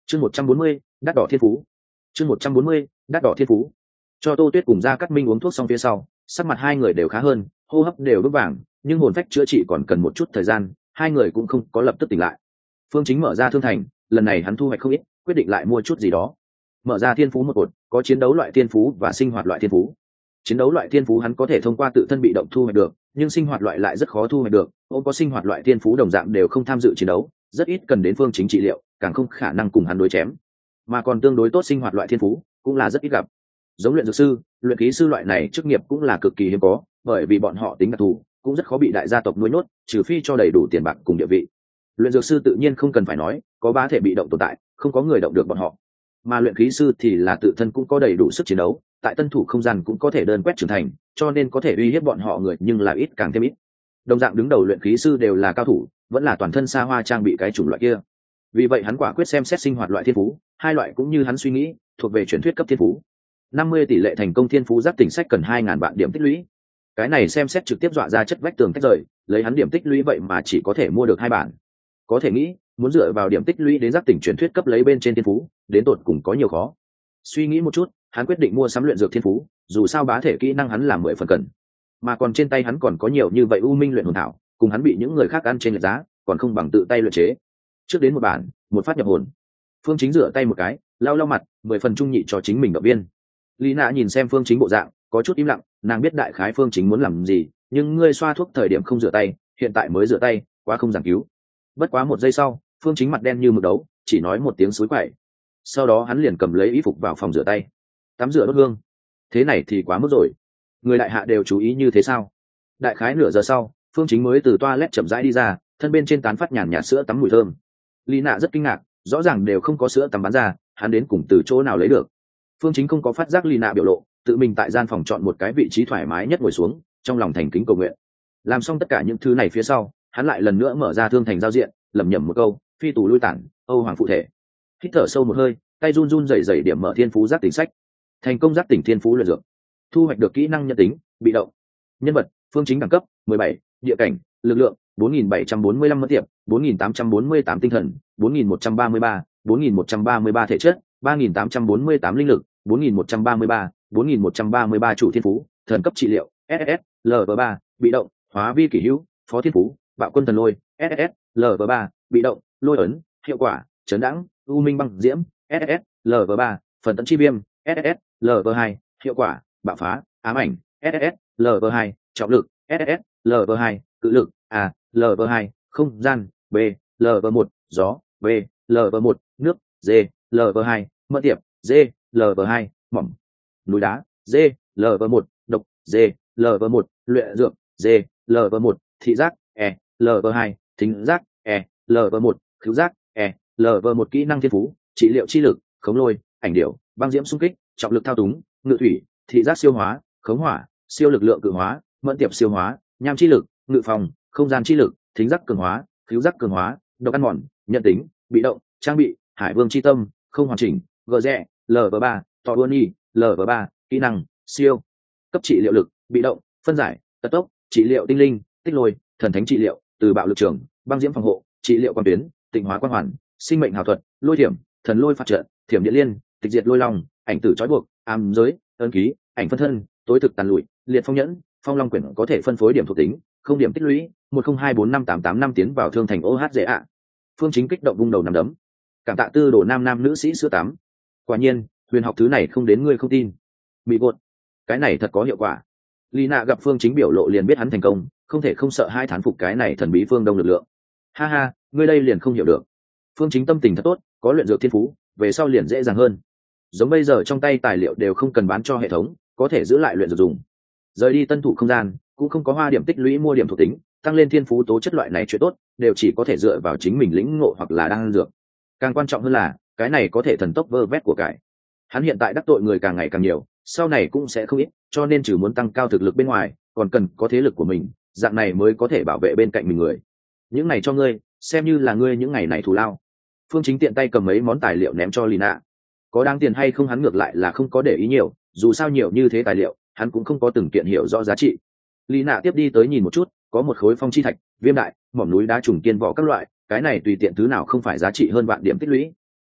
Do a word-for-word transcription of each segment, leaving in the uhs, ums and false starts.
chương một trăm bốn mươi đắt đỏ thiên phú. chương một trăm bốn mươi đắt đỏ thiên phú. Cho Tô Tuyết cùng Gia Cát Minh uống thuốc xong phía sau, sắc mặt hai người đều khá hơn, hô hấp đều vững vàng, nhưng hồn phách chữa trị còn cần một chút thời gian, hai người cũng không có lập tức tỉnh lại. Phương Chính mở ra thương thành, lần này hắn thu hoạch không ít, quyết định lại mua chút gì đó. Mở ra thiên phú một cột, có chiến đấu loại thiên phú và sinh hoạt loại thiên phú. Chiến đấu loại thiên phú hắn có thể thông qua tự thân bị động thu hoạch được, nhưng sinh hoạt loại lại rất khó thu hoạch được. Ông có sinh hoạt loại thiên phú đồng dạng đều không tham dự chiến đấu, rất ít cần đến Phương Chính trị liệu, càng không khả năng cùng hắn đối chém. Mà còn tương đối tốt sinh hoạt loại thiên phú, cũng là rất ít gặp. Giống luyện dược sư, luyện khí sư loại này chức nghiệp cũng là cực kỳ hiếm có, bởi vì bọn họ tính đặc thù, cũng rất khó bị đại gia tộc nuôi nhốt, trừ phi cho đầy đủ tiền bạc cùng địa vị. Luyện dược sư tự nhiên không cần phải nói, có bá thể bị động tồn tại, không có người động được bọn họ. Mà luyện khí sư thì là tự thân cũng có đầy đủ sức chiến đấu, tại tân thủ không gian cũng có thể đơn quét trưởng thành, cho nên có thể uy hiếp bọn họ người, nhưng là ít càng thêm ít. Đồng dạng đứng đầu luyện khí sư đều là cao thủ, vẫn là toàn thân xa hoa trang bị cái chủng loại kia. Vì vậy hắn quả quyết xem xét sinh hoạt loại thiên phú, hai loại cũng như hắn suy nghĩ, thuộc về truyền thuyết cấp thiên phú. năm mươi tỷ lệ thành công thiên phú giác tỉnh sách cần hai ngàn vạn điểm tích lũy. Cái này xem xét trực tiếp dọa ra chất vách tường tách rời, lấy hắn điểm tích lũy vậy mà chỉ có thể mua được hai bản. Có thể nghĩ, muốn dựa vào điểm tích lũy đến giác tỉnh truyền thuyết cấp lấy bên trên thiên phú, đến tột cùng có nhiều khó. Suy nghĩ một chút, hắn quyết định mua sắm luyện dược thiên phú, dù sao bá thể kỹ năng hắn làm mười phần cần. Mà còn trên tay hắn còn có nhiều như vậy u minh luyện hồn thảo, cùng hắn bị những người khác ăn trên lệch giá, còn không bằng tự tay luyện chế. Trước đến một bản, một phát nhập hồn. Phương Chính rửa tay một cái, lau lau mặt, mười phần trung nhị cho chính mình động viên. Lý Nạ nhìn xem Phương Chính bộ dạng, có chút im lặng, nàng biết đại khái Phương Chính muốn làm gì, nhưng ngươi xoa thuốc thời điểm không rửa tay, hiện tại mới rửa tay, quá không giảng cứu. Bất quá một giây sau, Phương Chính mặt đen như mực đấu, chỉ nói một tiếng suối quậy. Sau đó hắn liền cầm lấy y phục vào phòng rửa tay, tắm rửa đốt hương. Thế này thì quá mức rồi. Người đại hạ đều chú ý như thế sao? Đại khái nửa giờ sau, Phương Chính mới từ toilet chậm rãi đi ra, thân bên trên tán phát nhàn nhạt sữa tắm mùi thơm. Lý Nạ rất kinh ngạc, rõ ràng đều không có sữa tắm bán ra, hắn đến cùng từ chỗ nào lấy được? Phương Chính không có phát giác Lý Nạ biểu lộ, tự mình tại gian phòng chọn một cái vị trí thoải mái nhất ngồi xuống, trong lòng thành kính cầu nguyện. Làm xong tất cả những thứ này phía sau, hắn lại lần nữa mở ra thương thành giao diện, lẩm nhẩm một câu, phi tù lui tản, Âu hoàng phụ thể. Hít thở sâu một hơi, tay run run rẩy rẩy điểm mở thiên phú giác tỉnh sách. Thành công giác tỉnh thiên phú luyện dược. Thu hoạch được kỹ năng nhân tính, bị động. Nhân vật, Phương Chính đẳng cấp mười bảy, địa cảnh, lực lượng bốn nghìn bảy trăm bốn mươi lăm mất tiệp, bốn nghìn tám trăm bốn mươi tám tinh thần, bốn nghìn một trăm ba mươi ba, bốn nghìn một trăm ba mươi ba thể chất, ba nghìn tám trăm bốn mươi tám linh lực, bốn nghìn một trăm ba mươi ba, bốn nghìn một trăm ba mươi ba chủ thiên phú, thần cấp trị liệu, ét ét ét, lờ vê ba, bị động, hóa vi kỷ hữu, phó thiên phú, bạo quân thần lôi, ét ét ét, lờ vê ba, bị động, lôi ấn, hiệu quả, chấn đãng, u minh băng diễm, ét ét ét, lờ vê ba, phần tấn chi viêm, ét ét ét, lờ vê hai, hiệu quả, bạo phá, ám ảnh, ét ét ét, lờ vê hai, trọng lực, ét ét ét, lờ vê hai, cự lực, a, lờ vê hai, không gian, b, lờ vê một, gió, b, lờ vê một, nước, d, lờ vê hai, mẫn tiệp, d, lờ vê hai, mỏng, núi đá, d, lờ vê một, độc, d, lờ vê một, luyện dược, d, lờ vê một, thị giác, e, lờ vê hai, thính giác, e, lờ vê một, khứu giác, e, lờ vê một kỹ năng thiên phú, trị liệu chi lực, khống lôi, ảnh điểu, băng diễm xung kích, trọng lực thao túng, ngự thủy, thị giác siêu hóa, khống hỏa, siêu lực lượng cự hóa, mẫn tiệp siêu hóa, nham chi lực, ngự phòng, không gian chi lực, thính giác cường hóa, khứu giác cường hóa, độc ăn mòn, nhận tính, bị động, trang bị, hải vương chi tâm, không hoàn chỉnh, gờ rẽ, lv ba, tọ buôn y, lv ba, kỹ năng, siêu, cấp trị liệu lực, bị động, phân giải, tật tốc, trị liệu tinh linh, tích lôi, thần thánh trị liệu, từ bạo lực trường, băng diễm phòng hộ, trị liệu quan tuyến, tịnh hóa quan hoàn, sinh mệnh hào thuật, lôi thiểm, thần lôi phạt trận, thiểm điện liên, tịch diệt lôi long, ảnh tử trói buộc, ám giới, ân ký, ảnh phân thân, tối thực tàn lụi, liệt phong nhẫn, phong long quyển có thể phân phối điểm thuộc tính, không điểm tích lũy, một không hai bốn năm tám tám năm tiến vào thương thành ô hát dễ ạ. Phương Chính kích động vung đầu nằm đấm. Cảm tạ tư đồ nam nam nữ sĩ sữa tắm. Quả nhiên, huyền học thứ này không đến ngươi không tin. Bị gột. Cái này thật có hiệu quả. Lý Nạ gặp Phương Chính biểu lộ liền biết hắn thành công, không thể không sợ hai thán phục cái này thần bí phương đông lực lượng. Ha ha, ngươi đây liền không hiểu được. Phương Chính tâm tình thật tốt, có luyện dược thiên phú, về sau liền dễ dàng hơn. Giống bây giờ trong tay tài liệu đều không cần bán cho hệ thống, có thể giữ lại luyện dược dùng. Rời đi tân thủ không gian, cũng không có hoa điểm tích lũy mua điểm thuộc tính, tăng lên thiên phú tố chất loại này chuyện tốt, đều chỉ có thể dựa vào chính mình lĩnh ngộ hoặc là đang dược. Càng quan trọng hơn là, cái này có thể thần tốc vơ vét của cải. Hắn hiện tại đắc tội người càng ngày càng nhiều, sau này cũng sẽ không ít, cho nên trừ muốn tăng cao thực lực bên ngoài, còn cần có thế lực của mình, dạng này mới có thể bảo vệ bên cạnh mình người. Những này cho ngươi, xem như là ngươi những ngày này thù lao. Phương Chính tiện tay cầm mấy món tài liệu ném cho Lina. Có đáng tiền hay không hắn ngược lại là không có để ý nhiều, dù sao nhiều như thế tài liệu, hắn cũng không có từng kiện hiểu rõ giá trị. Lina tiếp đi tới nhìn một chút, có một khối phong chi thạch, viêm đại, mỏm núi đá trùng kiên vỏ các loại, cái này tùy tiện thứ nào không phải giá trị hơn vạn điểm tích lũy.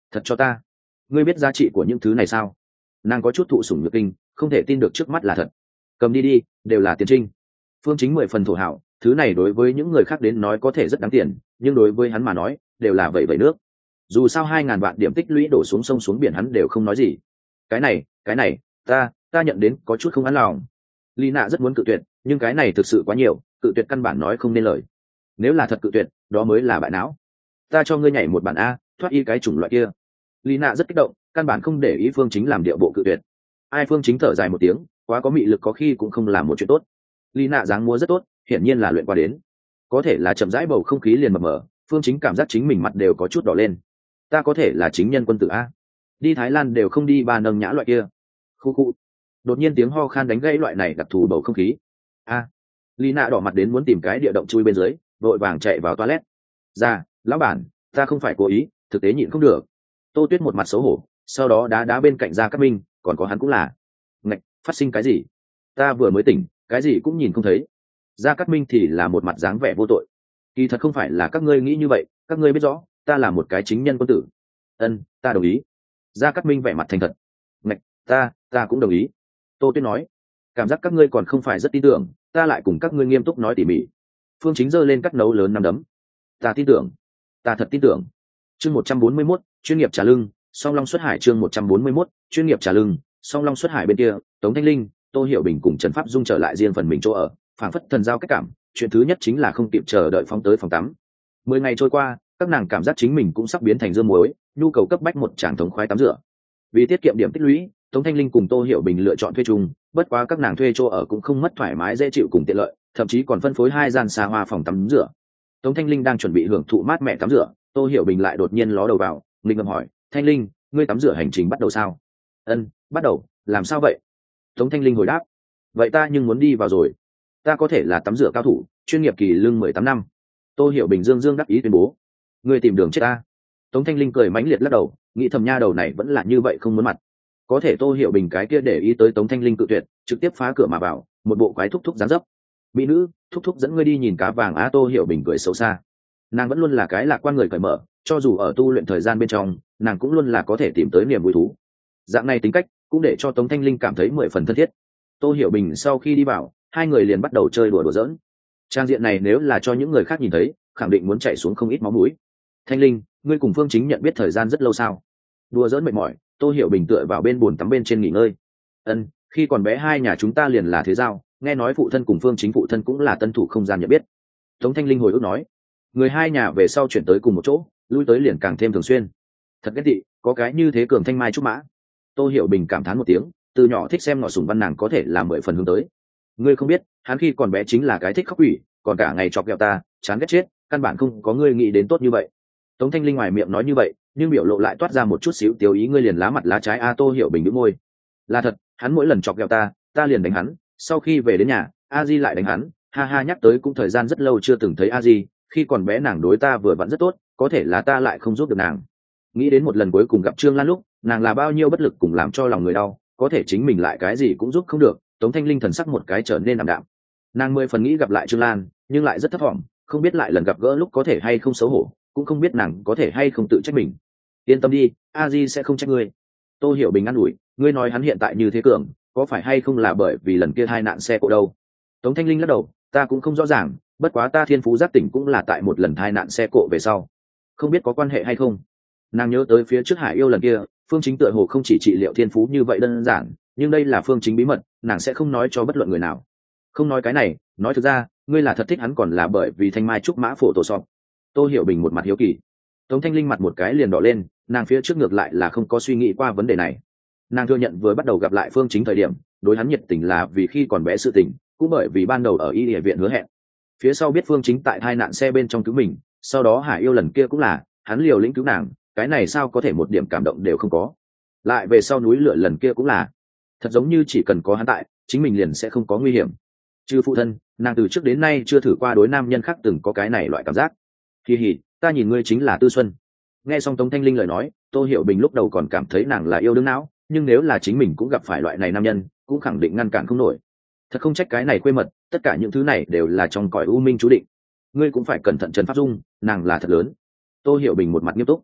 Thật cho ta? Ngươi biết giá trị của những thứ này sao? Nàng có chút thụ sủng nhược kinh, không thể tin được trước mắt là thật. Cầm đi đi, đều là tiền trinh. Phương Chính mười phần thổ hảo, thứ này đối với những người khác đến nói có thể rất đáng tiền, nhưng đối với hắn mà nói đều là vậy vậy nước. Dù sao hai ngàn vạn điểm tích lũy đổ xuống sông xuống biển hắn đều không nói gì. Cái này, cái này, ta, ta nhận đến có chút không an lòng. Lý Nạ rất muốn cự tuyệt, nhưng cái này thực sự quá nhiều, cự tuyệt căn bản nói không nên lời. Nếu là thật cự tuyệt, đó mới là bại não. Ta cho ngươi nhảy một bản a, thoát y cái chủng loại kia. Lý Nạ rất kích động, căn bản không để ý Phương Chính làm điệu bộ cự tuyệt. Ai Phương Chính thở dài một tiếng, quá có mị lực có khi cũng không làm một chuyện tốt. Lý Nạ dáng múa rất tốt, hiển nhiên là luyện qua đến. Có thể là chậm rãi bầu không khí liền mập mờ, Phương Chính cảm giác chính mình mặt đều có chút đỏ lên. Ta có thể là chính nhân quân tử a, đi Thái Lan đều không đi ba nâng nhã loại kia. Khu khu. Đột nhiên tiếng ho khan đánh gãy loại này đặc thù bầu không khí. A. Lý Nạ đỏ mặt đến muốn tìm cái địa động chui bên dưới, vội vàng chạy vào toilet. Ra, lão bản, ta không phải cố ý, thực tế nhịn không được. Tô Tuyết một mặt xấu hổ, sau đó đá đá bên cạnh Gia Cát Minh, còn có hắn cũng là. Ngạch, phát sinh cái gì? Ta vừa mới tỉnh, cái gì cũng nhìn không thấy. Gia Cát Minh thì là một mặt dáng vẻ vô tội. Kỳ thật không phải là các ngươi nghĩ như vậy, các ngươi biết rõ, ta là một cái chính nhân quân tử. Ân, ta đồng ý. Gia Cát Minh vẻ mặt thành thật. Ngạch, ta, ta cũng đồng ý. Tô Tuyết nói, cảm giác các ngươi còn không phải rất tin tưởng, ta lại cùng các ngươi nghiêm túc nói tỉ mỉ. Phương Chính giơ lên cắt nấu lớn năm đấm. Ta tin tưởng, ta thật tin tưởng. Chương một trăm bốn mươi mốt, chuyên nghiệp trả lưng, Song Long xuất hải chương một trăm bốn mươi mốt, chuyên nghiệp trả lưng, Song Long xuất hải bên kia, Tống Thanh Linh, Tô Hiểu Bình cùng Trần Pháp Dung trở lại riêng phần mình chỗ ở, phảng phất thần giao cách cảm, chuyện thứ nhất chính là không kịp chờ đợi phóng tới phòng tắm. Mười ngày trôi qua, các nàng cảm giác chính mình cũng sắp biến thành dưa muối, nhu cầu cấp bách một tràng thống khoái tắm rửa. Vì tiết kiệm điểm tích lũy, Tống Thanh Linh cùng Tô Hiểu Bình lựa chọn thuê chung, bất quá các nàng thuê chỗ ở cũng không mất thoải mái dễ chịu cùng tiện lợi, thậm chí còn phân phối hai gian xa hoa phòng tắm rửa. Tống Thanh Linh đang chuẩn bị hưởng thụ mát mẻ tắm rửa, Tô Hiểu Bình lại đột nhiên ló đầu vào, linh ngâm hỏi, Thanh Linh, ngươi tắm rửa hành trình bắt đầu sao? Ân, bắt đầu, làm sao vậy? Tống Thanh Linh hồi đáp, vậy ta nhưng muốn đi vào rồi. Ta có thể là tắm rửa cao thủ, chuyên nghiệp kỳ lương mười tám năm. Tô Hiểu Bình dương dương đắc ý tuyên bố, ngươi tìm đường chết ta. Tống Thanh Linh cười mãnh liệt lắc đầu, nghĩ thầm nha đầu này vẫn là như vậy không muốn mặt. Có thể Tô Hiểu Bình cái kia để ý tới Tống Thanh Linh cự tuyệt, trực tiếp phá cửa mà vào, một bộ quái thúc thúc dáng dấp. Mỹ nữ, thúc thúc dẫn ngươi đi nhìn cá vàng á. Tô Hiểu Bình cười xấu xa. Nàng vẫn luôn là cái lạc quan người cởi mở, cho dù ở tu luyện thời gian bên trong, nàng cũng luôn là có thể tìm tới niềm vui thú. Dạng này tính cách cũng để cho Tống Thanh Linh cảm thấy mười phần thân thiết. Tô Hiểu Bình sau khi đi vào, hai người liền bắt đầu chơi đùa đùa giỡn. Trang diện này nếu là cho những người khác nhìn thấy, khẳng định muốn chạy xuống không ít máu mũi. Thanh Linh, ngươi cùng Phương Chính nhận biết thời gian rất lâu sao? Đùa giỡn mệt mỏi, Tô Hiểu Bình tựa vào bên bồn tắm bên trên nghỉ ngơi. Ân, khi còn bé hai nhà chúng ta liền là thế giao, nghe nói phụ thân cùng Phương Chính phụ thân cũng là tân thủ không gian nhận biết. Tống Thanh Linh hồi ức nói, người hai nhà về sau chuyển tới cùng một chỗ, lui tới liền càng thêm thường xuyên. Thật ghét tị, có cái như thế cường thanh mai trúc mã. Tô Hiểu Bình cảm thán một tiếng, từ nhỏ thích xem ngọ sùng văn nàng có thể là mười phần hướng tới. Ngươi không biết, hắn khi còn bé chính là cái thích khóc quỷ, còn cả ngày chọc ghẹo ta, chán ghét chết, căn bản không có ngươi nghĩ đến tốt như vậy. Tống Thanh Linh ngoài miệng nói như vậy, nhưng biểu lộ lại toát ra một chút xíu tiêu ý, ngươi liền lá mặt lá trái a. Tô Hiểu Bình nhếch môi, là thật, hắn mỗi lần chọc ghẹo ta, ta liền đánh hắn, sau khi về đến nhà, a di lại đánh hắn, ha ha. Nhắc tới cũng thời gian rất lâu chưa từng thấy a di, khi còn bé nàng đối ta vừa vặn rất tốt, có thể là ta lại không giúp được nàng. Nghĩ đến một lần cuối cùng gặp Trương Lan lúc, nàng là bao nhiêu bất lực cùng làm cho lòng người đau, có thể chính mình lại cái gì cũng giúp không được. Tống Thanh Linh thần sắc một cái trở nên ảm đạm. Nàng mười phần nghĩ gặp lại Trương Lan, nhưng lại rất thất vọng, không biết lại lần gặp gỡ lúc có thể hay không xấu hổ, cũng không biết nàng có thể hay không tự trách mình. Yên tâm đi, a di sẽ không trách ngươi. Tô Hiểu Bình an ủi, ngươi nói hắn hiện tại như thế cường, có phải hay không là bởi vì lần kia hai nạn xe cộ đâu? Tống Thanh Linh lắc đầu, ta cũng không rõ ràng, bất quá ta thiên phú giác tỉnh cũng là tại một lần tai nạn xe cộ về sau, không biết có quan hệ hay không. Nàng nhớ tới phía trước Hải Yêu lần kia, Phương Chính tựa hồ không chỉ trị liệu thiên phú như vậy đơn giản, nhưng đây là Phương Chính bí mật, nàng sẽ không nói cho bất luận người nào. Không nói cái này, nói thực ra, ngươi là thật thích hắn còn là bởi vì thanh mai trúc mã phổ tổ sọp? Tô Hiểu Bình một mặt hiếu kỳ. Tống Thanh Linh mặt một cái liền đỏ lên, nàng phía trước ngược lại là không có suy nghĩ qua vấn đề này. Nàng thừa nhận vừa bắt đầu gặp lại Phương Chính thời điểm, đối hắn nhiệt tình là vì khi còn bé sự tình, cũng bởi vì ban đầu ở y địa viện hứa hẹn. Phía sau biết Phương Chính tại tai nạn xe bên trong cứu mình, sau đó Hải Yêu lần kia cũng là hắn liều lĩnh cứu nàng, cái này sao có thể một điểm cảm động đều không có. Lại về sau núi lửa lần kia cũng là, thật giống như chỉ cần có hắn tại, chính mình liền sẽ không có nguy hiểm. Trừ phụ thân, nàng từ trước đến nay chưa thử qua đối nam nhân khác từng có cái này loại cảm giác. Kỳ hỉ, ta nhìn ngươi chính là Tư Xuân. Nghe xong Tống Thanh Linh lời nói, Tô Hiểu Bình lúc đầu còn cảm thấy nàng là yêu đương não, nhưng nếu là chính mình cũng gặp phải loại này nam nhân, cũng khẳng định ngăn cản không nổi. Thật không trách cái này quê mật, tất cả những thứ này đều là trong cõi u minh chú định. Ngươi cũng phải cẩn thận Trần Pháp Dung, nàng là thật lớn. Tô Hiểu Bình một mặt nghiêm túc.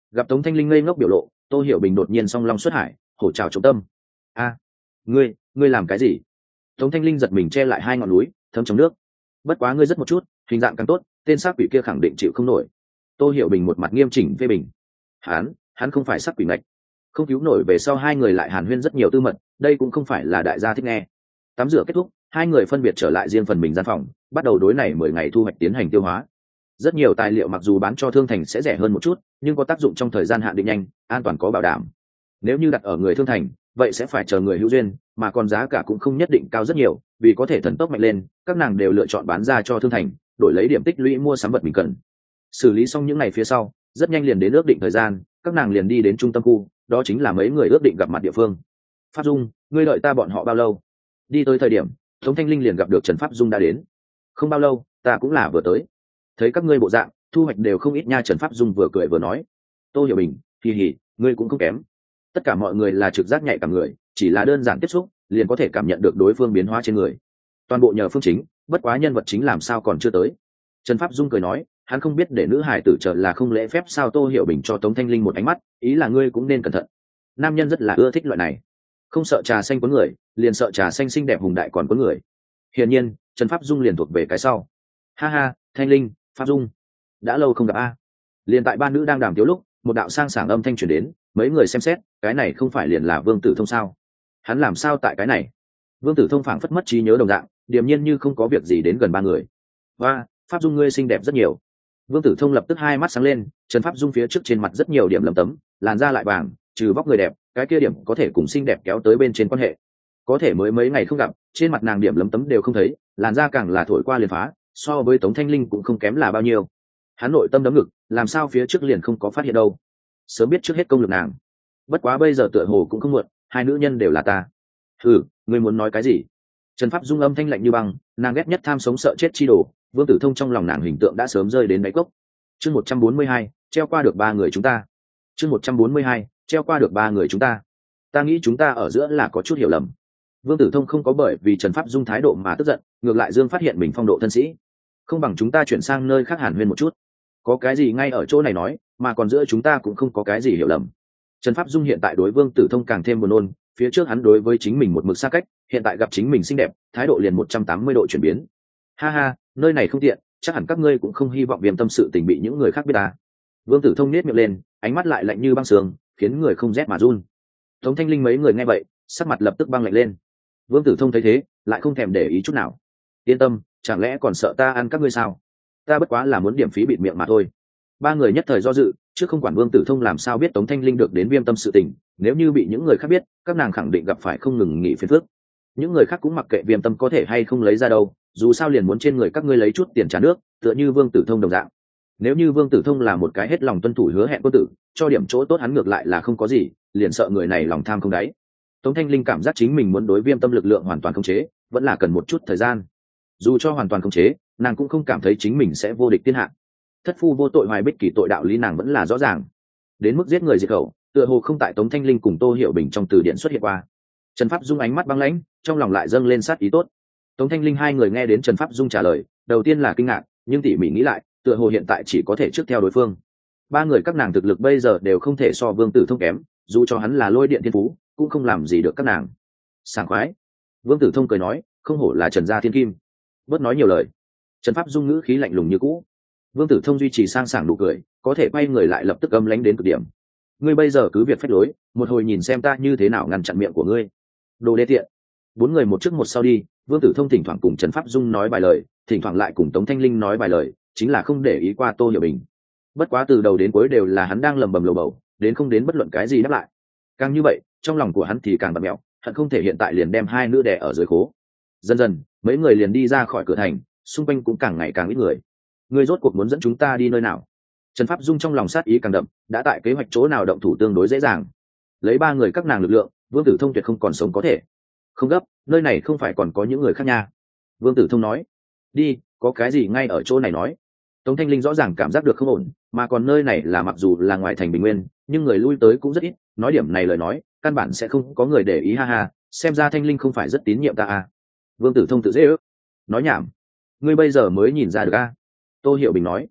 Gặp Tống Thanh Linh ngây ngốc biểu lộ, Tô Hiểu Bình đột nhiên song long xuất hải, hổ trào trọng tâm. A, ngươi ngươi làm cái gì? Tống Thanh Linh giật mình che lại hai ngọn núi thấm trong nước. Bất quá ngươi rất một chút, hình dạng càng tốt, tên sắc quỷ kia khẳng định chịu không nổi. Tô Hiểu Bình một mặt nghiêm chỉnh phê bình. Hắn, hắn không phải sắc quỷ ngạch. Không cứu nổi về sau hai người lại hàn huyên rất nhiều tư mật, đây cũng không phải là đại gia thích nghe. Tắm rửa kết thúc, hai người phân biệt trở lại riêng phần mình gian phòng, bắt đầu đối này mười ngày thu hoạch tiến hành tiêu hóa. Rất nhiều tài liệu mặc dù bán cho thương thành sẽ rẻ hơn một chút, nhưng có tác dụng trong thời gian hạn định nhanh, an toàn có bảo đảm. Nếu như đặt ở người thương thành, vậy sẽ phải chờ người hữu duyên, mà còn giá cả cũng không nhất định cao rất nhiều, vì có thể thần tốc mạnh lên, các nàng đều lựa chọn bán ra cho thương thành, đổi lấy điểm tích lũy mua sắm vật mình cần. Xử lý xong những ngày phía sau, rất nhanh liền đến ước định thời gian, các nàng liền đi đến trung tâm khu, đó chính là mấy người ước định gặp mặt địa phương. Pháp Dung, ngươi đợi ta bọn họ bao lâu? Đi tới thời điểm, Tống Thanh Linh liền gặp được Trần Pháp Dung đã đến. Không bao lâu, ta cũng là vừa tới. Thấy các ngươi bộ dạng, thu hoạch đều không ít nha. Trần Pháp Dung vừa cười vừa nói. Tô Hiểu Bình, kỳ hỉ, ngươi cũng không kém. Tất cả mọi người là trực giác nhạy cảm người, chỉ là đơn giản tiếp xúc, liền có thể cảm nhận được đối phương biến hóa trên người. Toàn bộ nhờ Phương Chính, bất quá nhân vật chính làm sao còn chưa tới. Trần Pháp Dung cười nói, hắn không biết để nữ hài tử chờ là không lễ phép sao. Tô Hiểu Bình cho Tống Thanh Linh một ánh mắt, ý là ngươi cũng nên cẩn thận. Nam nhân rất là ưa thích loại này, không sợ trà xanh cuốn người, liền sợ trà xanh xinh đẹp hùng đại còn cuốn người. Hiển nhiên, Trần Pháp Dung liền thuộc về cái sau. Ha ha, Thanh Linh, Pháp Dung, đã lâu không gặp a. Liền tại ba nữ đang đàm tiếu lúc, một đạo sang sảng âm thanh truyền đến, mấy người xem xét, cái này không phải liền là Vương Tử Thông sao? Hắn làm sao tại cái này? Vương Tử Thông phảng phất mất trí nhớ đồng dạng, điềm nhiên như không có việc gì đến gần ba người. Và, Pháp Dung ngươi xinh đẹp rất nhiều. Vương Tử Thông lập tức hai mắt sáng lên, Trần Pháp Dung phía trước trên mặt rất nhiều điểm lấm tấm, làn da lại vàng, trừ vóc người đẹp, cái kia điểm có thể cùng xinh đẹp kéo tới bên trên quan hệ. Có thể mới mấy ngày không gặp, trên mặt nàng điểm lấm tấm đều không thấy, làn da càng là thổi qua liền phá, so với Tống Thanh Linh cũng không kém là bao nhiêu. Hắn nội tâm đấm ngực, làm sao phía trước liền không có phát hiện đâu? Sớm biết trước hết công lực nàng. Bất quá bây giờ tựa hồ cũng không muộn, hai nữ nhân đều là ta. Ừ, ngươi muốn nói cái gì? Trần Pháp Dung âm thanh lạnh như băng, nàng ghét nhất tham sống sợ chết chi đồ. Vương Tử Thông trong lòng nàng hình tượng đã sớm rơi đến đáy cốc. Chương một trăm bốn mươi hai, treo qua được ba người chúng ta. Chương một trăm bốn mươi hai, treo qua được ba người chúng ta. Ta nghĩ chúng ta ở giữa là có chút hiểu lầm. Vương Tử Thông không có bởi vì Trần Pháp Dung thái độ mà tức giận, ngược lại Dương phát hiện mình phong độ thân sĩ, không bằng chúng ta chuyển sang nơi khác hàn huyên một chút. Có cái gì ngay ở chỗ này nói, mà còn giữa chúng ta cũng không có cái gì hiểu lầm. Trần Pháp Dung hiện tại đối Vương Tử Thông càng thêm buồn nôn, phía trước hắn đối với chính mình một mực xa cách, hiện tại gặp chính mình xinh đẹp, thái độ liền một trăm tám mươi độ chuyển biến. Ha ha, nơi này không tiện, chắc hẳn các ngươi cũng không hy vọng Viêm tâm sự tình bị những người khác biết ta. Vương Tử Thông nét miệng lên, ánh mắt lại lạnh như băng sương, khiến người không rét mà run. Tống Thanh Linh mấy người nghe vậy, sắc mặt lập tức băng lạnh lên. Vương Tử Thông thấy thế, lại không thèm để ý chút nào. Yên tâm, chẳng lẽ còn sợ ta ăn các ngươi sao? Ta bất quá là muốn điểm phí bịt miệng mà thôi. Ba người nhất thời do dự, trước không quản Vương Tử Thông làm sao biết Tống Thanh Linh được đến Viêm tâm sự tình, nếu như bị những người khác biết, các nàng khẳng định gặp phải không ngừng nghỉ phiền phức. Những người khác cũng mặc kệ Viêm tâm có thể hay không lấy ra đâu, dù sao liền muốn trên người các ngươi lấy chút tiền trả nước, tựa như Vương Tử Thông đồng dạng. Nếu như Vương Tử Thông là một cái hết lòng tuân thủ hứa hẹn quân tử, cho điểm chỗ tốt hắn ngược lại là không có gì, liền sợ người này lòng tham không đáy. Tống Thanh Linh cảm giác chính mình muốn đối Viêm tâm lực lượng hoàn toàn khống chế, vẫn là cần một chút thời gian. Dù cho hoàn toàn khống chế, nàng cũng không cảm thấy chính mình sẽ vô địch thiên hạ. Thất phu vô tội hoài bích kỷ tội đạo lý nàng vẫn là rõ ràng. Đến mức giết người diệt khẩu, tựa hồ không tại Tống Thanh Linh cùng Tô Hiểu Bình trong từ điển xuất hiện qua. Trần Pháp Dung ánh mắt băng lãnh, trong lòng lại dâng lên sát ý tốt. Tống Thanh Linh hai người nghe đến Trần Pháp Dung trả lời, đầu tiên là kinh ngạc, nhưng tỉ mỉ nghĩ lại, tựa hồ hiện tại chỉ có thể trước theo đối phương. Ba người các nàng thực lực bây giờ đều không thể so Vương Tử Thông kém, dù cho hắn là lôi điện thiên phú, cũng không làm gì được các nàng. Sảng khoái. Vương Tử Thông cười nói, không hổ là Trần gia thiên kim. Bớt nói nhiều lời. Trần Pháp Dung ngữ khí lạnh lùng như cũ. Vương Tử Thông duy trì sang sảng nụ cười, có thể quay người lại lập tức âm lãnh đến cực điểm. Ngươi bây giờ cứ việc phách lối, một hồi nhìn xem ta như thế nào ngăn chặn miệng của ngươi. Đồ đê tiện. Bốn người một trước một sau đi, Vương Tử Thông thỉnh thoảng cùng Trần Pháp Dung nói vài lời, thỉnh thoảng lại cùng Tống Thanh Linh nói vài lời, chính là không để ý qua Tô Hiểu Bình. Bất quá từ đầu đến cuối đều là hắn đang lầm bầm lầu bầu, đến không đến bất luận cái gì đáp lại. Càng như vậy, trong lòng của hắn thì càng bặm mẹo, hận không thể hiện tại liền đem hai nữ đè ở dưới khố. Dần dần, mấy người liền đi ra khỏi cửa thành, xung quanh cũng càng ngày càng ít người. Ngươi rốt cuộc muốn dẫn chúng ta đi nơi nào? Trần Pháp Dung trong lòng sát ý càng đậm, đã tại kế hoạch chỗ nào động thủ tương đối dễ dàng. Lấy ba người các nàng lực lượng, Vương Tử Thông tuyệt không còn sống có thể. Không gấp, nơi này không phải còn có những người khác nha. Vương Tử Thông nói. Đi, có cái gì ngay ở chỗ này nói. Tống Thanh Linh rõ ràng cảm giác được không ổn, mà còn nơi này là mặc dù là ngoài thành bình nguyên, nhưng người lui tới cũng rất ít, nói điểm này lời nói, căn bản sẽ không có người để ý ha ha, xem ra Thanh Linh không phải rất tín nhiệm ta à. Vương Tử Thông tự dễ ước. Nói nhảm. Ngươi bây giờ mới nhìn ra được a. Tô Hiểu Bình nói.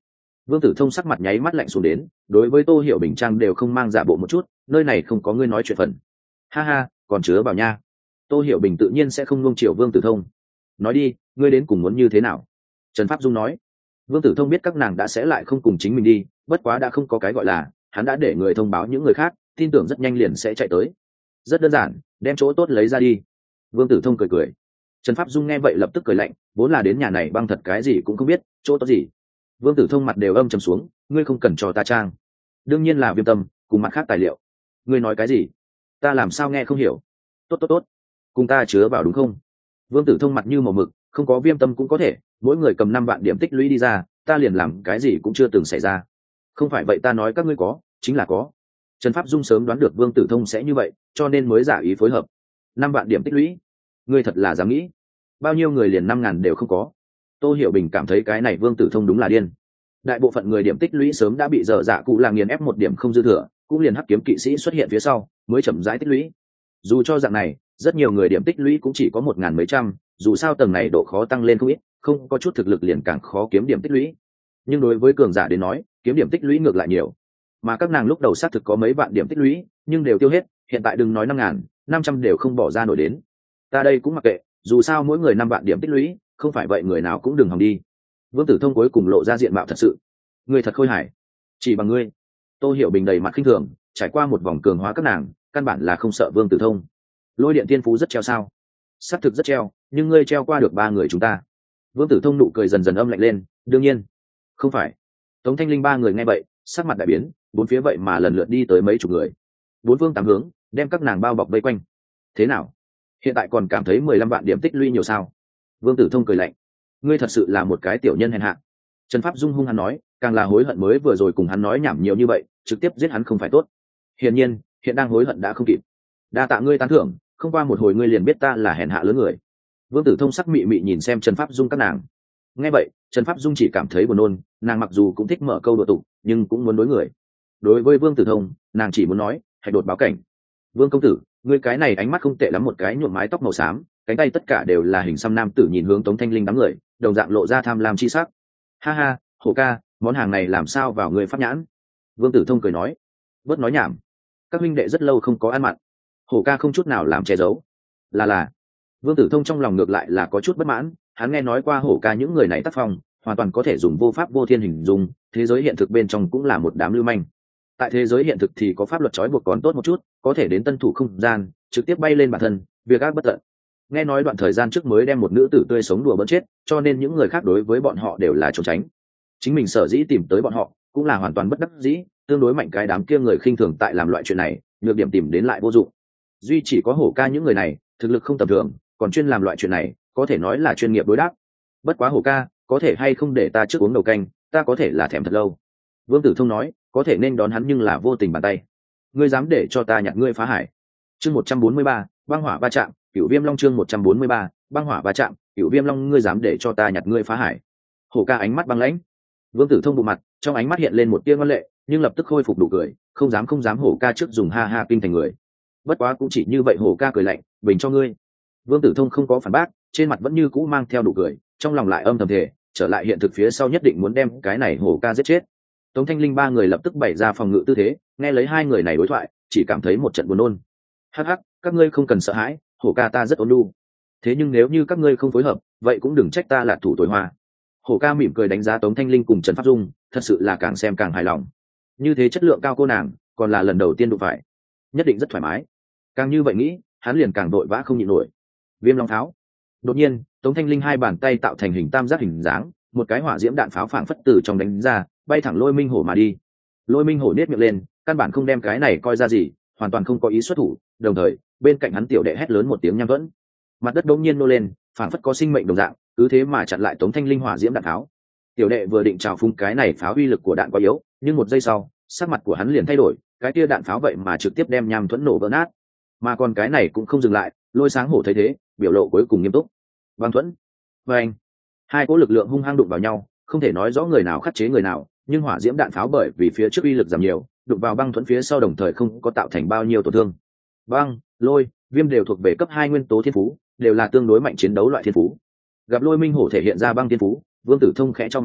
Vương Tử Thông sắc mặt nháy mắt lạnh xuống đến, đối với Tô Hiểu Bình trang đều không mang giả bộ một chút, nơi này không có ngươi nói chuyện phần. Ha ha, còn chứa vào nha. Tô Hiểu Bình tự nhiên sẽ không nuông chiều Vương Tử Thông. Nói đi, ngươi đến cùng muốn như thế nào? Trần Pháp Dung nói. Vương Tử Thông biết các nàng đã sẽ lại không cùng chính mình đi, bất quá đã không có cái gọi là, hắn đã để người thông báo những người khác, tin tưởng rất nhanh liền sẽ chạy tới. Rất đơn giản, đem chỗ tốt lấy ra đi. Vương Tử Thông cười cười. Trần Pháp Dung nghe vậy lập tức cười lạnh, vốn là đến nhà này băng thật cái gì cũng không biết, chỗ tốt gì. Vương Tử Thông mặt đều âm trầm xuống, ngươi không cần cho ta trang. Đương nhiên là viêm tâm, cùng mặt khác tài liệu. Ngươi nói cái gì? Ta làm sao nghe không hiểu? Tốt tốt tốt, cùng ta chứa vào đúng không? Vương Tử Thông mặt như màu mực, không có viêm tâm cũng có thể, mỗi người cầm năm vạn điểm tích lũy đi ra, ta liền làm cái gì cũng chưa từng xảy ra. Không phải vậy ta nói các ngươi có, chính là có. Trần Pháp Dung sớm đoán được Vương Tử Thông sẽ như vậy, cho nên mới giả ý phối hợp. Năm vạn điểm tích lũy, ngươi thật là dám nghĩ. Bao nhiêu người liền năm ngàn đều không có. Tô Hiểu Bình cảm thấy cái này Vương Tử Thông đúng là điên. Đại bộ phận người điểm tích lũy sớm đã bị dở dạ cụ là nghiền ép một điểm không dư thừa, cũng liền hắc kiếm kỵ sĩ xuất hiện phía sau, mới chậm rãi tích lũy. Dù cho dạng này, rất nhiều người điểm tích lũy cũng chỉ có một ngàn mấy trăm, dù sao tầng này độ khó tăng lên không ít, không có chút thực lực liền càng khó kiếm điểm tích lũy. Nhưng đối với cường giả đến nói, kiếm điểm tích lũy ngược lại nhiều. Mà các nàng lúc đầu xác thực có mấy vạn điểm tích lũy, nhưng đều tiêu hết, hiện tại đừng nói năm ngàn, năm trăm đều không bỏ ra nổi đến. Ta đây cũng mặc kệ, dù sao mỗi người năm vạn điểm tích lũy, không phải vậy người nào cũng đừng hòng đi. Vương Tử Thông cuối cùng lộ ra diện mạo thật sự. Ngươi thật khôi hài, chỉ bằng ngươi. Tô Hiểu Bình đầy mặt khinh thường, trải qua một vòng cường hóa các nàng, căn bản là không sợ Vương Tử Thông. Lôi điện tiên phú rất treo sao? Xác thực rất treo, nhưng ngươi treo qua được ba người chúng ta. Vương Tử Thông nụ cười dần dần âm lạnh lên, đương nhiên không phải. Tống Thanh Linh ba người nghe vậy, sắc mặt đại biến, bốn phía vậy mà lần lượt đi tới mấy chục người, bốn phương tám hướng đem các nàng bao bọc vây quanh. Thế nào, hiện tại còn cảm thấy mười lăm vạn điểm tích lũy nhiều sao? Vương Tử Thông cười lạnh, ngươi thật sự là một cái tiểu nhân hèn hạ. Trần Pháp Dung hung hắn nói, càng là hối hận mới vừa rồi cùng hắn nói nhảm nhiều như vậy, trực tiếp giết hắn không phải tốt. Hiển nhiên hiện đang hối hận đã không kịp. Đa tạ ngươi tán thưởng, không qua một hồi ngươi liền biết ta là hèn hạ lớn người. Vương Tử Thông sắc mị mị nhìn xem Trần Pháp Dung các nàng. Nghe vậy Trần Pháp Dung chỉ cảm thấy buồn nôn, nàng mặc dù cũng thích mở câu đùa tục, nhưng cũng muốn đối người. Đối với Vương Tử Thông, nàng chỉ muốn nói, hãy đột báo cảnh. Vương công tử, ngươi cái này ánh mắt không tệ lắm, một cái nhuộm mái tóc màu xám, cánh tay tất cả đều là hình xăm nam tử nhìn hướng Tống Thanh Linh đám người, đồng dạng lộ ra tham lam chi sắc. Ha ha, Hổ ca, món hàng này làm sao vào người pháp nhãn? Vương Tử Thông cười nói, bớt nói nhảm, các huynh đệ rất lâu không có ăn mặn. Hổ ca không chút nào làm che giấu. Là là. Vương Tử Thông trong lòng ngược lại là có chút bất mãn, hắn nghe nói qua Hổ ca những người này tác phong, hoàn toàn có thể dùng vô pháp vô thiên hình dung, thế giới hiện thực bên trong cũng là một đám lưu manh. Tại thế giới hiện thực thì có pháp luật trói buộc còn tốt một chút, có thể đến tân thủ không gian, trực tiếp bay lên bản thân, việc ác bất tận. Nghe nói đoạn thời gian trước mới đem một nữ tử tươi sống đùa bỡn chết, cho nên những người khác đối với bọn họ đều là trốn tránh. Chính mình sở dĩ tìm tới bọn họ, cũng là hoàn toàn bất đắc dĩ, tương đối mạnh cái đám kia người khinh thường tại làm loại chuyện này, nhược điểm tìm đến lại vô dụng. Duy chỉ có Hổ ca những người này, thực lực không tầm thường, còn chuyên làm loại chuyện này, có thể nói là chuyên nghiệp đối đáp. Bất quá Hổ ca, có thể hay không để ta trước uống đầu canh, ta có thể là thèm thật lâu. Vương Tử Thông nói, có thể nên đón hắn nhưng là vô tình bàn tay. Ngươi dám để cho ta nhặt ngươi phá hải? Chương một trăm bốn mươi ba, băng hỏa va chạm, Cửu Viêm Long chương một trăm bốn mươi ba, băng hỏa va chạm, Cửu Viêm Long, ngươi dám để cho ta nhặt ngươi phá hải? Hổ ca ánh mắt băng lãnh. Vương Tử Thông bộ mặt, trong ánh mắt hiện lên một tia ngoan lệ, nhưng lập tức khôi phục đủ cười, không dám không dám Hổ ca trước dùng ha ha kinh thành người. Bất quá cũng chỉ như vậy, Hổ ca cười lạnh, bình cho ngươi. Vương Tử Thông không có phản bác, trên mặt vẫn như cũ mang theo đủ cười, trong lòng lại âm thầm thề, trở lại hiện thực phía sau nhất định muốn đem cái này Hổ ca giết chết. Tống Thanh Linh ba người lập tức bày ra phòng ngự tư thế, nghe lấy hai người này đối thoại, chỉ cảm thấy một trận buồn nôn. Hắc hắc, các ngươi không cần sợ hãi, Hổ ca ta rất ôn nhu. Thế nhưng nếu như các ngươi không phối hợp, vậy cũng đừng trách ta là thủ tối hoa. Hổ ca mỉm cười đánh giá Tống Thanh Linh cùng Trần Pháp Dung, thật sự là càng xem càng hài lòng. Như thế chất lượng cao cô nàng, còn là lần đầu tiên đụng phải, nhất định rất thoải mái. Càng như vậy nghĩ, hắn liền càng đội vã không nhịn nổi. Viêm Long Pháo. Đột nhiên, Tống Thanh Linh hai bàn tay tạo thành hình tam giác hình dáng, một cái hỏa diễm đạn pháo phảng phất từ trong đánh ra, bay thẳng Lôi Minh Hổ mà đi. Lôi Minh Hổ nết miệng lên, căn bản không đem cái này coi ra gì, hoàn toàn không có ý xuất thủ. Đồng thời, bên cạnh hắn tiểu đệ hét lớn một tiếng nham vẫn, mặt đất đột nhiên nô lên, phảng phất có sinh mệnh đồng dạng, cứ thế mà chặn lại Tống Thanh Linh hỏa diễm đạn pháo. Tiểu đệ vừa định trào phúng cái này pháo uy lực của đạn quá yếu, nhưng một giây sau, sắc mặt của hắn liền thay đổi, cái kia đạn pháo vậy mà trực tiếp đem nham thuẫn nổ vỡ nát. Mà còn cái này cũng không dừng lại, Lôi Sáng Hổ thấy thế, biểu lộ cuối cùng nghiêm túc. Băng thuẫn, và anh, hai cỗ lực lượng hung hăng đụng vào nhau, không thể nói rõ người nào khắc chế người nào, nhưng hỏa diễm đạn pháo bởi vì phía trước uy lực giảm nhiều, đụng vào băng thuẫn phía sau đồng thời không có tạo thành bao nhiêu tổn thương. Băng, lôi, viêm đều thuộc về cấp hai nguyên tố thiên phú, đều là tương đối mạnh chiến đấu loại thiên phú. Gặp Lôi Minh Hổ thể hiện ra băng thiên phú, Vương Tử Thông khẽ cho mày,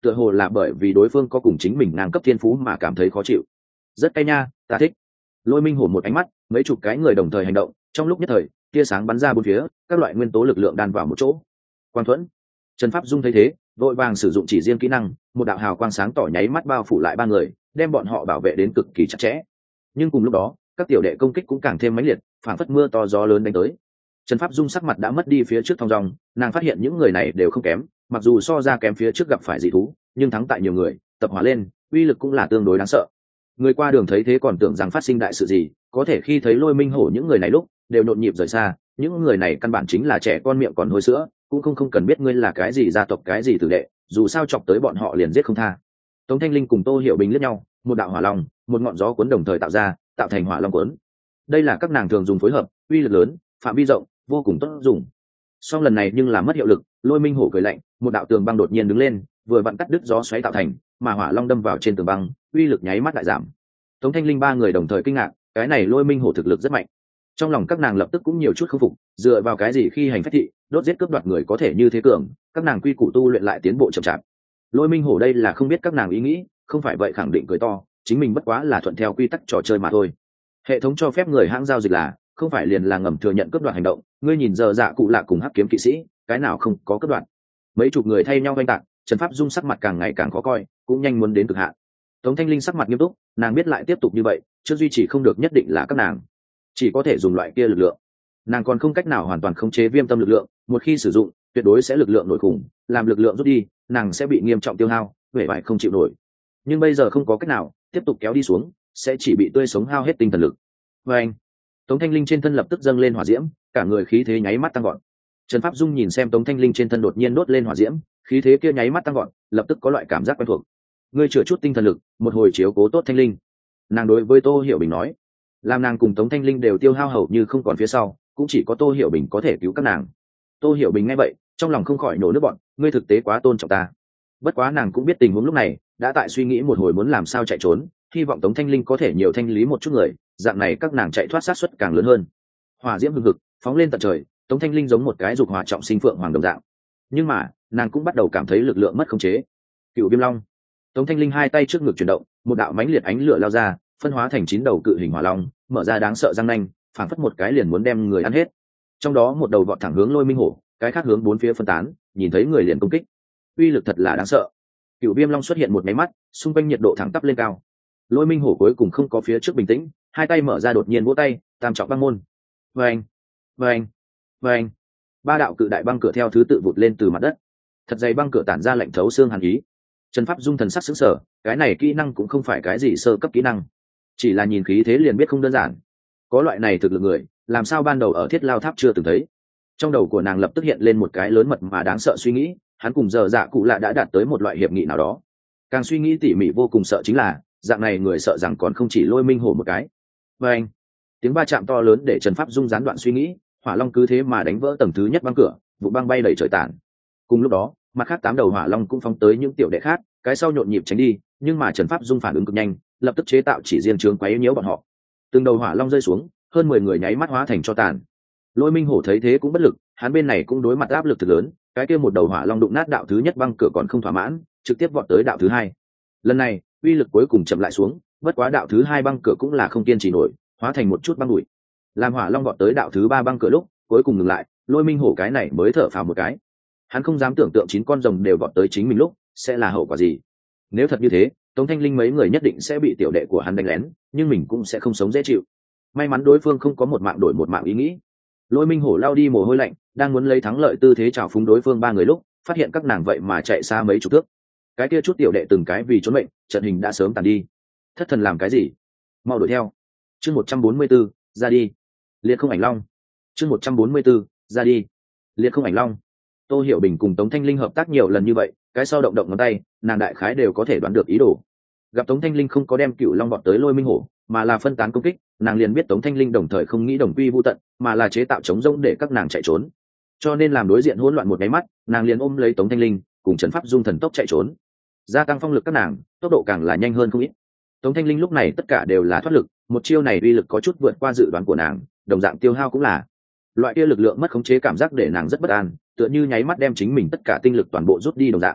tựa hồ là bởi vì đối phương có cùng chính mình ngang cấp thiên phú mà cảm thấy khó chịu. Rất cay nha, ta thích. Lôi minh hổ một ánh mắt, mấy chục cái người đồng thời hành động, trong lúc nhất thời tia sáng bắn ra bốn phía, các loại nguyên tố lực lượng đan vào một chỗ. Quang thuẫn. Trần Pháp Dung thấy thế, vội vàng sử dụng chỉ riêng kỹ năng, một đạo hào quang sáng tỏ nháy mắt bao phủ lại ba người, đem bọn họ bảo vệ đến cực kỳ chặt chẽ. Nhưng cùng lúc đó, các tiểu đệ công kích cũng càng thêm mãnh liệt, phảng phất mưa to gió lớn đánh tới. Trần Pháp Dung sắc mặt đã mất đi phía trước thong dong, nàng phát hiện những người này đều không kém, mặc dù so ra kém phía trước gặp phải dị thú, nhưng thắng tại nhiều người, tập hóa lên, uy lực cũng là tương đối đáng sợ. Người qua đường thấy thế còn tưởng rằng phát sinh đại sự gì, có thể khi thấy Lôi Minh Hổ những người này lúc, đều nhộn nhịp rời xa, những người này căn bản chính là trẻ con miệng còn hôi sữa, cũng không không cần biết ngươi là cái gì gia tộc cái gì tử đệ, dù sao chọc tới bọn họ liền giết không tha. Tống Thanh Linh cùng Tô Hiểu Bình liếc nhau, một đạo hỏa long, một ngọn gió cuốn đồng thời tạo ra, tạo thành hỏa long cuốn. Đây là các nàng thường dùng phối hợp, uy lực lớn, phạm vi rộng, vô cùng tốt dùng. Song lần này nhưng là mất hiệu lực, Lôi Minh Hổ cười lạnh, một đạo tường băng đột nhiên đứng lên, vừa vặn cắt đứt gió xoáy tạo thành, mà hỏa long đâm vào trên tường băng, uy lực nháy mắt lại giảm. Tống Thanh Linh ba người đồng thời kinh ngạc, cái này Lôi Minh Hổ thực lực rất mạnh. Trong lòng các nàng lập tức cũng nhiều chút không phục, dựa vào cái gì khi hành phách thị, đốt giết cướp đoạt người có thể như thế cường, các nàng quy củ tu luyện lại tiến bộ chậm chạp. Lôi Minh Hổ đây là không biết các nàng ý nghĩ, không phải vậy khẳng định cười to, chính mình bất quá là thuận theo quy tắc trò chơi mà thôi. Hệ thống cho phép người hãng giao dịch là, không phải liền là ngầm thừa nhận cướp đoạt hành động, ngươi nhìn giờ dạ cụ lạ cùng hắc kiếm kỵ sĩ, cái nào không có cướp đoạt. Mấy chục người thay nhau oanh tạc, Trần Pháp Dung sắc mặt càng ngày càng khó coi, cũng nhanh muốn đến cực hạn. Tống Thanh Linh sắc mặt nghiêm túc, nàng biết lại tiếp tục như vậy, chưa duy trì không được nhất định là các nàng chỉ có thể dùng loại kia lực lượng. Nàng còn không cách nào hoàn toàn khống chế viêm tâm lực lượng, một khi sử dụng, tuyệt đối sẽ lực lượng nổi khủng, làm lực lượng rút đi, nàng sẽ bị nghiêm trọng tiêu hao, vẻ vải không chịu nổi. Nhưng bây giờ không có cách nào, tiếp tục kéo đi xuống, sẽ chỉ bị tươi sống hao hết tinh thần lực. Và anh, Tống Thanh Linh trên thân lập tức dâng lên hỏa diễm, cả người khí thế nháy mắt tăng gọn. Trần Pháp Dung nhìn xem Tống Thanh Linh trên thân đột nhiên đốt lên hỏa diễm, khí thế kia nháy mắt tăng gọn, lập tức có loại cảm giác quen thuộc. Ngươi chữa chút tinh thần lực, một hồi chiếu cố tốt Thanh Linh. Nàng đối với Tô Hiểu Bình nói. Làm nàng cùng Tống Thanh Linh đều tiêu hao hầu như không còn phía sau, cũng chỉ có Tô Hiểu Bình có thể cứu các nàng. Tô Hiểu Bình nghe vậy, trong lòng không khỏi nổ nước bọn, ngươi thực tế quá tôn trọng ta. Bất quá nàng cũng biết tình huống lúc này, đã tại suy nghĩ một hồi muốn làm sao chạy trốn, hy vọng Tống Thanh Linh có thể nhiều thanh lý một chút người, dạng này các nàng chạy thoát sát suất càng lớn hơn. Hỏa diễm hừng hực, phóng lên tận trời, Tống Thanh Linh giống một cái dục hỏa trọng sinh phượng hoàng đồng dạng. Nhưng mà, nàng cũng bắt đầu cảm thấy lực lượng mất khống chế. Cựu Viêm Long. Tống Thanh Linh hai tay trước ngực chuyển động, một đạo mãnh liệt ánh lửa lao ra, phân hóa thành chín đầu cự hình hỏa long, mở ra đáng sợ răng nanh, phảng phất một cái liền muốn đem người ăn hết. Trong đó một đầu vọt thẳng hướng Lôi Minh Hổ, cái khác hướng bốn phía phân tán, nhìn thấy người liền công kích. Uy lực thật là đáng sợ. Cựu Viêm Long xuất hiện một máy mắt, xung quanh nhiệt độ thẳng tắp lên cao. Lôi Minh Hổ cuối cùng không có phía trước bình tĩnh, hai tay mở ra đột nhiên vỗ tay, tam trọng băng môn. Vâng, vâng, vâng. Ba đạo cự đại băng cửa theo thứ tự vụt lên từ mặt đất. Thật dày băng cửa tản ra lạnh thấu xương hàn ý. Trần Pháp Dung thần sắc sững sờ, cái này kỹ năng cũng không phải cái gì sơ cấp kỹ năng, chỉ là nhìn khí thế liền biết không đơn giản. Có loại này thực lực người, làm sao ban đầu ở Thiết Lao Tháp chưa từng thấy. Trong đầu của nàng lập tức hiện lên một cái lớn mật mà đáng sợ suy nghĩ, hắn cùng giờ dạ cụ lạ đã đạt tới một loại hiệp nghị nào đó. Càng suy nghĩ tỉ mỉ vô cùng sợ chính là, dạng này người sợ rằng còn không chỉ Lôi Minh Hổ một cái. Và anh, tiếng va chạm to lớn để Trần Pháp Dung gián đoạn suy nghĩ, hỏa long cứ thế mà đánh vỡ tầng thứ nhất băng cửa, vụ băng bay đầy trời tản. Cùng lúc đó, mặt khác tám đầu hỏa long cũng phóng tới những tiểu đệ khác, cái sau nhộn nhịp tránh đi, nhưng mà Trần Pháp Dung phản ứng cực nhanh, lập tức chế tạo chỉ riêng trướng quấy nhiễu bọn họ. Từng đầu hỏa long rơi xuống, hơn mười người nháy mắt hóa thành tro tàn. Lôi Minh Hổ thấy thế cũng bất lực, hắn bên này cũng đối mặt áp lực thực lớn, cái kia một đầu hỏa long đụng nát đạo thứ nhất băng cửa còn không thỏa mãn, trực tiếp vọt tới đạo thứ hai. Lần này, uy lực cuối cùng chậm lại xuống, bất quá đạo thứ hai băng cửa cũng là không kiên trì nổi, hóa thành một chút băng bụi. Làm hỏa long vọt tới đạo thứ ba băng cửa lúc, cuối cùng ngừng lại, Lôi Minh Hổ cái này mới thở phào một cái. Hắn không dám tưởng tượng chín con rồng đều vọt tới chính mình lúc sẽ là hậu quả gì. Nếu thật như thế, Tống Thanh Linh mấy người nhất định sẽ bị tiểu đệ của hắn đánh lén, nhưng mình cũng sẽ không sống dễ chịu. May mắn đối phương không có một mạng đổi một mạng ý nghĩ. Lôi Minh Hổ lao đi mồ hôi lạnh, đang muốn lấy thắng lợi tư thế chào phúng đối phương ba người lúc, phát hiện các nàng vậy mà chạy xa mấy chục thước. Cái kia chút tiểu đệ từng cái vì trốn mệnh, trận hình đã sớm tàn đi. Thất thần làm cái gì? Mau đuổi theo. Chương một trăm bốn mươi tư, ra đi. Liệt không ảnh long. Chương một trăm bốn mươi tư, ra đi. Liệt không ảnh long. Tô Hiểu Bình cùng Tống Thanh Linh hợp tác nhiều lần như vậy, cái sau động động ngón tay, nàng đại khái đều có thể đoán được ý đồ. Gặp Tống Thanh Linh không có đem Cựu Long vọt tới Lôi Minh Hổ, mà là phân tán công kích, nàng liền biết Tống Thanh Linh đồng thời không nghĩ đồng quy vu tận, mà là chế tạo chống rỗng để các nàng chạy trốn. Cho nên làm đối diện hỗn loạn một cái mắt, nàng liền ôm lấy Tống Thanh Linh, cùng Trần Pháp Dung thần tốc chạy trốn. Gia tăng phong lực các nàng, tốc độ càng là nhanh hơn không ít. Tống Thanh Linh lúc này tất cả đều là thoát lực, một chiêu này uy lực có chút vượt qua dự đoán của nàng, đồng dạng tiêu hao cũng là. Loại kia lực lượng mất khống chế cảm giác để nàng rất bất an, tựa như nháy mắt đem chính mình tất cả tinh lực toàn bộ rút đi đồng dạng.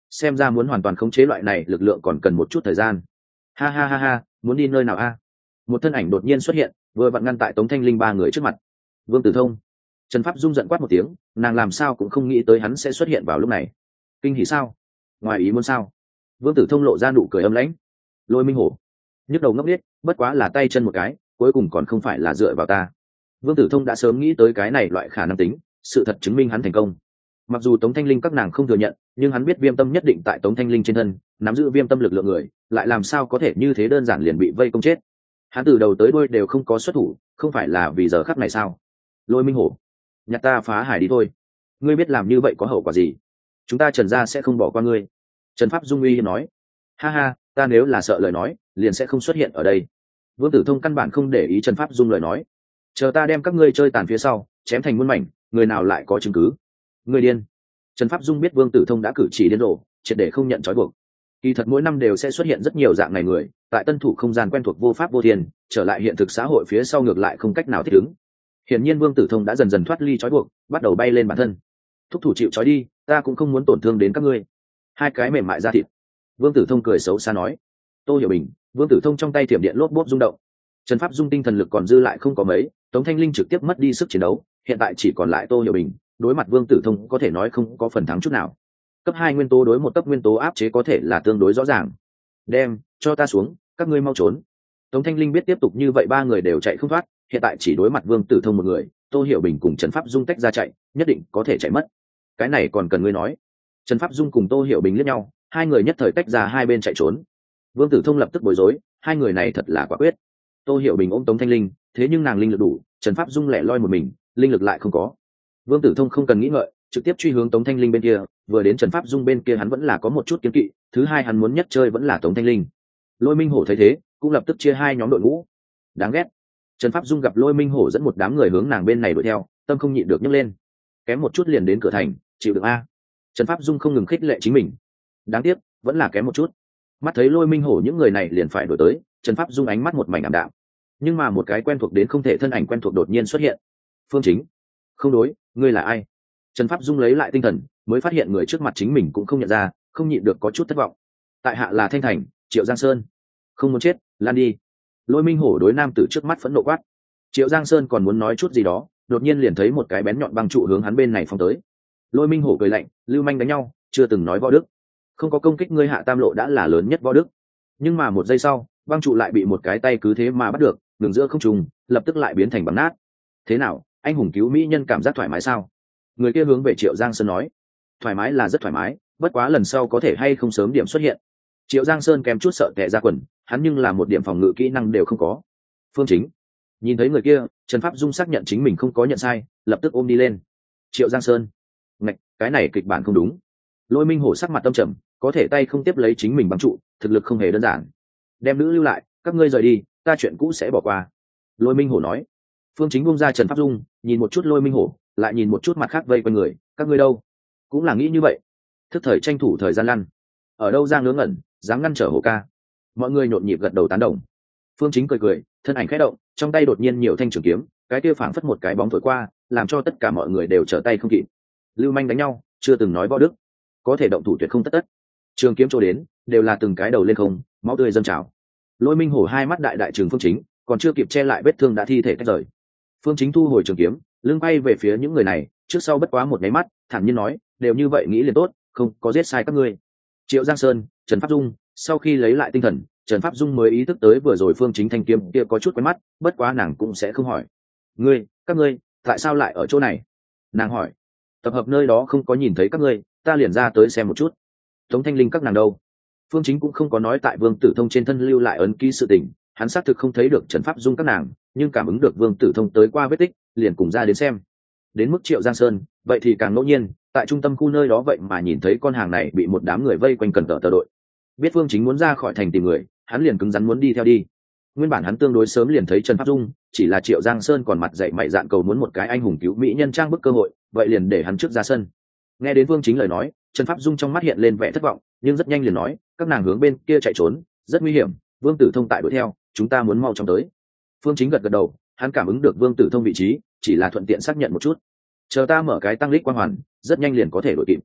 xem ra muốn hoàn toàn khống chế loại này lực lượng còn cần một chút thời gian. Ha ha ha ha, muốn đi nơi nào a? Một thân ảnh đột nhiên xuất hiện, vừa vặn ngăn tại Tống Thanh Linh ba người trước mặt. Vương Tử Thông. Trần Pháp Dung giận quát một tiếng, nàng làm sao cũng không nghĩ tới hắn sẽ xuất hiện vào lúc này. Kinh hỉ sao? Ngoài ý muốn sao? Vương Tử Thông lộ ra nụ cười âm lãnh. Lôi Minh Hổ, nhức đầu ngốc nghếch, bất quá là tay chân một cái, cuối cùng còn không phải là dựa vào ta. Vương Tử Thông đã sớm nghĩ tới cái này loại khả năng tính, sự thật chứng minh hắn thành công. Mặc dù Tống Thanh Linh các nàng không thừa nhận, nhưng hắn biết viêm tâm nhất định tại Tống Thanh Linh trên thân, nắm giữ viêm tâm lực lượng người, lại làm sao có thể như thế đơn giản liền bị vây công chết. Hắn từ đầu tới đuôi đều không có xuất thủ, không phải là vì giờ khắc này sao? Lôi Minh Hổ, nhặt ta phá hải đi thôi. Ngươi biết làm như vậy có hậu quả gì? Chúng ta Trần gia sẽ không bỏ qua ngươi. Trần Pháp Dung uy nói. Ha ha, ta nếu là sợ lời nói, liền sẽ không xuất hiện ở đây. Vương Tử Thông căn bản không để ý Trần Pháp Dung lời nói. Chờ ta đem các ngươi chơi tàn phía sau, chém thành muôn mảnh, người nào lại có chứng cứ? Người điên. Trần Pháp Dung biết Vương Tử Thông đã cử chỉ điên rồ, triệt để không nhận trói buộc. Kỳ thật mỗi năm đều sẽ xuất hiện rất nhiều dạng này người, tại tân thủ không gian quen thuộc vô pháp vô thiên, trở lại hiện thực xã hội phía sau ngược lại không cách nào thích ứng. Hiển nhiên Vương Tử Thông đã dần dần thoát ly trói buộc, bắt đầu bay lên bản thân. Thúc thủ chịu trói đi, ta cũng không muốn tổn thương đến các ngươi. Hai cái mềm mại da thịt. Vương Tử Thông cười xấu xa nói. Tô Hiểu Bình, Vương Tử Thông trong tay thiểm điện lốp bốp rung động. Trần Pháp Dung tinh thần lực còn dư lại không có mấy, Tống Thanh Linh trực tiếp mất đi sức chiến đấu, hiện tại chỉ còn lại Tô Hiểu Bình, đối mặt Vương Tử Thông có thể nói không có phần thắng chút nào. Cấp hai nguyên tố đối một cấp nguyên tố áp chế có thể là tương đối rõ ràng. Đem, cho ta xuống, các ngươi mau trốn. Tống Thanh Linh biết tiếp tục như vậy ba người đều chạy không thoát, hiện tại chỉ đối mặt Vương Tử Thông một người, Tô Hiểu Bình cùng Trần Pháp Dung tách ra chạy, nhất định có thể chạy mất. Cái này còn cần ngươi nói. Trần Pháp Dung cùng Tô Hiểu Bình liếc nhau, hai người nhất thời tách ra hai bên chạy trốn. Vương Tử Thông lập tức bối rối, hai người này thật là quả quyết. Tô Hiểu Bình ôm Tống Thanh Linh, thế nhưng nàng linh lực đủ, Trần Pháp Dung lẻ loi một mình, linh lực lại không có. Vương Tử Thông không cần nghĩ ngợi, trực tiếp truy hướng Tống Thanh Linh bên kia, vừa đến Trần Pháp Dung bên kia hắn vẫn là có một chút kiêng kỵ, thứ hai hắn muốn nhất chơi vẫn là Tống Thanh Linh. Lôi Minh Hổ thấy thế, cũng lập tức chia hai nhóm đội ngũ. Đáng ghét. Trần Pháp Dung gặp Lôi Minh Hổ dẫn một đám người hướng nàng bên này đuổi theo, tâm không nhịn được nhấc lên. Kém một chút liền đến cửa thành, chịu được a. Trần Pháp Dung không ngừng khích lệ chính mình. Đáng tiếc, vẫn là kém một chút. Mắt thấy Lôi Minh Hổ những người này liền phải đuổi tới, Trần Pháp Dung ánh mắt một mảnh ảm đạm. Nhưng mà một cái quen thuộc đến không thể thân ảnh quen thuộc đột nhiên xuất hiện. Phương Chính. Không đối, ngươi là ai? Trần Pháp Dung lấy lại tinh thần, mới phát hiện người trước mặt chính mình cũng không nhận ra, không nhịn được có chút thất vọng. Tại hạ là Thanh Thành, Triệu Giang Sơn. Không muốn chết, lan đi. Lôi Minh Hổ đối nam tử trước mắt phẫn nộ quát. Triệu Giang Sơn còn muốn nói chút gì đó, đột nhiên liền thấy một cái bén nhọn băng trụ hướng hắn bên này phóng tới. Lôi Minh Hổ cười lạnh, lưu manh đánh nhau, chưa từng nói võ đức. Không có công kích ngươi Hạ Tam Lộ đã là lớn nhất võ đức. Nhưng mà một giây sau, băng trụ lại bị một cái tay cứ thế mà bắt được, ngừng giữa không trung, lập tức lại biến thành băng nát. Thế nào, anh hùng cứu mỹ nhân cảm giác thoải mái sao? Người kia hướng về Triệu Giang Sơn nói. Thoải mái là rất thoải mái, bất quá lần sau có thể hay không sớm điểm xuất hiện. Triệu Giang Sơn kèm chút sợ tè ra quần, hắn nhưng là một điểm phòng ngự kỹ năng đều không có. Phương Chính. Nhìn thấy người kia, Trần Pháp Dung xác nhận chính mình không có nhận sai, lập tức ôm đi lên. Triệu Giang Sơn. Ngạch, cái này kịch bản không đúng. Lôi Minh Hổ sắc mặt tâm trầm, có thể tay không tiếp lấy chính mình băng trụ, thực lực không hề đơn giản. Đem nữ lưu lại, các ngươi rời đi, ta chuyện cũ sẽ bỏ qua. Lôi Minh Hổ nói. Phương Chính buông ra Trần Pháp Dung, nhìn một chút Lôi Minh Hổ, lại nhìn một chút mặt khác vây quanh người, các ngươi đâu? Cũng là nghĩ như vậy. Thức thời tranh thủ thời gian lăn. Ở đâu Giang ngớ ngẩn, dám ngăn trở Hổ ca. Mọi người nhộn nhịp gật đầu tán đồng. Phương Chính cười cười, thân ảnh khẽ động, trong tay đột nhiên nhiều thanh trường kiếm, cái kia phảng phất một cái bóng thổi qua, làm cho tất cả mọi người đều trở tay không kịp. Lưu manh đánh nhau, chưa từng nói võ đức, có thể động thủ tuyệt không tất tất. Trường kiếm trôi đến, đều là từng cái đầu lên không, máu tươi dâng trào. Lôi Minh Hổ hai mắt đại đại trường Phương Chính, còn chưa kịp che lại vết thương đã thi thể tách rời. Phương Chính thu hồi trường kiếm, lưng bay về phía những người này, trước sau bất quá một cái mắt, thản nhiên nói, đều như vậy nghĩ liền tốt, không có giết sai các ngươi. Triệu Giang Sơn, Trần Pháp Dung, sau khi lấy lại tinh thần, Trần Pháp Dung mới ý thức tới vừa rồi Phương Chính thanh kiếm kia có chút quen mắt, bất quá nàng cũng sẽ không hỏi. Ngươi, các ngươi, tại sao lại ở chỗ này? Nàng hỏi. Tập hợp nơi đó không có nhìn thấy các ngươi, ta liền ra tới xem một chút. Tống Thanh Linh các nàng đâu? Phương Chính cũng không có nói tại Vương Tử Thông trên thân lưu lại ấn ký sự tình, hắn xác thực không thấy được Trần Pháp Dung các nàng, nhưng cảm ứng được Vương Tử Thông tới qua vết tích, liền cùng ra đến xem. Đến mức Triệu Giang Sơn, vậy thì càng ngẫu nhiên, tại trung tâm khu nơi đó vậy mà nhìn thấy con hàng này bị một đám người vây quanh cần tờ tờ đội. Biết Phương Chính muốn ra khỏi thành tìm người, hắn liền cứng rắn muốn đi theo đi. Nguyên bản hắn tương đối sớm liền thấy Trần Pháp Dung, chỉ là Triệu Giang Sơn còn mặt dạy mày dạn cầu muốn một cái anh hùng cứu mỹ nhân trang bức cơ hội, vậy liền để hắn trước ra sân. Nghe đến Phương Chính lời nói, Trần Pháp Dung trong mắt hiện lên vẻ thất vọng, nhưng rất nhanh liền nói, các nàng hướng bên kia chạy trốn, rất nguy hiểm, Vương Tử Thông tại đuổi theo, chúng ta muốn mau chóng tới. Phương Chính gật gật đầu, hắn cảm ứng được Vương Tử Thông vị trí, chỉ là thuận tiện xác nhận một chút. Chờ ta mở cái tăng lích quang hoàn, rất nhanh liền có thể đuổi kịp.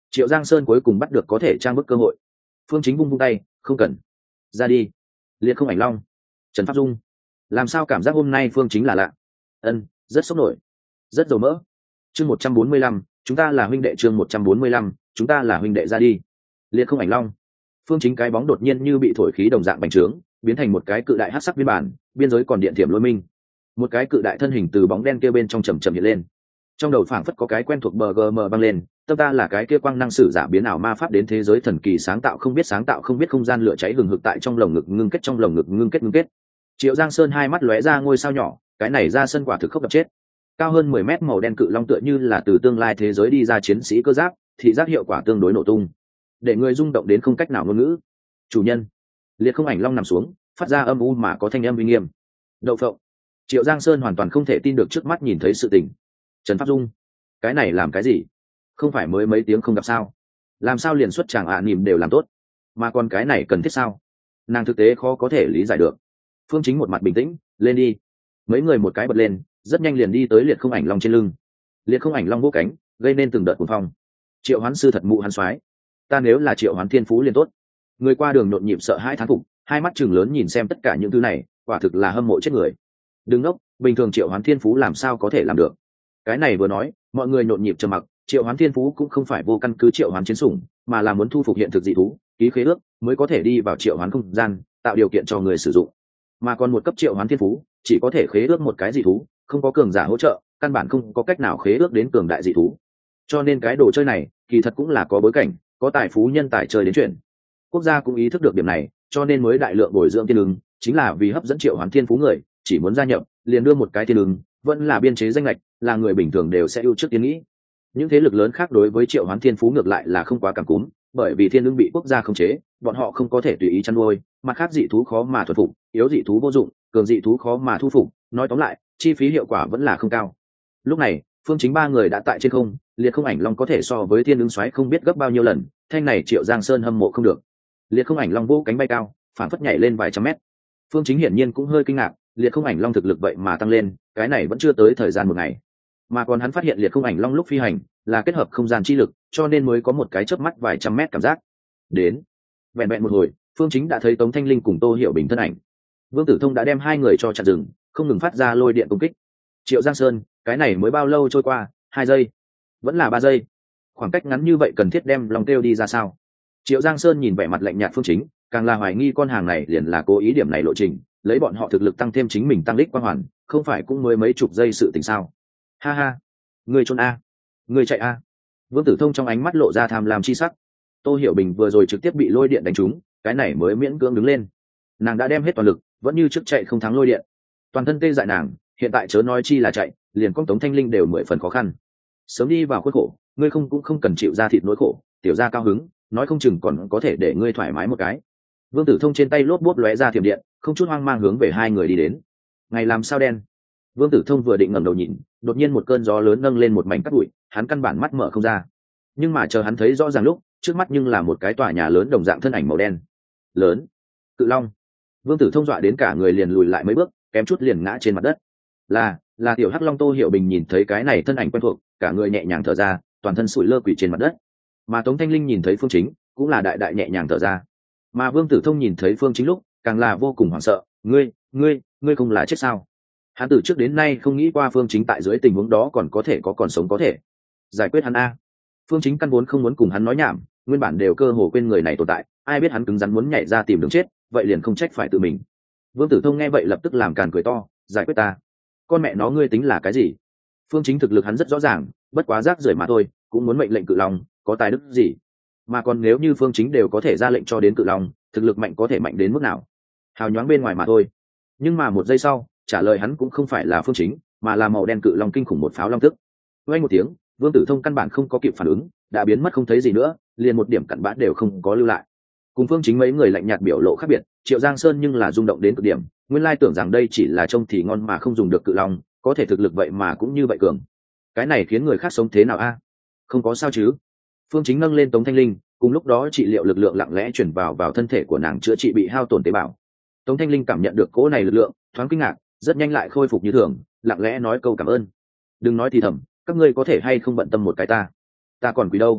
Triệu Giang Sơn cuối cùng bắt được có thể trang bức cơ hội. Phương Chính vung vung tay, không cần, ra đi. Liệt không ảnh long, Trần Pháp Dung, làm sao cảm giác hôm nay Phương Chính là lạ. Ân, rất sốc nổi, rất dầu mỡ. Chương một trăm bốn mươi lăm, chúng ta là huynh đệ. Chương một trăm bốn mươi lăm, chúng ta là huynh đệ, ra đi. Liệt không ảnh long. Phương Chính cái bóng đột nhiên như bị thổi khí đồng dạng bành trướng, biến thành một cái cự đại hắc sắc biên bản, biên giới còn điện thiểm lôi minh. Một cái cự đại thân hình từ bóng đen kia bên trong chậm chậm hiện lên. Trong đầu phảng phất có cái quen thuộc bờ gm băng lên, tâm ta là cái kia quang năng sử giả biến ảo ma pháp đến thế giới thần kỳ sáng tạo không biết sáng tạo không biết không gian lửa cháy hừng hực tại trong lồng ngực ngưng kết trong lồng ngực ngưng kết ngưng kết. Triệu Giang Sơn hai mắt lóe ra ngôi sao nhỏ, cái này ra sân quả thực khốc đập chết. Cao hơn mười mét màu đen cự long tựa như là từ tương lai thế giới đi ra chiến sĩ cơ giáp, thị giác hiệu quả tương đối nổ tung, để người rung động đến không cách nào ngôn ngữ. Chủ nhân. Liệt không ảnh long nằm xuống, phát ra âm u mà có thanh âm uy nghiêm. Đậu phộng. Triệu Giang Sơn hoàn toàn không thể tin được trước mắt nhìn thấy sự tình. Trần Pháp Dung, cái này làm cái gì? Không phải mới mấy tiếng không gặp sao? Làm sao liền xuất chàng ạ à, nỉm đều làm tốt, mà còn cái này cần thiết sao? Nàng thực tế khó có thể lý giải được. Phương Chính một mặt bình tĩnh, lên đi. Mấy người một cái bật lên, rất nhanh liền đi tới liệt không ảnh long trên lưng. Liệt không ảnh long vỗ cánh, gây nên từng đợt cuồng phong. Triệu Hoán sư thật mụ hắn soái, ta nếu là Triệu Hoán thiên phú liền tốt. Người qua đường nhộn nhịp sợ hãi thán phục, hai mắt trừng lớn nhìn xem tất cả những thứ này, quả thực là hâm mộ chết người. Đừng ngốc, bình thường Triệu Hoán thiên phú làm sao có thể làm được? Cái này vừa nói, mọi người nhộn nhịp trầm mặc. Triệu Hoán thiên phú cũng không phải vô căn cứ triệu hoán chiến sủng, mà là muốn thu phục hiện thực dị thú, ký khế ước mới có thể đi vào triệu hoán không gian, tạo điều kiện cho người sử dụng. Mà còn một cấp triệu hoán thiên phú chỉ có thể khế ước một cái dị thú, không có cường giả hỗ trợ, căn bản không có cách nào khế ước đến cường đại dị thú. Cho nên cái đồ chơi này kỳ thật cũng là có bối cảnh, có tài phú nhân tài chơi đến chuyện. Quốc gia cũng ý thức được điểm này, cho nên mới đại lượng bồi dưỡng thiên ứng, chính là vì hấp dẫn triệu hoán thiên phú người, chỉ muốn gia nhập liền đưa một cái thiên ứng, vẫn là biên chế danh lệch, là người bình thường đều sẽ ưu trước tiên nghĩ. Những thế lực lớn khác đối với triệu hoán thiên phú ngược lại là không quá cảm cúm, bởi vì thiên ứng bị quốc gia khống chế, bọn họ không có thể tùy ý chăn nuôi, mặt khác dị thú khó mà thuần phục, yếu dị thú vô dụng, cường dị thú khó mà thu phục, nói tóm lại chi phí hiệu quả vẫn là không cao. Lúc này Phương Chính ba người đã tại trên không, liệt không ảnh long có thể so với thiên ứng xoáy không biết gấp bao nhiêu lần, thanh này Triệu Giang Sơn hâm mộ không được. Liệt không ảnh long vỗ cánh bay cao, phản phất nhảy lên vài trăm mét. Phương Chính hiển nhiên cũng hơi kinh ngạc, liệt không ảnh long thực lực vậy mà tăng lên, cái này vẫn chưa tới thời gian một ngày, mà còn hắn phát hiện liệt không ảnh long lúc phi hành là kết hợp không gian chi lực, cho nên mới có một cái chớp mắt vài trăm mét cảm giác. Đến vẹn vẹn một hồi, Phương Chính đã thấy Tống Thanh Linh cùng Tô Hiểu Bình thân ảnh. Vương Tử Thông đã đem hai người cho chặn rừng, không ngừng phát ra lôi điện công kích. Triệu Giang Sơn, cái này mới bao lâu trôi qua? Hai giây, vẫn là ba giây? Khoảng cách ngắn như vậy cần thiết đem lòng kêu đi ra sao? Triệu Giang Sơn nhìn vẻ mặt lạnh nhạt Phương Chính, càng là hoài nghi con hàng này liền là cố ý điểm này lộ trình, lấy bọn họ thực lực tăng thêm chính mình tăng lích quang hoàn, không phải cũng mới mấy chục giây sự tình sao? Ha ha, người trốn a, người chạy a. Vương Tử Thông trong ánh mắt lộ ra tham lam chi sắc. Tô Hiểu Bình vừa rồi trực tiếp bị lôi điện đánh trúng, cái này mới miễn cưỡng đứng lên. Nàng đã đem hết toàn lực, vẫn như trước chạy không thắng lôi điện, toàn thân tê dại nàng, hiện tại chớ nói chi là chạy, liền con Tống Thanh Linh đều mười phần khó khăn. Sớm đi vào khuất khổ, ngươi không cũng không cần chịu ra thịt nỗi khổ, tiểu gia cao hứng, nói không chừng còn có thể để ngươi thoải mái một cái. Vương Tử Thông trên tay lốp bốp lóe ra thiểm điện, không chút hoang mang hướng về hai người đi đến. Ngày làm sao đen. Vương Tử Thông vừa định ngẩng đầu nhìn, đột nhiên một cơn gió lớn nâng lên một mảnh cát bụi, hắn căn bản mắt mở không ra. Nhưng mà chờ hắn thấy rõ ràng lúc, trước mắt nhưng là một cái tòa nhà lớn đồng dạng thân ảnh màu đen. Lớn, Cự Long. Vương Tử Thông dọa đến cả người liền lùi lại mấy bước, kém chút liền ngã trên mặt đất. Là, là tiểu Hắc Long. Tô Hiểu Bình nhìn thấy cái này thân ảnh quen thuộc, cả người nhẹ nhàng thở ra, toàn thân sụi lơ quỳ trên mặt đất. Mà Tống Thanh Linh nhìn thấy Phương Chính, cũng là đại đại nhẹ nhàng thở ra. Mà Vương Tử Thông nhìn thấy Phương Chính lúc, càng là vô cùng hoảng sợ, ngươi, ngươi, ngươi không là chết sao? Hắn từ trước đến nay không nghĩ qua Phương Chính tại dưới tình huống đó còn có thể có còn sống có thể giải quyết hắn a. Phương Chính căn vốn không muốn cùng hắn nói nhảm, nguyên bản đều cơ hồ quên người này tồn tại, ai biết hắn cứng rắn muốn nhảy ra tìm đường chết, vậy liền không trách phải tự mình. Vương Tử Thông nghe vậy lập tức làm càn cười to, giải quyết ta? Con mẹ nó ngươi tính là cái gì? Phương Chính thực lực hắn rất rõ ràng, bất quá rác rưởi mà thôi, cũng muốn mệnh lệnh Cự Long, có tài đức gì? Mà còn nếu như Phương Chính đều có thể ra lệnh cho đến Cự Long, thực lực mạnh có thể mạnh đến mức nào? Hào nhoáng bên ngoài mà thôi. Nhưng mà một giây sau, trả lời hắn cũng không phải là Phương Chính, mà là màu đen cự long kinh khủng một pháo long tức. Vang một tiếng, Vương Tử Thông căn bản không có kịp phản ứng, đã biến mất không thấy gì nữa, liền một điểm cặn bã đều không có lưu lại. Cùng Phương Chính mấy người lạnh nhạt biểu lộ khác biệt, Triệu Giang Sơn nhưng là rung động đến cực điểm, nguyên lai tưởng rằng đây chỉ là trông thì ngon mà không dùng được cự long, có thể thực lực vậy mà cũng như vậy cường. Cái này khiến người khác sống thế nào a? Không có sao chứ? Phương Chính nâng lên Tống Thanh Linh, cùng lúc đó trị liệu lực lượng lặng lẽ chuyển vào vào thân thể của nàng chữa trị bị hao tổn tế bào. Tống Thanh Linh cảm nhận được cỗ này lực lượng, thoáng kinh ngạc, rất nhanh lại khôi phục như thường, lặng lẽ nói câu cảm ơn. Đừng nói thì thầm, các ngươi có thể hay không bận tâm một cái ta, ta còn quý đâu.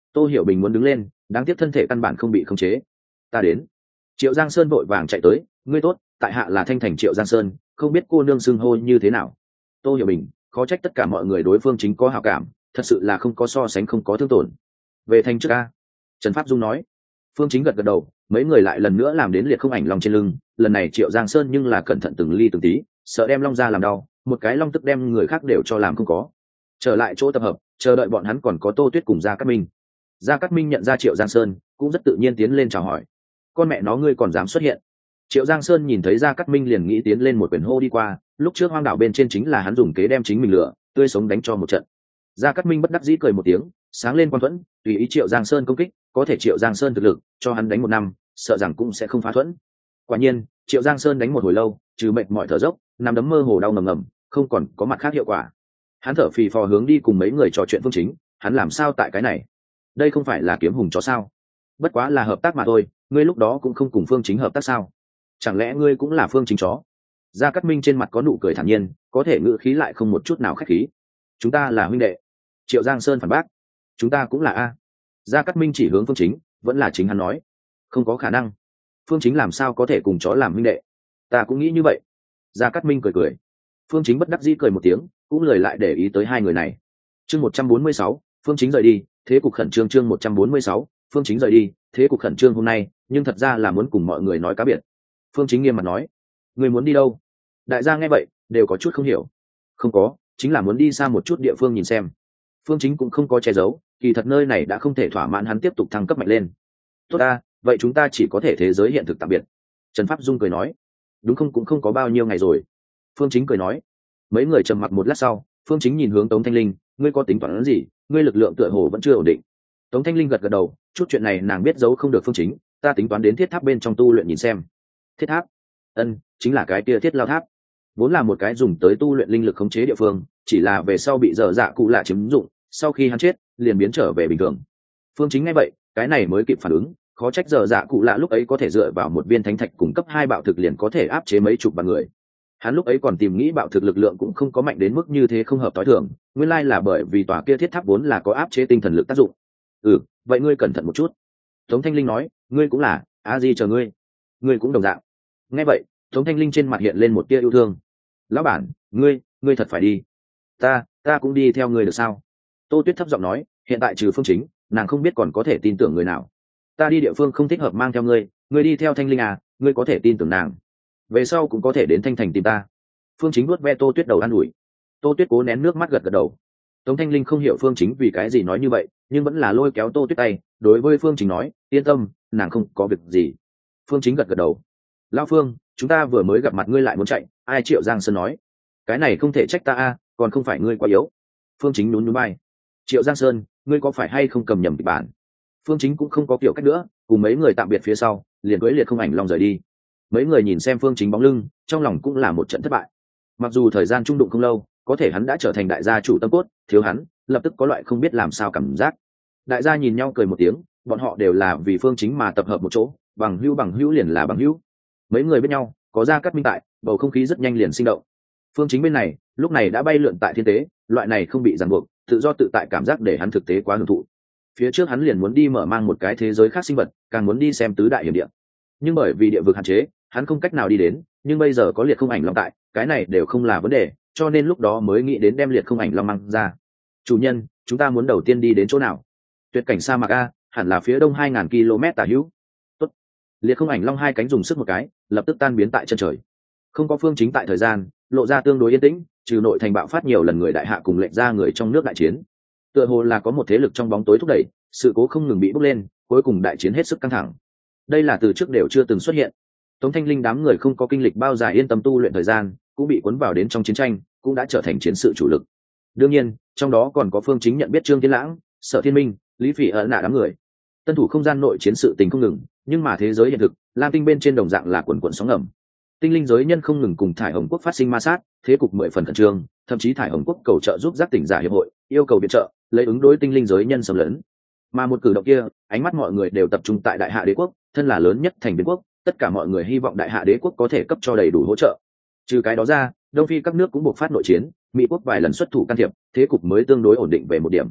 Tô Hiểu Bình muốn đứng lên, đáng tiếc thân thể căn bản không bị khống chế. Ta đến. Triệu Giang Sơn vội vàng chạy tới, ngươi tốt, tại hạ là Thanh Thành Triệu Giang Sơn, không biết cô nương xưng hô như thế nào. Tô Hiểu Bình, khó trách tất cả mọi người đối phương chính có hảo cảm, thật sự là không có so sánh không có thương tổn. Về thành trước a. Trần Pháp Dung nói. Phương Chính gật gật đầu, mấy người lại lần nữa làm đến liệt không ảnh long trên lưng, lần này Triệu Giang Sơn nhưng là cẩn thận từng ly từng tí, sợ đem long ra làm đau, một cái long tức đem người khác đều cho làm không có. Trở lại chỗ tập hợp, chờ đợi bọn hắn còn có Tô Tuyết cùng Gia Cát Minh. Gia Cát Minh nhận ra Triệu Giang Sơn, cũng rất tự nhiên tiến lên chào hỏi. Con mẹ nó ngươi còn dám xuất hiện? Triệu Giang Sơn nhìn thấy Gia Cát Minh liền nghĩ tiến lên một quyền hô đi qua, lúc trước hoang đảo bên trên chính là hắn dùng kế đem chính mình lửa, tươi sống đánh cho một trận. Gia Cát Minh bất đắc dĩ cười một tiếng, sáng lên quan thuẫn, tùy ý Triệu Giang Sơn công kích, có thể Triệu Giang Sơn thực lực, cho hắn đánh một năm, sợ rằng cũng sẽ không phá thuẫn. Quả nhiên, Triệu Giang Sơn đánh một hồi lâu, trừ mệt mỏi thở dốc, nằm đấm mơ hồ đau ngầm ngầm, không còn có mặt khác hiệu quả. Hắn thở phì phò hướng đi cùng mấy người trò chuyện Phương Chính, hắn làm sao tại cái này? Đây không phải là kiếm hùng chó sao? Bất quá là hợp tác mà thôi, ngươi lúc đó cũng không cùng Phương Chính hợp tác sao? Chẳng lẽ ngươi cũng là Phương Chính chó? Gia Cát Minh trên mặt có nụ cười thản nhiên, có thể ngữ khí lại không một chút nào khách khí. Chúng ta là huynh đệ. Triệu Giang Sơn phản bác. Chúng ta cũng là a. Gia Cát Minh chỉ hướng Phương Chính, vẫn là chính hắn nói. Không có khả năng. Phương Chính làm sao có thể cùng chó làm huynh đệ? Ta cũng nghĩ như vậy. Gia Cát Minh cười cười. Phương Chính bất đắc dĩ cười một tiếng, cũng lời lại để ý tới hai người này. Chương một trăm bốn mươi sáu, Phương Chính rời đi, thế cục khẩn trương. Chương một trăm bốn mươi sáu, Phương Chính rời đi, thế cục khẩn trương hôm nay, nhưng thật ra là muốn cùng mọi người nói cá biệt. Phương Chính nghiêm mặt nói, người muốn đi đâu? Đại gia nghe vậy, đều có chút không hiểu. Không có, chính là muốn đi xa một chút địa phương nhìn xem. Phương Chính cũng không có che giấu, kỳ thật nơi này đã không thể thỏa mãn hắn tiếp tục thăng cấp mạnh lên. Tốt ta, vậy chúng ta chỉ có thể thế giới hiện thực tạm biệt. Trần Pháp Dung cười nói, đúng không, cũng không có bao nhiêu ngày rồi. Phương Chính cười nói. Mấy người trầm mặc một lát sau, Phương Chính nhìn hướng Tống Thanh Linh, ngươi có tính toán gì? Ngươi lực lượng tựa hồ vẫn chưa ổn định. Tống Thanh Linh gật gật đầu, chút chuyện này nàng biết giấu không được Phương Chính, ta tính toán đến thiết tháp bên trong tu luyện nhìn xem. Thiết tháp? Ân, chính là cái kia thiết lao tháp. Vốn là một cái dùng tới tu luyện linh lực khống chế địa phương, chỉ là về sau bị dở dạ cụ lạ chiếm dụng, sau khi hắn chết, liền biến trở về bình thường. Phương Chính nghe vậy, cái này mới kịp phản ứng, khó trách dở dạ cụ lạ lúc ấy có thể dựa vào một viên thánh thạch cung cấp hai bạo thực liền có thể áp chế mấy chục vạn người. Hắn lúc ấy còn tìm nghĩ bạo thực lực lượng cũng không có mạnh đến mức như thế không hợp tối thường, nguyên lai là bởi vì tòa kia thiết tháp vốn là có áp chế tinh thần lực tác dụng. Ừ, vậy ngươi cẩn thận một chút. Tống Thanh Linh nói, ngươi cũng là, a di chờ ngươi. Ngươi cũng đồng dạng. Nghe vậy, Tống Thanh Linh trên mặt hiện lên một tia yêu thương. Lão bản, ngươi, ngươi thật phải đi. Ta, ta cũng đi theo ngươi được sao? Tô Tuyết thấp giọng nói, hiện tại trừ Phương Chính, nàng không biết còn có thể tin tưởng người nào. Ta đi địa phương không thích hợp mang theo ngươi, ngươi đi theo Thanh Linh à, ngươi có thể tin tưởng nàng. Về sau cũng có thể đến Thanh Thành tìm ta. Phương Chính nuốt ve Tô Tuyết đầu an ủi. Tô Tuyết cố nén nước mắt gật gật đầu. Tống Thanh Linh không hiểu Phương Chính vì cái gì nói như vậy, nhưng vẫn là lôi kéo Tô Tuyết tay, đối với Phương Chính nói, yên tâm, nàng không có việc gì. Phương Chính gật gật đầu. Lão Phương, chúng ta vừa mới gặp mặt ngươi lại muốn chạy, ai? Triệu Giang Sơn nói. Cái này không thể trách ta a, còn không phải ngươi quá yếu. Phương Chính nhún nhún vai. Triệu Giang Sơn, ngươi có phải hay không cầm nhầm kịch bản? Phương Chính cũng không có kiểu cách nữa, cùng mấy người tạm biệt phía sau, liền cưỡi liệt không ảnh long rời đi. Mấy người nhìn xem Phương Chính bóng lưng, trong lòng cũng là một trận thất bại. Mặc dù thời gian trung đụng không lâu, có thể hắn đã trở thành đại gia chủ tâm cốt, thiếu hắn, lập tức có loại không biết làm sao cảm giác. Đại gia nhìn nhau cười một tiếng, bọn họ đều là vì Phương Chính mà tập hợp một chỗ, bằng hữu bằng hữu liền là bằng hữu. Mấy người bên nhau, có Gia Cát Minh tại, bầu không khí rất nhanh liền sinh động. Phương Chính bên này, lúc này đã bay lượn tại thiên tế, loại này không bị ràng buộc, tự do tự tại cảm giác để hắn thực tế quá hưởng thụ. Phía trước hắn liền muốn đi mở mang một cái thế giới khác sinh vật, càng muốn đi xem tứ đại hiểm địa. Nhưng bởi vì địa vực hạn chế, hắn không cách nào đi đến, nhưng bây giờ có liệt không ảnh long tại, cái này đều không là vấn đề, cho nên lúc đó mới nghĩ đến đem liệt không ảnh long mang ra. Chủ nhân, chúng ta muốn đầu tiên đi đến chỗ nào? Tuyệt cảnh sa mạc a, hẳn là phía đông hai nghìn ki lô mét tả hữu. Tốt. Liệt không ảnh long hai cánh dùng sức một cái, lập tức tan biến tại chân trời. Không có Phương Chính tại thời gian, lộ ra tương đối yên tĩnh, trừ nội thành bạo phát nhiều lần người đại hạ cùng lệnh ra người trong nước đại chiến. Tựa hồ là có một thế lực trong bóng tối thúc đẩy, sự cố không ngừng bị bốc lên, cuối cùng đại chiến hết sức căng thẳng. Đây là từ trước đều chưa từng xuất hiện. Tống Thanh Linh đám người không có kinh lịch bao dài yên tâm tu luyện thời gian, cũng bị cuốn vào đến trong chiến tranh, cũng đã trở thành chiến sự chủ lực. Đương nhiên, trong đó còn có Phương Chính nhận biết Trương Thiên Lãng, Sở Thiên Minh, Lý Phỉ ở nạ đám người. Tân thủ không gian nội chiến sự tình không ngừng, nhưng mà thế giới hiện thực, Lam Tinh bên trên đồng dạng là quần quần sóng ngầm. Tinh linh giới nhân không ngừng cùng Thải Hồng Quốc phát sinh ma sát, thế cục mười phần khẩn trương, thậm chí Thải Hồng Quốc cầu trợ giúp giác tỉnh giả hiệp hội, yêu cầu viện trợ, lấy ứng đối tinh linh giới nhân xâm lấn. Mà một cử động kia, ánh mắt mọi người đều tập trung tại Đại Hạ Đế quốc, thân là lớn nhất thành viên quốc, tất cả mọi người hy vọng Đại Hạ Đế quốc có thể cấp cho đầy đủ hỗ trợ. Trừ cái đó ra, Đông Phi các nước cũng buộc phát nội chiến, Mỹ quốc vài lần xuất thủ can thiệp, thế cục mới tương đối ổn định về một điểm.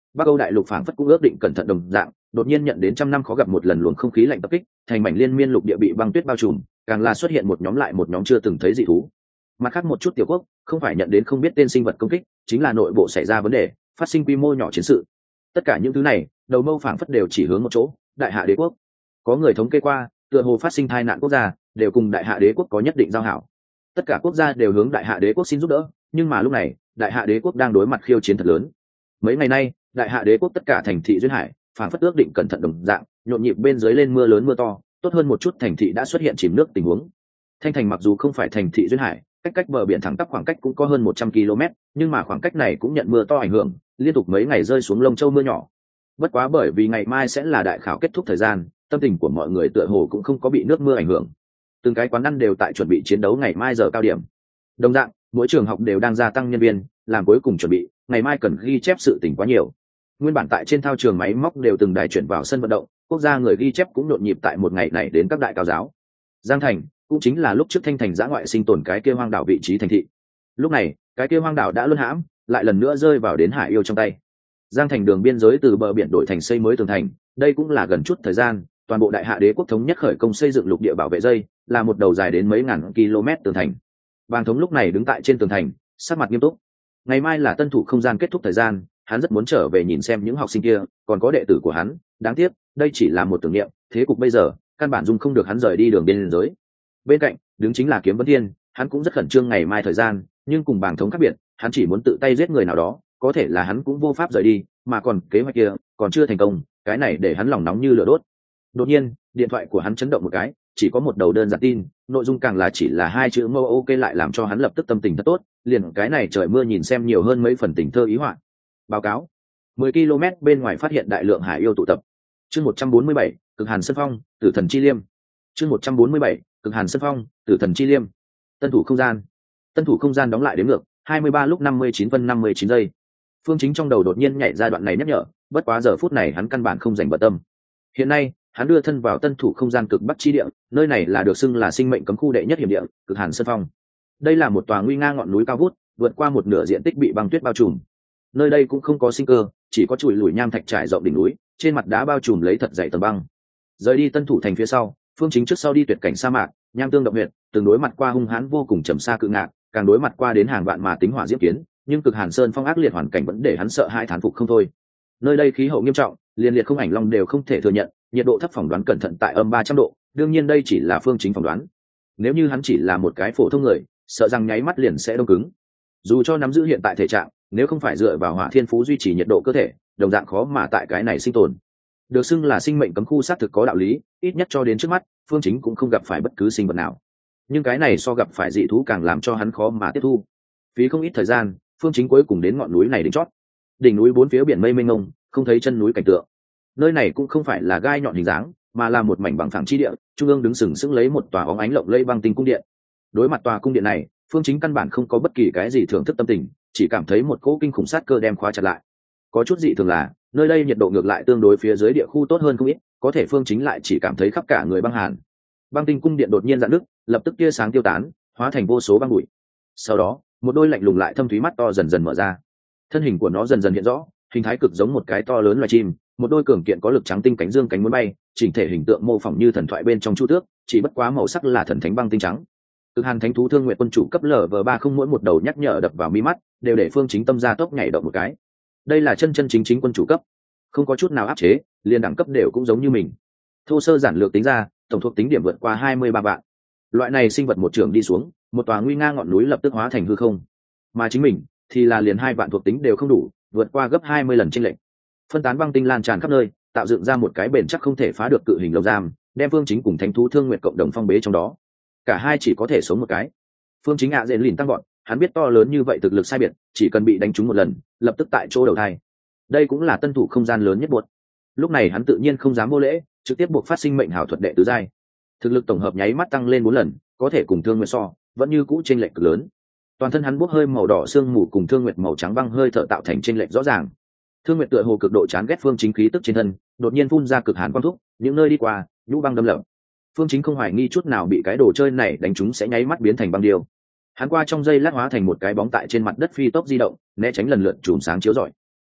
Bắc Âu đại lục phảng phất cũng ước định cẩn thận đồng dạng, đột nhiên nhận đến trăm năm khó gặp một lần luồng không khí lạnh tập kích, thành mảnh liên miên lục địa bị băng tuyết bao trùm, càng là xuất hiện một nhóm lại một nhóm chưa từng thấy dị thú. Mặt khác một chút tiểu quốc, không phải nhận đến không biết tên sinh vật công kích, chính là nội bộ xảy ra vấn đề, phát sinh quy mô nhỏ chiến sự. Tất cả những thứ này, đầu mâu phảng phất đều chỉ hướng một chỗ, Đại Hạ Đế quốc. Có người thống kê qua, tựa hồ phát sinh tai nạn quốc gia, đều cùng Đại Hạ Đế quốc có nhất định giao hảo. Tất cả quốc gia đều hướng Đại Hạ Đế quốc xin giúp đỡ, nhưng mà lúc này, Đại Hạ Đế quốc đang đối mặt khiêu chiến thật lớn. Mấy ngày nay, Đại Hạ Đế quốc tất cả thành thị duyên hải, phảng phất ước định cẩn thận đồng dạng, nhộn nhịp bên dưới lên mưa lớn mưa to, tốt hơn một chút thành thị đã xuất hiện chìm nước tình huống. Thanh Thành mặc dù không phải thành thị duyên hải, cách cách bờ biển thẳng tắp khoảng cách cũng có hơn một trăm ki lô mét, nhưng mà khoảng cách này cũng nhận mưa to ảnh hưởng, liên tục mấy ngày rơi xuống lông châu mưa nhỏ. Bất quá bởi vì ngày mai sẽ là đại khảo kết thúc thời gian, tâm tình của mọi người tựa hồ cũng không có bị nước mưa ảnh hưởng. Từng cái quán ăn đều tại chuẩn bị chiến đấu ngày mai giờ cao điểm. Đồng dạng, mỗi trường học đều đang gia tăng nhân viên, làm cuối cùng chuẩn bị, ngày mai cần ghi chép sự tình quá nhiều. Nguyên bản tại trên thao trường máy móc đều từng đài chuyển vào sân vận động, quốc gia người ghi chép cũng nhộn nhịp tại một ngày này đến các đại cao giáo. Giang Thành cũng chính là lúc trước Thanh Thành giã ngoại sinh tồn cái kia hoang đảo vị trí thành thị. Lúc này, cái kia hoang đảo đã luân hãm, lại lần nữa rơi vào đến Hải Yêu trong tay. Giang Thành đường biên giới từ bờ biển đổi thành xây mới tường thành, đây cũng là gần chút thời gian, toàn bộ Đại Hạ Đế quốc thống nhất khởi công xây dựng lục địa bảo vệ dây, là một đầu dài đến mấy ngàn km tường thành. Bàng Thống lúc này đứng tại trên tường thành, sắc mặt nghiêm túc. Ngày mai là tân thủ không gian kết thúc thời gian, hắn rất muốn trở về nhìn xem những học sinh kia, còn có đệ tử của hắn, đáng tiếc, đây chỉ là một tưởng niệm, thế cục bây giờ, căn bản dung không được hắn rời đi đường biên giới. Bên cạnh, đứng chính là Kiếm Vân Thiên, hắn cũng rất khẩn trương ngày mai thời gian, nhưng cùng Bàng Thống khác biệt, hắn chỉ muốn tự tay giết người nào đó, có thể là hắn cũng vô pháp rời đi, mà còn kế hoạch kia còn chưa thành công, cái này để hắn lòng nóng như lửa đốt. Đột nhiên, điện thoại của hắn chấn động một cái, chỉ có một đầu đơn giản tin, nội dung càng là chỉ là hai chữ mô ok lại làm cho hắn lập tức tâm tình thật tốt, liền cái này trời mưa nhìn xem nhiều hơn mấy phần tình thơ ý họa. Báo cáo, mười ki lô mét bên ngoài phát hiện đại lượng hải yêu tụ tập. Chương một trăm bốn mươi bảy, Cực Hàn Sơn Phong, Tử Thần Chi Liêm. Chương một trăm bốn mươi bảy, Cực Hàn Sơn Phong, Tử Thần Chi Liêm. Tân thủ không gian. Tân thủ không gian đóng lại đến ngược, hai mươi ba lúc năm mươi chín phân năm mươi chín giây. Phương Chính trong đầu đột nhiên nhảy ra đoạn này nhắc nhở, bất quá giờ phút này hắn căn bản không dành bận tâm. Hiện nay, hắn đưa thân vào tân thủ không gian cực bắc chi địa, nơi này là được xưng là sinh mệnh cấm khu đệ nhất hiểm địa, Cực Hàn Sơn Phong. Đây là một tòa nguy nga ngọn núi cao vút, vượt qua một nửa diện tích bị băng tuyết bao trùm. Nơi đây cũng không có sinh cơ, chỉ có chùi lùi nham thạch trải rộng đỉnh núi, trên mặt đá bao trùm lấy thật dày tầng băng. Rời đi tân thủ thành phía sau, Phương Chính trước sau đi tuyệt cảnh sa mạc, nham tương động huyệt, từng đối mặt qua hung hãn vô cùng trầm xa cự ngạc, càng đối mặt qua đến hàng vạn mà tính hỏa diễm kiến, nhưng Cực Hàn Sơn Phong ác liệt hoàn cảnh vẫn để hắn sợ hãi thán phục không thôi. Nơi đây khí hậu nghiêm trọng, liên liệt không ảnh long đều không thể thừa nhận, nhiệt độ thấp phỏng đoán cẩn thận tại âm ba trăm độ, đương nhiên đây chỉ là Phương Chính phỏng đoán. Nếu như hắn chỉ là một cái phổ thông người, sợ rằng nháy mắt liền sẽ đông cứng. Dù cho nắm giữ hiện tại thể trạng, nếu không phải dựa vào hỏa thiên phú duy trì nhiệt độ cơ thể, đồng dạng khó mà tại cái này sinh tồn. Được xưng là sinh mệnh cấm khu xác thực có đạo lý, ít nhất cho đến trước mắt, Phương Chính cũng không gặp phải bất cứ sinh vật nào. Nhưng cái này so gặp phải dị thú càng làm cho hắn khó mà tiếp thu. Phí không ít thời gian, Phương Chính cuối cùng đến ngọn núi này đỉnh chót. Đỉnh núi bốn phía biển mây mênh mông, không thấy chân núi cảnh tượng. Nơi này cũng không phải là gai nhọn hình dáng, mà là một mảnh bằng phẳng chi địa, trung ương đứng sừng sững lấy một tòa óng ánh lộng lẫy băng tinh cung điện. Đối mặt tòa cung điện này, Phương Chính căn bản không có bất kỳ cái gì thưởng thức tâm tình, chỉ cảm thấy một cỗ kinh khủng sát cơ đem khóa chặt lại. Có chút dị thường là, nơi đây nhiệt độ ngược lại tương đối phía dưới địa khu tốt hơn không ít, có thể Phương Chính lại chỉ cảm thấy khắp cả người băng hàn. Băng tinh cung điện đột nhiên rạn nứt, lập tức tia sáng tiêu tán, hóa thành vô số băng bụi. Sau đó, một đôi lạnh lùng lại thâm thúy mắt to dần dần mở ra. Thân hình của nó dần dần hiện rõ, hình thái cực giống một cái to lớn loài chim, một đôi cường kiện có lực trắng tinh cánh dương cánh muốn bay, chỉnh thể hình tượng mô phỏng như thần thoại bên trong chu tước, chỉ bất quá màu sắc là thần thánh băng tinh trắng. Cực Hàn Thánh thú Thương Nguyện quân chủ cấp lở vờ ba không mỗi một đầu nhắc nhở đập vào mi mắt, đều để Phương Chính tâm ra tốc nhảy động một cái. Đây là chân chân chính chính quân chủ cấp, không có chút nào áp chế, liền đẳng cấp đều cũng giống như mình. Thô sơ giản lược tính ra, tổng thuộc tính điểm vượt qua hai mươi ba vạn. Loại này sinh vật một trường đi xuống, một tòa nguy nga ngọn núi lập tức hóa thành hư không. Mà chính mình thì là liền hai vạn thuộc tính đều không đủ, vượt qua gấp hai mươi lần chênh lệch. Phân tán băng tinh lan tràn khắp nơi, tạo dựng ra một cái bền chắc không thể phá được cự hình lồng giam, đem Phương Chính cùng Thánh thú Thương Nguyện cộng đồng phong bế trong đó. Cả hai chỉ có thể sống một cái. Phương Chính ạ à dện lìn tăng gọn, hắn biết to lớn như vậy thực lực sai biệt, chỉ cần bị đánh trúng một lần, lập tức tại chỗ đầu thai. Đây cũng là tân thủ không gian lớn nhất buộc. Lúc này hắn tự nhiên không dám vô lễ, trực tiếp buộc phát sinh mệnh hảo thuật đệ tứ giai. Thực lực tổng hợp nháy mắt tăng lên bốn lần, có thể cùng Thương Nguyệt so, vẫn như cũ chênh lệch cực lớn. Toàn thân hắn bốc hơi màu đỏ sương mù cùng Thương Nguyệt màu trắng băng hơi thở tạo thành chênh lệch rõ ràng. Thương Nguyệt tựa hồ cực độ chán ghét Phương Chính khí tức trên thân, đột nhiên phun ra cực hàn quang thúc, những nơi đi qua, nhũ băng đâm lở. Phương Chính không hoài nghi chút nào bị cái đồ chơi này đánh trúng sẽ nháy mắt biến thành băng điêu. Hắn qua trong giây lát hóa thành một cái bóng tại trên mặt đất phi tốc di động, né tránh lần lượt chùm sáng chiếu rọi.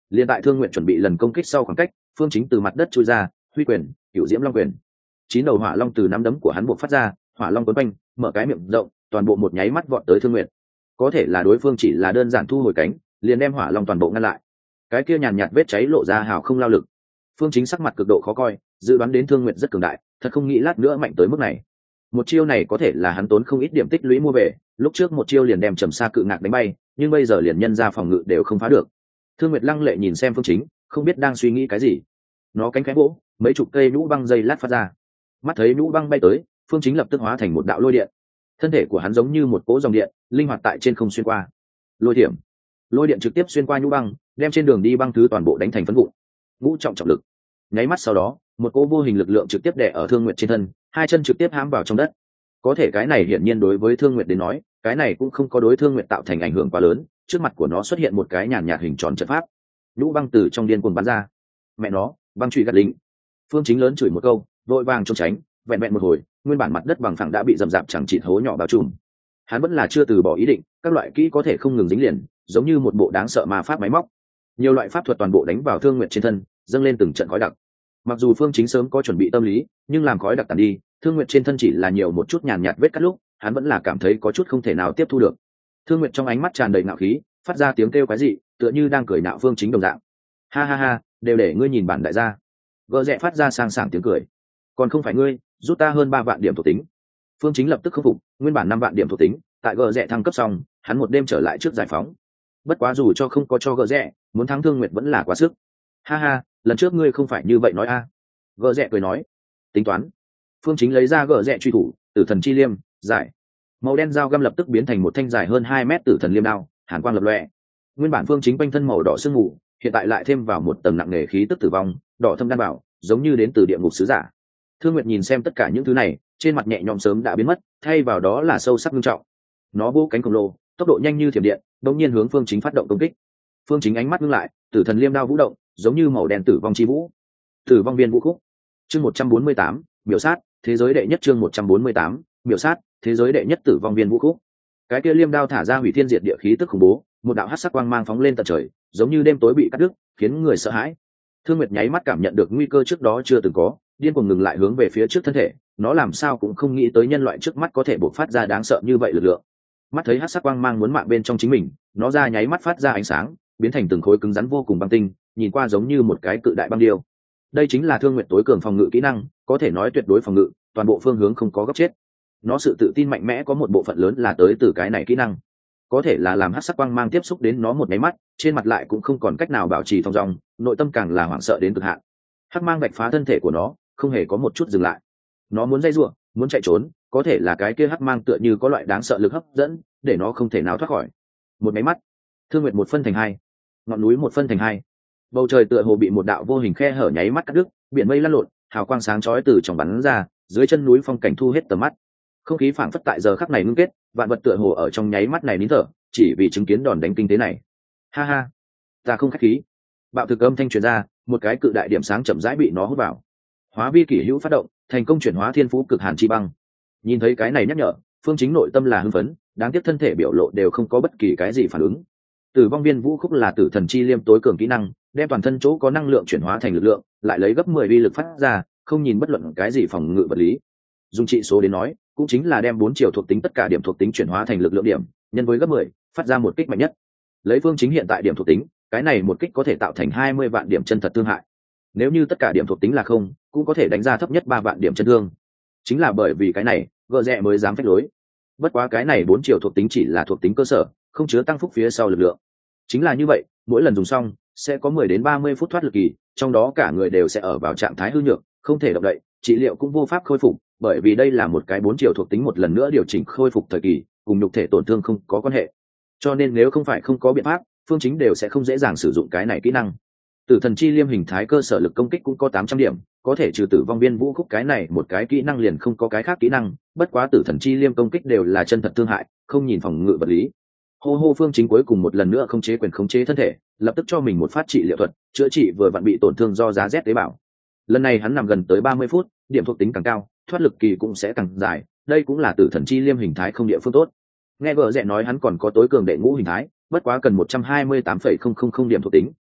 Liên tại Thương Nguyện chuẩn bị lần công kích sau khoảng cách, Phương Chính từ mặt đất chui ra, huy quyền, cửu diễm long quyền. Chín đầu hỏa long từ nắm đấm của hắn buộc phát ra, hỏa long quấn quanh, mở cái miệng rộng, toàn bộ một nháy mắt vọt tới Thương Nguyện. Có thể là đối phương chỉ là đơn giản thu hồi cánh, liền đem hỏa long toàn bộ ngăn lại. Cái kia nhàn nhạt vết cháy lộ ra hào không lao lực. Phương Chính sắc mặt cực độ khó coi, dự đoán đến Thương Nguyện rất cường đại, thật không nghĩ lát nữa mạnh tới mức này. Một chiêu này có thể là hắn tốn không ít điểm tích lũy mua về, lúc trước một chiêu liền đem Trầm Sa cự ngạc đánh bay, nhưng bây giờ liền nhân ra phòng ngự đều không phá được. Thương Nguyệt lăng lệ nhìn xem Phương Chính, không biết đang suy nghĩ cái gì. Nó cánh khẽ vỗ, mấy chục cây nhũ băng dây lát phát ra. Mắt thấy nhũ băng bay tới, Phương Chính lập tức hóa thành một đạo lôi điện. Thân thể của hắn giống như một cỗ dòng điện, linh hoạt tại trên không xuyên qua. Lôi điểm, lôi điện trực tiếp xuyên qua nhũ băng, đem trên đường đi băng thứ toàn bộ đánh thành phấn vụn. Ngũ trọng trọng lực. Nháy mắt sau đó, một cỗ vô hình lực lượng trực tiếp đè ở Thương Nguyệt trên thân, hai chân trực tiếp hãm vào trong đất. Có thể cái này hiển nhiên đối với Thương Nguyệt đến nói, cái này cũng không có đối Thương Nguyệt tạo thành ảnh hưởng quá lớn. Trước mặt của nó xuất hiện một cái nhàn nhạt hình tròn trận pháp, nhũ băng từ trong điên cuồng bắn ra. Mẹ nó, băng truy gắt lính. Phương Chính lớn chửi một câu, vội vàng trốn tránh, vẹn vẹn một hồi, nguyên bản mặt đất bằng phẳng đã bị rầm rạp chẳng chịt hố nhỏ bao trùm. Hắn vẫn là chưa từ bỏ ý định, các loại kỹ có thể không ngừng dính liền, giống như một bộ đáng sợ ma pháp máy móc. Nhiều loại pháp thuật toàn bộ đánh vào Thương Nguyệt trên thân, dâng lên từng trận khói đặc. Mặc dù Phương Chính sớm có chuẩn bị tâm lý, nhưng làm khói đặc tàn đi, Thương Nguyệt trên thân chỉ là nhiều một chút nhàn nhạt vết cắt lúc, hắn vẫn là cảm thấy có chút không thể nào tiếp thu được. Thương Nguyệt trong ánh mắt tràn đầy ngạo khí, phát ra tiếng kêu quái dị, tựa như đang cười nhạo Phương Chính đồng dạng. Ha ha ha, đều để ngươi nhìn bản đại gia. Gờ rẽ phát ra sang sảng tiếng cười. Còn không phải ngươi, rút ta hơn ba vạn điểm thuộc tính. Phương Chính lập tức khắc phục, nguyên bản năm vạn điểm thuộc tính, tại gờ rẽ thăng cấp xong, hắn một đêm trở lại trước giải phóng. Bất quá dù cho không có cho gờ rẽ, muốn thắng Thương Nguyệt vẫn là quá sức. Ha ha, lần trước ngươi không phải như vậy nói a. À. Gờ rẽ cười nói. Tính toán. Phương Chính lấy ra gờ rẽ truy thủ, Tử Thần Chi Liêm, giải. Màu đen dao găm lập tức biến thành một thanh dài hơn hai mét Tử Thần Liêm đao, hàn quang lập lòe. Nguyên bản Phương Chính quanh thân màu đỏ sương mù, hiện tại lại thêm vào một tầng nặng nề khí tức tử vong, đỏ thâm đan bảo, giống như đến từ địa ngục sứ giả. Thương Nguyệt nhìn xem tất cả những thứ này, trên mặt nhẹ nhõm sớm đã biến mất, thay vào đó là sâu sắc nghiêm trọng. Nó vỗ cánh khổng lồ, tốc độ nhanh như thiểm điện, đột nhiên hướng Phương Chính phát động công kích. Phương Chính ánh mắt ngưng lại, Tử Thần Liêm đao vũ động, giống như màu đen tử vong chi vũ. Tử vong viên vũ khúc. Chương một trăm bốn mươi tám, biểu sát, thế giới đệ nhất chương một trăm bốn mươi tám, biểu sát, thế giới đệ nhất tử vong viên vũ khúc. Cái kia liêm đao thả ra hủy thiên diệt địa khí tức khủng bố, một đạo hắc sắc quang mang phóng lên tận trời, giống như đêm tối bị cắt đứt, khiến người sợ hãi. Thương Nguyệt nháy mắt cảm nhận được nguy cơ trước đó chưa từng có, điên cuồng ngừng lại hướng về phía trước thân thể, nó làm sao cũng không nghĩ tới nhân loại trước mắt có thể bộc phát ra đáng sợ như vậy lực lượng. Mắt thấy hắc sắc quang mang muốn mạng bên trong chính mình, nó ra nháy mắt phát ra ánh sáng, biến thành từng khối cứng rắn vô cùng băng tinh, nhìn qua giống như một cái cự đại băng điêu. Đây chính là Thương Nguyệt tối cường phòng ngự kỹ năng, có thể nói tuyệt đối phòng ngự, toàn bộ phương hướng không có góc chết. Nó sự tự tin mạnh mẽ có một bộ phận lớn là tới từ cái này kỹ năng. Có thể là làm hắc sắc quang mang tiếp xúc đến nó một máy mắt, trên mặt lại cũng không còn cách nào bảo trì thong dong, nội tâm càng là hoảng sợ đến cực hạn. Hắc mang vạch phá thân thể của nó, không hề có một chút dừng lại. Nó muốn dây rủa, muốn chạy trốn, có thể là cái kia hắc mang tựa như có loại đáng sợ lực hấp dẫn, để nó không thể nào thoát khỏi. Một máy mắt, Thương Nguyệt một phân thành hai, ngọn núi một phân thành hai. Bầu trời tựa hồ bị một đạo vô hình khe hở nháy mắt cắt đứt, biển mây lăn lộn, hào quang sáng chói từ trong bắn ra, dưới chân núi phong cảnh thu hết tầm mắt. Không khí phảng phất tại giờ khắc này ngưng kết, vạn vật tựa hồ ở trong nháy mắt này nín thở, chỉ vì chứng kiến đòn đánh kinh tế này. Ha ha, ta không khách khí. Bạo thực âm thanh truyền ra, một cái cự đại điểm sáng chậm rãi bị nó hút vào. Hóa vi kỷ hữu phát động, thành công chuyển hóa thiên phú cực hàn chi băng. Nhìn thấy cái này nhắc nhở, Phương Chính nội tâm là hưng phấn, đáng tiếc thân thể biểu lộ đều không có bất kỳ cái gì phản ứng. Tử vong viên vũ khúc là Tử Thần Chi Liêm tối cường kỹ năng, đem toàn thân chỗ có năng lượng chuyển hóa thành lực lượng, lại lấy gấp mười vi lực phát ra, không nhìn bất luận cái gì phòng ngự vật lý. Dùng trị số đến nói, cũng chính là đem bốn chiều thuộc tính tất cả điểm thuộc tính chuyển hóa thành lực lượng điểm, nhân với gấp mười, phát ra một kích mạnh nhất. Lấy Phương Chính hiện tại điểm thuộc tính, cái này một kích có thể tạo thành hai mươi vạn điểm chân thật thương hại. Nếu như tất cả điểm thuộc tính là không, cũng có thể đánh ra thấp nhất ba vạn điểm chân thương. Chính là bởi vì cái này, gợ rẽ mới dám phách lối. Bất quá cái này bốn chiều thuộc tính chỉ là thuộc tính cơ sở, không chứa tăng phúc phía sau lực lượng. Chính là như vậy, mỗi lần dùng xong sẽ có mười đến ba mươi phút thoát lực kỳ, trong đó cả người đều sẽ ở vào trạng thái hư nhược, không thể động đậy, trị liệu cũng vô pháp khôi phục, bởi vì đây là một cái bốn chiều thuộc tính một lần nữa điều chỉnh khôi phục thời kỳ, cùng nhục thể tổn thương không có quan hệ. Cho nên nếu không phải không có biện pháp, Phương Chính đều sẽ không dễ dàng sử dụng cái này kỹ năng. Tử Thần Chi Liêm hình thái cơ sở lực công kích cũng có tám trăm điểm, có thể trừ tử vong viên vũ khúc cái này một cái kỹ năng liền không có cái khác kỹ năng, bất quá Tử Thần Chi Liêm công kích đều là chân thật thương hại, không nhìn phòng ngự vật lý. Hô hô Phương Chính cuối cùng một lần nữa không chế quyền khống chế thân thể, lập tức cho mình một phát trị liệu thuật, chữa trị vừa vặn bị tổn thương do giá rét tế bào. Lần này hắn nằm gần tới ba mươi phút, điểm thuộc tính càng cao, thoát lực kỳ cũng sẽ càng dài, đây cũng là Tử Thần Chi Liêm hình thái không địa phương tốt. Nghe vợ rẻ nói hắn còn có tối cường đệ ngũ hình thái, bất quá cần một trăm hai mươi tám phẩy không không không điểm thuộc tính,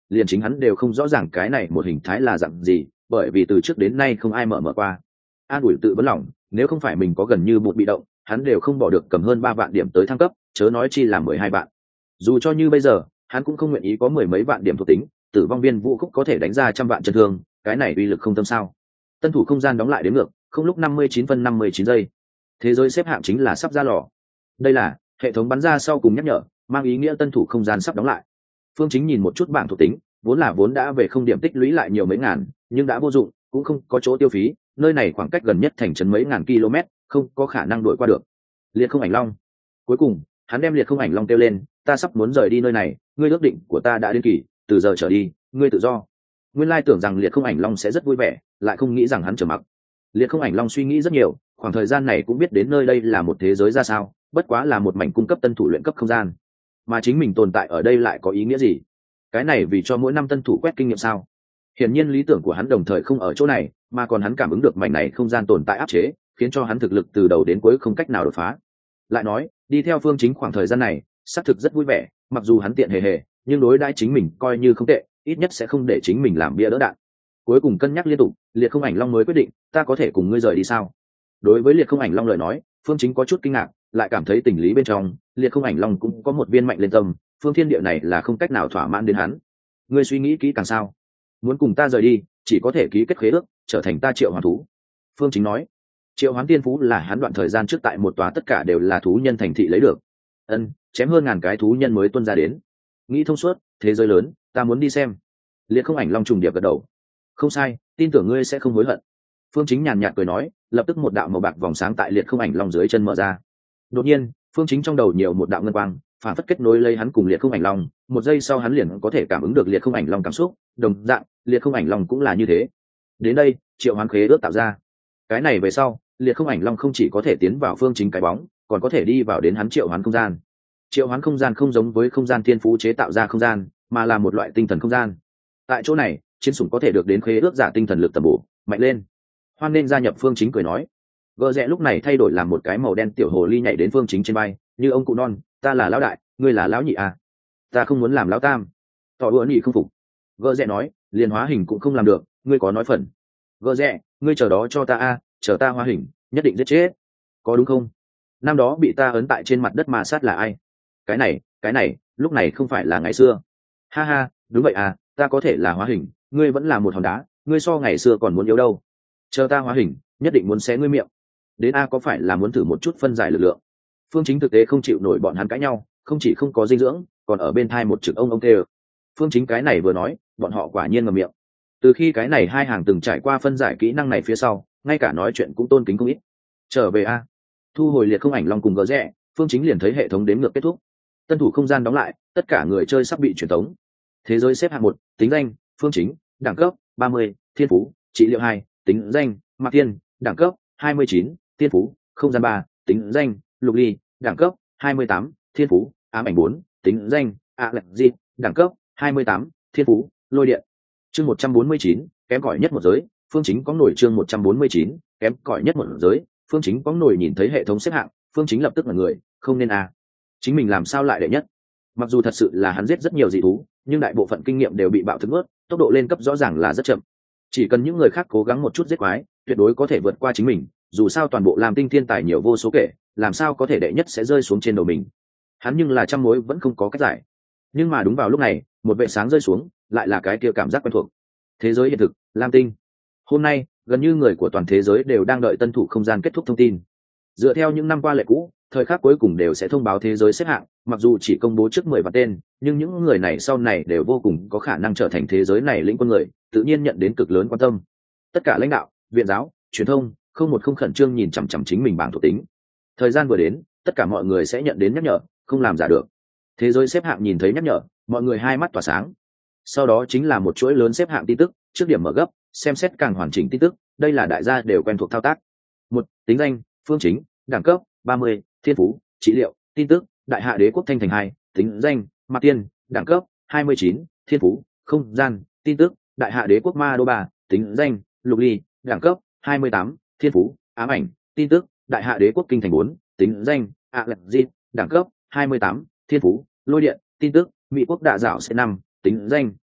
liền chính hắn đều không rõ ràng cái này một hình thái là dạng gì, bởi vì từ trước đến nay không ai mở mở qua. An ủi tự vấn lòng, nếu không phải mình có gần như một bị động, hắn đều không bỏ được cầm hơn ba vạn điểm tới thăng cấp, chớ nói chi là mười hai vạn. Dù cho như bây giờ, hắn cũng không nguyện ý có mười mấy vạn điểm thuộc tính, tử vong viên vũ khúc có thể đánh ra trăm vạn chân thương, cái này uy lực không tâm sao. Tân thủ không gian đóng lại đến ngược, không lúc năm mươi chín phân năm mươi chín giây. Thế giới xếp hạng chính là sắp ra lò. Đây là hệ thống bắn ra sau cùng nhắc nhở, mang ý nghĩa tân thủ không gian sắp đóng lại. Phương Chính nhìn một chút bảng thuộc tính, vốn là vốn đã về không điểm tích lũy lại nhiều mấy ngàn, nhưng đã vô dụng, cũng không có chỗ tiêu phí, nơi này khoảng cách gần nhất thành trấn mấy ngàn km, không có khả năng đuổi qua được. Liệt không ảnh long. Cuối cùng, hắn đem liệt không ảnh long kêu lên, ta sắp muốn rời đi nơi này, ngươi ước định của ta đã đến kỳ, từ giờ trở đi, ngươi tự do. Nguyên lai tưởng rằng liệt không ảnh long sẽ rất vui vẻ, lại không nghĩ rằng hắn trở mặc. Liệt không ảnh long suy nghĩ rất nhiều, khoảng thời gian này cũng biết đến nơi đây là một thế giới ra sao, bất quá là một mảnh cung cấp tân thủ luyện cấp không gian, mà chính mình tồn tại ở đây lại có ý nghĩa gì? Cái này vì cho mỗi năm tân thủ quét kinh nghiệm sao? Hiển nhiên lý tưởng của hắn đồng thời không ở chỗ này, mà còn hắn cảm ứng được mảnh này không gian tồn tại áp chế, khiến cho hắn thực lực từ đầu đến cuối không cách nào đột phá. Lại nói, đi theo Phương Chính khoảng thời gian này, xác thực rất vui vẻ, mặc dù hắn tiện hề hề, nhưng đối đãi chính mình coi như không tệ, ít nhất sẽ không để chính mình làm bia đỡ đạn. Cuối cùng cân nhắc liên tục, liệt không ảnh long mới quyết định, ta có thể cùng ngươi rời đi sao? Đối với liệt không ảnh long lời nói, Phương Chính có chút kinh ngạc, lại cảm thấy tình lý bên trong, liệt không ảnh long cũng có một viên mạnh lên tâm, phương thiên địa này là không cách nào thỏa mãn đến hắn. Ngươi suy nghĩ kỹ càng sao? Muốn cùng ta rời đi, chỉ có thể ký kết khế ước, trở thành ta triệu hoán thú. Phương Chính nói. Triệu hoán tiên phú là hắn đoạn thời gian trước tại một tòa tất cả đều là thú nhân thành thị lấy được. Ân, chém hơn ngàn cái thú nhân mới tuân ra đến. Nghĩ thông suốt, thế giới lớn, ta muốn đi xem. Liệt không ảnh long trùng điệp gật đầu. Không sai, tin tưởng ngươi sẽ không hối hận. Phương Chính nhàn nhạt cười nói, lập tức một đạo màu bạc vòng sáng tại liệt không ảnh long dưới chân mở ra. Đột nhiên, Phương Chính trong đầu nhiều một đạo ngân quang, phản phất kết nối lấy hắn cùng liệt không ảnh long, một giây sau hắn liền có thể cảm ứng được liệt không ảnh long cảm xúc, đồng dạng, liệt không ảnh long cũng là như thế. Đến đây, triệu hoán khế ước tạo ra. Cái này về sau, liệt không ảnh long không chỉ có thể tiến vào Phương Chính cái bóng, còn có thể đi vào đến hắn triệu hoán không gian. Triệu hoán không gian không giống với không gian thiên phú chế tạo ra không gian, mà là một loại tinh thần không gian. Tại chỗ này, chiến sủng có thể được đến khế ước giả tinh thần lực tầm bổ, mạnh lên. Hoan nên gia nhập. Phương Chính cười nói. Gờ rẽ lúc này thay đổi làm một cái màu đen tiểu hồ ly nhảy đến Phương Chính trên bay, như ông cụ non, ta là lão đại, ngươi là lão nhị à? Ta không muốn làm lão tam. Tỏ ưa nhị không phục. Gờ rẽ nói, liền hóa hình cũng không làm được, ngươi có nói phần. Gờ rẽ, ngươi chờ đó cho ta a, à, chờ ta hóa hình, nhất định giết chết. Có đúng không? Năm đó bị ta ấn tại trên mặt đất mà sát là ai? Cái này, cái này, lúc này không phải là ngày xưa. Ha ha, đúng vậy à, ta có thể là hóa hình, ngươi vẫn là một hòn đá, ngươi so ngày xưa còn muốn yếu đâu. Chờ ta hóa hình, nhất định muốn xé ngươi miệng. Đến a có phải là muốn thử một chút phân giải lực lượng? Phương Chính thực tế không chịu nổi bọn hắn cãi nhau, không chỉ không có dinh dưỡng, còn ở bên thai một trực ông ông tê. Phương Chính cái này vừa nói, bọn họ quả nhiên ngậm miệng. Từ khi cái này hai hàng từng trải qua phân giải kỹ năng này phía sau, ngay cả nói chuyện cũng tôn kính không ít. Trở về a. Thu hồi liệt không ảnh long cùng gỡ rẽ, Phương Chính liền thấy hệ thống đếm ngược kết thúc. Tân thủ không gian đóng lại, tất cả người chơi sắp bị truyền tống. Thế giới xếp hạng một, tính danh, Phương Chính, đẳng cấp ba mươi, thiên phú, trị liệu hai, tính danh, Mạc Thiên, đẳng cấp hai mươi chín, thiên phú, không gian ba, tính danh, Lục Ly, đẳng cấp hai mươi tám, thiên phú, ám ảnh bốn, tính danh, A Lệ Di, đẳng cấp hai mươi tám, thiên phú, lôi điện. Chương một trăm bốn mươi chín, kém cỏi nhất một giới, Phương Chính có nổi. Chương một trăm bốn mươi chín, kém cỏi nhất một giới, Phương Chính có nổi. Nhìn thấy hệ thống xếp hạng, Phương Chính lập tức là người, không nên à. Chính mình làm sao lại đệ nhất? Mặc dù thật sự là hắn giết rất nhiều dị thú, nhưng đại bộ phận kinh nghiệm đều bị bạo thức ướt, tốc độ lên cấp rõ ràng là rất chậm. Chỉ cần những người khác cố gắng một chút giết quái, tuyệt đối có thể vượt qua chính mình, dù sao toàn bộ làm tinh thiên tài nhiều vô số kể, làm sao có thể đệ nhất sẽ rơi xuống trên đầu mình. Hắn nhưng là trăm mối vẫn không có cách giải. Nhưng mà đúng vào lúc này, một vệ sáng rơi xuống, lại là cái kia cảm giác quen thuộc. Thế giới hiện thực, lam tinh. Hôm nay, gần như người của toàn thế giới đều đang đợi tân thủ không gian kết thúc thông tin. Dựa theo những năm qua lệ cũ, thời khắc cuối cùng đều sẽ thông báo thế giới xếp hạng, mặc dù chỉ công bố trước mười vạn tên, nhưng những người này sau này đều vô cùng có khả năng trở thành thế giới này lĩnh quân người, tự nhiên nhận đến cực lớn quan tâm. Tất cả lãnh đạo, viện giáo, truyền thông, không một không khẩn trương nhìn chằm chằm chính mình bảng thuộc tính. Thời gian vừa đến, tất cả mọi người sẽ nhận đến nhắc nhở, không làm giả được. Thế giới xếp hạng nhìn thấy nhắc nhở, mọi người hai mắt tỏa sáng. Sau đó chính là một chuỗi lớn xếp hạng tin tức, trước điểm mở gấp, xem xét càng hoàn chỉnh tin tức, đây là đại gia đều quen thuộc thao tác. Một, tính danh, Phương Chính, đẳng cấp ba mươi, thiên phú, trị liệu, tin tức, đại hạ đế quốc thanh thành hai, tính danh, Mạc Tiên, đẳng cấp hai mươi chín, thiên phú, không gian, tin tức, đại hạ đế quốc ma đô ba, tính danh, Lục Ly, đẳng cấp hai mươi tám, thiên phú, ám ảnh, tin tức, đại hạ đế quốc kinh thành bốn, tính danh, A Lệ Di, đẳng cấp hai mươi tám, thiên phú, lôi điện, tin tức, Mỹ quốc đạ dạo c năm, tính danh,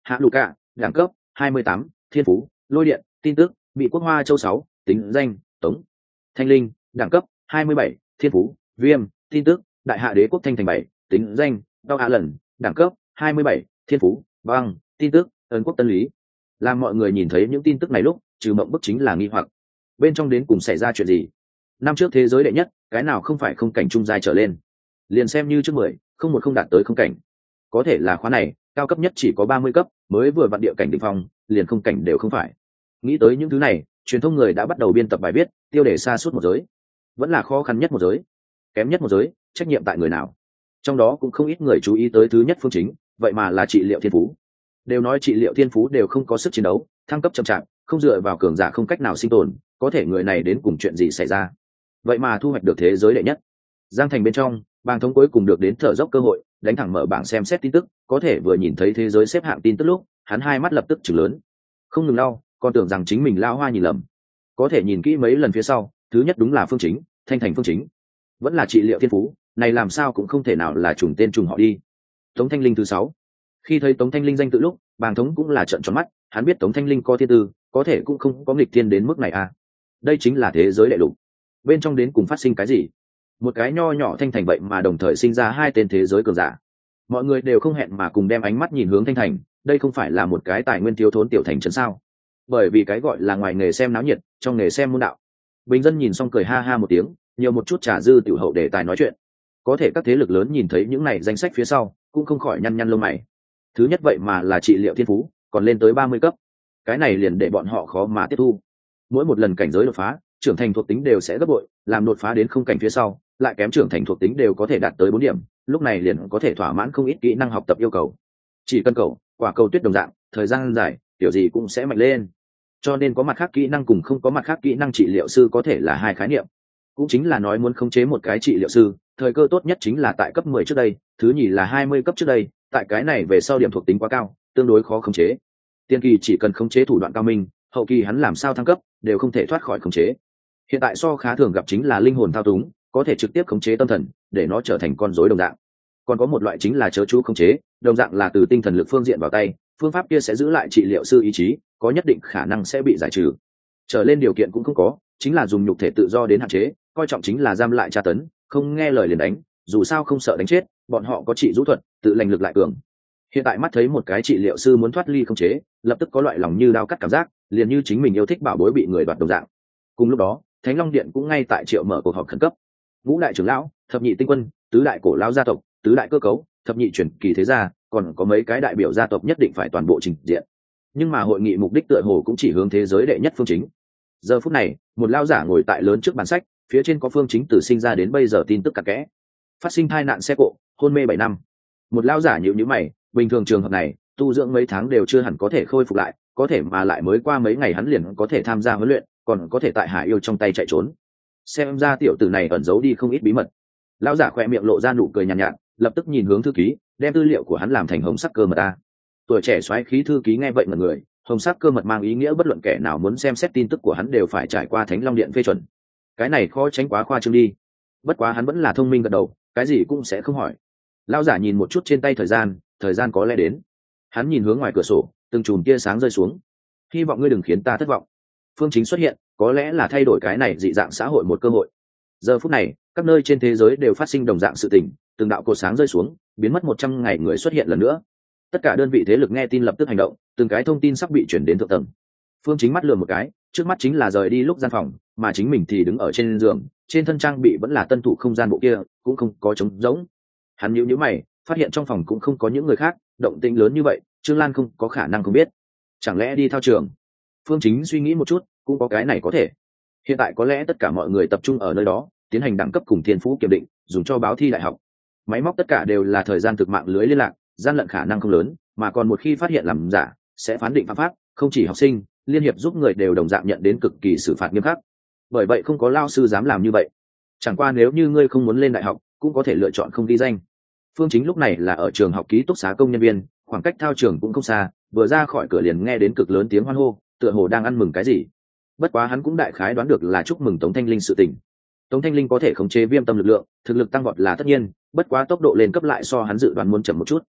hạ lù cạ đẳng cấp hai mươi tám, thiên phú lôi điện tin tức bị quốc hoa châu sáu, tính danh tống thanh linh đẳng cấp hai mươi bảy, thiên phú viêm tin tức đại hạ đế quốc thanh thành bảy, tính danh đau hạ lần đẳng cấp hai mươi bảy, thiên phú băng tin tức ấn quốc tân lý. Làm mọi người nhìn thấy những tin tức này lúc trừ mộng bức chính là nghi hoặc bên trong đến cùng xảy ra chuyện gì. Năm trước thế giới đệ nhất cái nào không phải không cảnh trung giai trở lên, liền xem như trước mười không một không đạt tới không cảnh. Có thể là khóa này cao cấp nhất chỉ có ba mươi cấp, mới vừa vặn địa cảnh đỉnh phong, liền không cảnh đều không phải. Nghĩ tới những thứ này, truyền thông người đã bắt đầu biên tập bài viết, tiêu đề xa suốt một giới. Vẫn là khó khăn nhất một giới, kém nhất một giới, trách nhiệm tại người nào? Trong đó cũng không ít người chú ý tới thứ nhất phương chính, vậy mà là trị liệu thiên phú. Đều nói trị liệu thiên phú đều không có sức chiến đấu, thăng cấp chậm chạp, không dựa vào cường giả không cách nào sinh tồn, có thể người này đến cùng chuyện gì xảy ra? Vậy mà thu hoạch được thế giới đệ nhất. Giang thành bên trong, bàng thống cuối cùng được đến thở dốc cơ hội, đánh thẳng mở bảng xem xét tin tức, có thể vừa nhìn thấy thế giới xếp hạng tin tức lúc, hắn hai mắt lập tức trừng lớn, không ngừng lau, còn tưởng rằng chính mình lao hoa nhìn lầm. Có thể nhìn kỹ mấy lần phía sau, thứ nhất đúng là phương chính, thanh thành phương chính, vẫn là trị liệu thiên phú, này làm sao cũng không thể nào là trùng tên trùng họ đi. Tống Thanh Linh thứ sáu. Khi thấy Tống Thanh Linh danh tự lúc, bàng thống cũng là trợn tròn mắt, hắn biết Tống Thanh Linh có thiên tư, có thể cũng không có nghịch thiên đến mức này à. Đây chính là thế giới đệ lục. Bên trong đến cùng phát sinh cái gì? Một cái nho nhỏ thanh thành vậy mà đồng thời sinh ra hai tên thế giới cường giả. Mọi người đều không hẹn mà cùng đem ánh mắt nhìn hướng thanh thành, đây không phải là một cái tài nguyên thiếu thốn tiểu thành trấn sao? Bởi vì cái gọi là ngoài nghề xem náo nhiệt, trong nghề xem môn đạo. Bình dân nhìn xong cười ha ha một tiếng, nhiều một chút trà dư tiểu hậu để tài nói chuyện. Có thể các thế lực lớn nhìn thấy những này danh sách phía sau, cũng không khỏi nhăn nhăn lông mày. Thứ nhất vậy mà là trị liệu thiên phú, còn lên tới ba mươi cấp. Cái này liền để bọn họ khó mà tiếp thu. Mỗi một lần cảnh giới đột phá, trưởng thành thuộc tính đều sẽ gấp bội, làm đột phá đến không cảnh phía sau, lại kém trưởng thành thuộc tính đều có thể đạt tới bốn điểm, lúc này liền có thể thỏa mãn không ít kỹ năng học tập yêu cầu. Chỉ cần cầu, quả cầu tuyết đồng dạng, thời gian dài, kiểu gì cũng sẽ mạnh lên. Cho nên có mặt khác kỹ năng cùng không có mặt khác kỹ năng trị liệu sư có thể là hai khái niệm. Cũng chính là nói muốn khống chế một cái trị liệu sư, thời cơ tốt nhất chính là tại cấp mười trước đây, thứ nhì là hai mươi cấp trước đây, tại cái này về sau điểm thuộc tính quá cao, tương đối khó khống chế. Tiên kỳ chỉ cần khống chế thủ đoạn cao minh, hậu kỳ hắn làm sao thăng cấp, đều không thể thoát khỏi khống chế. Hiện tại so khá thường gặp chính là linh hồn thao túng, có thể trực tiếp khống chế tâm thần, để nó trở thành con rối đồng dạng. Còn có một loại chính là chớ chú khống chế, đồng dạng là từ tinh thần lực phương diện vào tay, phương pháp kia sẽ giữ lại trị liệu sư ý chí, có nhất định khả năng sẽ bị giải trừ. Trở lên điều kiện cũng không có, chính là dùng nhục thể tự do đến hạn chế, coi trọng chính là giam lại tra tấn, không nghe lời liền đánh, dù sao không sợ đánh chết, bọn họ có trị rũ thuật, tự lành lực lại cường. Hiện tại mắt thấy một cái trị liệu sư muốn thoát ly khống chế, lập tức có loại lòng như đao cắt cảm giác, liền như chính mình yêu thích bảo bối bị người đoạt đồng dạng. Cùng lúc đó, Thánh Long Điện cũng ngay tại triệu mở cuộc họp khẩn cấp. Ngũ đại trưởng lão, thập nhị tinh quân, tứ đại cổ lão gia tộc, tứ đại cơ cấu, thập nhị truyền kỳ thế gia, còn có mấy cái đại biểu gia tộc nhất định phải toàn bộ trình diện. Nhưng mà hội nghị mục đích tựa hồ cũng chỉ hướng thế giới đệ nhất phương chính. Giờ phút này, một lão giả ngồi tại lớn trước bàn sách, phía trên có phương chính từ sinh ra đến bây giờ tin tức cặn kẽ. Phát sinh tai nạn xe cộ, hôn mê bảy năm. Một lão giả nhíu nhíu mày, bình thường trường hợp này, tu dưỡng mấy tháng đều chưa hẳn có thể khôi phục lại, có thể mà lại mới qua mấy ngày hắn liền có thể tham gia huấn luyện, còn có thể tại Hải Yêu trong tay chạy trốn. Xem ra tiểu tử này ẩn giấu đi không ít bí mật. Lão giả khỏe miệng lộ ra nụ cười nhàn nhạt, nhạt, lập tức nhìn hướng thư ký, đem tư liệu của hắn làm thành hồng sắc cơ mật a. Tuổi trẻ soái khí thư ký nghe vậy mà người, hồng sắc cơ mật mang ý nghĩa bất luận kẻ nào muốn xem xét tin tức của hắn đều phải trải qua Thánh Long Điện phê chuẩn. Cái này khó tránh quá khoa trương đi. Bất quá hắn vẫn là thông minh gật đầu, cái gì cũng sẽ không hỏi. Lão giả nhìn một chút trên tay thời gian, thời gian có lẽ đến. Hắn nhìn hướng ngoài cửa sổ, từng chùm tia sáng rơi xuống. Hy vọng ngươi đừng khiến ta thất vọng. Phương chính xuất hiện, có lẽ là thay đổi cái này dị dạng xã hội một cơ hội. Giờ phút này, các nơi trên thế giới đều phát sinh đồng dạng sự tình, từng đạo cột sáng rơi xuống, biến mất một trăm ngày người xuất hiện lần nữa. Tất cả đơn vị thế lực nghe tin lập tức hành động, từng cái thông tin sắp bị chuyển đến thượng tầng. Phương chính mắt lườm một cái, trước mắt chính là rời đi lúc gian phòng, mà chính mình thì đứng ở trên giường, trên thân trang bị vẫn là tân thủ không gian bộ kia, cũng không có trống rỗng. Hắn nhíu nhíu mày, phát hiện trong phòng cũng không có những người khác, động tĩnh lớn như vậy, Trương Lan không có khả năng không biết. Chẳng lẽ đi thao trường? Phương chính suy nghĩ một chút, cũng có cái này có thể. Hiện tại có lẽ tất cả mọi người tập trung ở nơi đó, tiến hành đẳng cấp cùng thiên phú kiểm định, dùng cho báo thi đại học. Máy móc tất cả đều là thời gian thực mạng lưới liên lạc, gian lận khả năng không lớn, mà còn một khi phát hiện làm giả, sẽ phán định phạm pháp, không chỉ học sinh, liên hiệp giúp người đều đồng dạng nhận đến cực kỳ xử phạt nghiêm khắc. Bởi vậy không có lao sư dám làm như vậy. Chẳng qua nếu như ngươi không muốn lên đại học, cũng có thể lựa chọn không ghi danh. Phương chính lúc này là ở trường học ký túc xá công nhân viên, khoảng cách thao trường cũng không xa, vừa ra khỏi cửa liền nghe đến cực lớn tiếng hoan hô, tựa hồ đang ăn mừng cái gì. Bất quá hắn cũng đại khái đoán được là chúc mừng Tống Thanh Linh sự tình. Tống Thanh Linh có thể khống chế viêm tâm lực lượng, thực lực tăng vọt là tất nhiên, bất quá tốc độ lên cấp lại so hắn dự đoán muốn chậm một chút.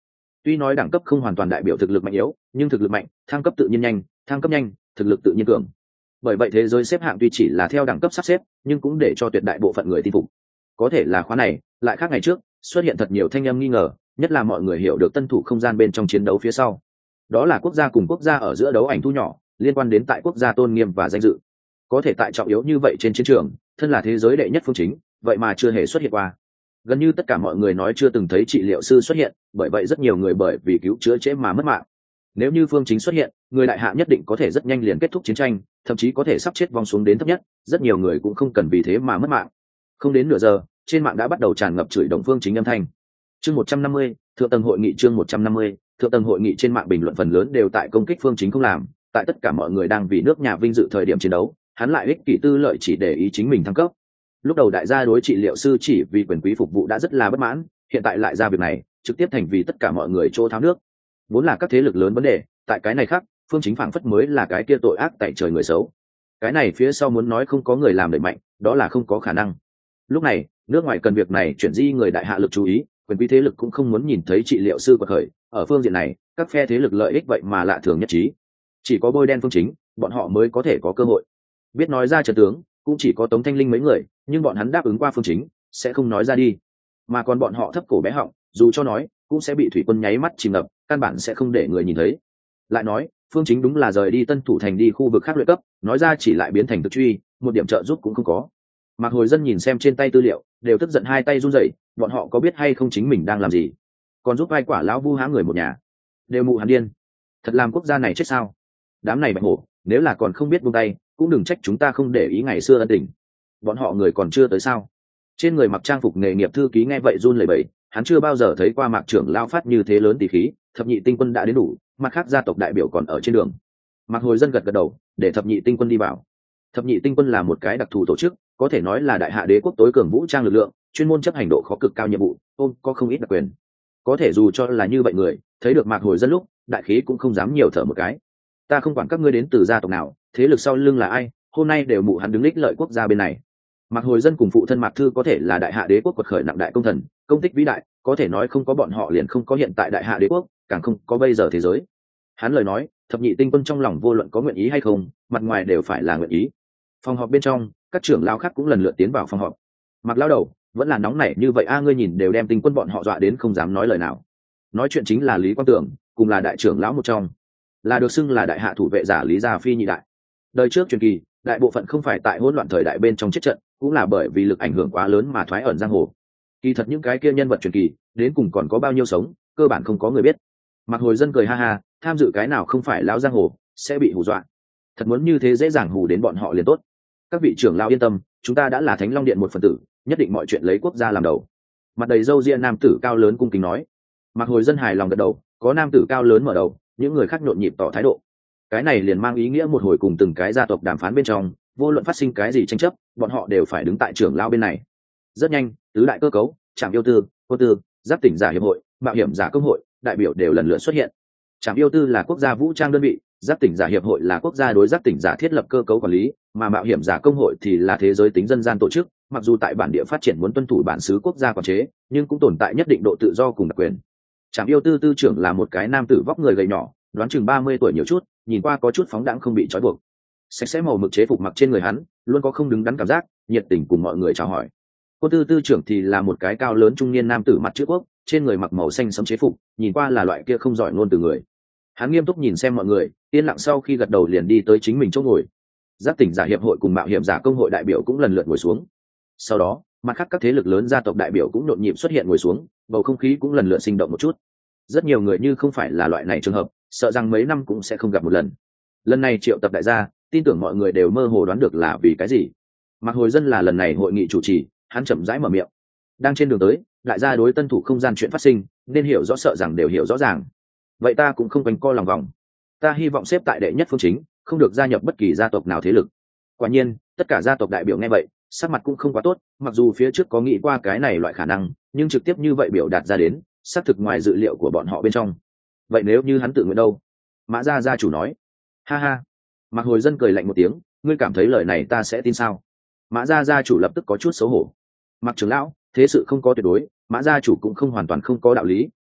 Tuy nói đẳng cấp không hoàn toàn đại biểu thực lực mạnh yếu, nhưng thực lực mạnh thăng cấp tự nhiên nhanh, thăng cấp nhanh thực lực tự nhiên cường. Bởi vậy thế giới xếp hạng tuy chỉ là theo đẳng cấp sắp xếp, nhưng cũng để cho tuyệt đại bộ phận người tin phục. Có thể là khóa này lại khác ngày trước, xuất hiện thật nhiều thanh âm nghi ngờ, nhất là mọi người hiểu được tân thủ không gian bên trong chiến đấu phía sau. Đó là quốc gia cùng quốc gia ở giữa đấu ảnh thu nhỏ, liên quan đến tại quốc gia tôn nghiêm và danh dự. Có thể tại trọng yếu như vậy trên chiến trường, thân là thế giới đệ nhất phương chính, vậy mà chưa hề xuất hiện qua. Gần như tất cả mọi người nói chưa từng thấy trị liệu sư xuất hiện, bởi vậy rất nhiều người bởi vì cứu chữa trễ mà mất mạng. Nếu như phương chính xuất hiện, người đại hạ nhất định có thể rất nhanh liền kết thúc chiến tranh, thậm chí có thể sắp chết vong xuống đến thấp nhất, rất nhiều người cũng không cần vì thế mà mất mạng. Không đến nửa giờ, trên mạng đã bắt đầu tràn ngập chửi động phương chính âm thanh. Chương một trăm năm mươi, thượng tầng hội nghị chương một trăm năm mươi, thượng tầng hội nghị trên mạng bình luận phần lớn đều tại công kích phương chính không làm, tại tất cả mọi người đang vì nước nhà vinh dự thời điểm chiến đấu, hắn lại ích kỷ tư lợi chỉ để ý chính mình thăng cấp. Lúc đầu đại gia đối trị liệu sư chỉ vì quyền quý phục vụ đã rất là bất mãn, hiện tại lại ra việc này, trực tiếp thành vì tất cả mọi người chỗ tháo nước. Vốn là các thế lực lớn vấn đề, tại cái này khác, phương chính phảng phất mới là cái kia tội ác tại trời người xấu. Cái này phía sau muốn nói không có người làm đẩy mạnh, đó là không có khả năng. Lúc này, nước ngoài cần việc này chuyển di người đại hạ lực chú ý, quyền quý thế lực cũng không muốn nhìn thấy trị liệu sư quật khởi. Ở phương diện này, các phe thế lực lợi ích vậy mà lạ thường nhất trí. Chỉ có bôi đen phương chính, bọn họ mới có thể có cơ hội. Biết nói ra trận tướng, cũng chỉ có Tống Thanh Linh mấy người, nhưng bọn hắn đáp ứng qua phương chính, sẽ không nói ra đi. Mà còn bọn họ thấp cổ bé họng, dù cho nói, cũng sẽ bị thủy quân nháy mắt chìm ngập, căn bản sẽ không để người nhìn thấy. Lại nói, phương chính đúng là rời đi Tân Thủ thành đi khu vực khác luyện cấp, nói ra chỉ lại biến thành thực truy, một điểm trợ giúp cũng không có. Mạc Hồi Dân nhìn xem trên tay tư liệu, đều tức giận hai tay run rẩy, bọn họ có biết hay không chính mình đang làm gì? Còn giúp vai quả lão vu hãm người một nhà, đều mụ hắn điên. Thật làm quốc gia này chết sao? Đám này bạch hổ, nếu là còn không biết buông tay, cũng đừng trách chúng ta không để ý ngày xưa ân tình. Bọn họ người còn chưa tới sao? Trên người mặc trang phục nghề nghiệp thư ký nghe vậy run lẩy bẩy, hắn chưa bao giờ thấy qua Mạc trưởng lao phát như thế lớn tỷ khí, thập nhị tinh quân đã đến đủ, mặt khác gia tộc đại biểu còn ở trên đường. Mạc Hồi Dân gật gật đầu, để thập nhị tinh quân đi vào. Thập nhị tinh quân là một cái đặc thù tổ chức, có thể nói là đại hạ đế quốc tối cường vũ trang lực lượng, chuyên môn chấp hành độ khó cực cao nhiệm vụ, ôm có không ít đặc quyền. Có thể dù cho là như vậy người, thấy được Mạc Hồi Dân lúc, đại khí cũng không dám nhiều thở một cái. Ta không quản các ngươi đến từ gia tộc nào, thế lực sau lưng là ai, hôm nay đều mụ hắn đứng lích lợi quốc gia bên này. Mạc Hồi Dân cùng phụ thân Mạc Thư có thể là đại hạ đế quốc quật khởi nặng đại công thần, công tích vĩ đại, có thể nói không có bọn họ liền không có hiện tại đại hạ đế quốc, càng không có bây giờ thế giới. Hắn lời nói, thập nhị tinh quân trong lòng vô luận có nguyện ý hay không, mặt ngoài đều phải là nguyện ý. Phòng họp bên trong, các trưởng lao khác cũng lần lượt tiến vào phòng họp. Mạc lao đầu, vẫn là nóng nảy như vậy a, ngươi nhìn đều đem tinh quân bọn họ dọa đến không dám nói lời nào. Nói chuyện chính là Lý Quang Tưởng, cùng là đại trưởng lão một trong, là được xưng là đại hạ thủ vệ giả Lý Gia Phi nhị đại. Đời trước truyền kỳ, đại bộ phận không phải tại hỗn loạn thời đại bên trong chết trận, cũng là bởi vì lực ảnh hưởng quá lớn mà thoái ẩn giang hồ. Kỳ thật những cái kia nhân vật truyền kỳ, đến cùng còn có bao nhiêu sống, cơ bản không có người biết. Mạc Hồi Dân cười ha ha, tham dự cái nào không phải lão giang hồ, sẽ bị hù dọa. Thật muốn như thế dễ dàng hù đến bọn họ liền tốt. Các vị trưởng lão yên tâm, chúng ta đã là Thánh Long Điện một phần tử, nhất định mọi chuyện lấy quốc gia làm đầu. Mặt đầy râu ria nam tử cao lớn cung kính nói. Mạc Hồi Dân hài lòng gật đầu, có nam tử cao lớn mở đầu, những người khác nhộn nhịp tỏ thái độ. Cái này liền mang ý nghĩa một hồi cùng từng cái gia tộc đàm phán bên trong, vô luận phát sinh cái gì tranh chấp, bọn họ đều phải đứng tại trưởng lão bên này. Rất nhanh, tứ đại cơ cấu, Trạm Yêu Tư, Cô Tư, Giáp Tỉnh Giả Hiệp hội, Mạo Hiểm Giả Công hội, đại biểu đều lần lượt xuất hiện. Trạm Yêu Tư là quốc gia vũ trang đơn vị, Giáp Tỉnh Giả Hiệp hội là quốc gia đối giáp tỉnh giả thiết lập cơ cấu quản lý, mà Mạo Hiểm Giả Công hội thì là thế giới tính dân gian tổ chức, mặc dù tại bản địa phát triển muốn tuân thủ bản xứ quốc gia quản chế, nhưng cũng tồn tại nhất định độ tự do cùng đặc quyền. Trạm Yêu Tư tư trưởng là một cái nam tử vóc người gầy nhỏ, đoán chừng ba mươi tuổi nhiều chút, nhìn qua có chút phóng đãng không bị trói buộc. Sạch sẽ màu mực chế phục mặc trên người hắn, luôn có không đứng đắn cảm giác, nhiệt tình cùng mọi người chào hỏi. Cô tư tư trưởng thì là một cái cao lớn trung niên nam tử mặt chữ quốc, trên người mặc màu xanh sẫm chế phục, nhìn qua là loại kia không giỏi ngôn từ người. Hắn nghiêm túc nhìn xem mọi người, yên lặng sau khi gật đầu liền đi tới chính mình chỗ ngồi. Giáp Tỉnh Giả Hiệp hội cùng Mạo Hiểm Giả Công hội đại biểu cũng lần lượt ngồi xuống. Sau đó, mặt khác các thế lực lớn gia tộc đại biểu cũng nhộn nhịp xuất hiện ngồi xuống, bầu không khí cũng lần lượt sinh động một chút. Rất nhiều người như không phải là loại này trường hợp, sợ rằng mấy năm cũng sẽ không gặp một lần. Lần này triệu tập đại gia, tin tưởng mọi người đều mơ hồ đoán được là vì cái gì. Mạc Hồi Dân là lần này hội nghị chủ trì, hắn chậm rãi mở miệng. Đang trên đường tới, đại gia đối tân thủ không gian chuyện phát sinh, nên hiểu rõ sợ rằng đều hiểu rõ ràng. Vậy ta cũng không quanh co lòng vòng. Ta hy vọng xếp tại đệ nhất phương chính, không được gia nhập bất kỳ gia tộc nào thế lực. Quả nhiên, tất cả gia tộc đại biểu nghe vậy, sắc mặt cũng không quá tốt, mặc dù phía trước có nghĩ qua cái này loại khả năng, nhưng trực tiếp như vậy biểu đạt ra đến, xác thực ngoài dự liệu của bọn họ bên trong. Vậy nếu như hắn tự nguyện đâu? Mã gia gia chủ nói. Ha ha. Mạc Hồi Dân cười lạnh một tiếng, ngươi cảm thấy lời này ta sẽ tin sao? Mã gia gia chủ lập tức có chút xấu hổ. Mạc trưởng lão, thế sự không có tuyệt đối, Mã gia chủ cũng không hoàn toàn không có đạo lý,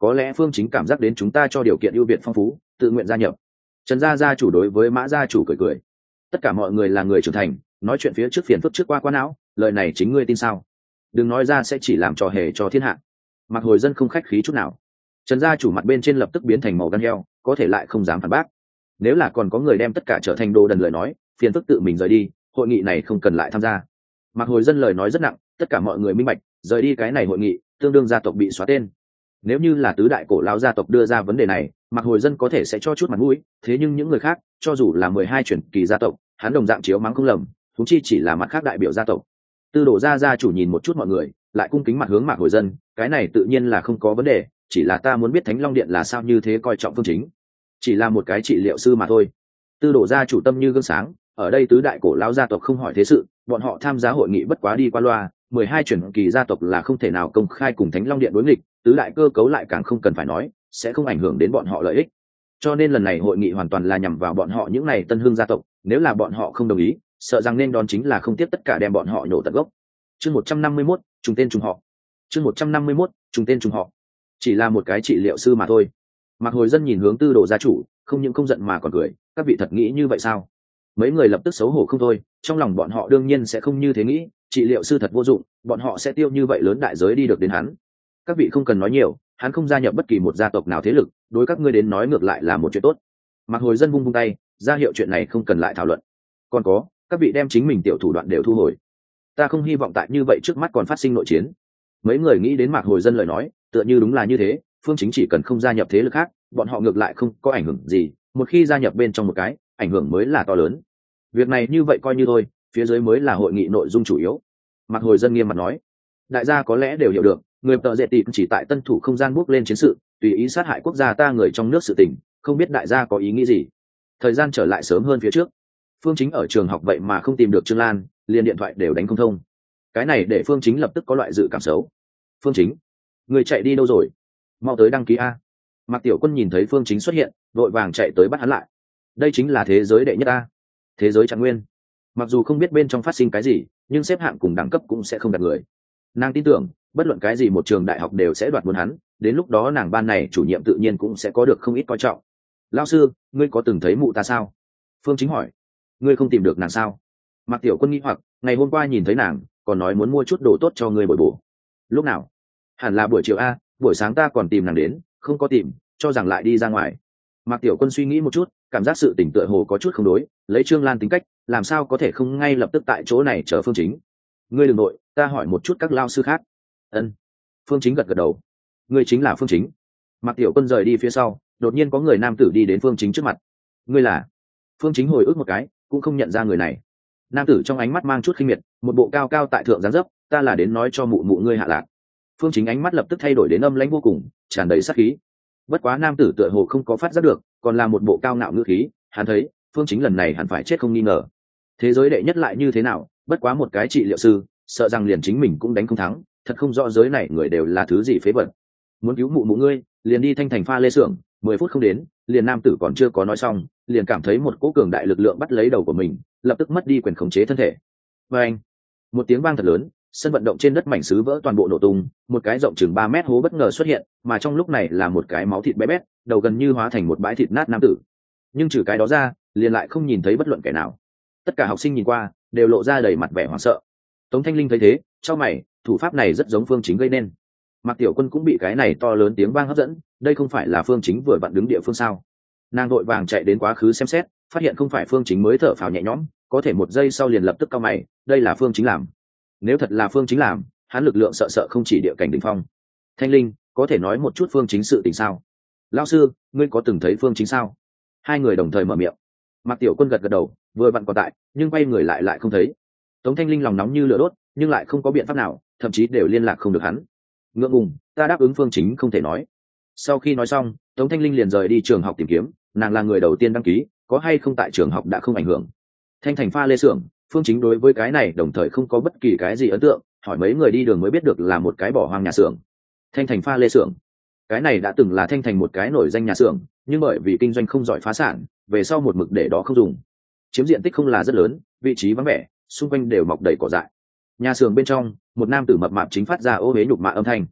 có lẽ Phương Chính cảm giác đến chúng ta cho điều kiện ưu việt phong phú, tự nguyện gia nhập. Trần gia gia chủ đối với Mã gia chủ cười cười. Tất cả mọi người là người trưởng thành, nói chuyện phía trước phiền phức trước qua qua não, lời này chính ngươi tin sao? Đừng nói ra sẽ chỉ làm trò hề cho thiên hạ. Mặc Hồi Dân không khách khí chút nào. Trần gia chủ mặt bên trên lập tức biến thành màu gan heo, có thể lại không dám phản bác. Nếu là còn có người đem tất cả trở thành đồ đần lời nói, phiền phức tự mình rời đi, hội nghị này không cần lại tham gia. Mặc Hồi Dân lời nói rất nặng, tất cả mọi người minh bạch, rời đi cái này hội nghị, tương đương gia tộc bị xóa tên. Nếu như là tứ đại cổ lão gia tộc đưa ra vấn đề này, Mặc Hồi Dân có thể sẽ cho chút mặt mũi, thế nhưng những người khác, cho dù là mười hai truyền kỳ gia tộc, hắn đồng dạng chiếu mắng không lầm, chúng chi chỉ là mặt khác đại biểu gia tộc. Tư Đồ gia gia chủ nhìn một chút mọi người, lại cung kính mặt hướng Mạc Hồi Dân, cái này tự nhiên là không có vấn đề, chỉ là ta muốn biết Thánh Long Điện là sao như thế coi trọng Phương Chính. Chỉ là một cái trị liệu sư mà thôi. Tư Đồ gia chủ tâm như gương sáng, ở đây tứ đại cổ lão gia tộc không hỏi thế sự, bọn họ tham gia hội nghị bất quá đi qua loa, mười hai truyền kỳ gia tộc là không thể nào công khai cùng Thánh Long Điện đối nghịch, tứ đại cơ cấu lại càng không cần phải nói, sẽ không ảnh hưởng đến bọn họ lợi ích. Cho nên lần này hội nghị hoàn toàn là nhằm vào bọn họ những này tân hương gia tộc, nếu là bọn họ không đồng ý, sợ rằng nên đón chính là không tiếp tất cả đem bọn họ nhổ tận gốc. Chương một trăm năm mươi mốt, trùng tên trùng họ. Chương một trăm năm mươi mốt, trùng tên trùng họ. Chỉ là một cái trị liệu sư mà thôi. Mạc Hồi Dân nhìn hướng Tư Đồ gia chủ, không những không giận mà còn cười, các vị thật nghĩ như vậy sao? Mấy người lập tức xấu hổ không thôi, trong lòng bọn họ đương nhiên sẽ không như thế nghĩ, trị liệu sư thật vô dụng, bọn họ sẽ tiêu như vậy lớn đại giới đi được đến hắn. Các vị không cần nói nhiều, hắn không gia nhập bất kỳ một gia tộc nào thế lực, đối các ngươi đến nói ngược lại là một chuyện tốt. Mạc Hồi Dân vung vung tay, ra hiệu chuyện này không cần lại thảo luận. Còn có, các vị đem chính mình tiểu thủ đoạn đều thu hồi. Ta không hy vọng tại như vậy trước mắt còn phát sinh nội chiến. Mấy người nghĩ đến Mạc Hồi Dân lời nói, tựa như đúng là như thế, Phương Chính chỉ cần không gia nhập thế lực khác, bọn họ ngược lại không có ảnh hưởng gì, một khi gia nhập bên trong một cái, ảnh hưởng mới là to lớn. Việc này như vậy coi như thôi, phía dưới mới là hội nghị nội dung chủ yếu. Mạc Hồi Dân nghiêm mặt nói, đại gia có lẽ đều hiểu được, người tợ dệt tịt chỉ tại tân thủ không gian bước lên chiến sự, tùy ý sát hại quốc gia ta người trong nước sự tình, không biết đại gia có ý nghĩ gì. Thời gian trở lại sớm hơn phía trước. Phương Chính ở trường học vậy mà không tìm được Trương Lan, liền điện thoại đều đánh không thông. Cái này để Phương Chính lập tức có loại dự cảm xấu. Phương Chính, người chạy đi đâu rồi? Mau tới đăng ký a. Mạc Tiểu Quân nhìn thấy Phương Chính xuất hiện, vội vàng chạy tới bắt hắn lại. Đây chính là thế giới đệ nhất a, thế giới trạng nguyên. Mặc dù không biết bên trong phát sinh cái gì, nhưng xếp hạng cùng đẳng cấp cũng sẽ không đặt người. Nàng tin tưởng, bất luận cái gì một trường đại học đều sẽ đoạt muốn hắn, đến lúc đó nàng ban này chủ nhiệm tự nhiên cũng sẽ có được không ít coi trọng. Lão sư, ngươi có từng thấy mụ ta sao? Phương Chính hỏi. Ngươi không tìm được nàng sao? Mạc Tiểu Quân nghi hoặc, ngày hôm qua nhìn thấy nàng, còn nói muốn mua chút đồ tốt cho ngươi bồi bổ. Lúc nào? Hẳn là buổi chiều a, buổi sáng ta còn tìm nàng đến, không có tìm, cho rằng lại đi ra ngoài. Mạc Tiểu Quân suy nghĩ một chút, cảm giác sự tỉnh tựa hồ có chút không đối, lấy Trương Lan tính cách, làm sao có thể không ngay lập tức tại chỗ này chờ Phương Chính. Ngươi đừng nội, ta hỏi một chút các lao sư khác. Ân. Phương Chính gật gật đầu. Ngươi chính là Phương Chính. Mạc Tiểu Quân rời đi phía sau, đột nhiên có người nam tử đi đến Phương Chính trước mặt. Ngươi là? Phương Chính hồi ức một cái, cũng không nhận ra người này. Nam tử trong ánh mắt mang chút khinh miệt, một bộ cao cao tại thượng dáng dấp, ta là đến nói cho mụ mụ ngươi hạ lạc. Phương Chính ánh mắt lập tức thay đổi đến âm lãnh vô cùng, tràn đầy sát khí. Bất quá nam tử tựa hồ không có phát giác được, còn là một bộ cao ngạo ngữ khí, hắn thấy, Phương Chính lần này hẳn phải chết không nghi ngờ. Thế giới đệ nhất lại như thế nào, bất quá một cái trị liệu sư, sợ rằng liền chính mình cũng đánh không thắng, thật không rõ giới này người đều là thứ gì phế vật. Muốn cứu mụ mụ ngươi, liền đi Thanh Thành pha lê xưởng, mười phút không đến, liền nam tử còn chưa có nói xong, liền cảm thấy một cỗ cường đại lực lượng bắt lấy đầu của mình, lập tức mất đi quyền khống chế thân thể. Và anh, một tiếng vang thật lớn, sân vận động trên đất mảnh sứ vỡ toàn bộ nổ tung, một cái rộng chừng ba mét hố bất ngờ xuất hiện, mà trong lúc này là một cái máu thịt bé bét, đầu gần như hóa thành một bãi thịt nát nam tử. Nhưng trừ cái đó ra, liền lại không nhìn thấy bất luận kẻ nào. Tất cả học sinh nhìn qua, đều lộ ra đầy mặt vẻ hoảng sợ. Tống Thanh Linh thấy thế, chau mày, thủ pháp này rất giống Phương Chính gây nên. Mạc Tiểu Quân cũng bị cái này to lớn tiếng vang hấp dẫn, đây không phải là Phương Chính vừa vặn đứng địa phương sao? Nàng vội vàng chạy đến quá khứ xem xét, phát hiện không phải Phương Chính mới thở phào nhẹ nhõm, có thể một giây sau liền lập tức cau mày, đây là Phương Chính làm. Nếu thật là Phương Chính làm, hắn lực lượng sợ sợ không chỉ địa cảnh đỉnh phong. Thanh Linh, có thể nói một chút Phương Chính sự tình sao? Lão sư, ngươi có từng thấy Phương Chính sao? Hai người đồng thời mở miệng. Mạc Tiểu Quân gật gật đầu, vừa vặn còn tại, nhưng quay người lại lại không thấy. Tống Thanh Linh lòng nóng như lửa đốt, nhưng lại không có biện pháp nào, thậm chí đều liên lạc không được hắn. Ngượng ngùng, ta đáp ứng Phương Chính không thể nói. Sau khi nói xong, Tống Thanh Linh liền rời đi trường học tìm kiếm, nàng là người đầu tiên đăng ký, có hay không tại trường học đã không ảnh hưởng. Thanh Thành pha lê xưởng, Phương Chính đối với cái này đồng thời không có bất kỳ cái gì ấn tượng, hỏi mấy người đi đường mới biết được là một cái bỏ hoang nhà xưởng. Thanh Thành pha lê xưởng, cái này đã từng là Thanh Thành một cái nổi danh nhà xưởng, nhưng bởi vì kinh doanh không giỏi phá sản, về sau một mực để đó không dùng. Chiếm diện tích không là rất lớn, vị trí vắng vẻ, xung quanh đều mọc đầy cỏ dại. Nhà xưởng bên trong, một nam tử mập mạp chính phát ra ô uế nhục mạ âm thanh.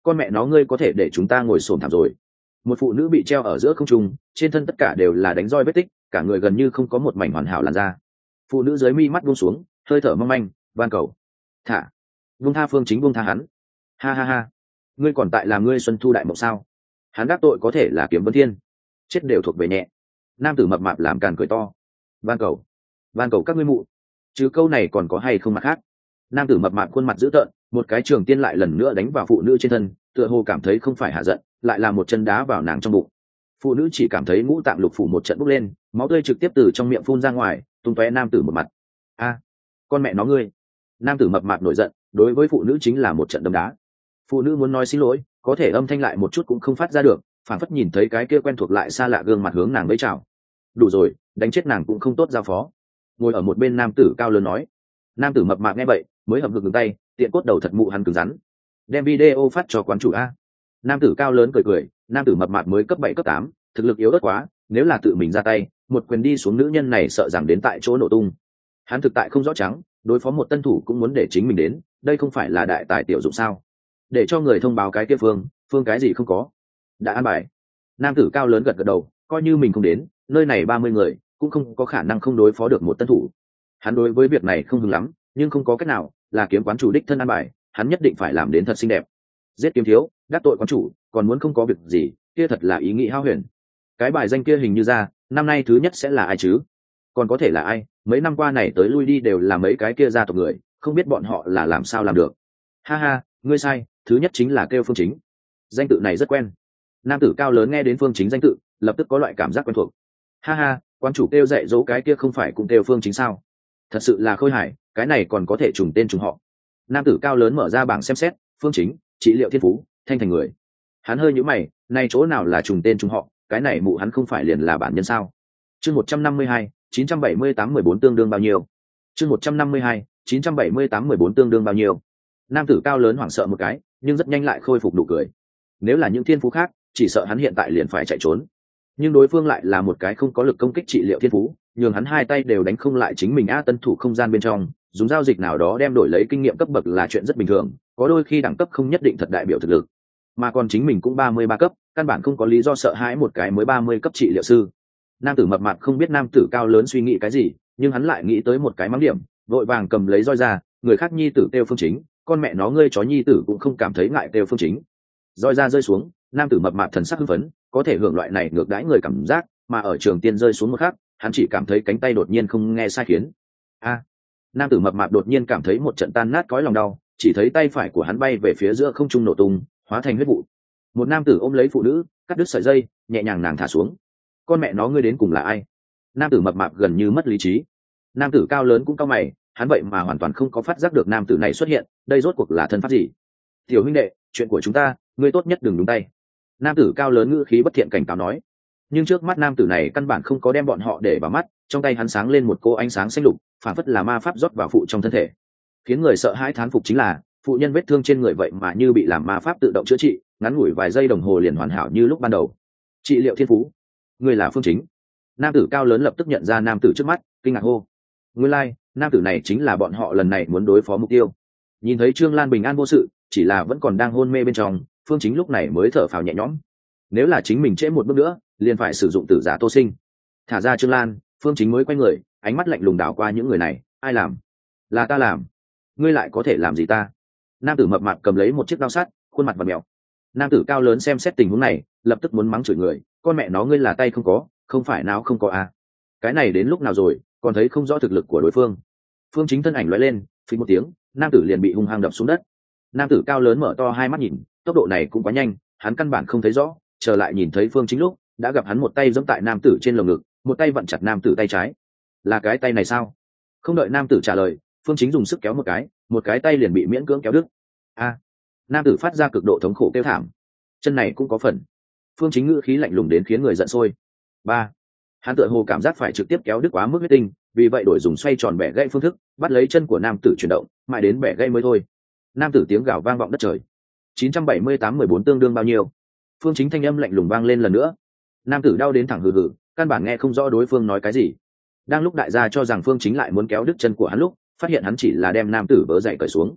con mẹ nó ngươi có thể để chúng ta ngồi xổm thảm rồi. Một phụ nữ bị treo ở giữa không trung, trên thân tất cả đều là đánh roi vết tích, cả người gần như không có một mảnh hoàn hảo làn da. Phụ nữ dưới mi mắt buông xuống, hơi thở mong manh, van cầu thả buông tha Phương Chính, buông tha hắn. Ha ha ha, ngươi còn tại làm ngươi xuân thu đại mộng sao? Hắn đắc tội có thể là Kiếm Vân Thiên, chết đều thuộc về nhẹ. Nam tử mập mạp làm càn cười to, van cầu van cầu các ngươi mụ, chứ câu này còn có hay không mặt khác. Nam tử mập mạp khuôn mặt dữ tợn, một cái trường tiên lại lần nữa đánh vào phụ nữ trên thân, tựa hồ cảm thấy không phải hạ giận, lại là một chân đá vào nàng trong bụng. Phụ nữ chỉ cảm thấy ngũ tạng lục phủ một trận bốc lên, máu tươi trực tiếp từ trong miệng phun ra ngoài, tung tóe nam tử một mặt. A, con mẹ nó ngươi! Nam tử mập mạp nổi giận, đối với phụ nữ chính là một trận đấm đá. Phụ nữ muốn nói xin lỗi, có thể âm thanh lại một chút cũng không phát ra được, phản phất nhìn thấy cái kia quen thuộc lại xa lạ gương mặt hướng nàng với chào. Đủ rồi, đánh chết nàng cũng không tốt giao phó. Ngồi ở một bên nam tử cao lớn nói. Nam tử mập mạp nghe vậy, mới hậm hực ngừng tay, tiện cốt đầu thật mụ hắn cứng rắn. Đem video phát cho quán chủ a. Nam tử cao lớn cười cười, nam tử mập mạp mới cấp bảy cấp tám, thực lực yếu ớt quá, nếu là tự mình ra tay, một quyền đi xuống nữ nhân này sợ rằng đến tại chỗ nổ tung. Hắn thực tại không rõ trắng, đối phó một tân thủ cũng muốn để chính mình đến, đây không phải là đại tài tiểu dụng sao? Để cho người thông báo cái kia phương, phương cái gì không có. Đã an bài. Nam tử cao lớn gật gật đầu, coi như mình không đến, nơi này ba mươi người, cũng không có khả năng không đối phó được một tân thủ. Hắn đối với việc này không hứng lắm, nhưng không có cách nào, là kiếm quán chủ đích thân an bài, hắn nhất định phải làm đến thật xinh đẹp. Giết kiếm thiếu, đắc tội quán chủ, còn muốn không có việc gì, kia thật là ý nghĩ hao huyền. Cái bài danh kia hình như ra, năm nay thứ nhất sẽ là ai chứ? Còn có thể là ai? Mấy năm qua này tới lui đi đều là mấy cái kia gia tộc người, không biết bọn họ là làm sao làm được. Ha ha, ngươi sai, thứ nhất chính là kêu Phương Chính. Danh tự này rất quen. Nam tử cao lớn nghe đến Phương Chính danh tự, lập tức có loại cảm giác quen thuộc. Ha ha, quán chủ kêu dạy dỗ cái kia không phải cũng kêu Phương Chính sao? Thật sự là khôi hài, cái này còn có thể trùng tên trùng họ. Nam tử cao lớn mở ra bảng xem xét, Phương Chính, trị liệu thiên phú, thanh thành người. Hắn hơi nhíu mày, này chỗ nào là trùng tên trùng họ, cái này mụ hắn không phải liền là bản nhân sao? Chương một trăm năm mươi hai, chín trăm bảy mươi tám mười bốn tương đương bao nhiêu? Chương một trăm năm mươi hai, chín trăm bảy mươi tám mười bốn tương đương bao nhiêu? Nam tử cao lớn hoảng sợ một cái, nhưng rất nhanh lại khôi phục nụ cười. Nếu là những thiên phú khác, chỉ sợ hắn hiện tại liền phải chạy trốn. Nhưng đối phương lại là một cái không có lực công kích trị liệu thiên phú, nhường hắn hai tay đều đánh không lại chính mình a tân thủ không gian bên trong, dùng giao dịch nào đó đem đổi lấy kinh nghiệm cấp bậc là chuyện rất bình thường, có đôi khi đẳng cấp không nhất định thật đại biểu thực lực. Mà còn chính mình cũng ba mươi ba cấp, căn bản không có lý do sợ hãi một cái mới ba mươi cấp trị liệu sư. Nam tử mập mạp không biết nam tử cao lớn suy nghĩ cái gì, nhưng hắn lại nghĩ tới một cái mắng điểm, vội vàng cầm lấy roi ra, người khác nhi tử kêu Phương Chính, con mẹ nó ngươi chó nhi tử cũng không cảm thấy ngại kêu Phương Chính. Roi ra rơi xuống, nam tử mập mạp thần sắc hưng phấn, có thể hưởng loại này ngược đãi người cảm giác, mà ở trường tiên rơi xuống một khắc, hắn chỉ cảm thấy cánh tay đột nhiên không nghe sai khiến. A! Nam tử mập mạp đột nhiên cảm thấy một trận tan nát cõi lòng đau, chỉ thấy tay phải của hắn bay về phía giữa không trung nổ tung, hóa thành huyết vụ. Một nam tử ôm lấy phụ nữ, cắt đứt sợi dây, nhẹ nhàng nàng thả xuống. Con mẹ nó ngươi đến cùng là ai? Nam tử mập mạp gần như mất lý trí. Nam tử cao lớn cũng cau mày, hắn vậy mà hoàn toàn không có phát giác được nam tử này xuất hiện, đây rốt cuộc là thân pháp gì? Tiểu huynh đệ, chuyện của chúng ta, ngươi tốt nhất đừng nhúng tay. Nam tử cao lớn ngữ khí bất thiện cảnh cáo nói. Nhưng trước mắt nam tử này căn bản không có đem bọn họ để vào mắt, trong tay hắn sáng lên một cô ánh sáng xanh lục, phản phất là ma pháp rót vào phụ trong thân thể. Khiến người sợ hãi thán phục chính là, phụ nhân vết thương trên người vậy mà như bị làm ma pháp tự động chữa trị, ngắn ngủi vài giây đồng hồ liền hoàn hảo như lúc ban đầu. Trị liệu thiên phú, người là Phương Chính. Nam tử cao lớn lập tức nhận ra nam tử trước mắt, kinh ngạc hô. Nguyên lai, like, nam tử này chính là bọn họ lần này muốn đối phó mục tiêu. Nhìn thấy Trương Lan bình an vô sự, chỉ là vẫn còn đang hôn mê bên trong, Phương Chính lúc này mới thở phào nhẹ nhõm. Nếu là chính mình trễ một bước nữa, liền phải sử dụng tử giả Tô Sinh. Thả ra Trương Lan, Phương Chính mới quay người, ánh mắt lạnh lùng đảo qua những người này, ai làm? Là ta làm. Ngươi lại có thể làm gì ta? Nam tử mập mạp cầm lấy một chiếc đao sắt, khuôn mặt vặn mèo. Nam tử cao lớn xem xét tình huống này, lập tức muốn mắng chửi người, con mẹ nó ngươi là tay không có, không phải não không có à? Cái này đến lúc nào rồi, còn thấy không rõ thực lực của đối phương. Phương Chính thân ảnh lóe lên, phình một tiếng, nam tử liền bị hung hăng đập xuống đất. Nam tử cao lớn mở to hai mắt nhìn, tốc độ này cũng quá nhanh, hắn căn bản không thấy rõ, trở lại nhìn thấy Phương Chính lúc, đã gặp hắn một tay giẫm tại nam tử trên lồng ngực, một tay vặn chặt nam tử tay trái. Là cái tay này sao? Không đợi nam tử trả lời, Phương Chính dùng sức kéo một cái, một cái tay liền bị miễn cưỡng kéo đứt. A! Nam tử phát ra cực độ thống khổ kêu thảm. Chân này cũng có phần. Phương Chính ngữ khí lạnh lùng đến khiến người giận sôi. Ba! Hắn tựa hồ cảm giác phải trực tiếp kéo đứt quá mức huyết tinh, vì vậy đổi dùng xoay tròn bẻ gãy phương thức, bắt lấy chân của nam tử chuyển động, mãi đến bẻ gãy mới thôi. Nam tử tiếng gào vang vọng đất trời. chín trăm bảy mươi tám mười bốn tương đương bao nhiêu? Phương Chính thanh âm lạnh lùng vang lên lần nữa. Nam tử đau đến thẳng hừ hừ, căn bản nghe không rõ đối phương nói cái gì. Đang lúc đại gia cho rằng Phương Chính lại muốn kéo đứt chân của hắn lúc, phát hiện hắn chỉ là đem nam tử vớ dậy cởi xuống.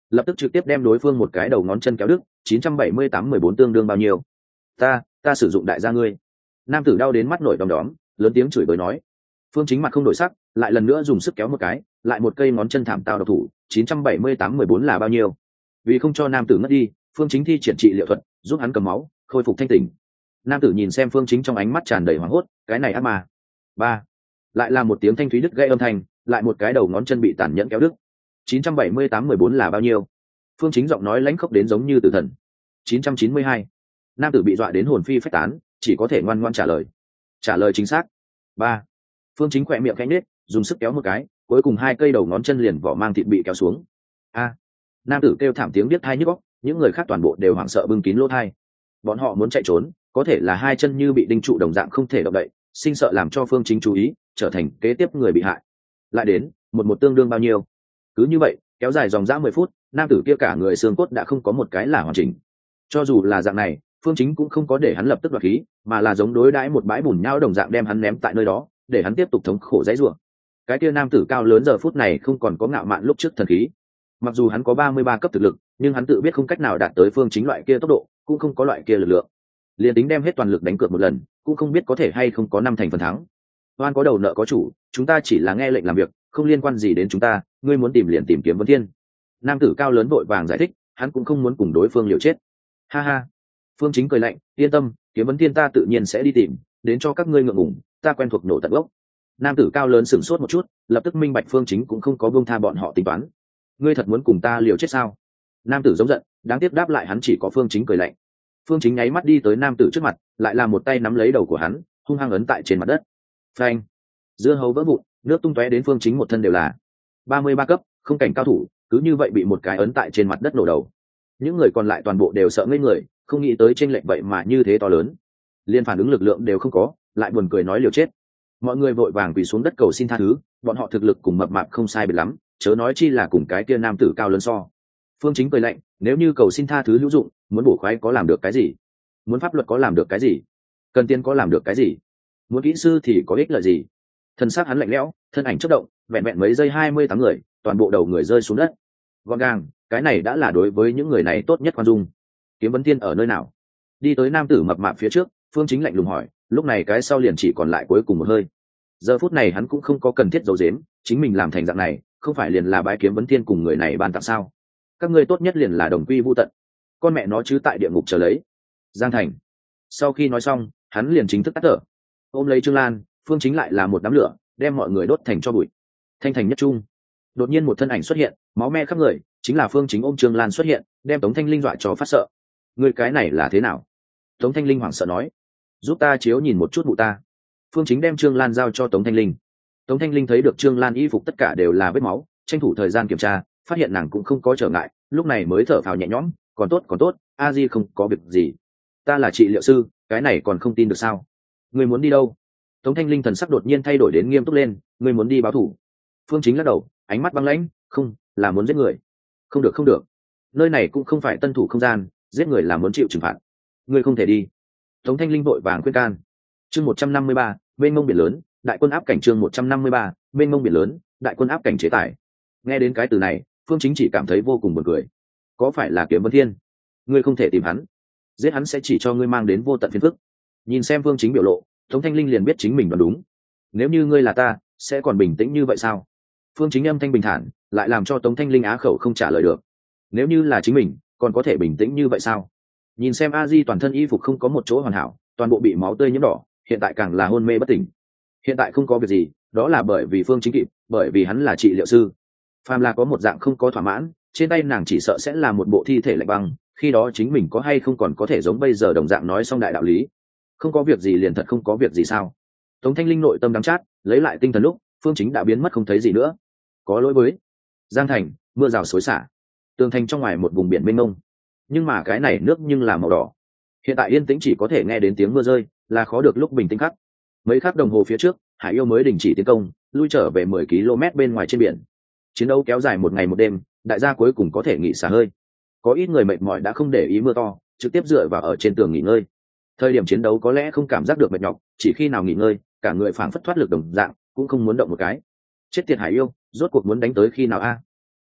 lập tức trực tiếp đem đối phương một cái đầu ngón chân kéo đứt. Chín trăm bảy mươi tám mười bốn tương đương bao nhiêu? Ta, ta sử dụng đại gia ngươi. Nam tử đau đến mắt nổi đom đóm, lớn tiếng chửi bới nói. Phương Chính mặt không đổi sắc, lại lần nữa dùng sức kéo một cái, lại một cây ngón chân thảm tao độc thủ. Chín trăm bảy mươi tám mười bốn là bao nhiêu? Vì không cho nam tử ngất đi, Phương Chính thi triển trị liệu thuật, giúp hắn cầm máu, khôi phục thanh tỉnh. Nam tử nhìn xem Phương Chính trong ánh mắt tràn đầy hoảng hốt, cái này ác ma. Ba, lại là một tiếng thanh thúy đứt gãy âm thanh, lại một cái đầu ngón chân bị tàn nhẫn kéo đứt. Chín trăm bảy mươi tám mười bốn là bao nhiêu? Phương Chính giọng nói lãnh khốc đến giống như tử thần. Chín trăm chín mươi hai. Nam tử bị dọa đến hồn phi phách tán, chỉ có thể ngoan ngoãn trả lời. Trả lời chính xác. Ba. Phương Chính khỏe miệng khẽ nhếch, dùng sức kéo một cái, cuối cùng hai cây đầu ngón chân liền vỏ mang thịt bị kéo xuống. A. Nam tử kêu thảm tiếng biết tai nhức óc, những người khác toàn bộ đều hoảng sợ bưng kín lỗ tai. Bọn họ muốn chạy trốn, có thể là hai chân như bị đinh trụ đồng dạng không thể động đậy, sinh sợ làm cho Phương Chính chú ý, trở thành kế tiếp người bị hại. Lại đến, một một tương đương bao nhiêu? Cứ như vậy, kéo dài dòng dã mười phút, nam tử kia cả người xương cốt đã không có một cái là hoàn chỉnh. Cho dù là dạng này, Phương Chính cũng không có để hắn lập tức đoạt khí, mà là giống đối đãi một bãi bùn nhão đồng dạng đem hắn ném tại nơi đó, để hắn tiếp tục thống khổ dãy rủa. Cái kia nam tử cao lớn giờ phút này không còn có ngạo mạn lúc trước thần khí. Mặc dù hắn có ba mươi ba cấp thực lực, nhưng hắn tự biết không cách nào đạt tới Phương Chính loại kia tốc độ, cũng không có loại kia lực lượng. Liền tính đem hết toàn lực đánh cược một lần, cũng không biết có thể hay không có năm thành phần thắng. Oan có đầu nợ có chủ, chúng ta chỉ là nghe lệnh làm việc, không liên quan gì đến chúng ta, ngươi muốn tìm liền tìm Kiếm Vấn Thiên. Nam tử cao lớn vội vàng giải thích, hắn cũng không muốn cùng đối phương liều chết. Ha ha. Phương Chính cười lạnh, yên tâm, Kiếm Vấn Thiên ta tự nhiên sẽ đi tìm, đến cho các ngươi ngượng ngùng, ta quen thuộc nổ tận gốc. Nam tử cao lớn sửng sốt một chút, lập tức minh bạch Phương Chính cũng không có buông tha bọn họ tính toán. Ngươi thật muốn cùng ta liều chết sao? Nam tử giống giận, đáng tiếc đáp lại hắn chỉ có Phương Chính cười lạnh. Phương Chính nháy mắt đi tới nam tử trước mặt, lại là một tay nắm lấy đầu của hắn, hung hăng ấn tại trên mặt đất. Phanh! Dưa hấu vỡ vụn, nước tung tóe đến Phương Chính một thân đều là. ba mươi ba cấp, không cảnh cao thủ, cứ như vậy bị một cái ấn tại trên mặt đất nổ đầu. Những người còn lại toàn bộ đều sợ ngây người, không nghĩ tới chênh lệch vậy mà như thế to lớn. Liên phản ứng lực lượng đều không có, lại buồn cười nói liều chết. Mọi người vội vàng quỳ xuống đất cầu xin tha thứ, bọn họ thực lực cùng mập mạp không sai biệt lắm, chớ nói chi là cùng cái kia nam tử cao lớn so. Phương Chính cười lạnh, nếu như cầu xin tha thứ hữu dụng, muốn bổ khoái có làm được cái gì? Muốn pháp luật có làm được cái gì? Cần tiền có làm được cái gì? Muốn kỹ sư thì có ích lợi gì? Thân xác hắn lạnh lẽo, thân ảnh chớp động, vẹn vẹn mấy giây hai mươi tám người, toàn bộ đầu người rơi xuống đất. Gọn gàng, cái này đã là đối với những người này tốt nhất khoan dung. Kiếm Vấn Thiên ở nơi nào? Đi tới nam tử mập mạp phía trước, Phương Chính lạnh lùng hỏi, lúc này cái sau liền chỉ còn lại cuối cùng một hơi. Giờ phút này hắn cũng không có cần thiết giấu giếm, chính mình làm thành dạng này, không phải liền là bái Kiếm Vấn Thiên cùng người này ban tặng sao? Các ngươi tốt nhất liền là đồng quy vu tận. Con mẹ nó chứ tại địa ngục chờ lấy. Giang Thành. Sau khi nói xong, hắn liền chính thức tắt thở. Ôm lấy Trương Lan, Phương Chính lại là một đám lửa, đem mọi người đốt thành tro bụi. Thanh thành nhất trung. Đột nhiên một thân ảnh xuất hiện, máu me khắp người, chính là Phương Chính ôm Trương Lan xuất hiện, đem Tống Thanh Linh dọa cho phát sợ. Người cái này là thế nào? Tống Thanh Linh hoảng sợ nói. Giúp ta chiếu nhìn một chút bụ ta. Phương Chính đem Trương Lan giao cho Tống Thanh Linh. Tống Thanh Linh thấy được Trương Lan y phục tất cả đều là vết máu, tranh thủ thời gian kiểm tra, phát hiện nàng cũng không có trở ngại, lúc này mới thở phào nhẹ nhõm, còn tốt còn tốt, a di không có việc gì. Ta là trị liệu sư, cái này còn không tin được sao? Người muốn đi đâu? Tống Thanh Linh thần sắc đột nhiên thay đổi đến nghiêm túc lên, người muốn đi báo thủ. Phương Chính lắc đầu, ánh mắt băng lãnh, không, là muốn giết người. Không được không được, nơi này cũng không phải tân thủ không gian, giết người là muốn chịu trừng phạt. Người không thể đi. Tống Thanh Linh vội vàng khuyên can. Chương một trăm năm mươi ba, bên mông biển lớn, đại quân áp cảnh. Chương một trăm năm mươi ba, bên mông biển lớn, đại quân áp cảnh chế tài. Nghe đến cái từ này, Phương Chính chỉ cảm thấy vô cùng buồn cười. Có phải là Kiếm Vấn Thiên? Ngươi không thể tìm hắn, giết hắn sẽ chỉ cho ngươi mang đến vô tận phiền phức. Nhìn xem Phương Chính biểu lộ, Tống Thanh Linh liền biết chính mình đoán đúng. Nếu như ngươi là ta, sẽ còn bình tĩnh như vậy sao? Phương Chính âm thanh bình thản, lại làm cho Tống Thanh Linh á khẩu không trả lời được. Nếu như là chính mình, còn có thể bình tĩnh như vậy sao? Nhìn xem A Di toàn thân y phục không có một chỗ hoàn hảo, toàn bộ bị máu tươi nhiễm đỏ, hiện tại càng là hôn mê bất tỉnh. Hiện tại không có việc gì, đó là bởi vì Phương Chính kịp, bởi vì hắn là trị liệu sư. Phàm là có một dạng không có thỏa mãn, trên tay nàng chỉ sợ sẽ là một bộ thi thể lạnh băng, khi đó chính mình có hay không còn có thể giống bây giờ đồng dạng nói xong đại đạo lý. Không có việc gì liền thật không có việc gì sao? Tống Thanh Linh nội tâm đắng chát, lấy lại tinh thần lúc, Phương Chính đã biến mất không thấy gì nữa. Có lỗi với Giang Thành, mưa rào xối xả, tường thành trong ngoài một vùng biển mênh mông, nhưng mà cái này nước nhưng là màu đỏ. Hiện tại yên tĩnh chỉ có thể nghe đến tiếng mưa rơi, là khó được lúc bình tĩnh khắc. Mấy khắc đồng hồ phía trước, Hải Yêu mới đình chỉ tiến công, lui trở về mười ki lô mét bên ngoài trên biển. Chiến đấu kéo dài một ngày một đêm, đại gia cuối cùng có thể nghỉ xả hơi. Có ít người mệt mỏi đã không để ý mưa to, trực tiếp dựa vào ở trên tường nghỉ ngơi. Thời điểm chiến đấu có lẽ không cảm giác được mệt nhọc, chỉ khi nào nghỉ ngơi, cả người phảng phất thoát lực đồng dạng, cũng không muốn động một cái. Chết tiệt Hải Yêu, rốt cuộc muốn đánh tới khi nào a?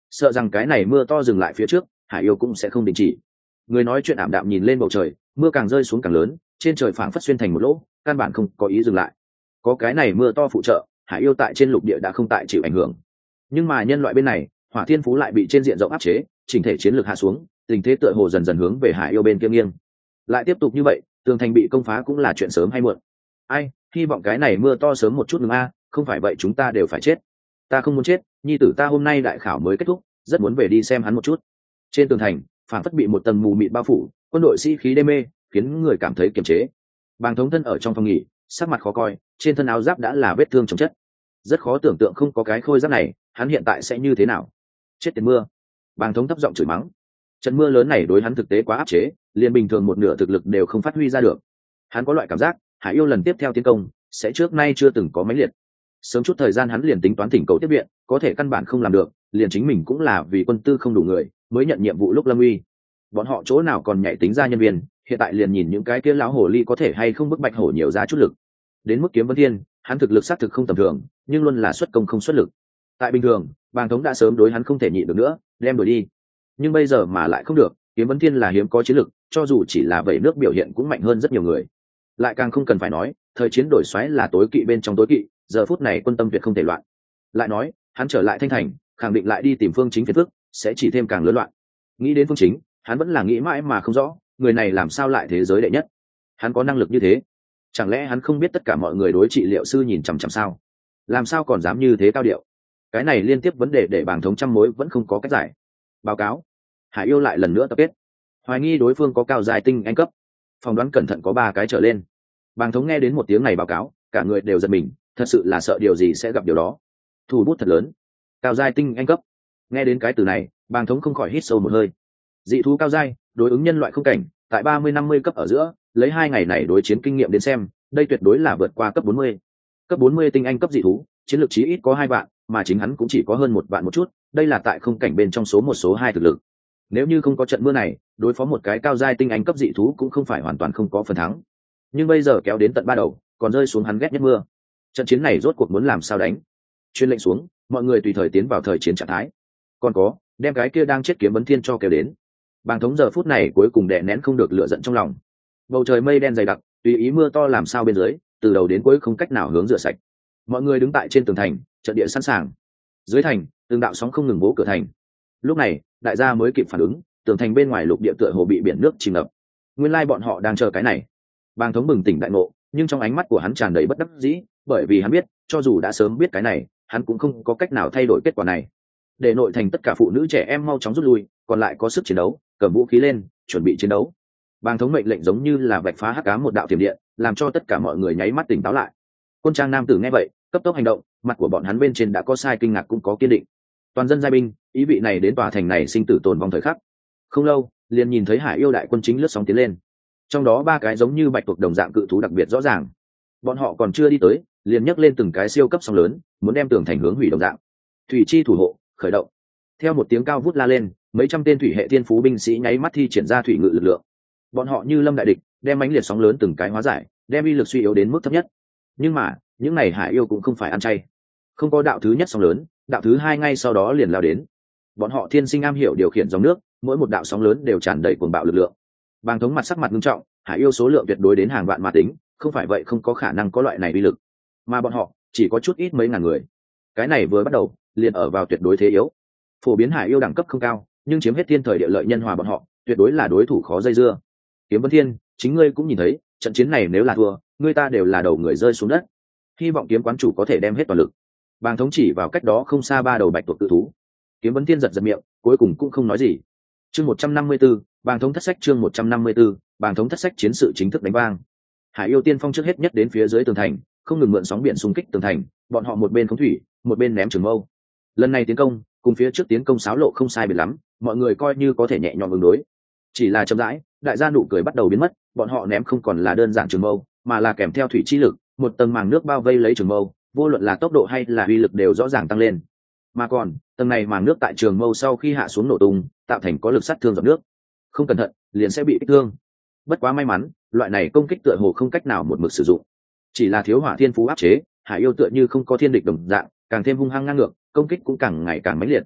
sợ rằng cái này mưa to dừng lại phía trước hải yêu cũng sẽ không đình chỉ. Người nói chuyện ảm đạm nhìn lên bầu trời, mưa càng rơi xuống càng lớn, trên trời phảng phất xuyên thành một lỗ, căn bản không có ý dừng lại. Có cái này mưa to phụ trợ, hải yêu tại trên lục địa đã không tại chịu ảnh hưởng. Nhưng mà nhân loại bên này, hỏa thiên phú lại bị trên diện rộng áp chế, chỉnh thể chiến lược hạ xuống, tình thế tựa hồ dần dần hướng về hải yêu bên kia nghiêng. Lại tiếp tục như vậy, tường thành bị công phá cũng là chuyện sớm hay muộn. Ai, hy vọng cái này mưa to sớm một chút ngừng a, không phải vậy chúng ta đều phải chết. Ta không muốn chết, nhi tử ta hôm nay đại khảo mới kết thúc, rất muốn về đi xem hắn một chút. Trên tường thành, phản phất bị một tầng mù mịt bao phủ, quân đội sĩ khí đê mê, khiến người cảm thấy kiềm chế. Bàng thống thân ở trong phòng nghỉ, sắc mặt khó coi, trên thân áo giáp đã là vết thương chồng chất. Rất khó tưởng tượng không có cái khôi giáp này, hắn hiện tại sẽ như thế nào. Chết tiền mưa. Bàng thống thấp giọng chửi mắng. Trận mưa lớn này đối hắn thực tế quá áp chế, liền bình thường một nửa thực lực đều không phát huy ra được. Hắn có loại cảm giác, hải yêu lần tiếp theo tiến công sẽ trước nay chưa từng có mãnh liệt. Sớm chút thời gian hắn liền tính toán thỉnh cầu tiếp viện, có thể căn bản không làm được, liền chính mình cũng là vì quân tư không đủ người mới nhận nhiệm vụ lúc lâm uy. Bọn họ chỗ nào còn nhảy tính ra nhân viên, hiện tại liền nhìn những cái kia lão hồ ly có thể hay không bức bạch hổ nhiều ra chút lực. Đến mức Kiếm Vân Thiên, hắn thực lực xác thực không tầm thường, nhưng luôn là xuất công không xuất lực. Tại bình thường, Bàng thống đã sớm đối hắn không thể nhịn được nữa, đem đuổi đi. Nhưng bây giờ mà lại không được, Kiếm Vân Thiên là hiếm có chiến lực, cho dù chỉ là vẩy nước biểu hiện cũng mạnh hơn rất nhiều người. Lại càng không cần phải nói, thời chiến đổi xoáy là tối kỵ bên trong tối kỵ, giờ phút này quân tâm tuyệt không thể loạn. Lại nói, hắn trở lại Thanh Thành, khẳng định lại đi tìm Phương Chính phiền phức, sẽ chỉ thêm càng lớn loạn. Nghĩ đến Phương Chính, hắn vẫn là nghĩ mãi mà không rõ, người này làm sao lại thế giới đệ nhất. Hắn có năng lực như thế, chẳng lẽ hắn không biết tất cả mọi người đối trị liệu sư nhìn chằm chằm sao? Làm sao còn dám như thế cao điệu? Cái này liên tiếp vấn đề để Bàng thống trăm mối vẫn không có cách giải. Báo cáo, hải yêu lại lần nữa tập kết, hoài nghi đối phương có cao dài tinh anh cấp, phỏng đoán cẩn thận có ba cái trở lên. Bàng thống nghe đến một tiếng này báo cáo, cả người đều giật mình, thật sự là sợ điều gì sẽ gặp điều đó. Thủ bút thật lớn, cao giai tinh anh cấp. Nghe đến cái từ này, Bàng thống không khỏi hít sâu một hơi. Dị thú cao giai, đối ứng nhân loại không cảnh, tại ba mươi năm mươi cấp ở giữa, lấy hai ngày này đối chiến kinh nghiệm đến xem, đây tuyệt đối là vượt qua cấp bốn mươi. Cấp bốn mươi tinh anh cấp dị thú, chiến lược chí ít có hai vạn, mà chính hắn cũng chỉ có hơn một vạn một chút, đây là tại không cảnh bên trong số một số hai thực lực. Nếu như không có trận mưa này, đối phó một cái cao giai tinh anh cấp dị thú cũng không phải hoàn toàn không có phần thắng. Nhưng bây giờ kéo đến tận ba đầu, còn rơi xuống hắn ghét nhất mưa. Trận chiến này rốt cuộc muốn làm sao đánh? Chuyên lệnh xuống, mọi người tùy thời tiến vào thời chiến trạng thái. Còn có, đem cái kia đang chết Kiếm Vấn Thiên cho kéo đến. Bàng thống giờ phút này cuối cùng đè nén không được lửa giận trong lòng. Bầu trời mây đen dày đặc, tùy ý mưa to làm sao bên dưới, từ đầu đến cuối không cách nào hướng rửa sạch. Mọi người đứng tại trên tường thành, trận địa sẵn sàng. Dưới thành, từng đạo sóng không ngừng vỗ cửa thành. Lúc này, đại gia mới kịp phản ứng, tường thành bên ngoài lục địa tựa hồ bị biển nước chìm ngập. Nguyên lai bọn họ đang chờ cái này. Bàng thống bừng tỉnh đại ngộ, nhưng trong ánh mắt của hắn tràn đầy bất đắc dĩ, bởi vì hắn biết, cho dù đã sớm biết cái này, hắn cũng không có cách nào thay đổi kết quả này. Để nội thành tất cả phụ nữ trẻ em mau chóng rút lui, còn lại có sức chiến đấu, cầm vũ khí lên, chuẩn bị chiến đấu. Bàng thống mệnh lệnh giống như là vạch phá hắc ám một đạo tiềm điện, làm cho tất cả mọi người nháy mắt tỉnh táo lại. Quân trang nam tử nghe vậy, cấp tốc hành động, mặt của bọn hắn bên trên đã có sai kinh ngạc cũng có kiên định. Toàn dân giai binh, ý vị này đến tòa thành này sinh tử tồn vong thời khắc. Không lâu, liền nhìn thấy hải yêu đại quân chính lướt sóng tiến lên. Trong đó ba cái giống như bạch tuộc đồng dạng cự thú đặc biệt rõ ràng. Bọn họ còn chưa đi tới, liền nhấc lên từng cái siêu cấp sóng lớn, muốn đem tường thành hướng hủy đồng dạng. Thủy chi thủ hộ, khởi động. Theo một tiếng cao vút la lên, mấy trăm tên thủy hệ thiên phú binh sĩ nháy mắt thi triển ra thủy ngự lực lượng. Bọn họ như lâm đại địch, đem mãnh liệt sóng lớn từng cái hóa giải, đem uy lực suy yếu đến mức thấp nhất. Nhưng mà, những này hải yêu cũng không phải ăn chay. Không có đạo thứ nhất sóng lớn, đạo thứ hai ngay sau đó liền lao đến. Bọn họ thiên sinh am hiểu điều khiển dòng nước, mỗi một đạo sóng lớn đều tràn đầy cuồng bạo lực lượng. Bàng thống mặt sắc mặt nghiêm trọng, hải yêu số lượng tuyệt đối đến hàng vạn mà tính, không phải vậy không có khả năng có loại này uy lực. Mà bọn họ chỉ có chút ít mấy ngàn người. Cái này vừa bắt đầu, liền ở vào tuyệt đối thế yếu. Phổ biến hải yêu đẳng cấp không cao, nhưng chiếm hết thiên thời địa lợi nhân hòa bọn họ, tuyệt đối là đối thủ khó dây dưa. Kiếm Vân Thiên, chính ngươi cũng nhìn thấy, trận chiến này nếu là thua, ngươi ta đều là đầu người rơi xuống đất. Hy vọng Kiếm quán chủ có thể đem hết toàn lực. Bàng thống chỉ vào cách đó không xa ba đầu bạch tuộc cự thú. Kiếm Vân Thiên giật giật miệng, cuối cùng cũng không nói gì. Chương một trăm năm mươi 154, Bàng thống thất sách chương một trăm năm mươi 154, Bàng thống thất sách chiến sự chính thức đánh vang. Hải yêu tiên phong trước hết nhất đến phía dưới tường thành, không ngừng mượn sóng biển xung kích tường thành, bọn họ một bên khống thủy, một bên ném trường mâu. Lần này tiến công, cùng phía trước tiến công xáo lộ không sai biệt lắm, mọi người coi như có thể nhẹ nhõm ứng đối. Chỉ là chậm rãi, đại gia nụ cười bắt đầu biến mất, bọn họ ném không còn là đơn giản trường mâu, mà là kèm theo thủy chi lực, một tầng màng nước bao vây lấy trường mâu, vô luận là tốc độ hay là uy lực đều rõ ràng tăng lên. Mà còn, tầng này màng nước tại trường mâu sau khi hạ xuống nổ tung, tạo thành có lực sát thương giọt nước. Không cẩn thận, liền sẽ bị kích thương. Bất quá may mắn, loại này công kích tựa hồ không cách nào một mực sử dụng. Chỉ là thiếu hỏa thiên phú áp chế, hải yêu tựa như không có thiên địch đồng dạng, càng thêm hung hăng ngang ngược, công kích cũng càng ngày càng mãnh liệt.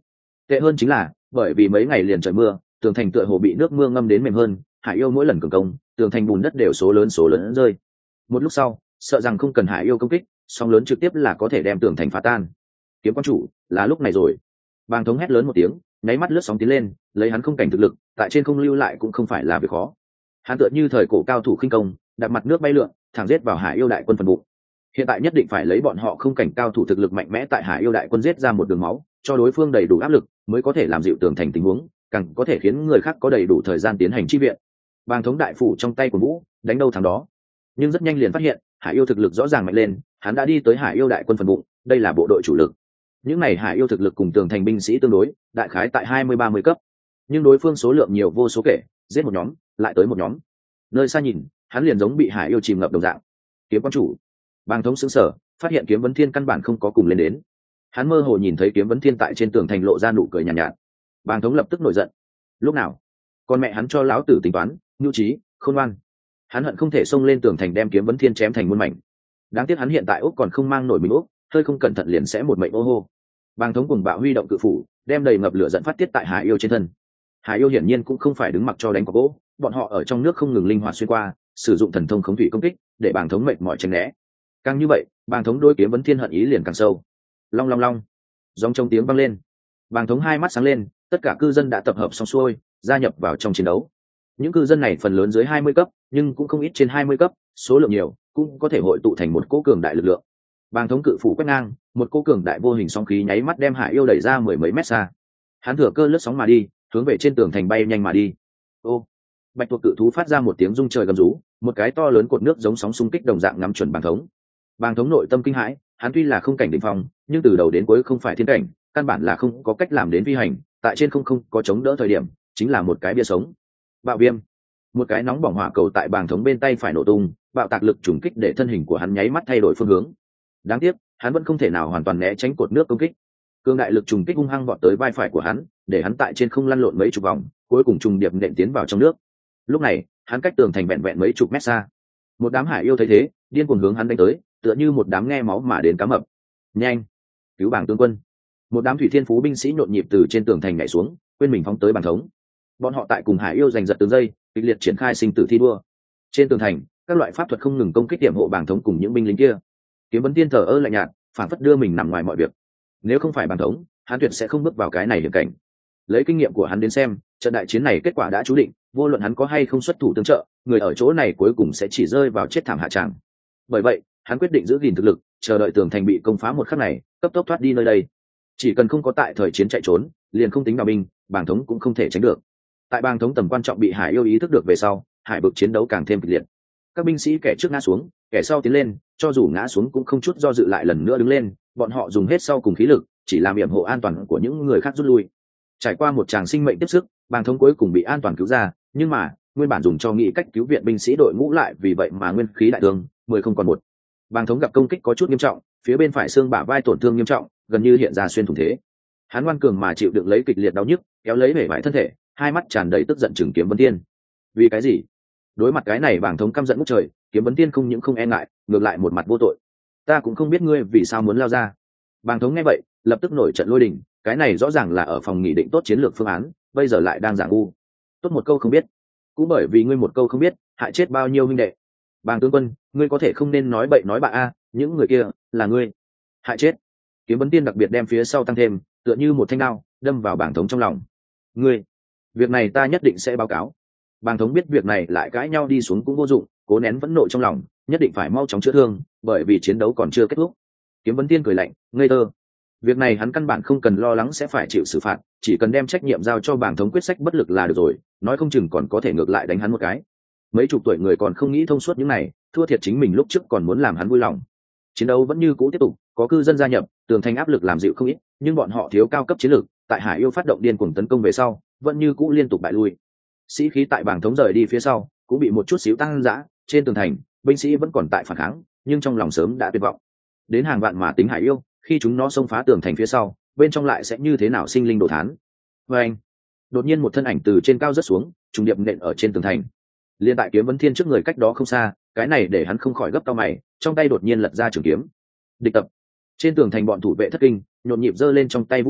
Tệ hơn chính là bởi vì mấy ngày liền trời mưa, tường thành tựa hồ bị nước mưa ngâm đến mềm hơn, Hải Yêu mỗi lần cường công, tường thành bùn đất đều số lớn số lớn rơi. Một lúc sau, sợ rằng không cần Hải Yêu công kích, sóng lớn trực tiếp là có thể đem tường thành phá tan. Kiếm quan chủ, là lúc này rồi. Bàng Thống hét lớn một tiếng, nháy mắt lướt sóng tiến lên, lấy hắn không cảnh thực lực, tại trên không lưu lại cũng không phải là việc khó. Hắn tựa như thời cổ cao thủ khinh công, đặt mặt nước bay lượn, thẳng giết vào Hải Yêu đại quân phần bụng. Hiện tại nhất định phải lấy bọn họ không cảnh cao thủ thực lực mạnh mẽ tại Hải Yêu đại quân giết ra một đường máu, cho đối phương đầy đủ áp lực, mới có thể làm dịu tường thành tình huống, càng có thể khiến người khác có đầy đủ thời gian tiến hành chi viện. Bàng Thống đại phủ trong tay của Vũ, đánh đâu thắng đó. Nhưng rất nhanh liền phát hiện, Hải Yêu thực lực rõ ràng mạnh lên, hắn đã đi tới Hải Yêu đại quân phần bụng, đây là bộ đội chủ lực. Những này Hải Yêu thực lực cùng tường thành binh sĩ tương đối, đại khái tại hai mươi ba mươi cấp. Nhưng đối phương số lượng nhiều vô số kể, giết một nhóm, lại tới một nhóm. Nơi xa nhìn, hắn liền giống bị Hải Yêu chìm ngập đồng dạng. Kiếm quan chủ. Bàng Thống sững sờ, phát hiện Kiếm Vấn Thiên căn bản không có cùng lên đến. Hắn mơ hồ nhìn thấy Kiếm Vấn Thiên tại trên tường thành lộ ra nụ cười nhàn nhạt, nhạt. Bàng Thống lập tức nổi giận. Lúc nào? Con mẹ hắn cho lão tử tính toán, nhu trí, khôn ngoan. Hắn hận không thể xông lên tường thành đem Kiếm Vấn Thiên chém thành muôn mảnh. Đáng tiếc hắn hiện tại úc còn không mang nổi mình úc, hơi không cẩn thận liền sẽ một mệnh ô hô. Bàng Thống cùng bạo huy động cự phủ, đem đầy ngập lửa dẫn phát tiết tại Hải Yêu trên thân. Hải Yêu hiển nhiên cũng không phải đứng mặc cho đánh có gỗ, bọn họ ở trong nước không ngừng linh hoạt xuyên qua, sử dụng thần thông khống thủy công kích, để Bàng Thống mệt mỏi tránh né. Càng như vậy, Bàng Thống đối Kiếm Vấn Thiên hận ý liền càng sâu. Long long long, gióng trong tiếng vang lên. Bàng Thống hai mắt sáng lên, tất cả cư dân đã tập hợp xong xuôi, gia nhập vào trong chiến đấu. Những cư dân này phần lớn dưới hai mươi cấp, nhưng cũng không ít trên hai mươi cấp, số lượng nhiều, cũng có thể hội tụ thành một cỗ cường đại lực lượng. Bàng Thống cự phủ quét ngang, một cỗ cường đại vô hình sóng khí nháy mắt đem Hải Yêu đẩy ra mười mấy mét xa. Hắn thừa cơ lướt sóng mà đi, hướng về trên tường thành bay nhanh mà đi. Ô, bạch tuộc cự thú phát ra một tiếng rung trời gầm rú, một cái to lớn cột nước giống sóng xung kích đồng dạng ngắm chuẩn Bàng Thống. Bàng Thống nội tâm kinh hãi, hắn tuy là không cảnh đỉnh phong, nhưng từ đầu đến cuối không phải thiên cảnh, căn bản là không có cách làm đến phi hành, tại trên không không có chống đỡ thời điểm, chính là một cái bia sống. Bạo viêm, một cái nóng bỏng hỏa cầu tại Bàng Thống bên tay phải nổ tung, bạo tạc lực trùng kích để thân hình của hắn nháy mắt thay đổi phương hướng. Đáng tiếc, hắn vẫn không thể nào hoàn toàn né tránh cột nước công kích. Cương đại lực trùng kích hung hăng vọt tới vai phải của hắn, để hắn tại trên không lăn lộn mấy chục vòng, cuối cùng trùng điệp nện tiến vào trong nước. Lúc này, hắn cách tường thành vẹn vẹn mấy chục mét xa. Một đám Hải Yêu thấy thế, điên cuồng hướng hắn đánh tới, tựa như một đám nghe máu mà đến cá mập. Nhanh, cứu Bàng tướng quân! Một đám thủy thiên phú binh sĩ nhộn nhịp từ trên tường thành nhảy xuống, quên mình phóng tới Bàng Thống. Bọn họ tại cùng Hải Yêu giành giật từng giây, kịch liệt triển khai sinh tử thi đua. Trên tường thành, các loại pháp thuật không ngừng công kích tiệm hộ Bàng Thống cùng những binh lính kia. Kiếm Vấn Tiên thờ ơ lạnh nhạt, phản phất đưa mình nằm ngoài mọi việc. Nếu không phải Bàng Thống, hắn tuyệt sẽ không bước vào cái này hiểm cảnh. Lấy kinh nghiệm của hắn đến xem, trận đại chiến này kết quả đã chú định, vô luận hắn có hay không xuất thủ tương trợ, người ở chỗ này cuối cùng sẽ chỉ rơi vào chết thảm hạ tràng. Bởi vậy, hắn quyết định giữ gìn thực lực, chờ đợi tường thành bị công phá một khắc này, cấp tốc thoát đi nơi đây. Chỉ cần không có tại thời chiến chạy trốn, liền không tính đào binh, Bàng Thống cũng không thể tránh được. Tại Bàng Thống tầm quan trọng bị Hải Yêu ý thức được về sau, hải vực chiến đấu càng thêm kịch liệt. Các binh sĩ kẻ trước ngã xuống, kẻ sau tiến lên, cho dù ngã xuống cũng không chút do dự lại lần nữa đứng lên, bọn họ dùng hết sau cùng khí lực, chỉ làm yểm hộ an toàn của những người khác rút lui. Trải qua một tràng sinh mệnh tiếp sức, Bàng Thống cuối cùng bị an toàn cứu ra, nhưng mà nguyên bản dùng cho nghĩ cách cứu viện binh sĩ đội ngũ lại vì vậy mà nguyên khí đại thương, mười không còn một. Bàng Thống gặp công kích có chút nghiêm trọng, phía bên phải xương bả vai tổn thương nghiêm trọng, gần như hiện ra xuyên thủng thế. Hắn ngoan cường mà chịu đựng lấy kịch liệt đau nhức, kéo lấy bể vải thân thể, hai mắt tràn đầy tức giận chừng Kiếm Vấn Tiên. Vì cái gì? Đối mặt cái này Bàng Thống căm giận ngút trời, Kiếm Vấn Tiên không những không e ngại, ngược lại một mặt vô tội. Ta cũng không biết ngươi vì sao muốn lao ra. Bàng Thống nghe vậy, lập tức nổi trận lôi đình, cái này rõ ràng là ở phòng nghị định tốt chiến lược phương án, bây giờ lại đang giả ngu. Tốt một câu không biết, cũng bởi vì ngươi một câu không biết, hại chết bao nhiêu huynh đệ. Bàng tướng quân, ngươi có thể không nên nói bậy nói bạ a, những người kia là ngươi hại chết. Kiếm Vấn Tiên đặc biệt đem phía sau tăng thêm, tựa như một thanh đao đâm vào Bàng Thống trong lòng. Ngươi, việc này ta nhất định sẽ báo cáo. Bàng Thống biết việc này lại cãi nhau đi xuống cũng vô dụng, cố nén phẫn nộ trong lòng, nhất định phải mau chóng chữa thương, bởi vì chiến đấu còn chưa kết thúc. Kiếm Vấn Tiên cười lạnh, ngây thơ. Việc này hắn căn bản không cần lo lắng sẽ phải chịu xử phạt, chỉ cần đem trách nhiệm giao cho Bàng Thống quyết sách bất lực là được rồi, nói không chừng còn có thể ngược lại đánh hắn một cái. Mấy chục tuổi người còn không nghĩ thông suốt những này, thua thiệt chính mình lúc trước còn muốn làm hắn vui lòng. Chiến đấu vẫn như cũ tiếp tục, có cư dân gia nhập, tường thành áp lực làm dịu không ít, nhưng bọn họ thiếu cao cấp chiến lược, tại Hải Yêu phát động điên cuồng tấn công về sau, vẫn như cũ liên tục bại lui. Sĩ khí tại Bàng Thống rời đi phía sau, cũng bị một chút xíu tăng dã, trên tường thành, binh sĩ vẫn còn tại phản kháng, nhưng trong lòng sớm đã tuyệt vọng. Đến hàng vạn mà tính Hải Yêu, khi chúng nó xông phá tường thành phía sau, bên trong lại sẽ như thế nào sinh linh đồ thán. Và anh, đột nhiên một thân ảnh từ trên cao rớt xuống, trùng điệp nện ở trên tường thành. Liên tại Kiếm Vấn Thiên trước người cách đó không xa, cái này để hắn không khỏi gấp cau mày, trong tay đột nhiên lật ra trường kiếm. Địch tập. Trên tường thành bọn thủ vệ thất kinh, nhộn nhịp giơ lên trong tay vũ khí,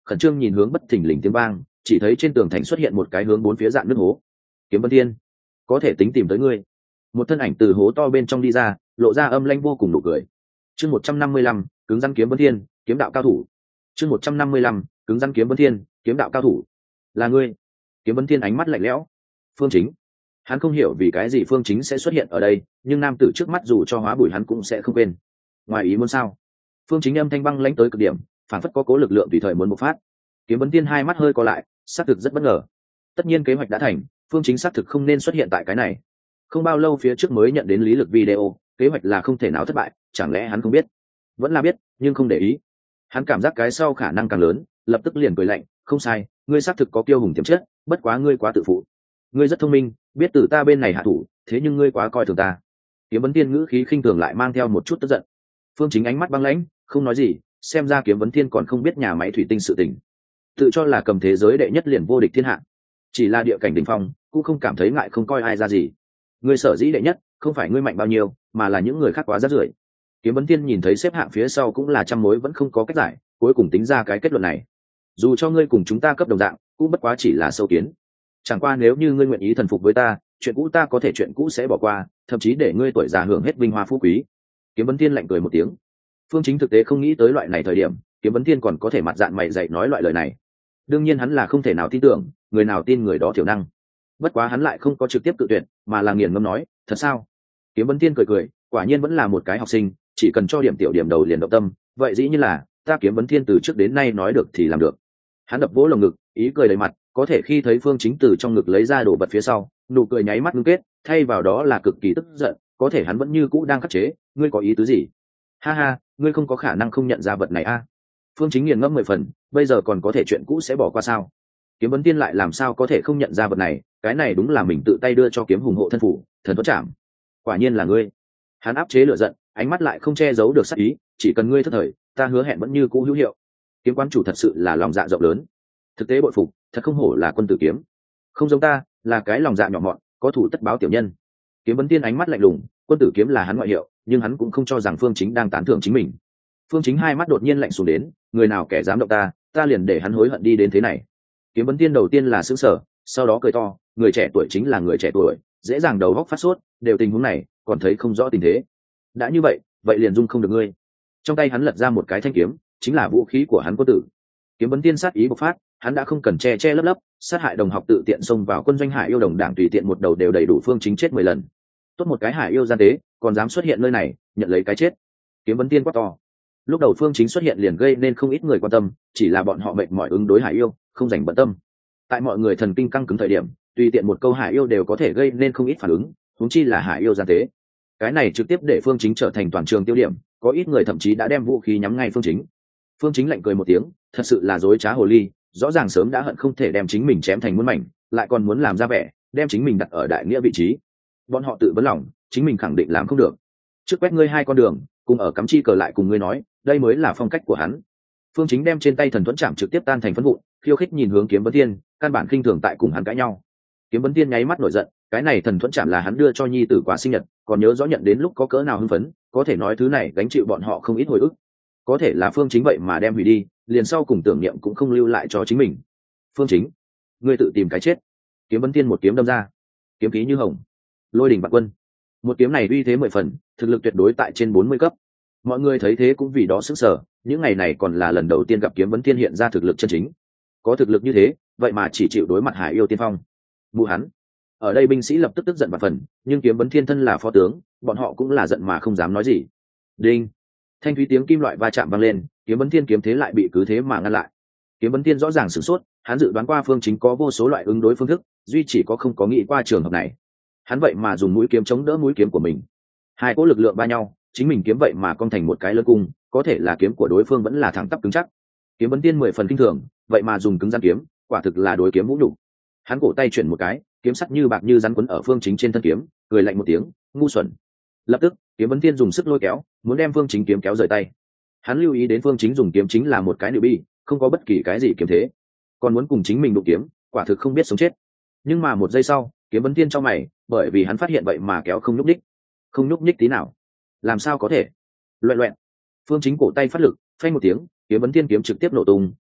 khẩn trương nhìn hướng bất thình lình tiếng vang, chỉ thấy trên tường thành xuất hiện một cái hướng bốn phía dạng nước hố. Kiếm Vân Thiên, có thể tính tìm tới ngươi. Một thân ảnh từ hố to bên trong đi ra, lộ ra âm lãnh vô cùng nụ cười. Chương một trăm năm mươi lăm, cứng rắn Kiếm Vân Thiên, kiếm đạo cao thủ. Chương một trăm năm mươi lăm, cứng rắn Kiếm Vân Thiên, kiếm đạo cao thủ. Là ngươi? Kiếm Vân Thiên ánh mắt lạnh lẽo. Phương Chính. Hắn không hiểu vì cái gì Phương Chính sẽ xuất hiện ở đây, nhưng nam tử trước mắt dù cho hóa bụi hắn cũng sẽ không quên. Ngoài ý muốn sao? Phương Chính âm thanh băng lãnh tới cực điểm, phản phất có cố lực lượng tùy thời muốn bộc phát. Kiếm Vân Thiên hai mắt hơi co lại, xác thực rất bất ngờ. Tất nhiên kế hoạch đã thành, Phương Chính xác thực không nên xuất hiện tại cái này. Không bao lâu phía trước mới nhận đến lý lực video, kế hoạch là không thể nào thất bại, chẳng lẽ hắn không biết? Vẫn là biết, nhưng không để ý. Hắn cảm giác cái sau khả năng càng lớn, lập tức liền cười lạnh, không sai, ngươi xác thực có kiêu hùng tiềm chất, bất quá ngươi quá tự phụ. Ngươi rất thông minh, biết từ ta bên này hạ thủ, thế nhưng ngươi quá coi thường ta. Kiếm Vấn Thiên ngữ khí khinh thường lại mang theo một chút tức giận. Phương Chính ánh mắt băng lãnh, không nói gì, xem ra Kiếm Vấn Thiên còn không biết nhà máy thủy tinh sự tình. Tự cho là cầm thế giới đệ nhất liền vô địch thiên hạ, chỉ là địa cảnh đỉnh phong, cũng không cảm thấy ngại không coi ai ra gì. Ngươi sở dĩ đệ nhất, không phải ngươi mạnh bao nhiêu, mà là những người khác quá rác rưởi. Kiếm Vấn Thiên nhìn thấy xếp hạng phía sau cũng là trăm mối vẫn không có cách giải, cuối cùng tính ra cái kết luận này. Dù cho ngươi cùng chúng ta cấp đồng dạng, cũng bất quá chỉ là sâu kiến. Chẳng qua nếu như ngươi nguyện ý thần phục với ta, chuyện cũ ta có thể chuyện cũ sẽ bỏ qua, thậm chí để ngươi tuổi già hưởng hết vinh hoa phú quý. Kiếm Vấn Thiên lạnh cười một tiếng. Phương Chính thực tế không nghĩ tới loại này thời điểm, Kiếm Vấn Thiên còn có thể mặt dạn mày dạy nói loại lời này. Đương nhiên hắn là không thể nào tin tưởng, người nào tin người đó thiểu năng. Bất quá hắn lại không có trực tiếp cự tuyệt, mà là nghiền ngẫm nói, thật sao? Kiếm Vấn Thiên cười cười, quả nhiên vẫn là một cái học sinh, chỉ cần cho điểm tiểu điểm đầu liền động tâm, vậy dĩ nhiên là ta Kiếm Vấn Thiên từ trước đến nay nói được thì làm được. Hắn đập vỗ lồng ngực, ý cười đầy mặt, có thể khi thấy Phương Chính từ trong ngực lấy ra đồ vật phía sau, nụ cười nháy mắt ngưng kết, thay vào đó là cực kỳ tức giận, có thể hắn vẫn như cũ đang khắc chế, ngươi có ý tứ gì? Ha ha, ngươi không có khả năng không nhận ra vật này a. À? Phương Chính nghiền ngẫm mười phần, bây giờ còn có thể chuyện cũ sẽ bỏ qua sao? Kiếm Vấn Tiên lại làm sao có thể không nhận ra vật này, cái này đúng là mình tự tay đưa cho kiếm hùng hộ thân phủ, thần tuấn trảm. Quả nhiên là ngươi. Hắn áp chế lửa giận, ánh mắt lại không che giấu được sắc ý, chỉ cần ngươi thất thời, ta hứa hẹn vẫn như cũ hữu hiệu. Kiếm quán chủ thật sự là lòng dạ rộng lớn, thực tế bội phục, thật không hổ là quân tử kiếm. Không giống ta, là cái lòng dạ nhỏ mọn, có thủ tất báo tiểu nhân. Kiếm Vấn Tiên ánh mắt lạnh lùng, quân tử kiếm là hắn ngoại hiệu, nhưng hắn cũng không cho rằng Phương Chính đang tán thưởng chính mình. Phương Chính hai mắt đột nhiên lạnh xuống đến, người nào kẻ dám động ta, ta liền để hắn hối hận đi đến thế này. Kiếm Vấn Tiên đầu tiên là sững sờ, sau đó cười to, người trẻ tuổi chính là người trẻ tuổi, dễ dàng đầu óc phát sốt, đều tình huống này, còn thấy không rõ tình thế. Đã như vậy, vậy liền dung không được ngươi. Trong tay hắn lật ra một cái thanh kiếm, chính là vũ khí của hắn quân tử. Kiếm Vấn Tiên sát ý bộc phát, hắn đã không cần che che lấp lấp, sát hại đồng học tự tiện xông vào quân doanh Hải Yêu đồng đảng tùy tiện một đầu đều đầy đủ Phương Chính chết mười lần. Tốt một cái Hải Yêu gian tế, còn dám xuất hiện nơi này, nhận lấy cái chết. Kiếm Vấn Tiên quát to. Lúc đầu Phương Chính xuất hiện liền gây nên không ít người quan tâm, chỉ là bọn họ mệt mỏi ứng đối Hải Yêu, không dành bận tâm. Tại mọi người thần kinh căng cứng thời điểm, tùy tiện một câu Hải Yêu đều có thể gây nên không ít phản ứng, huống chi là Hải Yêu gian tế. Cái này trực tiếp để Phương Chính trở thành toàn trường tiêu điểm, có ít người thậm chí đã đem vũ khí nhắm ngay Phương Chính. Phương Chính lạnh cười một tiếng, thật sự là dối trá hồ ly, rõ ràng sớm đã hận không thể đem chính mình chém thành muôn mảnh, lại còn muốn làm ra vẻ đem chính mình đặt ở đại nghĩa vị trí. Bọn họ tự vấn lòng, chính mình khẳng định làm không được. Trước quét ngươi hai con đường, cùng ở cắm chi cờ lại cùng ngươi nói, đây mới là phong cách của hắn. Phương Chính đem trên tay thần thuẫn chạm trực tiếp tan thành phấn vụn, khiêu khích nhìn hướng Kiếm Vấn Tiên, căn bản khinh thường tại cùng hắn cãi nhau. Kiếm Vấn Tiên nháy mắt nổi giận, cái này thần thuẫn chạm là hắn đưa cho nhi tử quà sinh nhật, còn nhớ rõ nhận đến lúc có cỡ nào hưng phấn, có thể nói thứ này gánh chịu bọn họ không ít hồi ức. Có thể là Phương Chính vậy mà đem hủy đi, liền sau cùng tưởng niệm cũng không lưu lại cho chính mình. Phương Chính, ngươi tự tìm cái chết. Kiếm Vấn Tiên một kiếm đâm ra, kiếm khí như hồng, lôi đỉnh vạn quân. Một kiếm này uy thế mười phần, thực lực tuyệt đối tại trên bốn mươi cấp. Mọi người thấy thế cũng vì đó sững sờ, những ngày này còn là lần đầu tiên gặp Kiếm Vấn Tiên hiện ra thực lực chân chính. Có thực lực như thế, vậy mà chỉ chịu đối mặt Hải Yêu tiên phong. Bù hắn. Ở đây binh sĩ lập tức tức giận vạn phần, nhưng Kiếm Vấn Thiên thân là phó tướng, bọn họ cũng là giận mà không dám nói gì. Đinh. Thanh thúy tiếng kim loại va chạm vang lên, Kiếm Vấn Thiên kiếm thế lại bị cứ thế mà ngăn lại. Kiếm Vấn Thiên rõ ràng sửng sốt, hắn dự đoán qua Phương Chính có vô số loại ứng đối phương thức, duy chỉ có không có nghĩ qua trường hợp này. Hắn vậy mà dùng mũi kiếm chống đỡ mũi kiếm của mình. Hai cỗ lực lượng va nhau, chính mình kiếm vậy mà cong thành một cái lơ cung, có thể là kiếm của đối phương vẫn là thẳng tắp cứng chắc. Kiếm Vấn Tiên mười phần kinh thường, vậy mà dùng cứng rắn kiếm, quả thực là đối kiếm vũ nhục. Hắn cổ tay chuyển một cái, kiếm sắc như bạc như rắn quấn ở Phương Chính trên thân kiếm, cười lạnh một tiếng, ngu xuẩn. Lập tức, Kiếm Vấn Tiên dùng sức lôi kéo, muốn đem Phương Chính kiếm kéo rời tay. Hắn lưu ý đến Phương Chính dùng kiếm chính là một cái nữ bi, không có bất kỳ cái gì kiếm thế, còn muốn cùng chính mình đụng kiếm, quả thực không biết sống chết. Nhưng mà một giây sau, Kiếm Vấn Tiên trong mày, bởi vì hắn phát hiện vậy mà kéo không nhúc nhích, không nhúc nhích tí nào. Làm sao có thể? Loẹt loẹt. Phương Chính cổ tay phát lực, phanh một tiếng, Kiếm Vấn Tiên kiếm trực tiếp nổ tung,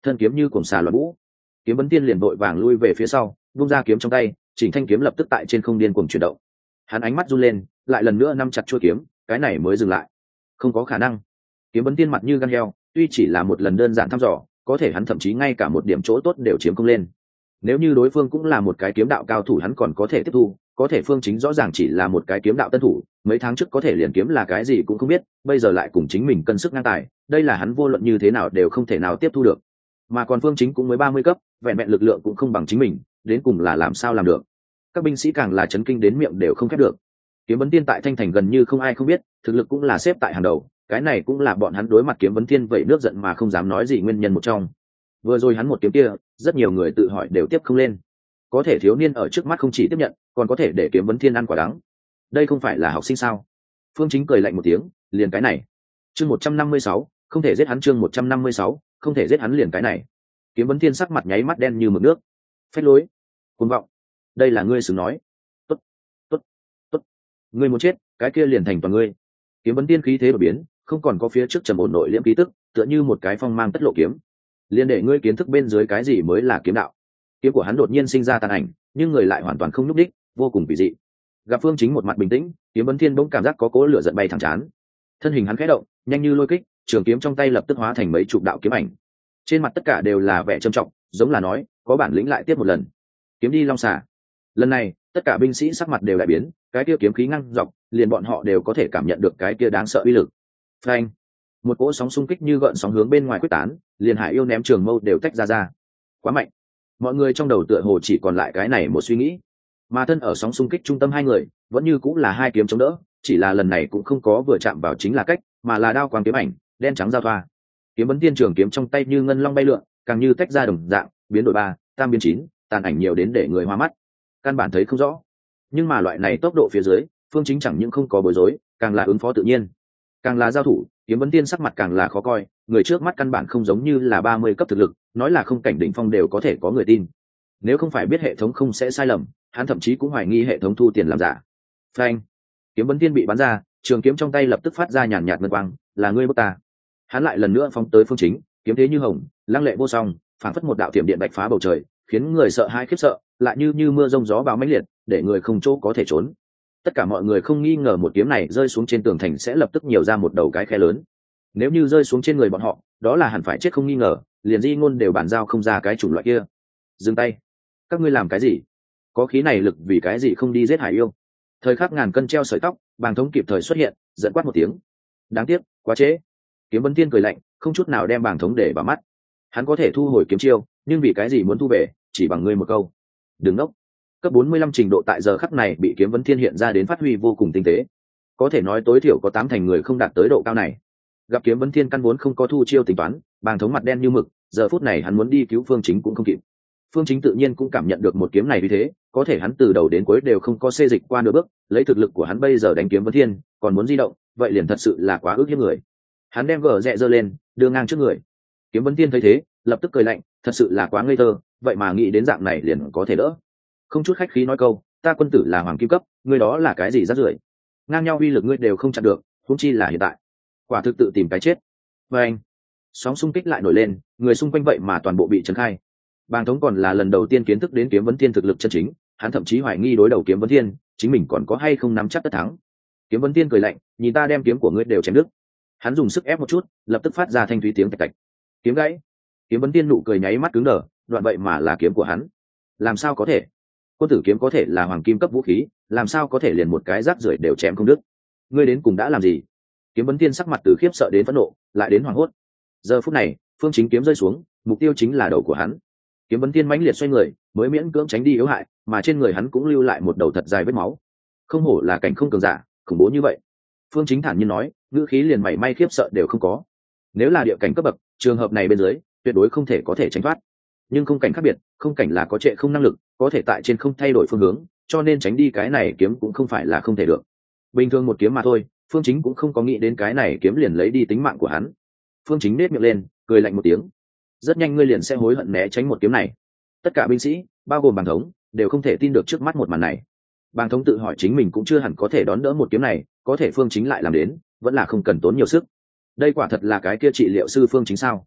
thân kiếm như cuồng xà loạn vũ. Kiếm vấn tiên liền vội vàng lui về phía sau, vung ra kiếm trong tay, chỉnh thanh kiếm lập tức tại trên không điên cuồng chuyển động. Hắn ánh mắt run lên, lại lần nữa nắm chặt chuôi kiếm, cái này mới dừng lại. Không có khả năng. Kiếm vấn tiên mặt như gan heo, tuy chỉ là một lần đơn giản thăm dò, có thể hắn thậm chí ngay cả một điểm chỗ tốt đều chiếm không lên. Nếu như đối phương cũng là một cái kiếm đạo cao thủ hắn còn có thể tiếp thu, có thể Phương Chính rõ ràng chỉ là một cái kiếm đạo tân thủ, mấy tháng trước có thể liền kiếm là cái gì cũng không biết, bây giờ lại cùng chính mình cân sức ngang tài, đây là hắn vô luận như thế nào đều không thể nào tiếp thu được. Mà còn Phương Chính cũng mới ba mươi cấp, vẹn vẹn lực lượng cũng không bằng chính mình, đến cùng là làm sao làm được. Các binh sĩ càng là chấn kinh đến miệng đều không khép được. Kiếm vấn tiên tại Thanh Thành gần như không ai không biết, thực lực cũng là xếp tại hàng đầu, cái này cũng là bọn hắn đối mặt kiếm vấn tiên vậy nước giận mà không dám nói gì nguyên nhân một trong. Vừa rồi hắn một kiếm kia, rất nhiều người tự hỏi đều tiếp không lên. Có thể thiếu niên ở trước mắt không chỉ tiếp nhận, còn có thể để kiếm vấn thiên ăn quả đắng. Đây không phải là học sinh sao? Phương Chính cười lạnh một tiếng, liền cái này. Chương một trăm năm mươi sáu, không thể giết hắn chương một trăm năm mươi sáu, không thể giết hắn liền cái này. Kiếm vấn thiên sắc mặt nháy mắt đen như mực nước. Phách lối, cuồng vọng. Đây là ngươi xứng nói. Tốt, tốt, tốt. Ngươi muốn chết, cái kia liền thành toàn ngươi. Kiếm vấn thiên khí thế đổi biến, không còn có phía trước trầm ổn nội liễm khí tức, tựa như một cái phong mang tất lộ kiếm. Liên để ngươi kiến thức bên dưới cái gì mới là kiếm đạo. Kiếm của hắn đột nhiên sinh ra tàn ảnh, nhưng người lại hoàn toàn không nhúc đích, vô cùng kỳ dị. Gặp Phương Chính một mặt bình tĩnh, Kiếm vấn thiên bỗng cảm giác có cỗ lửa giận bay thẳng chán. Thân hình hắn khẽ động, nhanh như lôi kích, trường kiếm trong tay lập tức hóa thành mấy chục đạo kiếm ảnh. Trên mặt tất cả đều là vẻ trầm trọng, giống là nói, có bản lĩnh lại tiếp một lần. Kiếm đi long xả. Lần này, tất cả binh sĩ sắc mặt đều đại biến, cái kia kiếm khí ngăng dọc, liền bọn họ đều có thể cảm nhận được cái kia đáng sợ uy lực. Phanh! Một cỗ sóng xung kích như gợn sóng hướng bên ngoài quyết tán, liền Hải Yêu ném trường mâu đều tách ra ra. Quá mạnh! Mọi người trong đầu tựa hồ chỉ còn lại cái này một suy nghĩ. Mà thân ở sóng xung kích trung tâm hai người, vẫn như cũng là hai kiếm chống đỡ, chỉ là lần này cũng không có vừa chạm vào chính là cách, mà là đao quang kiếm ảnh, đen trắng giao thoa. Kiếm vấn tiên trường kiếm trong tay như ngân long bay lượn, càng như tách ra đồng dạng, biến đổi ba, tam biến chín, tàn ảnh nhiều đến để người hoa mắt. Căn bản thấy không rõ. Nhưng mà loại này tốc độ phía dưới, Phương Chính chẳng những không có bối rối, càng là ứng phó tự nhiên. Càng là giao thủ, Kiếm vấn tiên sắc mặt càng là khó coi, người trước mắt căn bản không giống như là ba mươi cấp thực lực, nói là không cảnh đỉnh phong đều có thể có người tin. Nếu không phải biết hệ thống không sẽ sai lầm, hắn thậm chí cũng hoài nghi hệ thống thu tiền làm giả. Phanh! Kiếm vấn tiên bị bắn ra, trường kiếm trong tay lập tức phát ra nhàn nhạt ngân quang, là ngươi bức ta. Hắn lại lần nữa phóng tới Phương Chính, kiếm thế như hồng, lăng lệ vô song, phảng phất một đạo thiểm điện bạch phá bầu trời, khiến người sợ hãi khiếp sợ, lại như như mưa rông gió bão mãnh liệt, để người không chỗ có thể trốn. Tất cả mọi người không nghi ngờ một kiếm này rơi xuống trên tường thành sẽ lập tức nhiều ra một đầu cái khe lớn. Nếu như rơi xuống trên người bọn họ, đó là hẳn phải chết không nghi ngờ, liền Di Ngôn đều bàn giao không ra cái chủng loại kia. Dừng tay! Các ngươi làm cái gì? Có khí này lực vì cái gì không đi giết Hải Yêu? Thời khắc ngàn cân treo sợi tóc, Bàng Thống kịp thời xuất hiện, giận quát một tiếng. Đáng tiếc, quá trễ. Kiếm vấn tiên cười lạnh, không chút nào đem Bàng Thống để vào mắt. Hắn có thể thu hồi kiếm chiêu, nhưng vì cái gì muốn thu về, chỉ bằng ngươi một câu. Đừng nốc. Cấp bốn mươi lăm trình độ tại giờ khắc này bị Kiếm vấn thiên hiện ra đến phát huy vô cùng tinh tế. Có thể nói tối thiểu có tám thành người không đạt tới độ cao này. Gặp Kiếm vấn thiên căn vốn không có thu chiêu tính toán, Bàng Thống mặt đen như mực, giờ phút này hắn muốn đi cứu Phương Chính cũng không kịp. Phương Chính tự nhiên cũng cảm nhận được một kiếm này như thế, có thể hắn từ đầu đến cuối đều không có xê dịch qua nửa bước, lấy thực lực của hắn bây giờ đánh Kiếm vấn thiên, còn muốn di động, vậy liền thật sự là quá ước hiếp người. Hắn đem gờ rẹ giơ lên, đưa ngang trước người. Kiếm vấn thiên thấy thế, lập tức cười lạnh, thật sự là quá ngây thơ, vậy mà nghĩ đến dạng này liền có thể đỡ. Không chút khách khí nói câu, ta quân tử là hoàng kim cấp, ngươi đó là cái gì rác rưởi. Ngang nhau uy lực ngươi đều không chặn được, huống chi là hiện tại. Quả thực tự tìm cái chết. Và anh, sóng xung kích lại nổi lên, người xung quanh vậy mà toàn bộ bị trấn khai. Bàng Thống còn là lần đầu tiên kiến thức đến Kiếm vấn thiên thực lực chân chính, hắn thậm chí hoài nghi đối đầu Kiếm vấn thiên, chính mình còn có hay không nắm chắc tất thắng. Kiếm vấn thiên cười lạnh, nhìn ta đem kiếm của ngươi đều chém đứt. Hắn dùng sức ép một chút, lập tức phát ra thanh thúy tiếng tạch tạch. Kiếm gãy. Kiếm vấn thiên nụ cười nháy mắt cứng đờ, đoạn vậy mà là kiếm của hắn. Làm sao có thể? Quân tử kiếm có thể là hoàng kim cấp vũ khí, làm sao có thể liền một cái rác rưởi đều chém không đứt? Ngươi đến cùng đã làm gì? Kiếm vấn thiên sắc mặt từ khiếp sợ đến phẫn nộ, lại đến hoảng hốt. Giờ phút này, Phương Chính kiếm rơi xuống, mục tiêu chính là đầu của hắn. Kiếm vấn thiên mãnh liệt xoay người, mới miễn cưỡng tránh đi yếu hại, mà trên người hắn cũng lưu lại một đầu thật dài vết máu. Không hổ là cảnh không cường giả, khủng bố như vậy. Phương Chính thản nhiên nói, ngữ khí liền mảy may khiếp sợ đều không có. Nếu là địa cảnh cấp bậc, trường hợp này bên dưới, tuyệt đối không thể có thể tránh thoát. Nhưng không cảnh khác biệt, không cảnh là có trệ không năng lực, có thể tại trên không thay đổi phương hướng, cho nên tránh đi cái này kiếm cũng không phải là không thể được. Bình thường một kiếm mà thôi, Phương Chính cũng không có nghĩ đến cái này kiếm liền lấy đi tính mạng của hắn. Phương Chính nét miệng lên, cười lạnh một tiếng. Rất nhanh ngươi liền sẽ hối hận né tránh một kiếm này. Tất cả binh sĩ, bao gồm Bàng Thống, đều không thể tin được trước mắt một màn này. Bàng Thống tự hỏi chính mình cũng chưa hẳn có thể đón đỡ một kiếm này, có thể Phương Chính lại làm đến, vẫn là không cần tốn nhiều sức. Đây quả thật là cái kia trị liệu sư Phương Chính sao?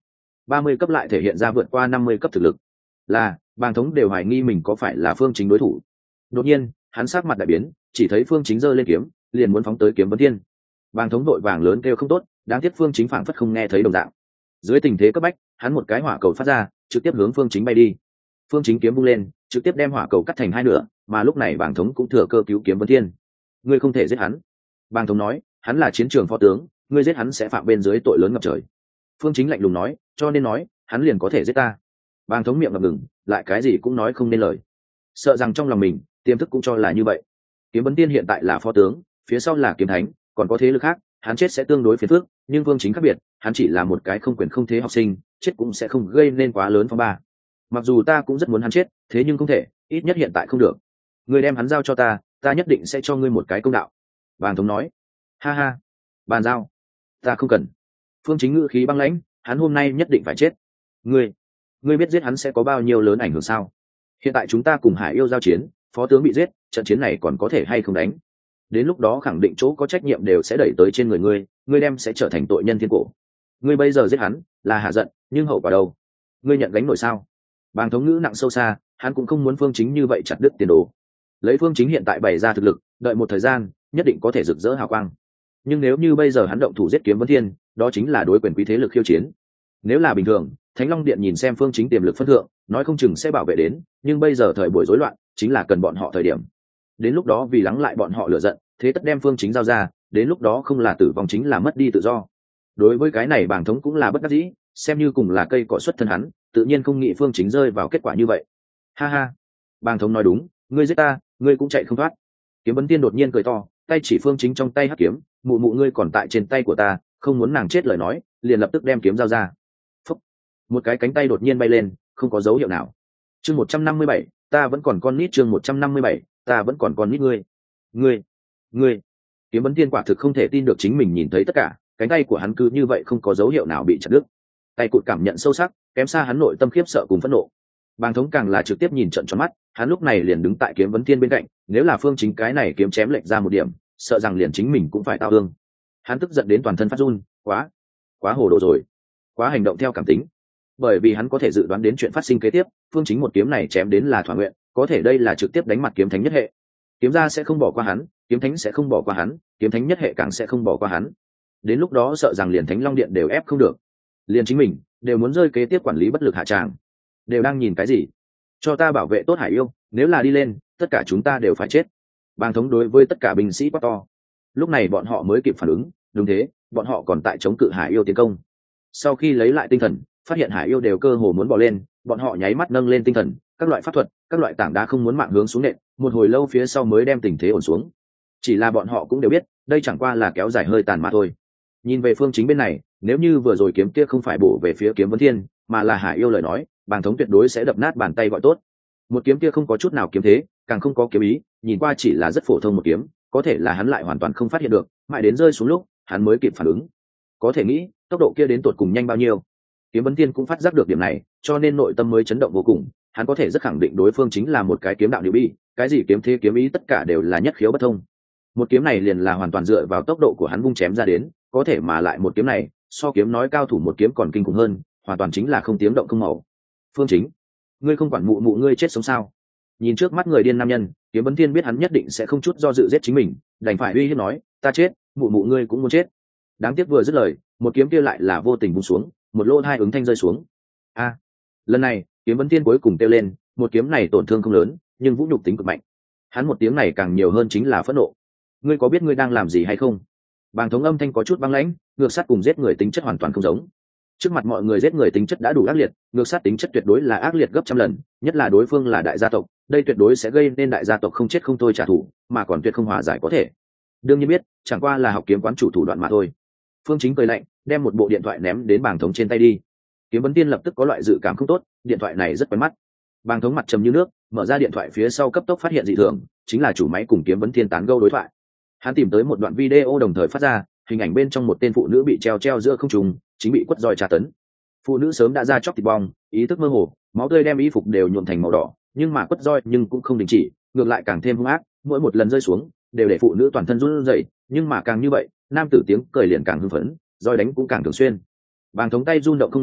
ba mươi cấp lại thể hiện ra vượt qua năm mươi cấp thực lực. Là, Bàng Thống đều hoài nghi mình có phải là Phương Chính đối thủ. Đột nhiên, hắn sắc mặt đại biến, chỉ thấy Phương Chính giơ lên kiếm, liền muốn phóng tới Kiếm Vấn Thiên. Bàng Thống đội vàng lớn kêu không tốt, đáng tiếc Phương Chính phảng phất không nghe thấy đồng dạng. Dưới tình thế cấp bách, hắn một cái hỏa cầu phát ra, trực tiếp hướng Phương Chính bay đi. Phương Chính kiếm vung lên, trực tiếp đem hỏa cầu cắt thành hai nửa, mà lúc này Bàng Thống cũng thừa cơ cứu Kiếm Vấn Thiên. Ngươi không thể giết hắn. Bàng Thống nói, hắn là chiến trường phó tướng, ngươi giết hắn sẽ phạm bên dưới tội lớn ngập trời. Phương Chính lạnh lùng nói, cho nên nói, hắn liền có thể giết ta. Bàng Thống miệng ngập ngừng, lại cái gì cũng nói không nên lời, sợ rằng trong lòng mình tiềm thức cũng cho là như vậy. Kiếm Vấn Tiên hiện tại là phó tướng, phía sau là kiếm thánh, còn có thế lực khác, hắn chết sẽ tương đối phiền phức, nhưng Phương Chính khác biệt, hắn chỉ là một cái không quyền không thế học sinh, chết cũng sẽ không gây nên quá lớn phong ba. Mặc dù ta cũng rất muốn hắn chết, thế nhưng không thể, ít nhất hiện tại không được. Ngươi đem hắn giao cho ta, ta nhất định sẽ cho ngươi một cái công đạo. Bàng Thống nói. Ha ha, bàn giao, ta không cần. Phương Chính ngữ khí băng lãnh, hắn hôm nay nhất định phải chết. Ngươi, ngươi biết giết hắn sẽ có bao nhiêu lớn ảnh hưởng sao? Hiện tại chúng ta cùng Hải Yêu giao chiến, phó tướng bị giết, trận chiến này còn có thể hay không đánh? Đến lúc đó khẳng định chỗ có trách nhiệm đều sẽ đẩy tới trên người ngươi, ngươi đem sẽ trở thành tội nhân thiên cổ. Ngươi bây giờ giết hắn là hạ giận, nhưng hậu quả đâu? Ngươi nhận gánh nổi sao? Bàng Thống ngữ nặng sâu xa, hắn cũng không muốn Phương Chính như vậy chặt đứt tiền đồ. Lấy Phương Chính hiện tại bày ra thực lực, đợi một thời gian, nhất định có thể rực rỡ hào quang. Nhưng nếu như bây giờ hắn động thủ giết Kiếm Vấn Thiên, đó chính là đối quyền quý thế lực khiêu chiến. Nếu là bình thường, Thánh Long Điện nhìn xem Phương Chính tiềm lực phân thượng, nói không chừng sẽ bảo vệ đến, nhưng bây giờ thời buổi rối loạn, chính là cần bọn họ thời điểm. Đến lúc đó vì lắng lại bọn họ lửa giận, thế tất đem Phương Chính giao ra, đến lúc đó không là tử vong chính là mất đi tự do. Đối với cái này Bàng Thống cũng là bất đắc dĩ, xem như cùng là cây cỏ xuất thân hắn, tự nhiên không nghĩ Phương Chính rơi vào kết quả như vậy. Ha ha, Bàng Thống nói đúng, ngươi giết ta, ngươi cũng chạy không thoát. Kiếm Vấn Tiên đột nhiên cười to, tay chỉ Phương Chính trong tay hắc kiếm, mụ mụ ngươi còn tại trên tay của ta, không muốn nàng chết lời nói, liền lập tức đem kiếm giao ra. Phúc. Một cái cánh tay đột nhiên bay lên, không có dấu hiệu nào. Chương một trăm năm mươi bảy, ta vẫn còn con nít. Chương một trăm năm mươi bảy, ta vẫn còn con nít. Ngươi, ngươi, ngươi. Kiếm Vấn Tiên quả thực không thể tin được chính mình nhìn thấy tất cả, cánh tay của hắn cứ như vậy không có dấu hiệu nào bị chặt đứt. Tay cụt cảm nhận sâu sắc, kém xa hắn nội tâm khiếp sợ cùng phẫn nộ. Bàng Thống càng là trực tiếp nhìn trận tròn mắt, hắn lúc này liền đứng tại Kiếm Vấn Thiên bên cạnh, nếu là Phương Chính cái này kiếm chém lệch ra một điểm, sợ rằng liền chính mình cũng phải tao thương. Hắn tức giận đến toàn thân phát run, quá, quá hồ đồ rồi, quá hành động theo cảm tính. Bởi vì hắn có thể dự đoán đến chuyện phát sinh kế tiếp, Phương Chính một kiếm này chém đến là thỏa nguyện, có thể đây là trực tiếp đánh mặt kiếm thánh nhất hệ. Kiếm gia sẽ không bỏ qua hắn, kiếm thánh sẽ không bỏ qua hắn, kiếm thánh nhất hệ càng sẽ không bỏ qua hắn. Đến lúc đó sợ rằng liền Thánh Long Điện đều ép không được, liền chính mình đều muốn rơi kế tiếp quản lý bất lực hạ tràng. Đều đang nhìn cái gì? Cho ta bảo vệ tốt Hải Yêu, nếu là đi lên, tất cả chúng ta đều phải chết. Bàng Thống đối với tất cả binh sĩ quát to. Lúc này bọn họ mới kịp phản ứng, đúng thế, bọn họ còn tại chống cự Hải Yêu tiến công. Sau khi lấy lại tinh thần, phát hiện Hải Yêu đều cơ hồ muốn bỏ lên, bọn họ nháy mắt nâng lên tinh thần, các loại pháp thuật, các loại tảng đá không muốn mạng hướng xuống nện, một hồi lâu phía sau mới đem tình thế ổn xuống. Chỉ là bọn họ cũng đều biết, đây chẳng qua là kéo dài hơi tàn mà thôi. Nhìn về Phương Chính bên này, nếu như vừa rồi kiếm kia không phải bổ về phía Kiếm Vấn Thiên, mà là Hải Yêu lời nói, Bàng Thống tuyệt đối sẽ đập nát bàn tay gọi tốt. Một kiếm kia không có chút nào kiếm thế, càng không có kiếm ý, nhìn qua chỉ là rất phổ thông một kiếm, có thể là hắn lại hoàn toàn không phát hiện được, mãi đến rơi xuống lúc, hắn mới kịp phản ứng. Có thể nghĩ, tốc độ kia đến tột cùng nhanh bao nhiêu. Kiếm Vấn Thiên cũng phát giác được điểm này, cho nên nội tâm mới chấn động vô cùng, hắn có thể rất khẳng định đối phương chính là một cái kiếm đạo điệu bi, cái gì kiếm thế kiếm ý tất cả đều là nhất khiếu bất thông. Một kiếm này liền là hoàn toàn dựa vào tốc độ của hắn vung chém ra đến, có thể mà lại một kiếm này, so kiếm nói cao thủ một kiếm còn kinh khủng hơn, hoàn toàn chính là không tiếng động không màu. Phương Chính, ngươi không quản mụ mụ ngươi chết sống sao? Nhìn trước mắt người điên nam nhân, Kiếm Vấn Thiên biết hắn nhất định sẽ không chút do dự giết chính mình, đành phải uy hiếp nói, ta chết, mụ mụ ngươi cũng muốn chết. Đáng tiếc vừa dứt lời, một kiếm kia lại là vô tình vung xuống, một lỗ hai ứng thanh rơi xuống. A, lần này, Kiếm Vấn Thiên cuối cùng kêu lên, một kiếm này tổn thương không lớn, nhưng vũ nhục tính cực mạnh. Hắn một tiếng này càng nhiều hơn chính là phẫn nộ. Ngươi có biết ngươi đang làm gì hay không? Bàng Thống âm thanh có chút băng lãnh, ngược sát cùng giết người tính chất hoàn toàn không giống. Trước mặt mọi người giết người tính chất đã đủ ác liệt, ngược sát tính chất tuyệt đối là ác liệt gấp trăm lần, nhất là đối phương là đại gia tộc, đây tuyệt đối sẽ gây nên đại gia tộc không chết không thôi trả thù, mà còn tuyệt không hòa giải có thể. Đương nhiên biết, chẳng qua là học kiếm quán chủ thủ đoạn mà thôi. Phương Chính cười lạnh, đem một bộ điện thoại ném đến Bàng Thống trên tay đi. Kiếm Vấn Tiên lập tức có loại dự cảm không tốt, điện thoại này rất quen mắt. Bàng Thống mặt trầm như nước, mở ra điện thoại phía sau cấp tốc phát hiện dị thường, chính là chủ máy cùng Kiếm Vấn Thiên tán gẫu đối thoại. Hắn tìm tới một đoạn video đồng thời phát ra, hình ảnh bên trong một tên phụ nữ bị treo treo giữa không trung, chính bị quất roi tra tấn. Phụ nữ sớm đã ra chóc thịt bong, ý thức mơ hồ, máu tươi đem y phục đều nhuộm thành màu đỏ, nhưng mà quất roi nhưng cũng không đình chỉ, ngược lại càng thêm hung ác, mỗi một lần rơi xuống đều để phụ nữ toàn thân run rẩy, nhưng mà càng như vậy, nam tử tiếng cười liền càng hưng phấn, roi đánh cũng càng thường xuyên. Bàng Thống tay run động không ngừng,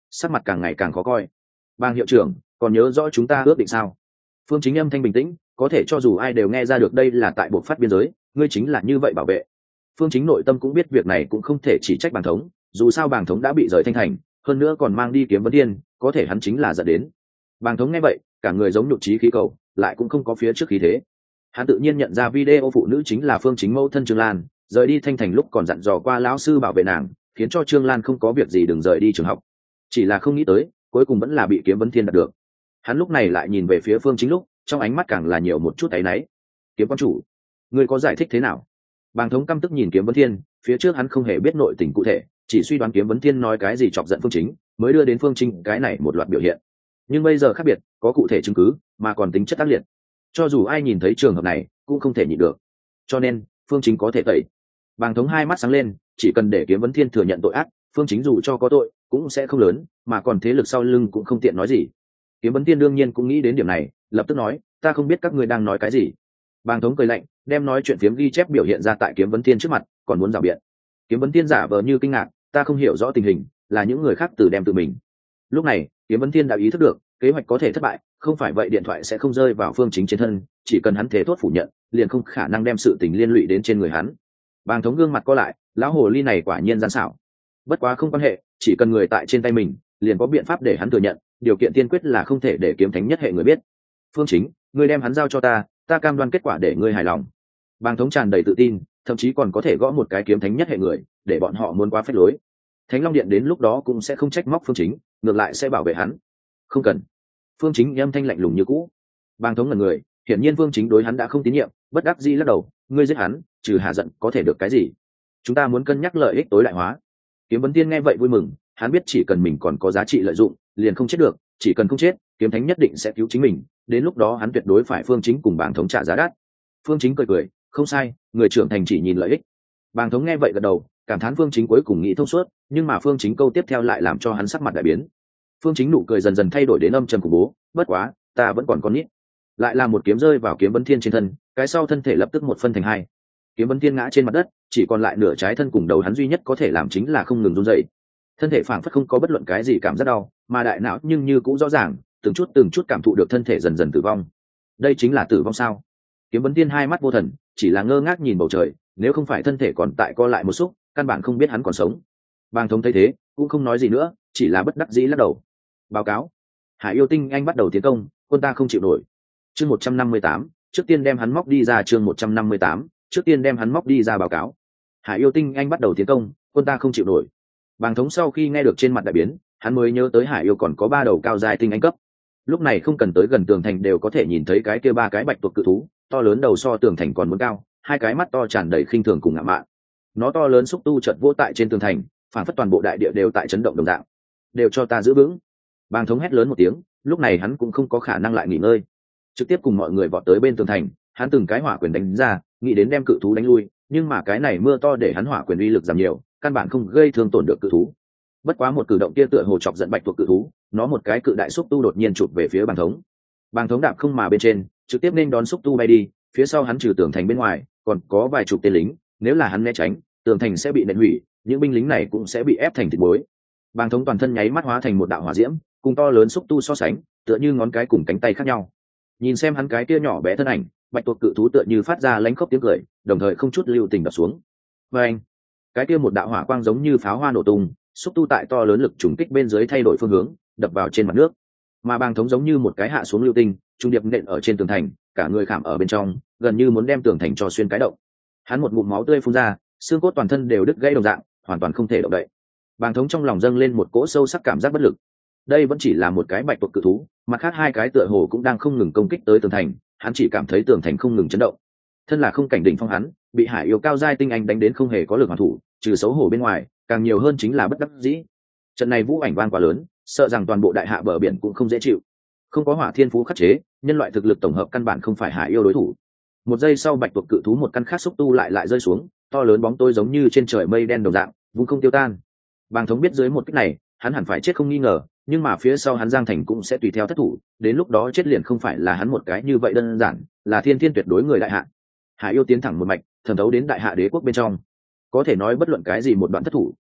sắc mặt càng ngày càng khó coi. Bàng hiệu trưởng, còn nhớ rõ chúng ta ước định sao? Phương Chính âm thanh bình tĩnh, có thể cho dù ai đều nghe ra được đây là tại buộc phát biên giới, ngươi chính là như vậy bảo vệ. Phương Chính nội tâm cũng biết việc này cũng không thể chỉ trách Bàng thống, dù sao Bàng thống đã bị rời Thanh Thành, hơn nữa còn mang đi Kiếm Vấn Thiên, có thể hắn chính là dẫn đến. Bàng thống nghe vậy, cả người giống nhụt chí khí cầu, lại cũng không có phía trước khí thế. Hắn tự nhiên nhận ra video phụ nữ chính là Phương Chính mẫu thân Trương Lan, rời đi Thanh Thành lúc còn dặn dò qua lão sư bảo vệ nàng, khiến cho Trương Lan không có việc gì đừng rời đi trường học. Chỉ là không nghĩ tới, cuối cùng vẫn là bị Kiếm Vấn Thiên đạt được. Hắn lúc này lại nhìn về phía Phương Chính lúc, trong ánh mắt càng là nhiều một chút áy náy. Kiếm quan chủ, ngươi có giải thích thế nào? Bàng thống căm tức nhìn Kiếm Vấn Thiên, phía trước hắn không hề biết nội tình cụ thể, chỉ suy đoán Kiếm Vấn Thiên nói cái gì chọc giận Phương Chính, mới đưa đến Phương Chính cái này một loạt biểu hiện. Nhưng bây giờ khác biệt, có cụ thể chứng cứ, mà còn tính chất tác liệt. Cho dù ai nhìn thấy trường hợp này, cũng không thể nhịn được. Cho nên, Phương Chính có thể tẩy. Bàng thống hai mắt sáng lên, chỉ cần để Kiếm Vấn Thiên thừa nhận tội ác, Phương Chính dù cho có tội, cũng sẽ không lớn, mà còn thế lực sau lưng cũng không tiện nói gì. Kiếm Vấn Thiên đương nhiên cũng nghĩ đến điểm này, lập tức nói, ta không biết các ngươi đang nói cái gì. Bàng thống cười lạnh, đem nói chuyện phiếm ghi chép biểu hiện ra tại Kiếm Vấn Thiên trước mặt, còn muốn rào biện. Kiếm Vấn Thiên giả vờ như kinh ngạc, ta không hiểu rõ tình hình, là những người khác tự đem tự mình. Lúc này, Kiếm Vấn Thiên đã ý thức được, kế hoạch có thể thất bại, không phải vậy điện thoại sẽ không rơi vào Phương Chính trên thân, chỉ cần hắn thể thốt phủ nhận, liền không khả năng đem sự tình liên lụy đến trên người hắn. Bàng thống gương mặt co lại, lão hồ ly này quả nhiên gian xảo. Bất quá không quan hệ, chỉ cần người tại trên tay mình, liền có biện pháp để hắn thừa nhận, điều kiện tiên quyết là không thể để Kiếm Thánh nhất hệ người biết. Phương Chính, ngươi đem hắn giao cho ta, ta cam đoan kết quả để ngươi hài lòng. Bàng thống tràn đầy tự tin, thậm chí còn có thể gõ một cái Kiếm Thánh nhất hệ người, để bọn họ muốn quá phép lối. Thánh Long Điện đến lúc đó cũng sẽ không trách móc Phương Chính, ngược lại sẽ bảo vệ hắn. Không cần. Phương Chính âm thanh lạnh lùng như cũ. Bàng thống ngẩn người, hiển nhiên Phương Chính đối hắn đã không tín nhiệm, bất đắc dĩ lắc đầu, ngươi giết hắn, trừ hạ giận có thể được cái gì? Chúng ta muốn cân nhắc lợi ích tối đại hóa. Kiếm Vấn Tiên nghe vậy vui mừng, hắn biết chỉ cần mình còn có giá trị lợi dụng, liền không chết được, chỉ cần không chết, Kiếm Thánh nhất định sẽ cứu chính mình, đến lúc đó hắn tuyệt đối phải Phương Chính cùng Bàng thống trả giá đắt. Phương Chính cười cười, không sai, người trưởng thành chỉ nhìn lợi ích. Bàng thống nghe vậy gật đầu, cảm thán Phương Chính cuối cùng nghĩ thông suốt, nhưng mà Phương Chính câu tiếp theo lại làm cho hắn sắc mặt đại biến. Phương Chính nụ cười dần dần thay đổi đến âm trầm khủng bố, bất quá, ta vẫn còn con nít. Lại là một kiếm rơi vào Kiếm Vấn Thiên trên thân, cái sau thân thể lập tức một phân thành hai. Kiếm Vấn Thiên ngã trên mặt đất, chỉ còn lại nửa trái thân cùng đầu, hắn duy nhất có thể làm chính là không ngừng run rẩy. Thân thể phảng phất không có bất luận cái gì cảm giác đau, mà đại não nhưng như cũng rõ ràng, từng chút từng chút cảm thụ được thân thể dần dần tử vong. Đây chính là tử vong sao? Kiếm Vấn Thiên hai mắt vô thần, chỉ là ngơ ngác nhìn bầu trời, nếu không phải thân thể còn tại co lại một xúc, căn bản không biết hắn còn sống. Bàng thống thấy thế, cũng không nói gì nữa, chỉ là bất đắc dĩ lắc đầu. Báo cáo, Hải Yêu Tinh anh bắt đầu tiến công, quân ta không chịu nổi. Chương một trăm năm mươi tám, trước tiên đem hắn móc đi ra. Chương một trăm năm mươi tám, trước tiên đem hắn móc đi ra báo cáo. Hải Yêu Tinh anh bắt đầu tiến công, quân ta không chịu nổi. Bàng thống sau khi nghe được trên mặt đại biến, hắn mới nhớ tới Hải Yêu còn có ba đầu cao giai tinh anh cấp. Lúc này không cần tới gần tường thành đều có thể nhìn thấy cái kia ba cái bạch tuộc cự thú, to lớn đầu so tường thành còn muốn cao, hai cái mắt to tràn đầy khinh thường cùng ngạo mạn. Nó to lớn xúc tu chợt vỗ tại trên tường thành, phản phất toàn bộ đại địa đều tại chấn động đồng dạng. Đều cho ta giữ vững. Bàng thống hét lớn một tiếng, lúc này hắn cũng không có khả năng lại nghỉ ngơi, trực tiếp cùng mọi người vọt tới bên tường thành. Hắn từng cái hỏa quyền đánh ra, nghĩ đến đem cự thú đánh lui, nhưng mà cái này mưa to để hắn hỏa quyền uy lực giảm nhiều, căn bản không gây thương tổn được cự thú. Bất quá một cử động kia tựa hồ chọc giận bạch tuộc cự thú, nó một cái cự đại xúc tu đột nhiên chụp về phía Bàng thống. Bàng thống đạp không mà bên trên, trực tiếp nên đón xúc tu bay đi, phía sau hắn trừ tường thành bên ngoài, còn có vài chục tên lính, nếu là hắn né tránh, tường thành sẽ bị nện hủy, những binh lính này cũng sẽ bị ép thành thịt muối. Bàng thống toàn thân nháy mắt hóa thành một đạo hỏa diễm, cùng to lớn xúc tu so sánh, tựa như ngón cái cùng cánh tay khác nhau. Nhìn xem hắn cái kia nhỏ bé thân ảnh, bạch tuộc cự thú tựa như phát ra lánh khóc tiếng cười, đồng thời không chút lưu tình đập xuống. Và anh, cái kia một đạo hỏa quang giống như pháo hoa nổ tung, xúc tu tại to lớn lực trùng kích bên dưới thay đổi phương hướng, đập vào trên mặt nước. Mà Bàng thống giống như một cái hạ xuống lưu tinh, trung điệp nện ở trên tường thành, cả người khảm ở bên trong, gần như muốn đem tường thành cho xuyên cái động. Hắn một ngụm máu tươi phun ra, xương cốt toàn thân đều đứt gãy đồng dạng, hoàn toàn không thể động đậy. Bàng thống trong lòng dâng lên một cỗ sâu sắc cảm giác bất lực. Đây vẫn chỉ là một cái bạch tuộc cự thú, mặt khác hai cái tựa hồ cũng đang không ngừng công kích tới tường thành, hắn chỉ cảm thấy tường thành không ngừng chấn động. Thân là không cảnh đỉnh phong hắn, bị Hải Yêu cao giai tinh anh đánh đến không hề có lực hoàn thủ, trừ xấu hổ bên ngoài, càng nhiều hơn chính là bất đắc dĩ. Trận này vũ ảnh vang quá lớn, sợ rằng toàn bộ đại hạ bờ biển cũng không dễ chịu. Không có hỏa thiên phú khắc chế, nhân loại thực lực tổng hợp căn bản không phải Hải Yêu đối thủ. Một giây sau bạch tuộc cự thú một căn khác xúc tu lại lại rơi xuống, to lớn bóng tối giống như trên trời mây đen đồng dạng, vung không tiêu tan. Bàng thống biết dưới một kích này, hắn hẳn phải chết không nghi ngờ, nhưng mà phía sau hắn Giang Thành cũng sẽ tùy theo thất thủ, đến lúc đó chết liền không phải là hắn một cái như vậy đơn giản, là thiên thiên tuyệt đối người đại hạ. Hải Yêu tiến thẳng một mạch, thẩm thấu đến đại hạ đế quốc bên trong. Có thể nói bất luận cái gì một đoạn thất thủ,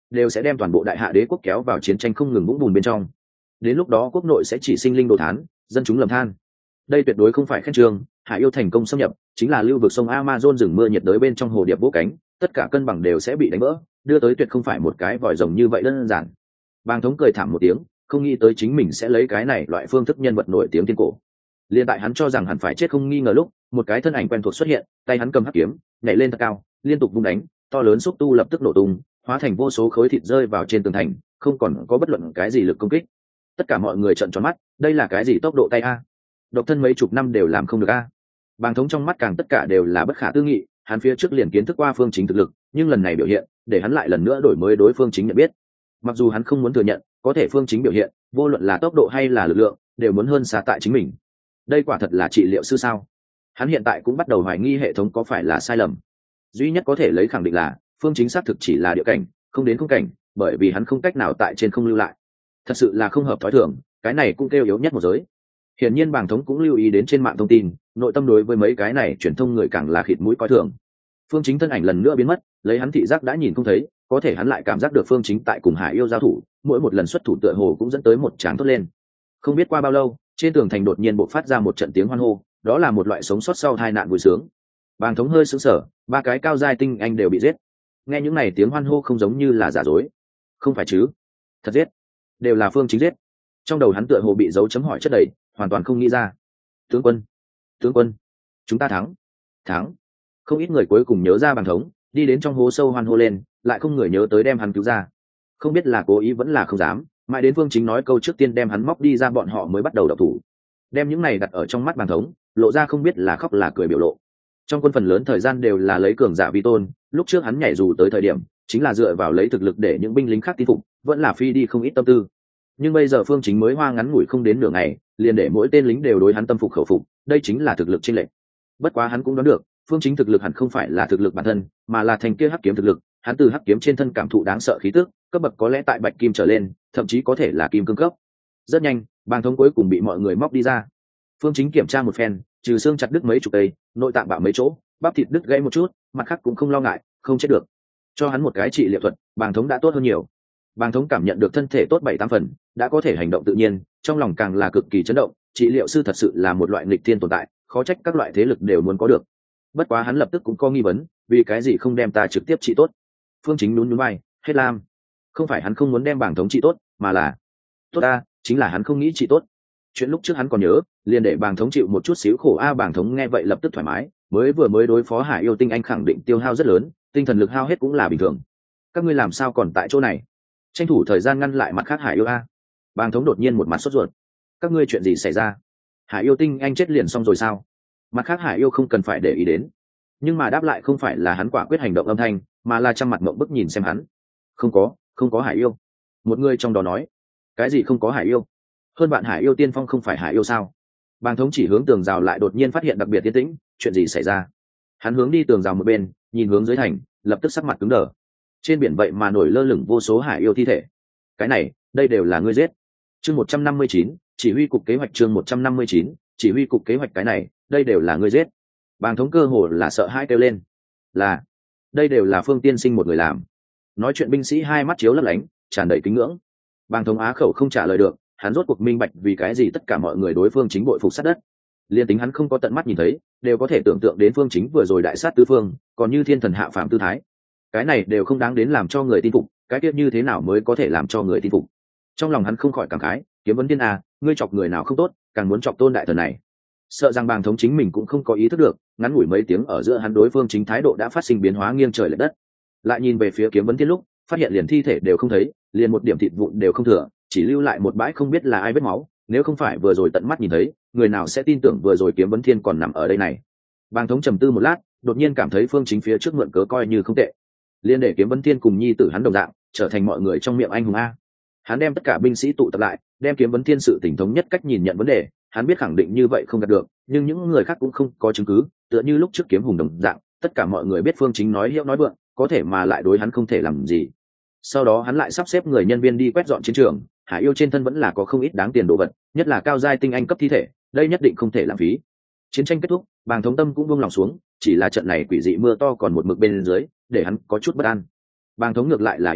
đều sẽ đem toàn bộ đại hạ đế quốc kéo vào chiến tranh không ngừng vũng bùn bên trong. Đến lúc đó quốc nội sẽ chỉ sinh linh đồ thán, dân chúng lầm than. Đây tuyệt đối không phải khen trường, Hải yêu thành công xâm nhập chính là lưu vực sông Amazon rừng mưa nhiệt đới bên trong hồ điệp vỗ cánh, tất cả cân bằng đều sẽ bị đánh vỡ, đưa tới tuyệt không phải một cái vòi rồng như vậy đơn giản. Bàng Thống cười thảm một tiếng, không nghĩ tới chính mình sẽ lấy cái này loại phương thức nhân vật nổi tiếng thiên cổ. Liên tại hắn cho rằng hẳn phải chết không nghi ngờ lúc, một cái thân ảnh quen thuộc xuất hiện, tay hắn cầm hắc kiếm, nhảy lên thật cao, liên tục vung đánh, to lớn xúc tu lập tức nổ tung, hóa thành vô số khối thịt rơi vào trên tường thành, không còn có bất luận cái gì lực công kích. Tất cả mọi người trợn tròn mắt, đây là cái gì tốc độ tay a? Độc thân mấy chục năm đều làm không được a. Bàng Thống trong mắt càng tất cả đều là bất khả tư nghị, hắn phía trước liền kiến thức qua Phương Chính thực lực, nhưng lần này biểu hiện, để hắn lại lần nữa đổi mới đối Phương Chính nhận biết. Mặc dù hắn không muốn thừa nhận, có thể Phương Chính biểu hiện, vô luận là tốc độ hay là lực lượng, đều muốn hơn xa tại chính mình. Đây quả thật là trị liệu sư sao? Hắn hiện tại cũng bắt đầu hoài nghi hệ thống có phải là sai lầm. Duy nhất có thể lấy khẳng định là Phương Chính xác thực chỉ là địa cảnh, không đến không cảnh, bởi vì hắn không cách nào tại trên không lưu lại. Thật sự là không hợp thói thường, cái này cũng kêu yếu nhất một giới. Hiển nhiên Bàng Thống cũng lưu ý đến trên mạng thông tin, nội tâm đối với mấy cái này truyền thông người càng là khịt mũi coi thường. Phương Chính thân ảnh lần nữa biến mất, lấy hắn thị giác đã nhìn không thấy, có thể hắn lại cảm giác được Phương Chính tại cùng Hải yêu giao thủ, mỗi một lần xuất thủ tựa hồ cũng dẫn tới một tràng thốt lên. Không biết qua bao lâu, trên tường thành đột nhiên bộc phát ra một trận tiếng hoan hô, đó là một loại sống sót sau tai nạn vui sướng. Bàng Thống hơi sững sờ, ba cái cao giai tinh anh đều bị giết. Nghe những này tiếng hoan hô không giống như là giả dối. Không phải chứ? Thật giết? Đều là Phương Chính giết. Trong đầu hắn tựa hồ bị dấu chấm hỏi chất đầy, hoàn toàn không nghĩ ra. Tướng quân, tướng quân, chúng ta thắng, thắng. Không ít người cuối cùng nhớ ra Bàng Thống, đi đến trong hố sâu hoan hô lên, lại không người nhớ tới đem hắn cứu ra. Không biết là cố ý vẫn là không dám, mãi đến Phương Chính nói câu trước tiên đem hắn móc đi ra bọn họ mới bắt đầu đập thủ. Đem những này đặt ở trong mắt Bàng Thống, lộ ra không biết là khóc là cười biểu lộ. Trong quân phần lớn thời gian đều là lấy cường giả vi tôn, lúc trước hắn nhảy dù tới thời điểm chính là dựa vào lấy thực lực để những binh lính khác tin phục, vẫn là phi đi không ít tâm tư. Nhưng bây giờ Phương Chính mới hoa ngắn ngủi không đến nửa ngày, liền để mỗi tên lính đều đối hắn tâm phục khẩu phục, đây chính là thực lực chênh lệch. Bất quá hắn cũng đoán được, Phương Chính thực lực hẳn không phải là thực lực bản thân, mà là thành kia hắc kiếm thực lực, hắn từ hắc kiếm trên thân cảm thụ đáng sợ khí tức, cấp bậc có lẽ tại bạch kim trở lên, thậm chí có thể là kim cương cấp. Rất nhanh, Bàng Thống cuối cùng bị mọi người móc đi ra. Phương Chính kiểm tra một phen, trừ xương chặt đứt mấy chục cây, nội tạng bạo mấy chỗ, bắp thịt đứt gãy một chút, mặt khác cũng không lo ngại, không chết được. Cho hắn một cái trị liệu thuật, Bàng Thống đã tốt hơn nhiều. Bàng Thống cảm nhận được thân thể tốt bảy tám phần, đã có thể hành động tự nhiên, trong lòng càng là cực kỳ chấn động, trị liệu sư thật sự là một loại nghịch thiên tồn tại, khó trách các loại thế lực đều muốn có được. Bất quá hắn lập tức cũng có nghi vấn, vì cái gì không đem ta trực tiếp trị tốt? Phương Chính nhún nhún vai, hết lam. Không phải hắn không muốn đem Bàng Thống trị tốt, mà là tốt ta, chính là hắn không nghĩ trị tốt. Chuyện lúc trước hắn còn nhớ, liền để Bàng Thống chịu một chút xíu khổ a. Bàng Thống nghe vậy lập tức thoải mái, mới vừa mới đối phó Hải yêu tinh anh khẳng định tiêu hao rất lớn, tinh thần lực hao hết cũng là bình thường. Các ngươi làm sao còn tại chỗ này? Tranh thủ thời gian ngăn lại mặt khác Hải yêu a. Bàng Thống đột nhiên một mặt sốt ruột. Các ngươi chuyện gì xảy ra? Hải yêu tinh anh chết liền xong rồi sao? Mặt khác Hải yêu không cần phải để ý đến, nhưng mà đáp lại không phải là hắn quả quyết hành động âm thanh, mà là trăm mặt mộng bức nhìn xem hắn. Không có, không có Hải yêu. Một người trong đó nói. Cái gì không có Hải yêu? Hơn bạn Hải yêu tiên phong không phải Hải yêu sao? Bàng Thống chỉ hướng tường rào lại đột nhiên phát hiện đặc biệt yên tĩnh, chuyện gì xảy ra? Hắn hướng đi tường rào một bên, nhìn hướng dưới thành, lập tức sắc mặt cứng đờ. Trên biển vậy mà nổi lơ lửng vô số Hải yêu thi thể. Cái này, đây đều là ngươi giết. Chương một trăm năm mươi chín, chỉ huy cục kế hoạch chương một trăm năm mươi chín, chỉ huy cục kế hoạch cái này, đây đều là ngươi giết. Bàng Thống cơ hồ là sợ hãi kêu lên. Là, đây đều là Phương tiên sinh một người làm. Nói chuyện binh sĩ hai mắt chiếu lấp lánh, tràn đầy kính ngưỡng. Bàng Thống á khẩu không trả lời được, hắn rốt cuộc minh bạch vì cái gì tất cả mọi người đối Phương Chính bội phục sát đất. Liên tính hắn không có tận mắt nhìn thấy, đều có thể tưởng tượng đến Phương Chính vừa rồi đại sát tứ phương, còn như thiên thần hạ phàm tư thái. Cái này đều không đáng đến làm cho người tin phục, cái tiết như thế nào mới có thể làm cho người tin phục? Trong lòng hắn không khỏi cảm khái, Kiếm Vấn Tiên à, ngươi chọc người nào không tốt, càng muốn chọc Tôn đại thần này. Sợ rằng Bàng Thống chính mình cũng không có ý thức được, ngắn ngủi mấy tiếng ở giữa hắn đối Phương Chính thái độ đã phát sinh biến hóa nghiêng trời lệch đất. Lại nhìn về phía Kiếm Vấn Tiên lúc, phát hiện liền thi thể đều không thấy, liền một điểm thịt vụn đều không thừa, chỉ lưu lại một bãi không biết là ai vết máu. Nếu không phải vừa rồi tận mắt nhìn thấy, người nào sẽ tin tưởng vừa rồi Kiếm Vấn Thiên còn nằm ở đây này? Bàng Thống trầm tư một lát, đột nhiên cảm thấy Phương Chính phía trước mượn cớ coi như không tệ, liên để Kiếm Vấn Thiên cùng nhi tử hắn đồng dạng trở thành mọi người trong miệng anh hùng a. Hắn đem tất cả binh sĩ tụ tập lại, đem Kiếm Vấn Thiên sự tỉnh thống nhất cách nhìn nhận vấn đề. Hắn biết khẳng định như vậy không đạt được, nhưng những người khác cũng không có chứng cứ, tựa như lúc trước Kiếm Hùng đồng dạng, tất cả mọi người biết Phương Chính nói hiệu nói vượng, có thể mà lại đối hắn không thể làm gì. Sau đó hắn lại sắp xếp người nhân viên đi quét dọn chiến trường. Hải yêu trên thân vẫn là có không ít đáng tiền đồ vật, nhất là cao giai tinh anh cấp thi thể, đây nhất định không thể lãng phí. Chiến tranh kết thúc, Bàng Thống tâm cũng buông lòng xuống, chỉ là trận này quỷ dị mưa to còn một mực bên dưới, để hắn có chút bất an. Bàng Thống ngược lại là yên tâm,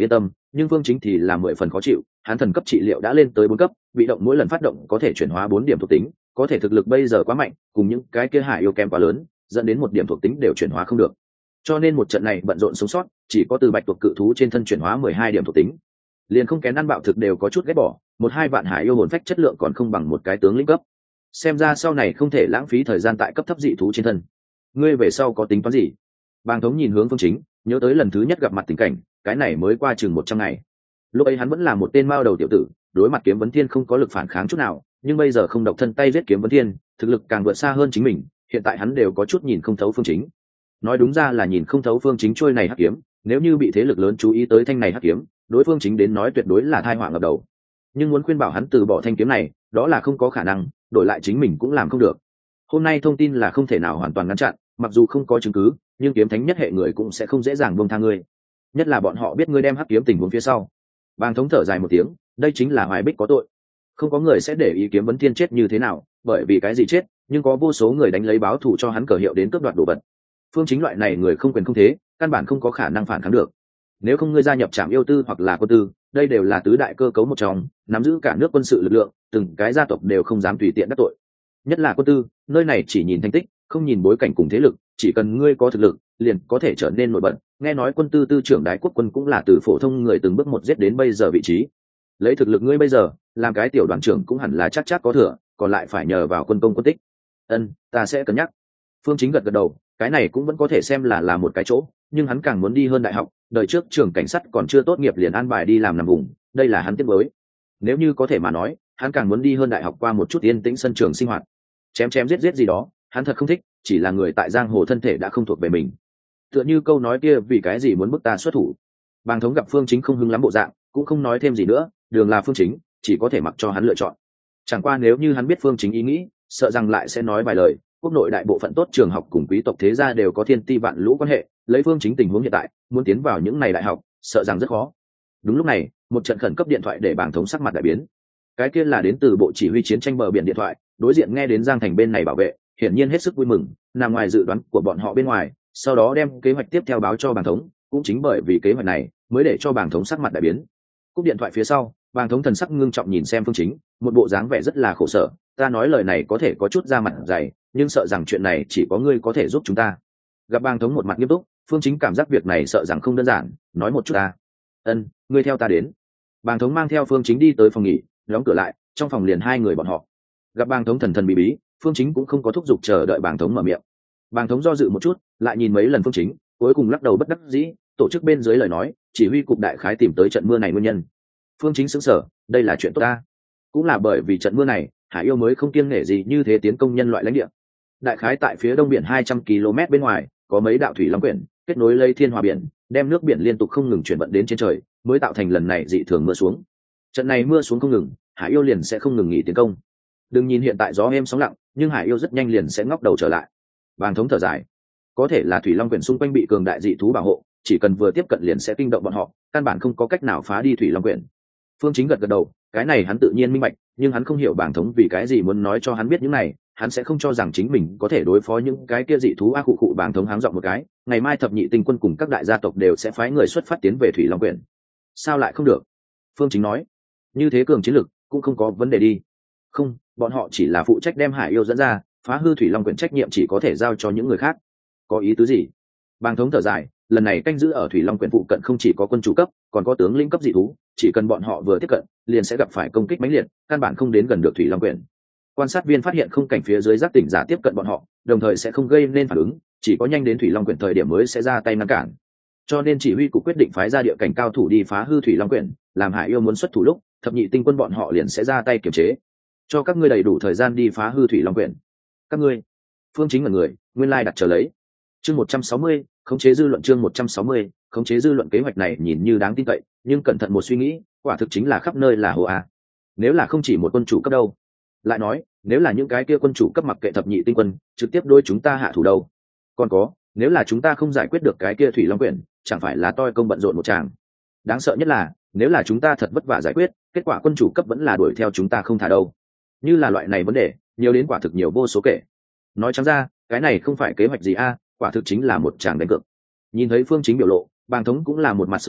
nhưng Phương Chính thì là mười phần khó chịu, hắn thần cấp trị liệu đã lên tới bốn cấp, bị động mỗi lần phát động có thể chuyển hóa bốn điểm thuộc tính, có thể thực lực bây giờ quá mạnh, cùng những cái kia Hải yêu kém quá lớn, dẫn đến một điểm thuộc tính đều chuyển hóa không được. Cho nên một trận này bận rộn sống sót, chỉ có từ bạch tuộc cự thú trên thân chuyển hóa mười hai điểm thuộc tính. Liền không kén ăn bạo thực đều có chút ghét bỏ, một hai vạn Hải yêu hồn phách chất lượng còn không bằng một cái tướng lĩnh cấp. Xem ra sau này không thể lãng phí thời gian tại cấp thấp dị thú trên thân. Ngươi về sau có tính toán gì? Bàng Thống nhìn hướng Phương Chính, nhớ tới lần thứ nhất gặp mặt tình cảnh, cái này mới qua chừng một trăm ngày. Lúc ấy hắn vẫn là một tên mao đầu tiểu tử, đối mặt kiếm vấn thiên không có lực phản kháng chút nào, nhưng bây giờ không độc thân tay giết kiếm vấn thiên, thực lực càng vượt xa hơn chính mình, hiện tại hắn đều có chút nhìn không thấu Phương Chính. Nói đúng ra là nhìn không thấu Phương Chính trôi này hắc kiếm, nếu như bị thế lực lớn chú ý tới thanh này hắc kiếm, đối Phương Chính đến nói tuyệt đối là tai họa ngập đầu. Nhưng muốn khuyên bảo hắn từ bỏ thanh kiếm này, đó là không có khả năng, đổi lại chính mình cũng làm không được. Hôm nay thông tin là không thể nào hoàn toàn ngăn chặn, mặc dù không có chứng cứ, nhưng kiếm thánh nhất hệ người cũng sẽ không dễ dàng buông tha ngươi, nhất là bọn họ biết ngươi đem hắc kiếm tình huống phía sau. Bàng Thống thở dài một tiếng, đây chính là Hoài Bích có tội. Không có người sẽ để ý kiếm vấn thiên chết như thế nào, bởi vì cái gì chết, nhưng có vô số người đánh lấy báo thù cho hắn cờ hiệu đến cướp đoạt đồ vật. Phương Chính loại này người không quyền không thế, căn bản không có khả năng phản kháng được. Nếu không ngươi gia nhập trạm yêu tư hoặc là quân tư, đây đều là tứ đại cơ cấu một trong, nắm giữ cả nước quân sự lực lượng, từng cái gia tộc đều không dám tùy tiện đắc tội. Nhất là quân tư, nơi này chỉ nhìn thành tích, không nhìn bối cảnh cùng thế lực, chỉ cần ngươi có thực lực, liền có thể trở nên nổi bật. Nghe nói quân tư tư trưởng Đái Quốc quân cũng là từ phổ thông người từng bước một giết đến bây giờ vị trí. Lấy thực lực ngươi bây giờ, làm cái tiểu đoàn trưởng cũng hẳn là chắc chắc có thừa, còn lại phải nhờ vào quân công quân tích. Ân, ta sẽ cân nhắc. Phương Chính gật gật đầu, cái này cũng vẫn có thể xem là là một cái chỗ, nhưng hắn càng muốn đi hơn đại học, đời trước trường cảnh sát còn chưa tốt nghiệp liền an bài đi làm nằm vùng, đây là hắn tiếc nuối. Nếu như có thể mà nói, hắn càng muốn đi hơn đại học qua một chút yên tĩnh sân trường sinh hoạt. Chém chém giết giết gì đó, hắn thật không thích, chỉ là người tại giang hồ thân thể đã không thuộc về mình. Tựa như câu nói kia, vì cái gì muốn bức ta xuất thủ. Bàng Thống gặp Phương Chính không hứng lắm bộ dạng, cũng không nói thêm gì nữa, đường là Phương Chính, chỉ có thể mặc cho hắn lựa chọn. Chẳng qua nếu như hắn biết Phương Chính ý nghĩ, sợ rằng lại sẽ nói vài lời. Quốc nội đại bộ phận tốt trường học cùng quý tộc thế gia đều có thiên ti vạn lũ quan hệ, lấy Phương Chính tình huống hiện tại, muốn tiến vào những này đại học, sợ rằng rất khó. Đúng lúc này, một trận khẩn cấp điện thoại để Bàng Thống sắc mặt đại biến. Cái kia là đến từ bộ chỉ huy chiến tranh bờ biển điện thoại, đối diện nghe đến Giang Thành bên này bảo vệ, hiển nhiên hết sức vui mừng, nằm ngoài dự đoán của bọn họ bên ngoài, sau đó đem kế hoạch tiếp theo báo cho Bàng Thống, cũng chính bởi vì kế hoạch này, mới để cho Bàng Thống sắc mặt đại biến. Cúp điện thoại phía sau, Bàng Thống thần sắc ngưng trọng nhìn xem Phương Chính, một bộ dáng vẻ rất là khổ sở, ta nói lời này có thể có chút ra mặt dày, nhưng sợ rằng chuyện này chỉ có ngươi có thể giúp chúng ta. Gặp Bàng Thống một mặt nghiêm túc, Phương Chính cảm giác việc này sợ rằng không đơn giản, nói một chút ta. Ân, ngươi theo ta đến. Bàng Thống mang theo Phương Chính đi tới phòng nghỉ, đóng cửa lại, trong phòng liền hai người bọn họ. Gặp Bàng Thống thần thần bí bí, Phương Chính cũng không có thúc giục chờ đợi Bàng Thống mở miệng. Bàng Thống do dự một chút, lại nhìn mấy lần Phương Chính, cuối cùng lắc đầu bất đắc dĩ, tổ chức bên dưới lời nói, chỉ huy cục đại khái tìm tới trận mưa này nguyên nhân. Phương Chính sững sờ, đây là chuyện tốt ta. Cũng là bởi vì trận mưa này, Hải yêu mới không kiêng nể gì như thế tiến công nhân loại lãnh địa. Đại khái tại phía đông biển hai trăm ki lô mét bên ngoài, có mấy đạo thủy long quyển kết nối lấy thiên hòa biển, đem nước biển liên tục không ngừng chuyển vận đến trên trời, mới tạo thành lần này dị thường mưa xuống. Trận này mưa xuống không ngừng, Hải yêu liền sẽ không ngừng nghỉ tiến công. Đừng nhìn hiện tại gió êm sóng lặng, nhưng Hải yêu rất nhanh liền sẽ ngóc đầu trở lại. Bàng Thống thở dài, có thể là thủy long quyển xung quanh bị cường đại dị thú bảo hộ, chỉ cần vừa tiếp cận liền sẽ kinh động bọn họ, căn bản không có cách nào phá đi thủy long quyển. Phương Chính gật gật đầu, cái này hắn tự nhiên minh bạch, nhưng hắn không hiểu Bàng Thống vì cái gì muốn nói cho hắn biết những này, hắn sẽ không cho rằng chính mình có thể đối phó những cái kia dị thú. A cụ cụ Bàng Thống háng giọng một cái, ngày mai thập nhị tinh quân cùng các đại gia tộc đều sẽ phái người xuất phát tiến về thủy long quyển. Sao lại không được? Phương Chính nói, như thế cường chiến lực cũng không có vấn đề đi. Không, bọn họ chỉ là phụ trách đem Hải yêu dẫn ra, phá hư thủy long quyển trách nhiệm chỉ có thể giao cho những người khác. Có ý tứ gì? Bàng Thống thở dài, lần này canh giữ ở thủy long quyển phụ cận không chỉ có quân chủ cấp, còn có tướng lĩnh cấp dị thú, chỉ cần bọn họ vừa tiếp cận liền sẽ gặp phải công kích mãnh liệt, căn bản không đến gần được thủy long quyển. Quan sát viên phát hiện không cảnh phía dưới giác tỉnh giả tiếp cận bọn họ, đồng thời sẽ không gây nên phản ứng, chỉ có nhanh đến thủy long quyển thời điểm mới sẽ ra tay ngăn cản. Cho nên chỉ huy cục quyết định phái ra địa cảnh cao thủ đi phá hư thủy long quyển, làm Hải yêu muốn xuất thủ lúc, thập nhị tinh quân bọn họ liền sẽ ra tay kiểm chế, cho các ngươi đầy đủ thời gian đi phá hư thủy long quyển. Các ngươi? Phương Chính là người, nguyên lai đặt chờ lấy. Chương một trăm sáu mươi, khống chế dư luận. Chương một trăm sáu mươi, khống chế dư luận. Kế hoạch này nhìn như đáng tin cậy, nhưng cẩn thận một suy nghĩ, quả thực chính là khắp nơi là hồ a. Nếu là không chỉ một quân chủ cấp đâu? Lại nói, nếu là những cái kia quân chủ cấp mặc kệ thập nhị tinh quân, trực tiếp đối chúng ta hạ thủ đâu? Còn có, nếu là chúng ta không giải quyết được cái kia thủy long quyển, chẳng phải là toi công bận rộn một tràng? Đáng sợ nhất là, nếu là chúng ta thật vất vả giải quyết, kết quả quân chủ cấp vẫn là đuổi theo chúng ta không thả đâu. Như là loại này vấn đề, nhiều đến quả thực nhiều vô số kể. Nói trắng ra, cái này không phải kế hoạch gì a, quả thực chính là một tràng đánh cược. Nhìn thấy Phương Chính biểu lộ, Bàng Thống cũng là một mặt xấu hổ,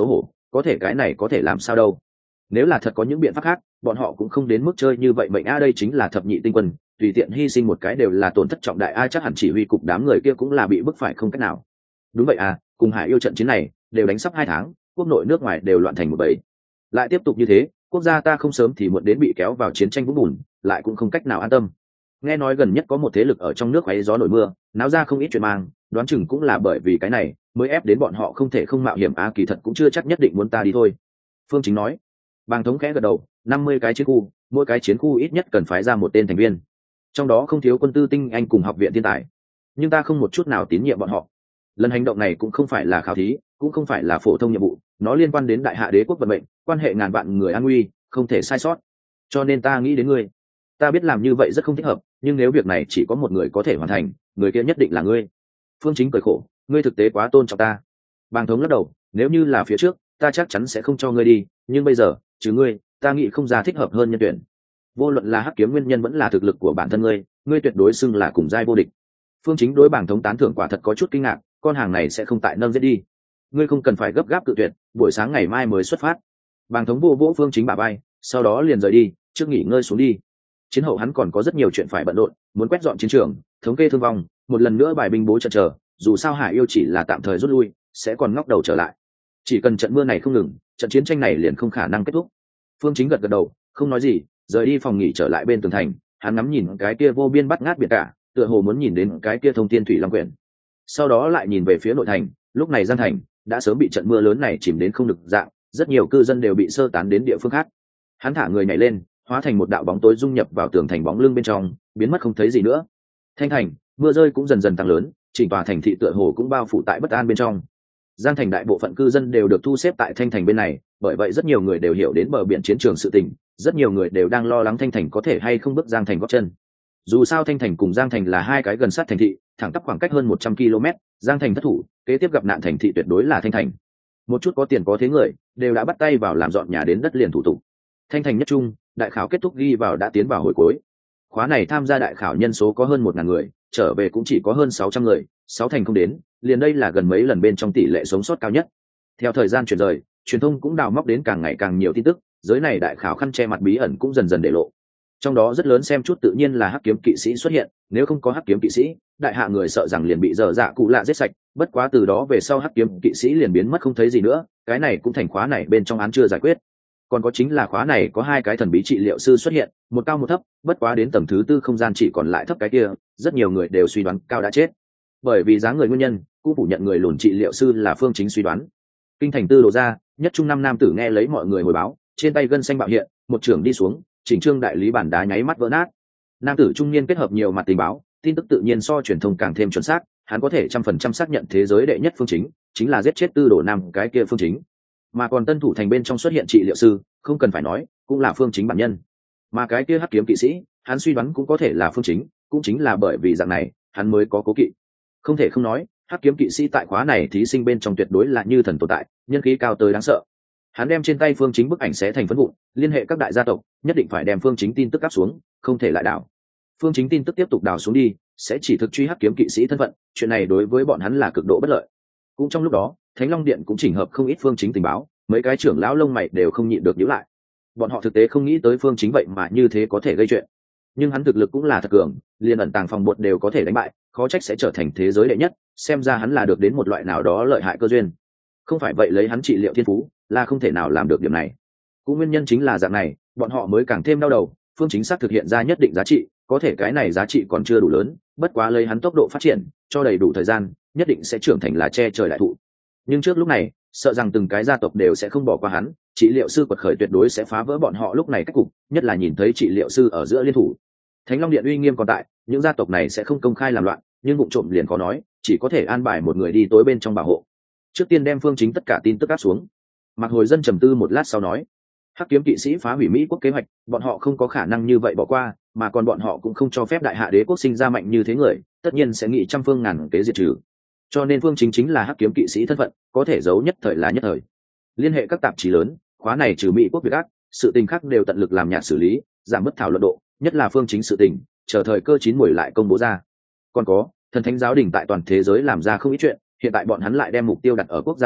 có thể cái này có thể làm sao đâu. Nếu là thật có những biện pháp khác, bọn họ cũng không đến mức chơi như vậy mệnh a. Đây chính là thập nhị tinh quân, tùy tiện hy sinh một cái đều là tổn thất trọng đại a. Chắc hẳn chỉ huy cục đám người kia cũng là bị bức phải không cách nào. Đúng vậy à, cùng Hải yêu trận chiến này đều đánh sắp hai tháng, quốc nội nước ngoài đều loạn thành một bầy. Lại tiếp tục như thế, quốc gia ta không sớm thì muộn đến bị kéo vào chiến tranh vũng bùn, lại cũng không cách nào an tâm. Nghe nói gần nhất có một thế lực ở trong nước quấy gió nổi mưa, náo ra không ít chuyện mang, đoán chừng cũng là bởi vì cái này mới ép đến bọn họ không thể không mạo hiểm a. Kỳ thật cũng chưa chắc nhất định muốn ta đi thôi. Phương Chính nói. Bàng Thống khẽ gật đầu, năm mươi cái chiến khu, mỗi cái chiến khu ít nhất cần phái ra một tên thành viên, trong đó không thiếu quân tư tinh anh cùng học viện thiên tài, nhưng ta không một chút nào tín nhiệm bọn họ. Lần hành động này cũng không phải là khảo thí, cũng không phải là phổ thông nhiệm vụ, nó liên quan đến đại hạ đế quốc vận mệnh, quan hệ ngàn vạn người an nguy, không thể sai sót. Cho nên ta nghĩ đến ngươi. Ta biết làm như vậy rất không thích hợp, nhưng nếu việc này chỉ có một người có thể hoàn thành, người kia nhất định là ngươi. Phương Chính cười khổ, ngươi thực tế quá tôn trọng ta. Bàng Thống lắc đầu, nếu như là phía trước, ta chắc chắn sẽ không cho ngươi đi, nhưng bây giờ, trừ ngươi, ta nghĩ không ra thích hợp hơn nhân tuyển. Vô luận là hắc kiếm nguyên nhân vẫn là thực lực của bản thân ngươi, ngươi tuyệt đối xưng là cùng giai vô địch. Phương Chính đối Bàng Thống tán thưởng quả thật có chút kinh ngạc, con hàng này sẽ không tại nâng giết đi. Ngươi không cần phải gấp gáp cự tuyệt, buổi sáng ngày mai mới xuất phát. Bàng Thống vô vỗ Phương Chính bả vai, sau đó liền rời đi, trước nghỉ ngơi xuống đi. Chiến hậu hắn còn có rất nhiều chuyện phải bận rộn, muốn quét dọn chiến trường, thống kê thương vong, một lần nữa bài binh bố trận chờ, dù sao Hải yêu chỉ là tạm thời rút lui, sẽ còn ngóc đầu trở lại. Chỉ cần trận mưa này không ngừng, trận chiến tranh này liền không khả năng kết thúc. Phương Chính gật gật đầu, không nói gì, rời đi phòng nghỉ trở lại bên tường thành. Hắn ngắm nhìn cái kia vô biên bắt ngát biển cả, tựa hồ muốn nhìn đến cái kia thông thiên thủy long quyển. Sau đó lại nhìn về phía nội thành, lúc này Giang Thành đã sớm bị trận mưa lớn này chìm đến không được dạng, rất nhiều cư dân đều bị sơ tán đến địa phương khác. Hắn thả người nhảy lên, hóa thành một đạo bóng tối dung nhập vào tường thành bóng lưng bên trong, biến mất không thấy gì nữa. Thanh thành, mưa rơi cũng dần dần tăng lớn, chỉnh tòa thành thị tựa hồ cũng bao phủ tại bất an bên trong. Giang Thành đại bộ phận cư dân đều được thu xếp tại Thanh Thành bên này, bởi vậy rất nhiều người đều hiểu đến bờ biển chiến trường sự tình, rất nhiều người đều đang lo lắng Thanh Thành có thể hay không bước Giang Thành gót chân. Dù sao Thanh Thành cùng Giang Thành là hai cái gần sát thành thị, thẳng tắp khoảng cách hơn một trăm ki lô mét, Giang Thành thất thủ, kế tiếp gặp nạn thành thị tuyệt đối là Thanh Thành. Một chút có tiền có thế người đều đã bắt tay vào làm dọn nhà đến đất liền thủ tục. Thanh Thành nhất trung, đại khảo kết thúc ghi vào đã tiến vào hồi cuối. Khóa này tham gia đại khảo nhân số có hơn một ngàn người, trở về cũng chỉ có hơn sáu trăm người, sáu thành không đến, liền đây là gần mấy lần bên trong tỷ lệ sống sót cao nhất. Theo thời gian chuyển rời, truyền thông cũng đào móc đến càng ngày càng nhiều tin tức, giới này đại khảo khăn che mặt bí ẩn cũng dần dần để lộ. Trong đó rất lớn xem chút tự nhiên là hắc kiếm kỵ sĩ xuất hiện, nếu không có hắc kiếm kỵ sĩ, đại hạ người sợ rằng liền bị dở dạ cụ lạ giết sạch, bất quá từ đó về sau hắc kiếm kỵ sĩ liền biến mất không thấy gì nữa, cái này cũng thành khóa này bên trong án chưa giải quyết. Còn có chính là khóa này có hai cái thần bí trị liệu sư xuất hiện, một cao một thấp, bất quá đến tầng thứ tư không gian chỉ còn lại thấp cái kia, rất nhiều người đều suy đoán cao đã chết. Bởi vì dáng người nguyên nhân, cũng phủ nhận người lùn trị liệu sư là Phương Chính suy đoán. Kinh thành tư đồ ra, nhất trung năm nam tử nghe lấy mọi người hồi báo, trên tay gân xanh bạo hiện, một trưởng đi xuống, chỉnh trương đại lý bản đá nháy mắt vỡ nát. Nam tử trung niên kết hợp nhiều mặt tình báo, tin tức tự nhiên so truyền thông càng thêm chuẩn xác, hắn có thể trăm phần trăm xác nhận thế giới đệ nhất Phương Chính chính là giết chết tư đồ nam cái kia Phương Chính. Mà còn tân thủ thành bên trong xuất hiện trị liệu sư, không cần phải nói, cũng là Phương Chính bản nhân. Mà cái kia hắc kiếm kỵ sĩ, hắn suy đoán cũng có thể là Phương Chính, cũng chính là bởi vì dạng này, hắn mới có cố kỵ. Không thể không nói, hắc kiếm kỵ sĩ tại khóa này thí sinh bên trong tuyệt đối là như thần tồn tại, nhân khí cao tới đáng sợ. Hắn đem trên tay Phương Chính bức ảnh xé thành phấn vụn, liên hệ các đại gia tộc, nhất định phải đem Phương Chính tin tức áp xuống, không thể lại đảo. Phương Chính tin tức tiếp tục đào xuống đi, sẽ chỉ thực truy hắc kiếm kỵ sĩ thân phận, chuyện này đối với bọn hắn là cực độ bất lợi. Cũng trong lúc đó, Thánh Long Điện cũng chỉnh hợp không ít Phương Chính tình báo, mấy cái trưởng lão lông mày đều không nhịn được nhíu lại. Bọn họ thực tế không nghĩ tới Phương Chính vậy mà như thế có thể gây chuyện. Nhưng hắn thực lực cũng là thật cường, liền ẩn tàng phòng bột đều có thể đánh bại, khó trách sẽ trở thành thế giới đệ nhất, xem ra hắn là được đến một loại nào đó lợi hại cơ duyên. Không phải vậy lấy hắn trị liệu thiên phú, là không thể nào làm được điểm này. Cũng nguyên nhân chính là dạng này, bọn họ mới càng thêm đau đầu, Phương Chính xác thực hiện ra nhất định giá trị, có thể cái này giá trị còn chưa đủ lớn, bất quá lấy hắn tốc độ phát triển, cho đầy đủ thời gian, nhất định sẽ trưởng thành là che trời đại thụ. Nhưng trước lúc này, sợ rằng từng cái gia tộc đều sẽ không bỏ qua hắn, trị liệu sư quật khởi tuyệt đối sẽ phá vỡ bọn họ lúc này cách cục, nhất là nhìn thấy trị liệu sư ở giữa liên thủ. Thánh Long Điện uy nghiêm còn tại, những gia tộc này sẽ không công khai làm loạn, nhưng vụ trộm liền khó nói, chỉ có thể an bài một người đi tối bên trong bảo hộ. Trước tiên đem Phương Chính tất cả tin tức áp xuống. Mạc Hồi Dân trầm tư một lát sau nói, hắc kiếm kỵ sĩ phá hủy Mỹ quốc kế hoạch, bọn họ không có khả năng như vậy bỏ qua, mà còn bọn họ cũng không cho phép đại hạ đế quốc sinh ra mạnh như thế người, tất nhiên sẽ nghĩ trăm phương ngàn kế diệt trừ. Cho nên Phương Chính chính là hắc kiếm kỵ sĩ thân phận, có thể giấu nhất thời là nhất thời. Liên hệ các tạp chí lớn, khóa này trừ Mỹ quốc việc ác, sự tình khác đều tận lực làm nhạt xử lý, giảm bớt thảo luận độ, nhất là Phương Chính sự tình, chờ thời cơ chín muồi lại công bố ra. Còn có, thần thánh giáo đình tại toàn thế giới làm ra không ít chuyện, hiện tại bọn hắn lại đem mục tiêu đặt ở quốc gia ta,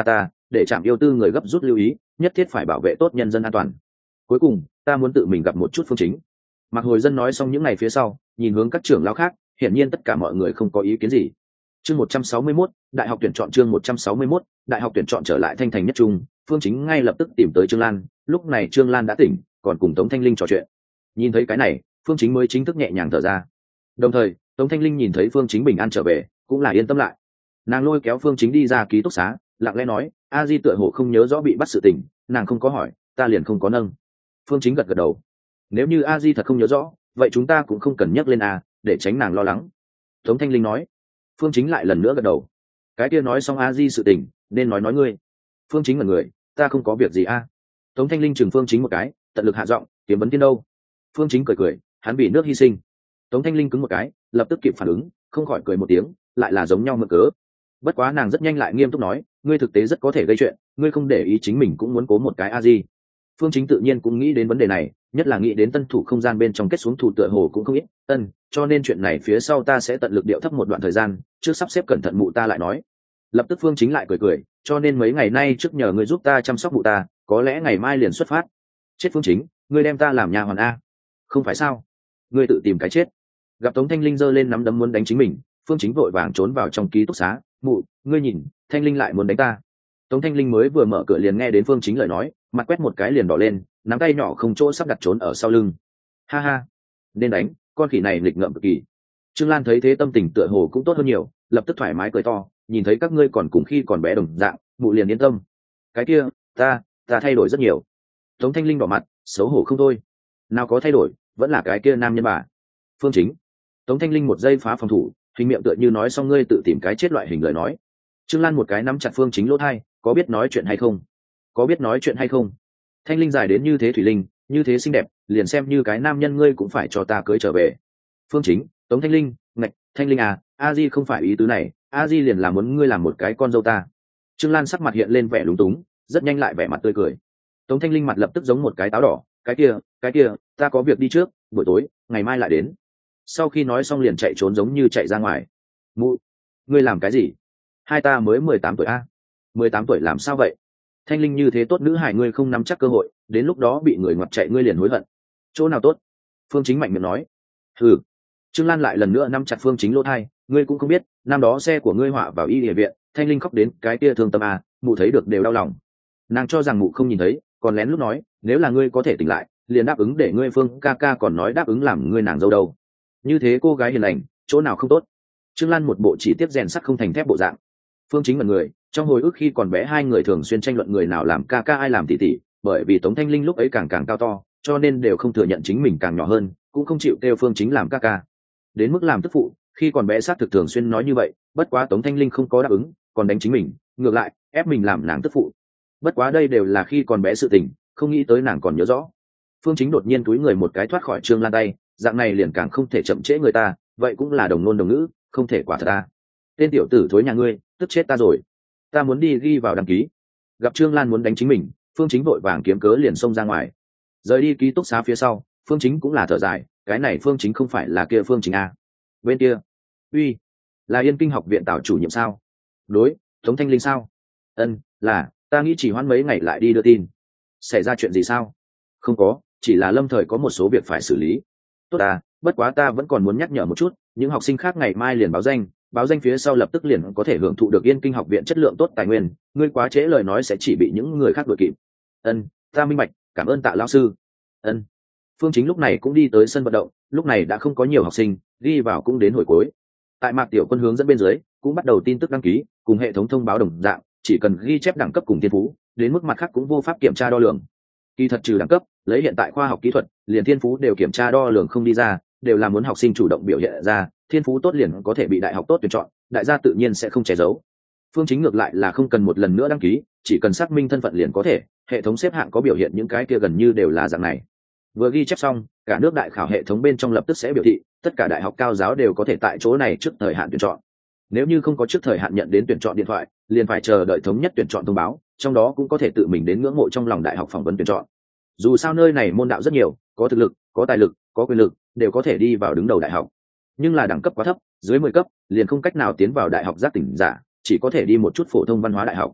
để trạm yêu tư người gấp rút lưu ý, nhất thiết phải bảo vệ tốt nhân dân an toàn. Cuối cùng ta muốn tự mình gặp một chút Phương Chính. Mạc Hồi Dân nói xong những ngày phía sau, nhìn hướng các trưởng lão khác, hiển nhiên tất cả mọi người không có ý kiến gì. Chương một trăm sáu mươi mốt, đại học tuyển chọn chương một trăm sáu mươi mốt, đại học tuyển chọn trở lại Thanh Thành nhất trung, Phương Chính ngay lập tức tìm tới Trương Lan, lúc này Trương Lan đã tỉnh, còn cùng Tống Thanh Linh trò chuyện. Nhìn thấy cái này, Phương Chính mới chính thức nhẹ nhàng thở ra. Đồng thời, Tống Thanh Linh nhìn thấy Phương Chính bình an trở về, cũng là yên tâm lại. Nàng lôi kéo Phương Chính đi ra ký túc xá, lặng lẽ nói, A Di tựa hồ không nhớ rõ bị bắt sự tình, nàng không có hỏi, ta liền không có nâng. Phương Chính gật gật đầu. Nếu như A Di thật không nhớ rõ, vậy chúng ta cũng không cần nhắc lên a, để tránh nàng lo lắng. Tống Thanh Linh nói. Phương Chính lại lần nữa gật đầu. Cái kia nói xong A Di sự tình, nên nói nói ngươi. Phương Chính là người, ta không có việc gì a. Tống Thanh Linh chừng Phương Chính một cái, tận lực hạ giọng, kiếm vấn tiên đâu. Phương Chính cười cười, hắn bị nước hy sinh. Tống Thanh Linh cứng một cái, lập tức kịp phản ứng, không khỏi cười một tiếng, lại là giống nhau mượn cớ. Bất quá nàng rất nhanh lại nghiêm túc nói, ngươi thực tế rất có thể gây chuyện, ngươi không để ý chính mình cũng muốn cố một cái A Di. Phương Chính tự nhiên cũng nghĩ đến vấn đề này, nhất là nghĩ đến tân thủ không gian bên trong kết xuống thủ tựa hồ cũng không ít, ân, cho nên chuyện này phía sau ta sẽ tận lực điệu thấp một đoạn thời gian, trước sắp xếp cẩn thận mụ ta lại nói. Lập tức Phương Chính lại cười cười, cho nên mấy ngày nay trước nhờ ngươi giúp ta chăm sóc mụ ta, có lẽ ngày mai liền xuất phát. Chết Phương Chính, ngươi đem ta làm nhà hoàn a? Không phải sao? Ngươi tự tìm cái chết. Gặp Tống Thanh Linh giơ lên nắm đấm muốn đánh chính mình, Phương Chính vội vàng trốn vào trong ký túc xá, mụ, ngươi nhìn, Thanh Linh lại muốn đánh ta. Tống Thanh Linh mới vừa mở cửa liền nghe đến Phương Chính lời nói, mặt quét một cái liền đỏ lên, nắm tay nhỏ không chỗ sắp đặt trốn ở sau lưng. Ha ha, nên đánh, con khỉ này nghịch ngợm cực kỳ. Trương Lan thấy thế tâm tình tựa hồ cũng tốt hơn nhiều, lập tức thoải mái cười to, nhìn thấy các ngươi còn cùng khi còn bé đồng dạng, mụ liền yên tâm. Cái kia, ta, ta thay đổi rất nhiều. Tống Thanh Linh đỏ mặt, xấu hổ không thôi. Nào có thay đổi, vẫn là cái kia nam nhân bà. Phương Chính. Tống Thanh Linh một giây phá phòng thủ, hình miệng tựa như nói xong ngươi tự tìm cái chết loại hình lời nói. Trương Lan một cái nắm chặt Phương Chính lỗ tai, có biết nói chuyện hay không? Có biết nói chuyện hay không? Thanh Linh dài đến như thế thủy linh, như thế xinh đẹp, liền xem như cái nam nhân ngươi cũng phải cho ta cưới trở về. Phương Chính, Tống Thanh Linh, ngạch, Thanh Linh à, A Di không phải ý tứ này, A Di liền là muốn ngươi làm một cái con dâu ta. Trương Lan sắc mặt hiện lên vẻ lúng túng, rất nhanh lại vẻ mặt tươi cười. Tống Thanh Linh mặt lập tức giống một cái táo đỏ, cái kia, cái kia, ta có việc đi trước, buổi tối, ngày mai lại đến. Sau khi nói xong liền chạy trốn giống như chạy ra ngoài. Mụ, ngươi làm cái gì? Hai ta mới mười tám tuổi a. Mười tám tuổi làm sao vậy? Thanh Linh như thế tốt nữ hải ngươi không nắm chắc cơ hội, đến lúc đó bị người ngoặt chạy ngươi liền hối hận. Chỗ nào tốt? Phương Chính mạnh miệng nói. Hừ. Trương Lan lại lần nữa nắm chặt Phương Chính lỗ tai, ngươi cũng không biết, năm đó xe của ngươi họa vào y địa viện, Thanh Linh khóc đến cái kia thương tâm à, mụ thấy được đều đau lòng. Nàng cho rằng mụ không nhìn thấy, còn lén lúc nói, nếu là ngươi có thể tỉnh lại, liền đáp ứng để ngươi Phương ca ca còn nói đáp ứng làm ngươi nàng dâu đâu. Như thế cô gái hiền lành, chỗ nào không tốt? Trương Lan một bộ chỉ tiếp rèn sắt không thành thép bộ dạng. Phương Chính mật người, trong hồi ức khi còn bé hai người thường xuyên tranh luận người nào làm ca ca ai làm tỷ tỷ, bởi vì Tống Thanh Linh lúc ấy càng càng cao to, cho nên đều không thừa nhận chính mình càng nhỏ hơn, cũng không chịu kêu Phương Chính làm ca ca. Đến mức làm tức phụ, khi còn bé sát thực thường xuyên nói như vậy, bất quá Tống Thanh Linh không có đáp ứng, còn đánh chính mình, ngược lại ép mình làm nàng tức phụ. Bất quá đây đều là khi còn bé sự tình, không nghĩ tới nàng còn nhớ rõ. Phương Chính đột nhiên túi người một cái thoát khỏi Trương Lan tay, dạng này liền càng không thể chậm trễ người ta, vậy cũng là đồng ngôn đồng ngữ, không thể quả thật ta. Tên tiểu tử thối nhà ngươi, tức chết ta rồi. Ta muốn đi ghi vào đăng ký. Gặp Trương Lan muốn đánh chính mình, Phương Chính vội vàng kiếm cớ liền xông ra ngoài. Rời đi ký túc xá phía sau, Phương Chính cũng là thở dài, cái này Phương Chính không phải là kia Phương Chính a. Bên kia, uy, là Yên Kinh học viện Tào chủ nhiệm sao? Đối, Tống Thanh Linh sao? Ân, là, ta nghĩ chỉ hoãn mấy ngày lại đi đưa tin. Xảy ra chuyện gì sao? Không có, chỉ là lâm thời có một số việc phải xử lý. Tốt à, bất quá ta vẫn còn muốn nhắc nhở một chút, những học sinh khác ngày mai liền báo danh, báo danh phía sau lập tức liền có thể hưởng thụ được Yên Kinh học viện chất lượng tốt tài nguyên, ngươi quá trễ lời nói sẽ chỉ bị những người khác đuổi kịp. Ân, ta minh bạch, cảm ơn Tạ lão sư. Ân. Phương Chính lúc này cũng đi tới sân vận động, lúc này đã không có nhiều học sinh, đi vào cũng đến hồi cuối. Tại Mạc Tiểu Quân hướng dẫn bên dưới, cũng bắt đầu tin tức đăng ký, cùng hệ thống thông báo đồng dạng, chỉ cần ghi chép đẳng cấp cùng thiên phú, đến mức mặt khác cũng vô pháp kiểm tra đo lường. Kỳ thật trừ đẳng cấp, lấy hiện tại khoa học kỹ thuật, liền thiên phú đều kiểm tra đo lường không đi ra, đều là muốn học sinh chủ động biểu hiện ra, thiên phú tốt liền có thể bị đại học tốt tuyển chọn, đại gia tự nhiên sẽ không che giấu. Phương Chính ngược lại là không cần một lần nữa đăng ký, chỉ cần xác minh thân phận liền có thể, hệ thống xếp hạng có biểu hiện những cái kia gần như đều là dạng này. Vừa ghi chép xong, cả nước đại khảo hệ thống bên trong lập tức sẽ biểu thị, tất cả đại học cao giáo đều có thể tại chỗ này trước thời hạn tuyển chọn. Nếu như không có trước thời hạn nhận đến tuyển chọn điện thoại, liền phải chờ đợi thống nhất tuyển chọn thông báo, trong đó cũng có thể tự mình đến ngưỡng mộ trong lòng đại học phỏng vấn tuyển chọn. Dù sao nơi này môn đạo rất nhiều, có thực lực, có tài lực, có quyền lực, đều có thể đi vào đứng đầu đại học. Nhưng là đẳng cấp quá thấp, dưới mười cấp, liền không cách nào tiến vào đại học giác tỉnh giả, chỉ có thể đi một chút phổ thông văn hóa đại học.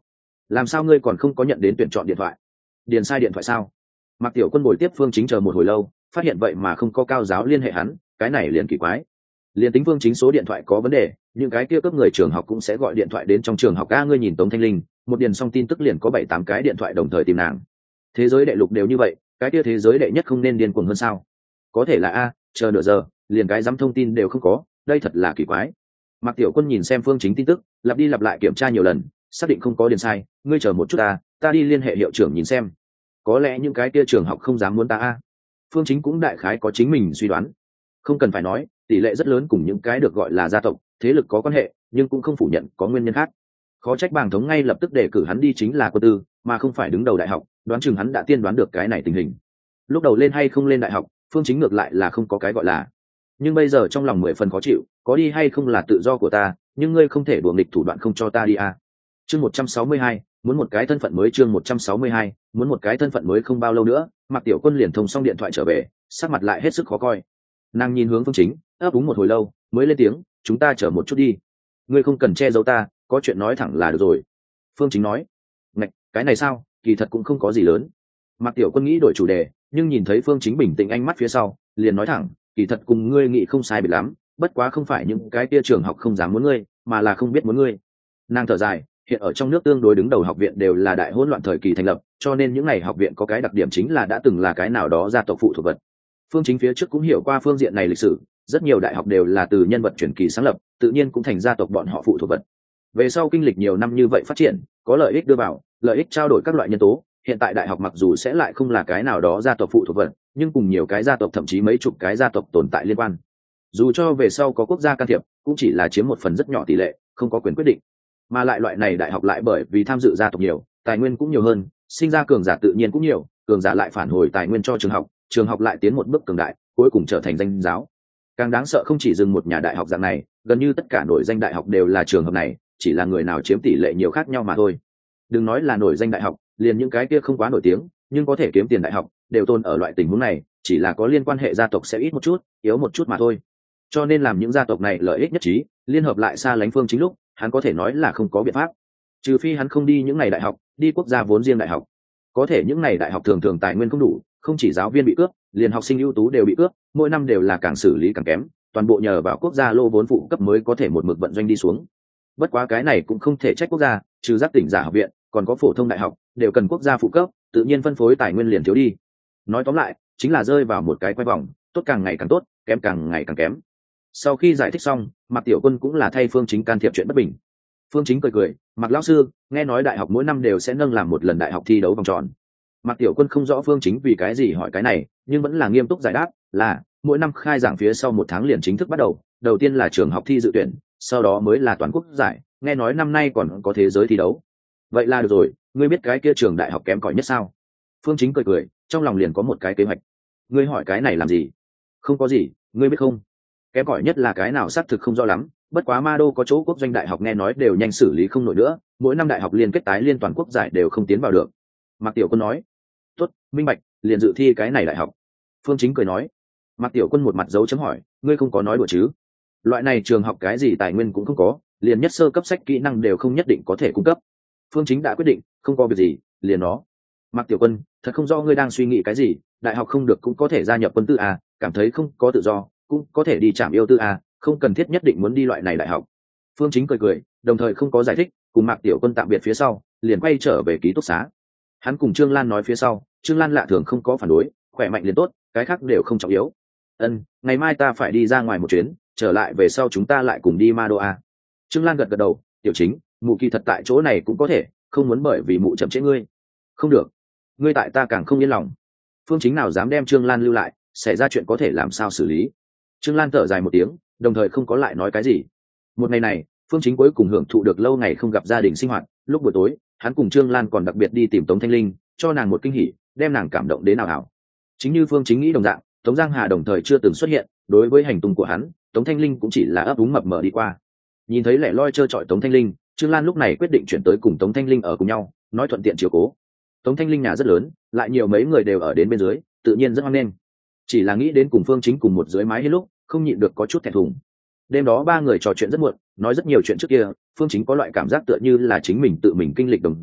làm sao ngươi còn không có nhận đến tuyển chọn điện thoại? Điền sai điện thoại sao? Mạc Tiểu Quân ngồi tiếp Phương Chính chờ một hồi lâu, phát hiện vậy mà không có cao giáo liên hệ hắn, cái này liền kỳ quái. Liên tính Phương Chính số điện thoại có vấn đề, những cái kia cấp người trường học cũng sẽ gọi điện thoại đến trong trường học. A ngươi nhìn Tống Thanh Linh, một điền xong tin tức liền có bảy tám cái điện thoại đồng thời tìm nàng. Thế giới đệ lục đều như vậy, cái kia thế giới đệ nhất không nên điên cuồng hơn sao? Có thể là a, chờ nửa giờ, liền cái dám thông tin đều không có, đây thật là kỳ quái. Mạc Tiểu Quân nhìn xem Phương Chính tin tức, lặp đi lặp lại kiểm tra nhiều lần, xác định không có điền sai, ngươi chờ một chút ta, ta đi liên hệ hiệu trưởng nhìn xem. Có lẽ những cái kia trường học không dám muốn ta a. Phương Chính cũng đại khái có chính mình suy đoán. Không cần phải nói, tỷ lệ rất lớn cùng những cái được gọi là gia tộc, thế lực có quan hệ, nhưng cũng không phủ nhận có nguyên nhân khác. Khó trách Bàng Thống ngay lập tức để cử hắn đi chính là quân tư, mà không phải đứng đầu đại học, đoán chừng hắn đã tiên đoán được cái này tình hình. Lúc đầu lên hay không lên đại học, Phương Chính ngược lại là không có cái gọi là. Nhưng bây giờ trong lòng mười phần khó chịu, có đi hay không là tự do của ta, nhưng ngươi không thể đùa nghịch thủ đoạn không cho ta đi à. Chương một trăm sáu mươi hai, muốn một cái thân phận mới. Chương một trăm sáu mươi hai, muốn một cái thân phận mới. Không bao lâu nữa, Mạc Tiểu Quân liền thông xong điện thoại trở về, sắc mặt lại hết sức khó coi. Nàng nhìn hướng Phương Chính, ấp úng một hồi lâu, mới lên tiếng, chúng ta chờ một chút đi. Ngươi không cần che giấu ta, có chuyện nói thẳng là được rồi. Phương Chính nói. Ngạch, cái này sao, kỳ thật cũng không có gì lớn. Mạc Tiểu Quân nghĩ đổi chủ đề, nhưng nhìn thấy Phương Chính bình tĩnh ánh mắt phía sau, liền nói thẳng, kỳ thật cùng ngươi nghĩ không sai biệt lắm, bất quá không phải những cái kia trường học không dám muốn ngươi, mà là không biết muốn ngươi. Nàng thở dài, hiện ở trong nước tương đối đứng đầu học viện đều là đại hỗn loạn thời kỳ thành lập, cho nên những ngày học viện có cái đặc điểm chính là đã từng là cái nào đó gia tộc phụ thuộc vật. Phương Chính phía trước cũng hiểu qua phương diện này lịch sử, rất nhiều đại học đều là từ nhân vật truyền kỳ sáng lập, tự nhiên cũng thành gia tộc bọn họ phụ thuộc vật. Về sau kinh lịch nhiều năm như vậy phát triển, có lợi ích đưa vào, lợi ích trao đổi các loại nhân tố, hiện tại đại học mặc dù sẽ lại không là cái nào đó gia tộc phụ thuộc vật, nhưng cùng nhiều cái gia tộc thậm chí mấy chục cái gia tộc tồn tại liên quan. Dù cho về sau có quốc gia can thiệp, cũng chỉ là chiếm một phần rất nhỏ tỷ lệ, không có quyền quyết định. Mà lại loại này đại học lại bởi vì tham dự gia tộc nhiều, tài nguyên cũng nhiều hơn, sinh ra cường giả tự nhiên cũng nhiều, cường giả lại phản hồi tài nguyên cho trường học, trường học lại tiến một bước cường đại, cuối cùng trở thành danh giáo. Càng đáng sợ không chỉ dừng một nhà đại học dạng này, gần như tất cả nổi danh đại học đều là trường hợp này, chỉ là người nào chiếm tỷ lệ nhiều khác nhau mà thôi. Đừng nói là nổi danh đại học, liền những cái kia không quá nổi tiếng, nhưng có thể kiếm tiền đại học, đều tồn ở loại tình huống này, chỉ là có liên quan hệ gia tộc sẽ ít một chút, yếu một chút mà thôi. Cho nên làm những gia tộc này lợi ích nhất trí, liên hợp lại xa lánh Phương Chính lúc, hắn có thể nói là không có biện pháp. Trừ phi hắn không đi những ngày đại học, đi quốc gia vốn riêng đại học. Có thể những ngày đại học thường thường tài nguyên không đủ, không chỉ giáo viên bị cướp, liền học sinh ưu tú đều bị cướp, mỗi năm đều là càng xử lý càng kém, toàn bộ nhờ vào quốc gia lô vốn phụ cấp mới có thể một mực vận doanh đi xuống. Bất quá cái này cũng không thể trách quốc gia, trừ giác tỉnh giả học viện, còn có phổ thông đại học, đều cần quốc gia phụ cấp, tự nhiên phân phối tài nguyên liền thiếu đi. Nói tóm lại, chính là rơi vào một cái quay vòng, tốt càng ngày càng tốt, kém càng ngày càng kém. Sau khi giải thích xong, Mạc Tiểu Quân cũng là thay Phương Chính can thiệp chuyện bất bình. Phương Chính cười cười, Mạc lão sư, nghe nói đại học mỗi năm đều sẽ nâng làm một lần đại học thi đấu vòng tròn. Mạc Tiểu Quân không rõ Phương Chính vì cái gì hỏi cái này, nhưng vẫn là nghiêm túc giải đáp, là mỗi năm khai giảng phía sau một tháng liền chính thức bắt đầu, đầu tiên là trường học thi dự tuyển, sau đó mới là toàn quốc giải, nghe nói năm nay còn có thế giới thi đấu. Vậy là được rồi, ngươi biết cái kia trường đại học kém cỏi nhất sao? Phương Chính cười cười, trong lòng liền có một cái kế hoạch. Ngươi hỏi cái này làm gì? Không có gì, ngươi biết không? Kém cỏi nhất là cái nào xác thực không rõ lắm, bất quá Ma Đô có chỗ quốc doanh đại học nghe nói đều nhanh xử lý không nổi nữa, mỗi năm đại học liên kết tái liên toàn quốc giải đều không tiến vào được. Mạc Tiểu Quân nói, tốt, minh bạch, liền dự thi cái này đại học. Phương Chính cười nói. Mạc Tiểu Quân một mặt dấu chấm hỏi, ngươi không có nói đùa chứ? Loại này trường học cái gì tài nguyên cũng không có, liền nhất sơ cấp sách kỹ năng đều không nhất định có thể cung cấp. Phương Chính đã quyết định, không có việc gì, liền nó. Mạc Tiểu Quân, thật không rõ ngươi đang suy nghĩ cái gì, đại học không được cũng có thể gia nhập quân tư à, cảm thấy không có tự do, cũng có thể đi trạm yêu tư à, không cần thiết nhất định muốn đi loại này đại học. Phương Chính cười cười, đồng thời không có giải thích, cùng Mạc Tiểu Quân tạm biệt phía sau, liền quay trở về ký túc xá. Hắn cùng Trương Lan nói phía sau, Trương Lan lạ thường không có phản đối, khỏe mạnh liền tốt, cái khác đều không trọng yếu. Ân, ngày mai ta phải đi ra ngoài một chuyến, trở lại về sau chúng ta lại cùng đi Ma Đô à. Trương Lan gật gật đầu, Tiểu Chính, mụ kỳ thật tại chỗ này cũng có thể, không muốn bởi vì mụ chậm trễ ngươi. Không được, ngươi tại ta càng không yên lòng. Phương Chính nào dám đem Trương Lan lưu lại, xảy ra chuyện có thể làm sao xử lý. Trương Lan thở dài một tiếng, đồng thời không có lại nói cái gì. Một ngày này, Phương Chính cuối cùng hưởng thụ được lâu ngày không gặp gia đình sinh hoạt, lúc buổi tối, hắn cùng Trương Lan còn đặc biệt đi tìm Tống Thanh Linh, cho nàng một kinh hỉ, đem nàng cảm động đến nào hảo. Chính như Phương Chính nghĩ đồng dạng, Tống Giang Hà đồng thời chưa từng xuất hiện, đối với hành tung của hắn, Tống Thanh Linh cũng chỉ là ấp úng mập mờ đi qua. Nhìn thấy lẻ loi trơ trọi Tống Thanh Linh, Trương Lan lúc này quyết định chuyển tới cùng Tống Thanh Linh ở cùng nhau, nói thuận tiện chiếu cố. Tống Thanh Linh nhà rất lớn, lại nhiều mấy người đều ở đến bên dưới, tự nhiên rất hoan nghênh. Chỉ là nghĩ đến cùng Phương Chính cùng một dưới mái hết lúc, không nhịn được có chút thẹn thùng. Đêm đó ba người trò chuyện rất muộn, nói rất nhiều chuyện trước kia, Phương Chính có loại cảm giác tựa như là chính mình tự mình kinh lịch đồng dạng,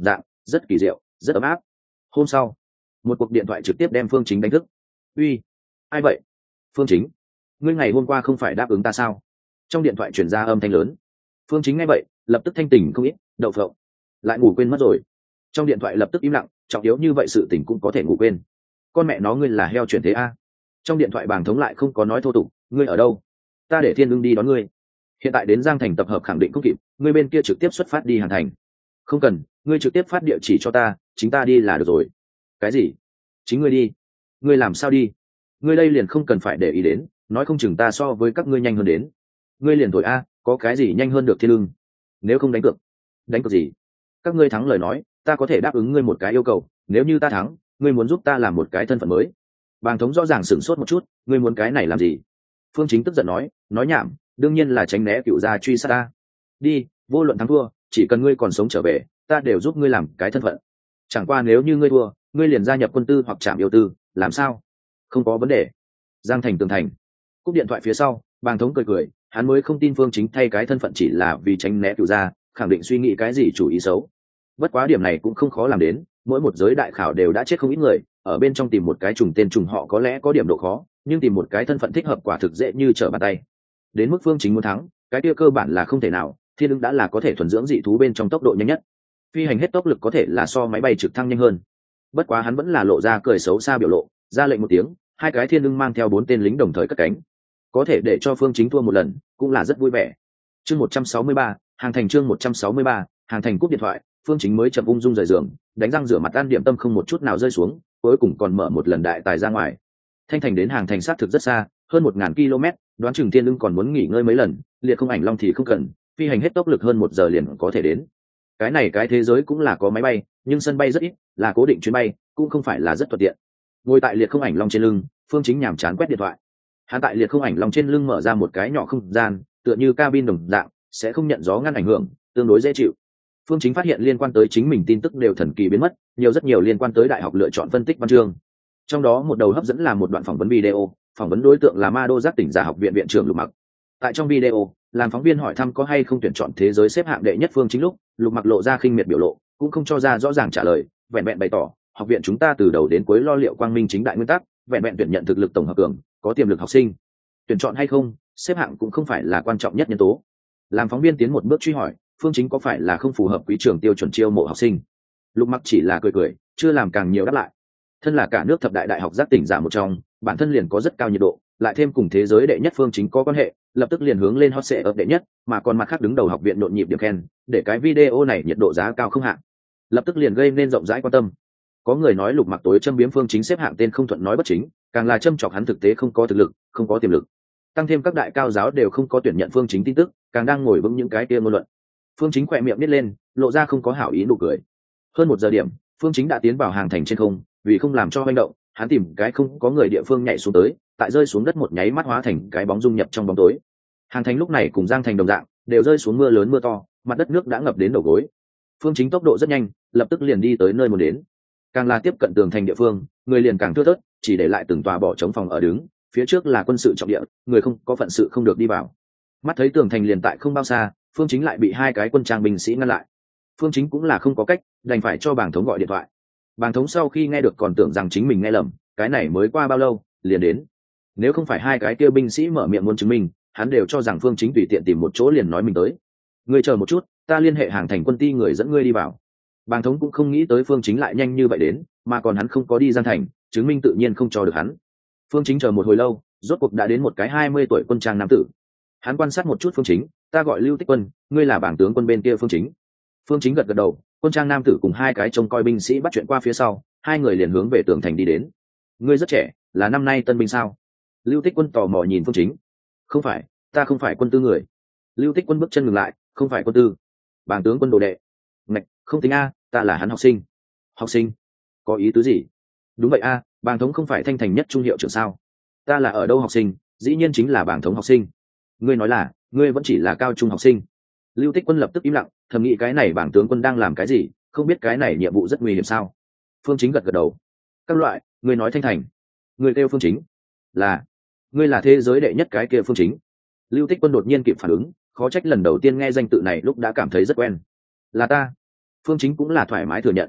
rất kỳ diệu, rất ấm áp. Hôm sau, một cuộc điện thoại trực tiếp đem Phương Chính đánh thức. Uy, ai vậy? Phương Chính, ngươi ngày hôm qua không phải đáp ứng ta sao? Trong điện thoại truyền ra âm thanh lớn. Phương Chính nghe vậy lập tức thanh tỉnh không ít, đậu phộng, lại ngủ quên mất rồi. Trong điện thoại lập tức im lặng, trọng yếu như vậy sự tình cũng có thể ngủ quên. Con mẹ nó, ngươi là heo chuyển thế a? Trong điện thoại Bàng Thống lại không có nói thô tục. Ngươi ở đâu? Ta để Thiên Ưng đi đón ngươi. Hiện tại đến Giang Thành tập hợp khẳng định không kịp, ngươi bên kia trực tiếp xuất phát đi Hàn Thành. Không cần, ngươi trực tiếp phát địa chỉ cho ta, chính ta đi là được rồi. Cái gì? Chính ngươi đi? Ngươi làm sao đi? Ngươi đây liền không cần phải để ý đến, nói không chừng ta so với các ngươi nhanh hơn đến. Ngươi liền thổi a, có cái gì nhanh hơn được Thiên Ưng? Nếu không đánh cược. Đánh cược gì? Các ngươi thắng lời nói, ta có thể đáp ứng ngươi một cái yêu cầu, nếu như ta thắng, ngươi muốn giúp ta làm một cái thân phận mới. Bàng Thống rõ ràng sửng sốt một chút, ngươi muốn cái này làm gì? Phương Chính tức giận nói, nói nhảm, đương nhiên là tránh né cựu gia truy sát ta. Đi, vô luận thắng thua, chỉ cần ngươi còn sống trở về, ta đều giúp ngươi làm cái thân phận. Chẳng qua nếu như ngươi thua, ngươi liền gia nhập quân tư hoặc trạm yêu tư, làm sao? Không có vấn đề. Giang Thành tường thành. Cúp điện thoại phía sau, Bàng Thống cười cười, hắn mới không tin Phương Chính thay cái thân phận chỉ là vì tránh né cựu gia, khẳng định suy nghĩ cái gì chủ ý xấu. Bất quá điểm này cũng không khó làm đến, mỗi một giới đại khảo đều đã chết không ít người, ở bên trong tìm một cái trùng tên trùng họ có lẽ có điểm độ khó, nhưng tìm một cái thân phận thích hợp quả thực dễ như trở bàn tay. Đến mức Phương Chính muốn thắng, cái kia cơ bản là không thể nào, Thiên Ưng đã là có thể thuần dưỡng dị thú bên trong tốc độ nhanh nhất, phi hành hết tốc lực có thể là so máy bay trực thăng nhanh hơn. Bất quá hắn vẫn là lộ ra cười xấu xa biểu lộ, ra lệnh một tiếng, hai cái Thiên Ưng mang theo bốn tên lính đồng thời cất cánh. Có thể để cho Phương Chính thua một lần, cũng là rất vui vẻ. Chương một trăm sáu mươi ba, Hàng Thành. Chương một trăm sáu mươi ba, Hàng Thành. Cúp điện thoại, Phương Chính mới chậm ung dung rời giường, đánh răng rửa mặt ăn điểm tâm không một chút nào rơi xuống, cuối cùng còn mở một lần đại tài ra ngoài. Thanh Thành đến Hàng Thành sát thực rất xa, hơn một ngàn km, đoán chừng Thiên Ưng còn muốn nghỉ ngơi mấy lần, liệt không ảnh long thì không cần, phi hành hết tốc lực hơn một giờ liền có thể đến. Cái này cái thế giới cũng là có máy bay, nhưng sân bay rất ít, là cố định chuyến bay, cũng không phải là rất thuận tiện. Ngồi tại liệt không ảnh long trên lưng, Phương Chính nhàm chán quét điện thoại. Hắn tại liệt không ảnh long trên lưng mở ra một cái nhỏ không gian, tựa như cabin đồng dạng, sẽ không nhận gió ngăn ảnh hưởng, tương đối dễ chịu. Phương Chính phát hiện liên quan tới chính mình tin tức đều thần kỳ biến mất, nhiều rất nhiều liên quan tới đại học lựa chọn phân tích văn chương. Trong đó một đầu hấp dẫn là một đoạn phỏng vấn video, phỏng vấn đối tượng là Ma Đô Giác tỉnh giả học viện viện trưởng Lục Mặc. Tại trong video, làm phóng viên hỏi thăm có hay không tuyển chọn thế giới xếp hạng đệ nhất Phương Chính lúc, Lục Mặc lộ ra khinh miệt biểu lộ, cũng không cho ra rõ ràng trả lời, vẹn vẹn bày tỏ, học viện chúng ta từ đầu đến cuối lo liệu quang minh chính đại nguyên tắc, vẹn vẹn tuyển nhận thực lực tổng hợp cường, có tiềm lực học sinh. Tuyển chọn hay không, xếp hạng cũng không phải là quan trọng nhất nhân tố. Làm phóng viên tiến một bước truy hỏi, Phương Chính có phải là không phù hợp quý trường tiêu chuẩn chiêu mộ học sinh? Lục Mặc chỉ là cười cười, chưa làm càng nhiều đáp lại. Thân là cả nước thập đại đại học giác tỉnh giả một trong, bản thân liền có rất cao nhiệt độ, lại thêm cùng thế giới đệ nhất Phương Chính có quan hệ, lập tức liền hướng lên hot search đệ nhất, mà còn mặt khác đứng đầu học viện nhộn nhịp điểm khen, để cái video này nhiệt độ giá cao không hạn, lập tức liền gây nên rộng rãi quan tâm. Có người nói Lục Mặc tối châm biếm Phương Chính xếp hạng tên không thuận nói bất chính, càng là châm chọc hắn thực tế không có thực lực, không có tiềm lực. Tăng thêm các đại cao giáo đều không có tuyển nhận Phương Chính tin tức, càng đang ngồi vững những cái kia ngôn luận. Phương Chính khỏe miệng nít lên, lộ ra không có hảo ý nụ cười. Hơn một giờ điểm, Phương Chính đã tiến vào Hàng Thành trên không, vì không làm cho hoành động, hắn tìm cái không có người địa phương nhảy xuống tới, tại rơi xuống đất một nháy mắt hóa thành cái bóng dung nhập trong bóng tối. Hàng Thành lúc này cùng Giang Thành đồng dạng, đều rơi xuống mưa lớn mưa to, mặt đất nước đã ngập đến đầu gối. Phương Chính tốc độ rất nhanh, lập tức liền đi tới nơi muốn đến. Càng là tiếp cận tường thành địa phương, người liền càng thưa thớt, chỉ để lại từng tòa bỏ trống phòng ở đứng, phía trước là quân sự trọng địa, người không có phận sự không được đi vào. Mắt thấy tường thành liền tại không bao xa, Phương Chính lại bị hai cái quân trang binh sĩ ngăn lại. Phương Chính cũng là không có cách, đành phải cho Bàng Thống gọi điện thoại. Bàng Thống sau khi nghe được còn tưởng rằng chính mình nghe lầm, cái này mới qua bao lâu, liền đến. Nếu không phải hai cái kia binh sĩ mở miệng muốn chứng minh, hắn đều cho rằng Phương Chính tùy tiện tìm một chỗ liền nói mình tới. Ngươi chờ một chút, ta liên hệ Hàng Thành quân ty người dẫn ngươi đi vào. Bàng Thống cũng không nghĩ tới Phương Chính lại nhanh như vậy đến, mà còn hắn không có đi Giang Thành, chứng minh tự nhiên không cho được hắn. Phương Chính chờ một hồi lâu, rốt cuộc đã đến một cái hai mươi tuổi quân trang nam tử. Hắn quan sát một chút Phương Chính, ta gọi Lưu Tích Quân, ngươi là bảng tướng quân bên kia Phương Chính. Phương Chính gật gật đầu, quân trang nam tử cùng hai cái trông coi binh sĩ bắt chuyện qua phía sau, hai người liền hướng về tường thành đi đến. Ngươi rất trẻ, là năm nay tân binh sao? Lưu Tích Quân tò mò nhìn Phương Chính. Không phải, ta không phải quân tư người. Lưu Tích Quân bước chân ngừng lại, không phải quân tư, bảng tướng quân đồ đệ. Ngạch, không tính a, ta là hắn học sinh. Học sinh? Có ý tứ gì? Đúng vậy a, bàng thống không phải Thanh Thành nhất trung hiệu trưởng sao? Ta là ở đâu học sinh, dĩ nhiên chính là bàng thống học sinh. Ngươi nói là, ngươi vẫn chỉ là cao trung học sinh. Lưu Tích Quân lập tức im lặng, thầm nghĩ cái này bảng tướng quân đang làm cái gì, không biết cái này nhiệm vụ rất nguy hiểm sao? Phương Chính gật gật đầu. Các loại, ngươi nói Thanh Thành, ngươi kêu Phương Chính, là, ngươi là thế giới đệ nhất cái kia Phương Chính. Lưu Tích Quân đột nhiên kịp phản ứng, khó trách lần đầu tiên nghe danh tự này lúc đã cảm thấy rất quen. Là ta. Phương Chính cũng là thoải mái thừa nhận,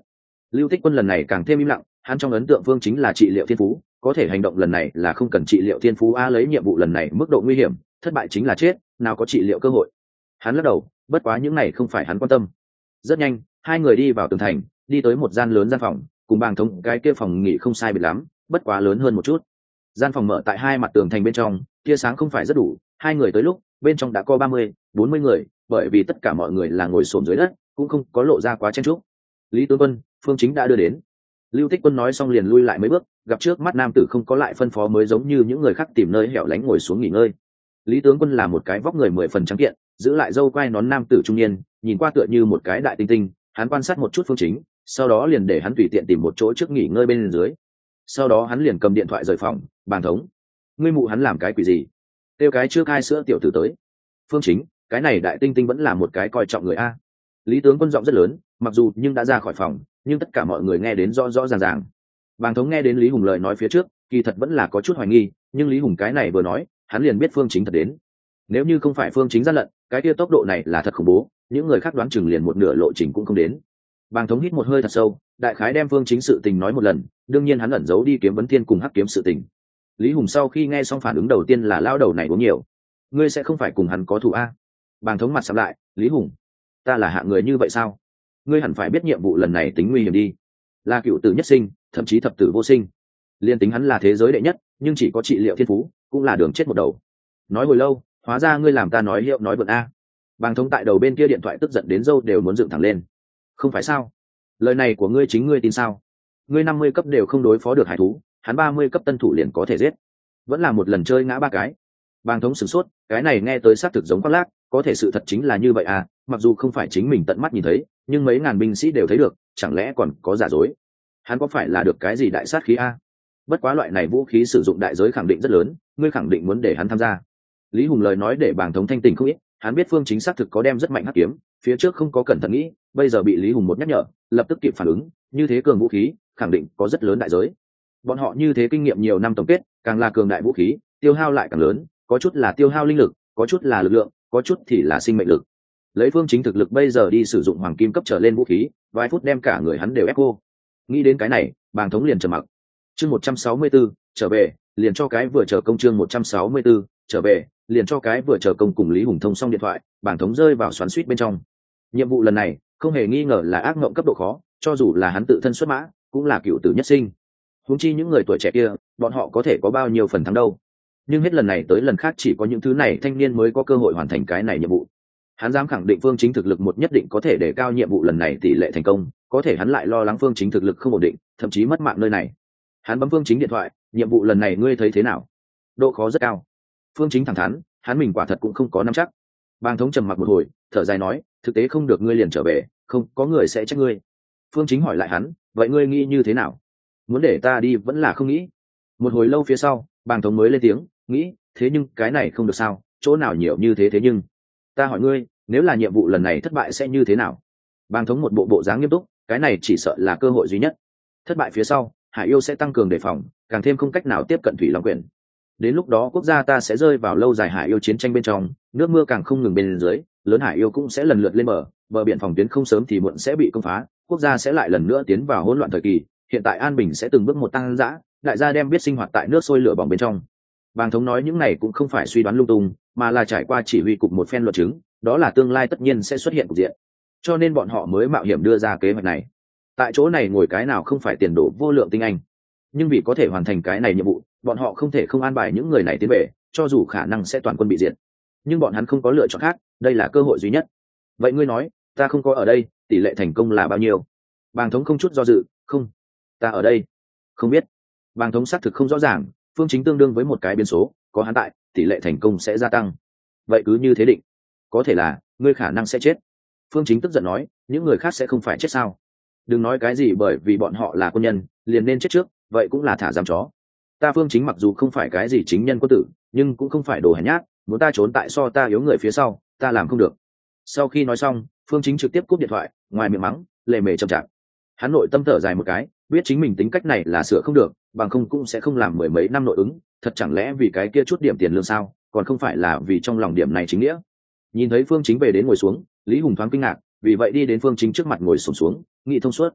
Lưu Tích Quân lần này càng thêm im lặng, hắn trong ấn tượng phương chính là trị liệu thiên phú, có thể hành động lần này là không cần trị liệu thiên phú a, lấy nhiệm vụ lần này mức độ nguy hiểm, thất bại chính là chết, nào có trị liệu cơ hội. Hắn lắc đầu, bất quá những này không phải hắn quan tâm. Rất nhanh, hai người đi vào tường thành, đi tới một gian lớn gian phòng, cùng Bàng Thống cái kia phòng nghỉ không sai biệt lắm, bất quá lớn hơn một chút. Gian phòng mở tại hai mặt tường thành bên trong, tia sáng không phải rất đủ, hai người tới lúc, bên trong đã có ba mươi, bốn mươi người, bởi vì tất cả mọi người là ngồi xổm dưới đất, cũng không có lộ ra quá chen chúc. Lý tướng quân, phương chính đã đưa đến. Lưu Tích Quân nói xong liền lui lại mấy bước, gặp trước mắt nam tử không có lại phân phó mới giống như những người khác tìm nơi hẻo lánh ngồi xuống nghỉ ngơi. Lý tướng quân là một cái vóc người mười phần trắng kiện, giữ lại râu quai nón nam tử trung niên, nhìn qua tựa như một cái đại tinh tinh. Hắn quan sát một chút phương chính, sau đó liền để hắn tùy tiện tìm một chỗ trước nghỉ ngơi bên dưới. Sau đó hắn liền cầm điện thoại rời phòng. Bàng Thống, ngươi mụ hắn làm cái quỷ gì? Tiêu cái chưa cai sữa tiểu tử tới. Phương chính, cái này đại tinh tinh vẫn là một cái coi trọng người a. Lý tướng quân giọng rất lớn, mặc dù nhưng đã ra khỏi phòng, nhưng tất cả mọi người nghe đến rõ rõ ràng ràng. Bàng Thống nghe đến Lý Hùng lời nói phía trước, kỳ thật vẫn là có chút hoài nghi, nhưng Lý Hùng cái này vừa nói, hắn liền biết phương chính thật đến. Nếu như không phải phương chính gian lận, cái kia tốc độ này là thật khủng bố, những người khác đoán chừng liền một nửa lộ trình cũng không đến. Bàng Thống hít một hơi thật sâu, đại khái đem phương chính sự tình nói một lần, đương nhiên hắn ẩn giấu đi kiếm vấn thiên cùng hắc kiếm sự tình. Lý Hùng sau khi nghe xong phản ứng đầu tiên là lao đầu này uống nhiều. Ngươi sẽ không phải cùng hắn có thù a? Bàng Thống mặt sắm lại, Lý Hùng, ta là hạng người như vậy sao? Ngươi hẳn phải biết nhiệm vụ lần này tính nguy hiểm đi, là cựu tử nhất sinh, thậm chí thập tử vô sinh. Liên tính hắn là thế giới đệ nhất, nhưng chỉ có trị liệu thiên phú, cũng là đường chết một đầu. Nói hồi lâu, hóa ra ngươi làm ta nói hiệu nói vượn a. Bàng Thống tại đầu bên kia điện thoại tức giận đến râu đều muốn dựng thẳng lên. Không phải sao? Lời này của ngươi chính ngươi tin sao? Ngươi năm mươi cấp đều không đối phó được hải thú, hắn ba mươi cấp tân thủ liền có thể giết. Vẫn là một lần chơi ngã ba cái. Bàng Thống sửng sốt, cái này nghe tới xác thực giống khoác lác, có thể sự thật chính là như vậy à, mặc dù không phải chính mình tận mắt nhìn thấy, nhưng mấy ngàn binh sĩ đều thấy được, chẳng lẽ còn có giả dối? Hắn có phải là được cái gì đại sát khí a? Bất quá loại này vũ khí sử dụng đại giới khẳng định rất lớn, ngươi khẳng định muốn để hắn tham gia. Lý Hùng lời nói để Bàng Thống thanh tỉnh không ít, hắn biết phương chính xác thực có đem rất mạnh hắc kiếm, phía trước không có cẩn thận nghĩ, bây giờ bị Lý Hùng một nhắc nhở, lập tức kịp phản ứng, như thế cường vũ khí, khẳng định có rất lớn đại giới. Bọn họ như thế kinh nghiệm nhiều năm tổng kết, càng là cường đại vũ khí, tiêu hao lại càng lớn, có chút là tiêu hao linh lực, có chút là lực lượng, có chút thì là sinh mệnh lực. Lấy phương chính thực lực bây giờ đi sử dụng hoàng kim cấp trở lên vũ khí, vài phút đem cả người hắn đều ép cô. Nghĩ đến cái này, Bàng Thống liền trầm mặc. Chương một trăm sáu mươi 164, trở về, liền cho cái vừa chờ công chương một trăm sáu mươi 164, trở về, liền cho cái vừa chờ công cùng Lý Hùng thông xong điện thoại, Bàng Thống rơi vào xoắn xuýt bên trong. Nhiệm vụ lần này, không hề nghi ngờ là ác mộng cấp độ khó, cho dù là hắn tự thân xuất mã, cũng là cựu tử nhất sinh. Huống chi những người tuổi trẻ kia, bọn họ có thể có bao nhiêu phần thắng đâu? Nhưng hết lần này tới lần khác chỉ có những thứ này thanh niên mới có cơ hội hoàn thành cái này nhiệm vụ. Hắn dám khẳng định phương chính thực lực một nhất định có thể để cao nhiệm vụ lần này tỷ lệ thành công, có thể hắn lại lo lắng phương chính thực lực không ổn định, thậm chí mất mạng nơi này. Hắn bấm phương chính điện thoại, nhiệm vụ lần này ngươi thấy thế nào? Độ khó rất cao. Phương chính thẳng thắn, hắn mình quả thật cũng không có nắm chắc. Bàng Thống trầm mặc một hồi, thở dài nói, thực tế không được ngươi liền trở về, không có người sẽ trách ngươi. Phương chính hỏi lại hắn, vậy ngươi nghĩ như thế nào? Muốn để ta đi vẫn là không nghĩ. Một hồi lâu phía sau, Bàng Thống mới lên tiếng, nghĩ, thế nhưng cái này không được sao, chỗ nào nhiều như thế thế nhưng. Ta hỏi ngươi, nếu là nhiệm vụ lần này thất bại sẽ như thế nào? Bàng Thống một bộ bộ dáng nghiêm túc, cái này chỉ sợ là cơ hội duy nhất. Thất bại phía sau, Hải Yêu sẽ tăng cường đề phòng, càng thêm không cách nào tiếp cận Thủy Long Quyển. Đến lúc đó quốc gia ta sẽ rơi vào lâu dài Hải Yêu chiến tranh bên trong, nước mưa càng không ngừng bên dưới, lớn Hải Yêu cũng sẽ lần lượt lên bờ, bờ biển phòng tuyến không sớm thì muộn sẽ bị công phá, quốc gia sẽ lại lần nữa tiến vào hỗn loạn thời kỳ, hiện tại an bình sẽ từng bước một tăng dã, đại gia đem biết sinh hoạt tại nước sôi lửa bỏng bên trong. Bàng Thống nói những này cũng không phải suy đoán lung tung, mà là trải qua chỉ huy cục một phen luận chứng, đó là tương lai tất nhiên sẽ xuất hiện cục diện, cho nên bọn họ mới mạo hiểm đưa ra kế hoạch này. Tại chỗ này ngồi cái nào không phải tiền đồ vô lượng tinh anh, nhưng vì có thể hoàn thành cái này nhiệm vụ, bọn họ không thể không an bài những người này tiến về, cho dù khả năng sẽ toàn quân bị diệt, nhưng bọn hắn không có lựa chọn khác, đây là cơ hội duy nhất. Vậy ngươi nói, ta không có ở đây, tỷ lệ thành công là bao nhiêu? Bàng Thống không chút do dự, không, ta ở đây, không biết. Bàng Thống xác thực không rõ ràng, phương chính tương đương với một cái biến số, có hắn tại, tỷ lệ thành công sẽ gia tăng. Vậy cứ như thế định, có thể là ngươi khả năng sẽ chết. Phương chính tức giận nói, những người khác sẽ không phải chết sao? Đừng nói cái gì bởi vì bọn họ là quân nhân liền nên chết trước, vậy cũng là thả giam chó. Ta phương chính mặc dù không phải cái gì chính nhân quân tử, nhưng cũng không phải đồ hèn nhát, muốn ta trốn tại so ta yếu người phía sau, ta làm không được. Sau khi nói xong, phương chính trực tiếp cúp điện thoại, ngoài miệng mắng lề mề chậm chạp. Hắn nội tâm thở dài một cái, biết chính mình tính cách này là sửa không được, bằng không cũng sẽ không làm mười mấy năm nội ứng, thật chẳng lẽ vì cái kia chút điểm tiền lương sao, còn không phải là vì trong lòng điểm này chính nghĩa. Nhìn thấy phương chính về đến ngồi xuống, Lý Hùng thoáng kinh ngạc, vì vậy đi đến phương chính trước mặt ngồi xổm xuống, nghị thông suốt.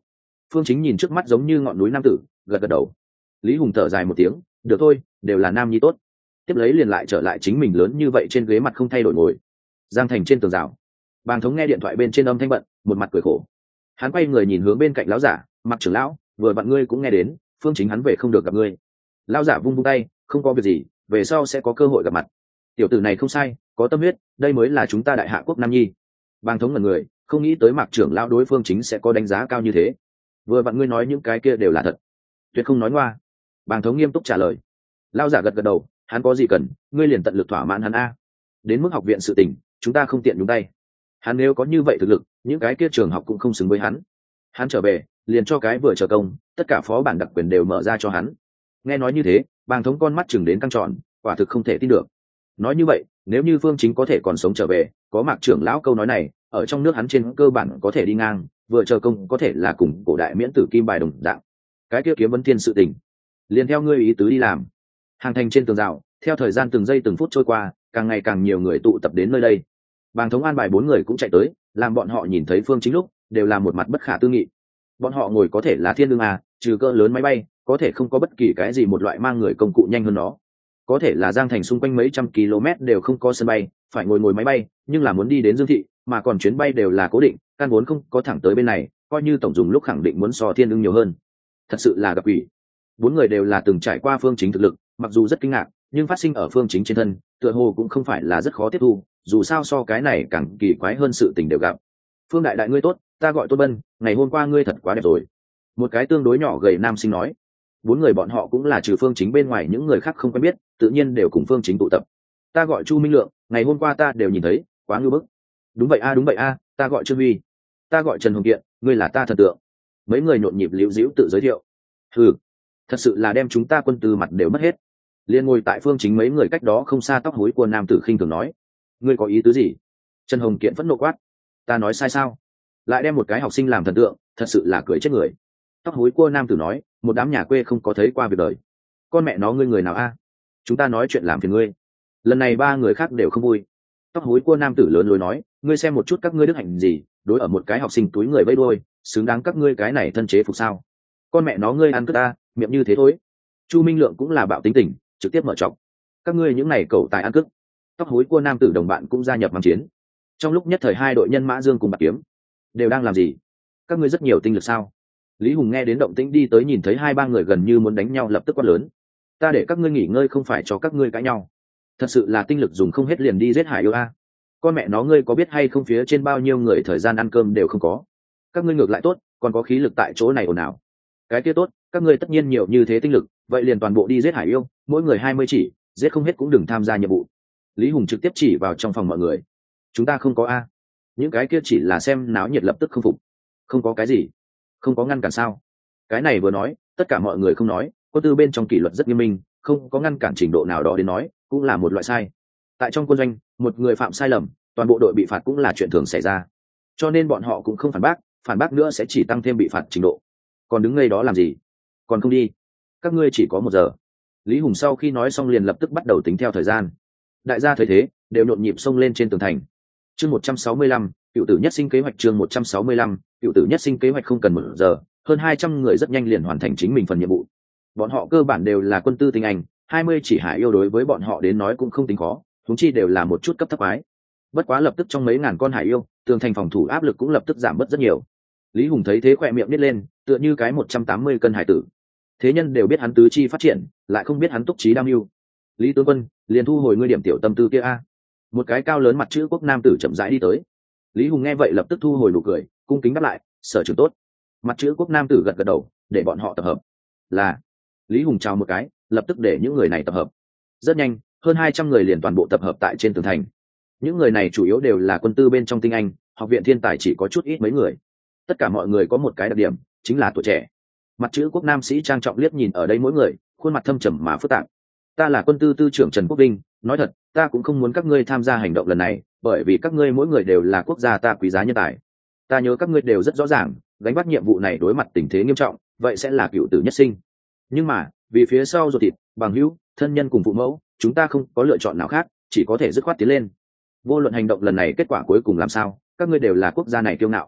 Phương Chính nhìn trước mắt giống như ngọn núi nam tử, gật gật đầu. Lý Hùng thở dài một tiếng, được thôi, đều là nam nhi tốt. Tiếp lấy liền lại trở lại chính mình lớn như vậy trên ghế mặt không thay đổi ngồi. Giang Thành trên tường rào, Bàng Thống nghe điện thoại bên trên âm thanh bận, một mặt cười khổ. Hắn quay người nhìn hướng bên cạnh lão giả, Mặc trưởng lão, vừa vặn ngươi cũng nghe đến, Phương Chính hắn về không được gặp ngươi. Lão giả vung vung tay, không có việc gì, về sau sẽ có cơ hội gặp mặt. Tiểu tử này không sai, có tâm huyết, đây mới là chúng ta đại hạ quốc nam nhi. Bàng Thống ngẩn người, không nghĩ tới Mạc trưởng lão đối Phương Chính sẽ có đánh giá cao như thế. Vừa vặn ngươi nói những cái kia đều là thật, tuyệt không nói ngoa. Bàng Thống nghiêm túc trả lời. Lão giả gật gật đầu, hắn có gì cần, ngươi liền tận lực thỏa mãn hắn a. Đến mức học viện sự tình, chúng ta không tiện nhúng tay. Hắn nếu có như vậy thực lực, những cái kia trường học cũng không xứng với hắn. Hắn trở về, liền cho cái vừa chờ công, tất cả phó bản đặc quyền đều mở ra cho hắn. Nghe nói như thế, Bàng Thống con mắt chừng đến căng tròn, quả thực không thể tin được. Nói như vậy, nếu như Phương Chính có thể còn sống trở về, có Mạc trưởng lão câu nói này, ở trong nước hắn trên cơ bản có thể đi ngang, vừa chờ công có thể là cùng cổ đại miễn tử kim bài đồng dạng. Cái kia kiếm vấn thiên sự tình, liền theo ngươi ý tứ đi làm. Hàng thành trên tường rào, theo thời gian từng giây từng phút trôi qua, càng ngày càng nhiều người tụ tập đến nơi đây. Bàng Thống an bài bốn người cũng chạy tới, làm bọn họ nhìn thấy Phương Chính lúc, đều là một mặt bất khả tư nghị. Bọn họ ngồi có thể là thiên đương à, trừ cỡ lớn máy bay, có thể không có bất kỳ cái gì một loại mang người công cụ nhanh hơn nó. Có thể là Giang Thành xung quanh mấy trăm km đều không có sân bay, phải ngồi ngồi máy bay, nhưng là muốn đi đến Dương Thị, mà còn chuyến bay đều là cố định, căn vốn không có thẳng tới bên này, coi như tổng dùng lúc khẳng định muốn so thiên đương nhiều hơn. Thật sự là gặp quỷ. Bốn người đều là từng trải qua Phương Chính thực lực, mặc dù rất kinh ngạc, nhưng phát sinh ở Phương Chính trên thân, tựa hồ cũng không phải là rất khó tiếp thu, dù sao so cái này càng kỳ quái hơn sự tình đều gặp. Phương đại đại ngươi tốt, ta gọi Tôn Bân, ngày hôm qua ngươi thật quá đẹp rồi. Một cái tương đối nhỏ gầy nam sinh nói. Bốn người bọn họ cũng là trừ Phương Chính bên ngoài những người khác không quen biết, tự nhiên đều cùng Phương Chính tụ tập. Ta gọi Chu Minh Lượng, ngày hôm qua ta đều nhìn thấy, quá ngưu bức. Đúng vậy a đúng vậy a, ta gọi Trương Huy. Ta gọi Trần Hồng Kiện, ngươi là ta thần tượng. Mấy người nhộn nhịp liễu diễu tự giới thiệu. Ừ, thật sự là đem chúng ta quân tư mặt đều mất hết. Liên ngồi tại Phương Chính mấy người cách đó không xa tóc hối của nam tử khinh thường nói, ngươi có ý tứ gì? Trần Hồng Kiện phẫn nộ quát, ta nói sai sao? Lại đem một cái học sinh làm thần tượng, thật sự là cười chết người. Tóc hối cua nam tử nói, một đám nhà quê không có thấy qua việc đời. Con mẹ nó ngươi người nào a? Chúng ta nói chuyện làm phiền ngươi. Lần này ba người khác đều không vui. Tóc hối cua nam tử lớn lối nói, ngươi xem một chút các ngươi đức hạnh gì, đối ở một cái học sinh túi người vây đôi, xứng đáng các ngươi cái này thân chế phục sao? Con mẹ nó ngươi ăn cướp ta, miệng như thế thôi. Chu Minh Lượng cũng là bạo tính tình, trực tiếp mở trọng. Các ngươi những này cầu tài ăn cướp. Tóc hối cua nam tử đồng bạn cũng gia nhập mang chiến. Trong lúc nhất thời hai đội nhân mã dương cùng bạc kiếm đều đang làm gì? Các ngươi rất nhiều tinh lực sao? Lý Hùng nghe đến động tĩnh đi tới, nhìn thấy hai ba người gần như muốn đánh nhau, lập tức quát lớn, ta để các ngươi nghỉ ngơi không phải cho các ngươi cãi nhau. Thật sự là tinh lực dùng không hết liền đi giết Hải Yêu a. Con mẹ nó ngươi có biết hay không, phía trên bao nhiêu người thời gian ăn cơm đều không có. Các ngươi ngược lại tốt, còn có khí lực tại chỗ này ồn ào. Cái kia tốt, các ngươi tất nhiên nhiều như thế tinh lực, vậy liền toàn bộ đi giết Hải Yêu, mỗi người hai mươi chỉ, giết không hết cũng đừng tham gia nhiệm vụ. Lý Hùng trực tiếp chỉ vào trong phòng mọi người, chúng ta không có a. Những cái kia chỉ là xem náo nhiệt, lập tức không phục. Không có cái gì, không có ngăn cản sao? Cái này vừa nói, tất cả mọi người không nói, quân tư bên trong kỷ luật rất nghiêm minh, không có ngăn cản trình độ nào đó đến nói, cũng là một loại sai. Tại trong quân doanh, một người phạm sai lầm, toàn bộ đội bị phạt cũng là chuyện thường xảy ra. Cho nên bọn họ cũng không phản bác, phản bác nữa sẽ chỉ tăng thêm bị phạt trình độ. Còn đứng ngay đó làm gì? Còn không đi? Các ngươi chỉ có một giờ. Lý Hùng sau khi nói xong liền lập tức bắt đầu tính theo thời gian. Đại gia thấy thế, đều nhộn nhịp xông lên trên tường thành. Chương một trăm sáu mươi lăm, cựu tử nhất sinh kế hoạch. Chương một trăm sáu mươi lăm, cựu tử nhất sinh kế hoạch. Không cần một giờ, hơn hai trăm người rất nhanh liền hoàn thành chính mình phần nhiệm vụ. Bọn họ cơ bản đều là quân tư tinh anh, hai mươi chỉ Hải Yêu đối với bọn họ đến nói cũng không tính khó, huống chi đều là một chút cấp thấp ái. Bất quá lập tức trong mấy ngàn con Hải Yêu, tường thành phòng thủ áp lực cũng lập tức giảm bớt rất nhiều. Lý Hùng thấy thế khỏe miệng nít lên, tựa như cái một trăm tám mươi cân hải tử. Thế nhân đều biết hắn tứ chi phát triển, lại không biết hắn túc trí đam mưu. Lý tướng quân, liền thu hồi ngươi điểm tiểu tâm tư kia a. Một cái cao lớn mặt chữ quốc nam tử chậm rãi đi tới. Lý Hùng nghe vậy lập tức thu hồi nụ cười, cung kính đáp lại, sở trưởng tốt. Mặt chữ quốc nam tử gật gật đầu, để bọn họ tập hợp. Là. Lý Hùng chào một cái, lập tức để những người này tập hợp. Rất nhanh, hơn hai trăm người liền toàn bộ tập hợp tại trên tường thành. Những người này chủ yếu đều là quân tư bên trong tinh anh, học viện thiên tài chỉ có chút ít mấy người. Tất cả mọi người có một cái đặc điểm, chính là tuổi trẻ. Mặt chữ quốc nam sĩ trang trọng liếc nhìn ở đây mỗi người, khuôn mặt thâm trầm mà phức tạp. Ta là quân tư tư trưởng Trần Quốc Vinh, nói thật, ta cũng không muốn các ngươi tham gia hành động lần này, bởi vì các ngươi mỗi người đều là quốc gia ta quý giá nhân tài. Ta nhớ các ngươi đều rất rõ ràng, gánh vác nhiệm vụ này đối mặt tình thế nghiêm trọng, vậy sẽ là cựu tử nhất sinh. Nhưng mà, vì phía sau ruột thịt, bằng hữu, thân nhân cùng phụ mẫu, chúng ta không có lựa chọn nào khác, chỉ có thể dứt khoát tiến lên. Vô luận hành động lần này kết quả cuối cùng làm sao, các ngươi đều là quốc gia này kiêu ngạo.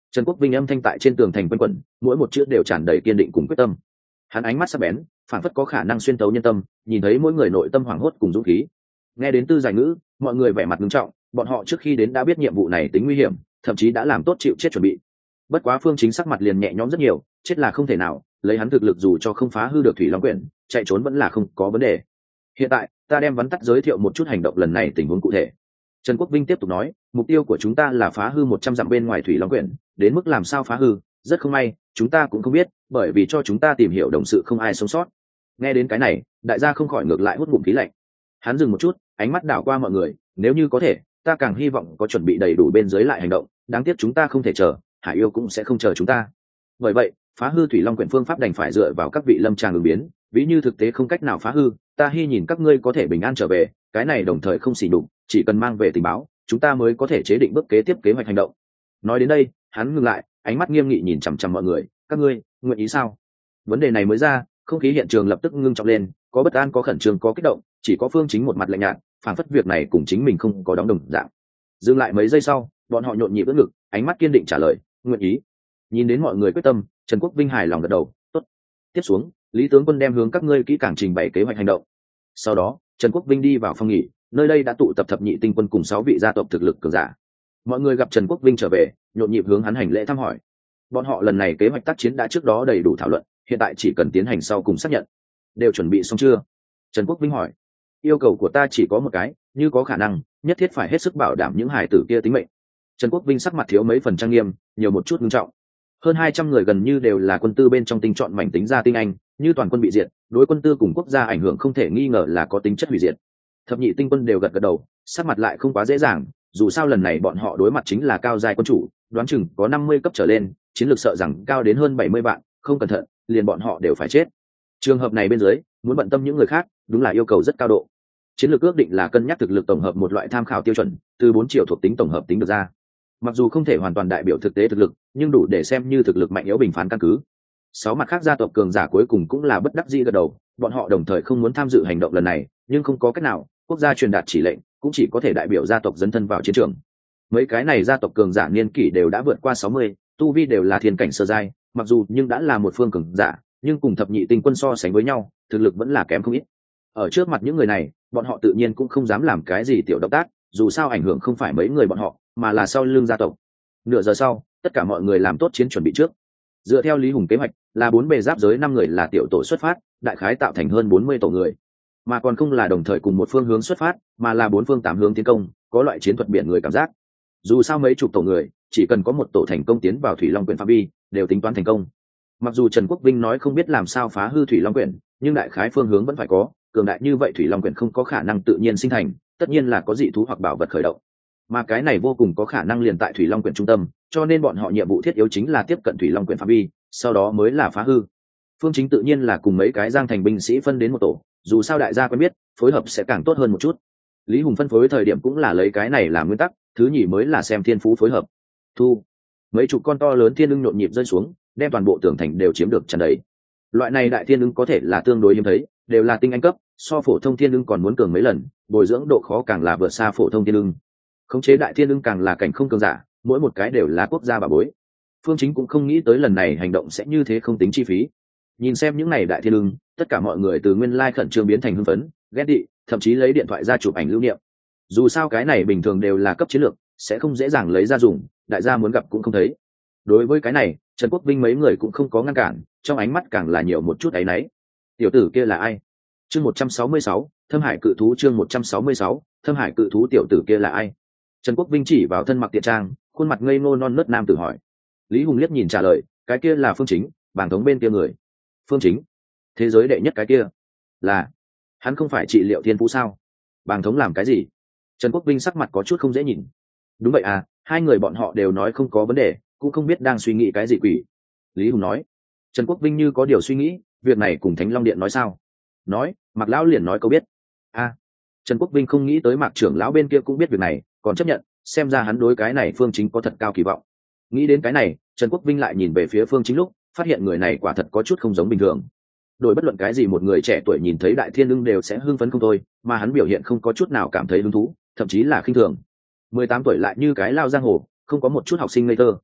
Trần Quốc Vinh âm thanh tại trên tường thành quanh quẩn, mỗi một chữ đều tràn đầy kiên định cùng quyết tâm. Hắn ánh mắt sắc bén, phản phất có khả năng xuyên tấu nhân tâm, nhìn thấy mỗi người nội tâm hoảng hốt cùng dũng khí. Nghe đến tư giải ngữ, mọi người vẻ mặt nghiêm trọng, bọn họ trước khi đến đã biết nhiệm vụ này tính nguy hiểm, thậm chí đã làm tốt chịu chết chuẩn bị. Bất quá Phương Chính sắc mặt liền nhẹ nhõm rất nhiều, chết là không thể nào, lấy hắn thực lực dù cho không phá hư được Thủy Long Quyển, chạy trốn vẫn là không có vấn đề. Hiện tại, ta đem vắn tắt giới thiệu một chút hành động lần này tình huống cụ thể. Trần Quốc Vinh tiếp tục nói, mục tiêu của chúng ta là phá hư một trăm dặm bên ngoài Thủy Long Quyển, đến mức làm sao phá hư, rất không may, chúng ta cũng không biết, bởi vì cho chúng ta tìm hiểu đồng sự không ai sống sót. Nghe đến cái này, đại gia không khỏi ngược lại hút ngụm khí lạnh. Hắn dừng một chút, ánh mắt đảo qua mọi người, nếu như có thể, ta càng hy vọng có chuẩn bị đầy đủ bên dưới lại hành động, đáng tiếc chúng ta không thể chờ, Hải Yêu cũng sẽ không chờ chúng ta. Bởi vậy, phá hư Thủy Long Quyển phương pháp đành phải dựa vào các vị lâm tràng ứng biến, ví như thực tế không cách nào phá hư, ta hy nhìn các ngươi có thể bình an trở về, cái này đồng thời không xỉ đục, chỉ cần mang về tình báo, chúng ta mới có thể chế định bước kế tiếp kế hoạch hành động. Nói đến đây, hắn ngừng lại, ánh mắt nghiêm nghị nhìn chằm chằm mọi người, các ngươi nguyện ý sao? Vấn đề này mới ra, không khí hiện trường lập tức ngưng trọng lên, có bất an, có khẩn trương, có kích động, chỉ có Phương Chính một mặt lạnh nhạt, phảng phất việc này cùng chính mình không có đóng đồng dạng. Dừng lại mấy giây sau, bọn họ nhộn nhịp ưỡn ngực, ánh mắt kiên định trả lời, nguyện ý. Nhìn đến mọi người quyết tâm, Trần Quốc Vinh hài lòng gật đầu, tốt. Tiếp xuống, Lý tướng quân đem hướng các ngươi kỹ càng trình bày kế hoạch hành động. Sau đó, Trần Quốc Vinh đi vào phòng nghỉ, nơi đây đã tụ tập thập nhị tinh quân cùng sáu vị gia tộc thực lực cường giả. Mọi người gặp Trần Quốc Vinh trở về, nhộn nhịp hướng hắn hành lễ thăm hỏi. Bọn họ lần này kế hoạch tác chiến đã trước đó đầy đủ thảo luận, hiện tại chỉ cần tiến hành sau cùng xác nhận. Đều chuẩn bị xong chưa? Trần Quốc Vinh hỏi. Yêu cầu của ta chỉ có một cái, như có khả năng, nhất thiết phải hết sức bảo đảm những hài tử kia tính mệnh. Trần Quốc Vinh sắc mặt thiếu mấy phần trang nghiêm, nhiều một chút nghiêm trọng. Hơn hai trăm người gần như đều là quân tư bên trong tinh chọn mảnh tính ra tinh anh, như toàn quân bị diệt, đối quân tư cùng quốc gia ảnh hưởng không thể nghi ngờ là có tính chất hủy diệt. Thập nhị tinh quân đều gật gật đầu, sắc mặt lại không quá dễ dàng, dù sao lần này bọn họ đối mặt chính là cao giai quân chủ, đoán chừng có năm mươi cấp trở lên, chiến lược sợ rằng cao đến hơn bảy mươi vạn, không cẩn thận, liền bọn họ đều phải chết. Trường hợp này bên dưới, muốn bận tâm những người khác, đúng là yêu cầu rất cao độ. Chiến lược ước định là cân nhắc thực lực tổng hợp một loại tham khảo tiêu chuẩn, từ bốn triệu thuộc tính tổng hợp tính được ra. Mặc dù không thể hoàn toàn đại biểu thực tế thực lực, nhưng đủ để xem như thực lực mạnh yếu bình phán căn cứ. Sáu mặt khác gia tộc cường giả cuối cùng cũng là bất đắc dĩ gật đầu, bọn họ đồng thời không muốn tham dự hành động lần này, nhưng không có cách nào, quốc gia truyền đạt chỉ lệnh, cũng chỉ có thể đại biểu gia tộc dấn thân vào chiến trường. Mấy cái này gia tộc cường giả niên kỷ đều đã vượt qua sáu mươi, tu vi đều là thiên cảnh sơ giai, mặc dù nhưng đã là một phương cường giả, nhưng cùng thập nhị tinh quân so sánh với nhau, thực lực vẫn là kém không ít. Ở trước mặt những người này, bọn họ tự nhiên cũng không dám làm cái gì tiểu động tác, dù sao ảnh hưởng không phải mấy người bọn họ, mà là sau lưng gia tộc. Nửa giờ sau, tất cả mọi người làm tốt chiến chuẩn bị trước. Dựa theo Lý Hùng kế hoạch, là bốn bề giáp giới năm người là tiểu tổ xuất phát, đại khái tạo thành hơn bốn mươi tổ người, mà còn không là đồng thời cùng một phương hướng xuất phát, mà là bốn phương tám hướng tiến công, có loại chiến thuật biển người cảm giác. Dù sao mấy chục tổ người, chỉ cần có một tổ thành công tiến vào Thủy Long Quyển phạm vi, đều tính toán thành công. Mặc dù Trần Quốc Vinh nói không biết làm sao phá hư Thủy Long Quyển, nhưng đại khái phương hướng vẫn phải có, cường đại như vậy Thủy Long Quyển không có khả năng tự nhiên sinh thành, tất nhiên là có dị thú hoặc bảo vật khởi động. Mà cái này vô cùng có khả năng liền tại Thủy Long Quyển trung tâm, cho nên bọn họ nhiệm vụ thiết yếu chính là tiếp cận Thủy Long Quyển phạm vi, sau đó mới là phá hư. Phương Chính tự nhiên là cùng mấy cái giang thành binh sĩ phân đến một tổ, dù sao đại gia quen biết, phối hợp sẽ càng tốt hơn một chút. Lý Hùng phân phối thời điểm cũng là lấy cái này làm nguyên tắc, thứ nhì mới là xem thiên phú phối hợp. Thu, mấy chục con to lớn thiên ưng nhộn nhịp rơi xuống, đem toàn bộ tường thành đều chiếm được tràn đầy. Loại này đại thiên ưng có thể là tương đối hiếm thấy, đều là tinh anh cấp, so phổ thông thiên ưng còn muốn cường mấy lần, bồi dưỡng độ khó càng là vượt xa phổ thông thiên ưng. Khống chế đại thiên ưng càng là cảnh không cường giả, mỗi một cái đều là quốc gia bảo bối. Phương Chính cũng không nghĩ tới lần này hành động sẽ như thế không tính chi phí. Nhìn xem những này đại thiên ưng, tất cả mọi người từ nguyên lai khẩn trương biến thành hưng phấn, ghét đi, thậm chí lấy điện thoại ra chụp ảnh lưu niệm. Dù sao cái này bình thường đều là cấp chiến lược, sẽ không dễ dàng lấy ra dùng, đại gia muốn gặp cũng không thấy. Đối với cái này, Trần Quốc Vinh mấy người cũng không có ngăn cản, trong ánh mắt càng là nhiều một chút áy náy. Tiểu tử kia là ai? Chương một trăm sáu mươi sáu, Thâm Hải cự thú chương một trăm sáu mươi sáu, Thâm Hải cự thú tiểu tử kia là ai? Trần Quốc Vinh chỉ vào thân mặc tiện trang, khuôn mặt ngây ngô non nớt nam tử hỏi. Lý Hùng liếc nhìn trả lời, cái kia là Phương Chính, bảng thống bên kia người. Phương Chính? Thế giới đệ nhất cái kia? Là, hắn không phải trị liệu thiên phú sao? Bảng thống làm cái gì? Trần Quốc Vinh sắc mặt có chút không dễ nhìn. Đúng vậy à, hai người bọn họ đều nói không có vấn đề, cũng không biết đang suy nghĩ cái gì quỷ. Lý Hùng nói. Trần Quốc Vinh như có điều suy nghĩ, việc này cùng Thánh Long Điện nói sao? Nói, Mạc lão liền nói câu biết. A, à, Trần Quốc Vinh không nghĩ tới Mạc trưởng lão bên kia cũng biết việc này, còn chấp nhận, xem ra hắn đối cái này Phương Chính có thật cao kỳ vọng. Nghĩ đến cái này, Trần Quốc Vinh lại nhìn về phía Phương Chính lúc, phát hiện người này quả thật có chút không giống bình thường. Đổi bất luận cái gì một người trẻ tuổi nhìn thấy đại thiên ưng đều sẽ hưng phấn không thôi, mà hắn biểu hiện không có chút nào cảm thấy hứng thú, thậm chí là khinh thường. Mười tám tuổi lại như cái lao giang hồ, không có một chút học sinh ngây thơ.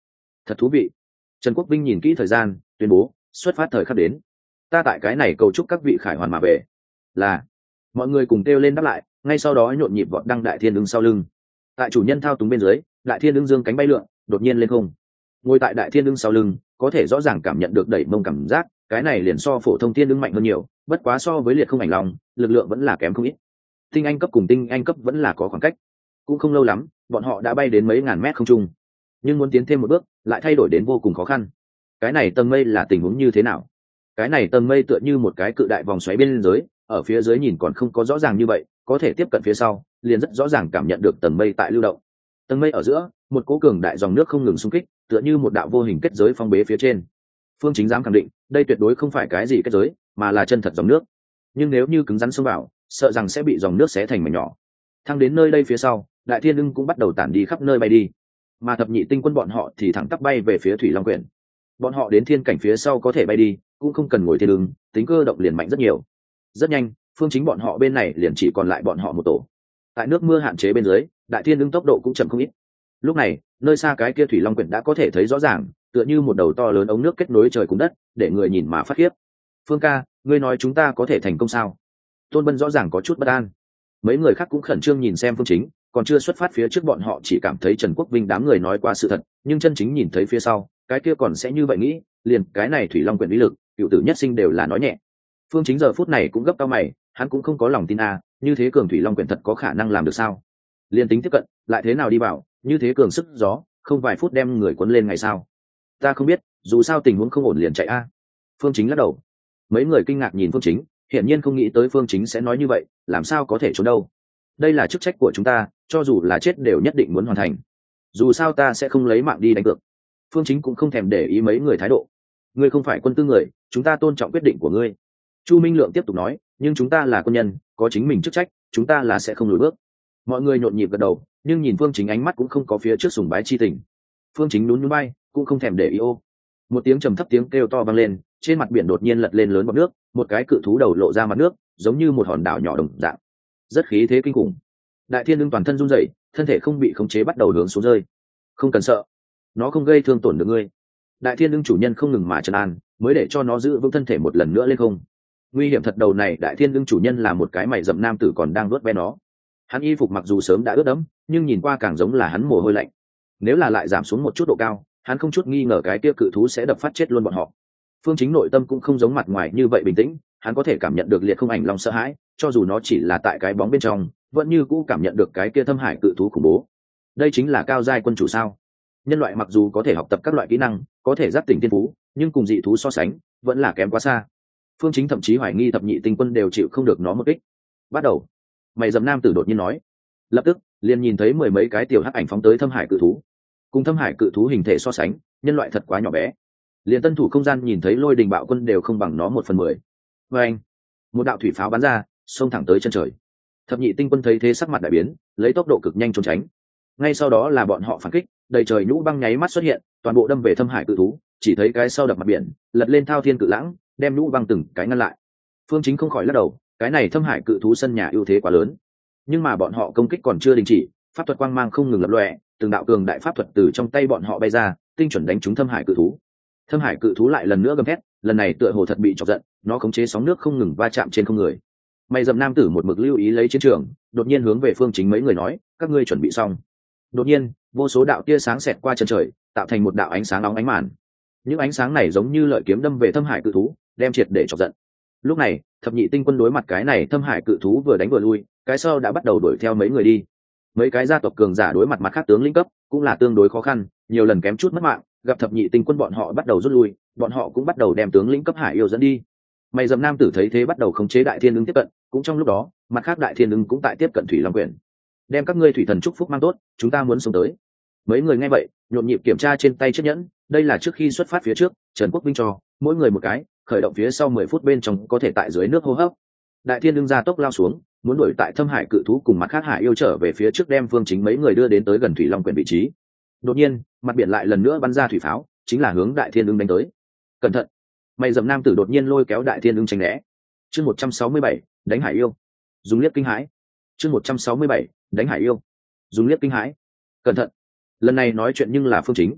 Thật thú vị. Trần Quốc Vinh nhìn kỹ thời gian, tuyên bố xuất phát thời khắc đến. Ta tại cái này cầu chúc các vị khải hoàn mà về. Là. Mọi người cùng kêu lên đáp lại, ngay sau đó nhộn nhịp vọt đăng Đại Thiên Ưng sau lưng. Tại chủ nhân thao túng bên dưới, Đại Thiên Ưng dương cánh bay lượn, đột nhiên lên không. Ngồi tại Đại Thiên Ưng sau lưng, có thể rõ ràng cảm nhận được đẩy mông cảm giác, cái này liền so phổ thông thiên ưng mạnh hơn nhiều, bất quá so với liệt không ảnh lòng, lực lượng vẫn là kém không ít. Tinh anh cấp cùng tinh anh cấp vẫn là có khoảng cách. Cũng không lâu lắm, bọn họ đã bay đến mấy ngàn mét không trung. Nhưng muốn tiến thêm một bước, lại thay đổi đến vô cùng khó khăn. Cái này tầng mây là tình huống như thế nào? Cái này tầng mây tựa như một cái cự đại vòng xoáy bên dưới, ở phía dưới nhìn còn không có rõ ràng như vậy, có thể tiếp cận phía sau, liền rất rõ ràng cảm nhận được tầng mây tại lưu động. Tầng mây ở giữa, một cỗ cường đại dòng nước không ngừng xung kích, tựa như một đạo vô hình kết giới phong bế phía trên. Phương Chính dám khẳng định, đây tuyệt đối không phải cái gì kết giới, mà là chân thật dòng nước. Nhưng nếu như cứng rắn xông vào, sợ rằng sẽ bị dòng nước xé thành mảnh nhỏ. Thăng đến nơi đây phía sau, Đại Thiên Ưng cũng bắt đầu tản đi khắp nơi bay đi, mà thập nhị tinh quân bọn họ thì thẳng tắp bay về phía Thủy Long Quyển. Bọn họ đến thiên cảnh phía sau có thể bay đi, cũng không cần ngồi thiên ưng, tính cơ động liền mạnh rất nhiều. Rất nhanh, Phương Chính bọn họ bên này liền chỉ còn lại bọn họ một tổ. Tại nước mưa hạn chế bên dưới, Đại Thiên Ưng tốc độ cũng chậm không ít. Lúc này, nơi xa cái kia Thủy Long Quyển đã có thể thấy rõ ràng, tựa như một đầu to lớn ống nước kết nối trời cùng đất, để người nhìn mà phát khiếp. Phương ca, ngươi nói chúng ta có thể thành công sao? Tôn Bân rõ ràng có chút bất an. Mấy người khác cũng khẩn trương nhìn xem Phương Chính, còn chưa xuất phát phía trước bọn họ chỉ cảm thấy Trần Quốc Vinh đám người nói qua sự thật, nhưng chân chính nhìn thấy phía sau, cái kia còn sẽ như vậy nghĩ, liền cái này Thủy Long Quyển uy lực, cựu tử nhất sinh đều là nói nhẹ. Phương Chính giờ phút này cũng gấp cao mày, hắn cũng không có lòng tin a, như thế cường Thủy Long Quyển thật có khả năng làm được sao? Liên tính tiếp cận, lại thế nào đi vào, như thế cường sức gió, không vài phút đem người cuốn lên ngày sao? Ta không biết, dù sao tình huống không ổn liền chạy a. Phương Chính lắc đầu. Mấy người kinh ngạc nhìn Phương Chính, hiển nhiên không nghĩ tới Phương Chính sẽ nói như vậy, làm sao có thể trốn đâu? Đây là chức trách của chúng ta, cho dù là chết đều nhất định muốn hoàn thành. Dù sao ta sẽ không lấy mạng đi đánh cược. Phương Chính cũng không thèm để ý mấy người thái độ. Ngươi không phải quân tư người, chúng ta tôn trọng quyết định của ngươi. Chu Minh Lượng tiếp tục nói, nhưng chúng ta là quân nhân, có chính mình chức trách, chúng ta là sẽ không lùi bước. Mọi người nhộn nhịp gật đầu, nhưng nhìn Phương Chính ánh mắt cũng không có phía trước sùng bái chi tình. Phương Chính nhún nhún bay, cũng không thèm để ý ô. Một tiếng trầm thấp tiếng kêu to vang lên, trên mặt biển đột nhiên lật lên lớn bọt nước, một cái cự thú đầu lộ ra mặt nước, giống như một hòn đảo nhỏ đồng dạng. Rất khí thế kinh khủng. Đại Thiên Ưng toàn thân run rẩy, thân thể không bị khống chế bắt đầu hướng xuống rơi. Không cần sợ, nó không gây thương tổn được ngươi. Đại Thiên Ưng chủ nhân không ngừng mà trấn an, mới để cho nó giữ vững thân thể một lần nữa lên không. Nguy hiểm thật đầu này, Đại Thiên Ưng chủ nhân là một cái mày rậm nam tử còn đang nuốt ve nó. Hắn y phục mặc dù sớm đã ướt đẫm, nhưng nhìn qua càng giống là hắn mồ hôi lạnh. Nếu là lại giảm xuống một chút độ cao, hắn không chút nghi ngờ cái kia cự thú sẽ đập phát chết luôn bọn họ. Phương Chính nội tâm cũng không giống mặt ngoài như vậy bình tĩnh, hắn có thể cảm nhận được liệt không ảnh long sợ hãi, cho dù nó chỉ là tại cái bóng bên trong, vẫn như cũ cảm nhận được cái kia thâm hải cự thú khủng bố. Đây chính là cao giai quân chủ sao? Nhân loại mặc dù có thể học tập các loại kỹ năng, có thể giác tỉnh thiên phú, nhưng cùng dị thú so sánh, vẫn là kém quá xa. Phương Chính thậm chí hoài nghi thập nhị tinh quân đều chịu không được nó một kích. Bắt đầu. Mày dầm nam tử đột nhiên nói. Lập tức, liền nhìn thấy mười mấy cái tiểu hắc ảnh phóng tới thâm hải cự thú. Cùng thâm hải cự thú hình thể so sánh, nhân loại thật quá nhỏ bé. Liền tân thủ không gian nhìn thấy lôi đình bạo quân đều không bằng nó một phần mười. Và anh, một đạo thủy pháo bắn ra, xông thẳng tới chân trời. Thập nhị tinh quân thấy thế sắc mặt đại biến, lấy tốc độ cực nhanh trốn tránh. Ngay sau đó là bọn họ phản kích, đầy trời nhũ băng nháy mắt xuất hiện, toàn bộ đâm về thâm hải cự thú, chỉ thấy cái sau đập mặt biển, lật lên thao thiên cự lãng, đem nhũ băng từng cái ngăn lại. Phương Chính không khỏi lắc đầu, cái này thâm hải cự thú sân nhà ưu thế quá lớn. Nhưng mà bọn họ công kích còn chưa đình chỉ, pháp thuật quang mang không ngừng lập lòe, từng đạo cường đại pháp thuật từ trong tay bọn họ bay ra, tinh chuẩn đánh trúng thâm hải cự thú. Thâm hải cự thú lại lần nữa gầm thét, lần này tựa hồ thật bị chọc giận, nó khống chế sóng nước không ngừng va chạm trên không người. Mày dầm nam tử một mực lưu ý lấy chiến trường, đột nhiên hướng về Phương Chính mấy người nói, các ngươi chuẩn bị xong. Đột nhiên, vô số đạo tia sáng xẹt qua chân trời, tạo thành một đạo ánh sáng nóng ánh màn. Những ánh sáng này giống như lợi kiếm đâm về thâm hải cự thú, đem triệt để chọc giận. Lúc này, thập nhị tinh quân đối mặt cái này thâm hải cự thú vừa đánh vừa lui, cái sau đã bắt đầu đuổi theo mấy người đi. Mấy cái gia tộc cường giả đối mặt mặt khác tướng lĩnh cấp, cũng là tương đối khó khăn, nhiều lần kém chút mất mạng, gặp thập nhị tinh quân bọn họ bắt đầu rút lui, bọn họ cũng bắt đầu đem tướng lĩnh cấp hải yêu dẫn đi. Mày dầm nam tử thấy thế bắt đầu khống chế Đại Thiên Ưng tiếp cận, cũng trong lúc đó, mặt khác Đại Thiên Ưng cũng tại tiếp cận Thủy Long Quyển. Đem các ngươi thủy thần chúc phúc mang tốt, chúng ta muốn sống tới. Mấy người nghe vậy, nhộn nhịp kiểm tra trên tay chiếc nhẫn, đây là trước khi xuất phát phía trước, Trần Quốc Vinh cho, mỗi người một cái, khởi động phía sau mười phút bên trong có thể tại dưới nước hô hấp. Đại Thiên Ưng ra tốc lao xuống, muốn đuổi tại thâm hải cự thú cùng mặt khác hải yêu trở về phía trước đem Phương Chính mấy người đưa đến tới gần Thủy Long Quyển vị trí. Đột nhiên, mặt biển lại lần nữa bắn ra thủy pháo, chính là hướng Đại Thiên Ưng đánh tới. Cẩn thận! Mày dầm nam tử đột nhiên lôi kéo Đại Thiên Ưng tránh né. Chương một trăm sáu mươi bảy, đánh hải yêu. Dùng liếc kinh hãi. Chương một trăm sáu mươi bảy, đánh hải yêu. Dùng liếc kinh hãi. Cẩn thận! Lần này nói chuyện nhưng là Phương Chính.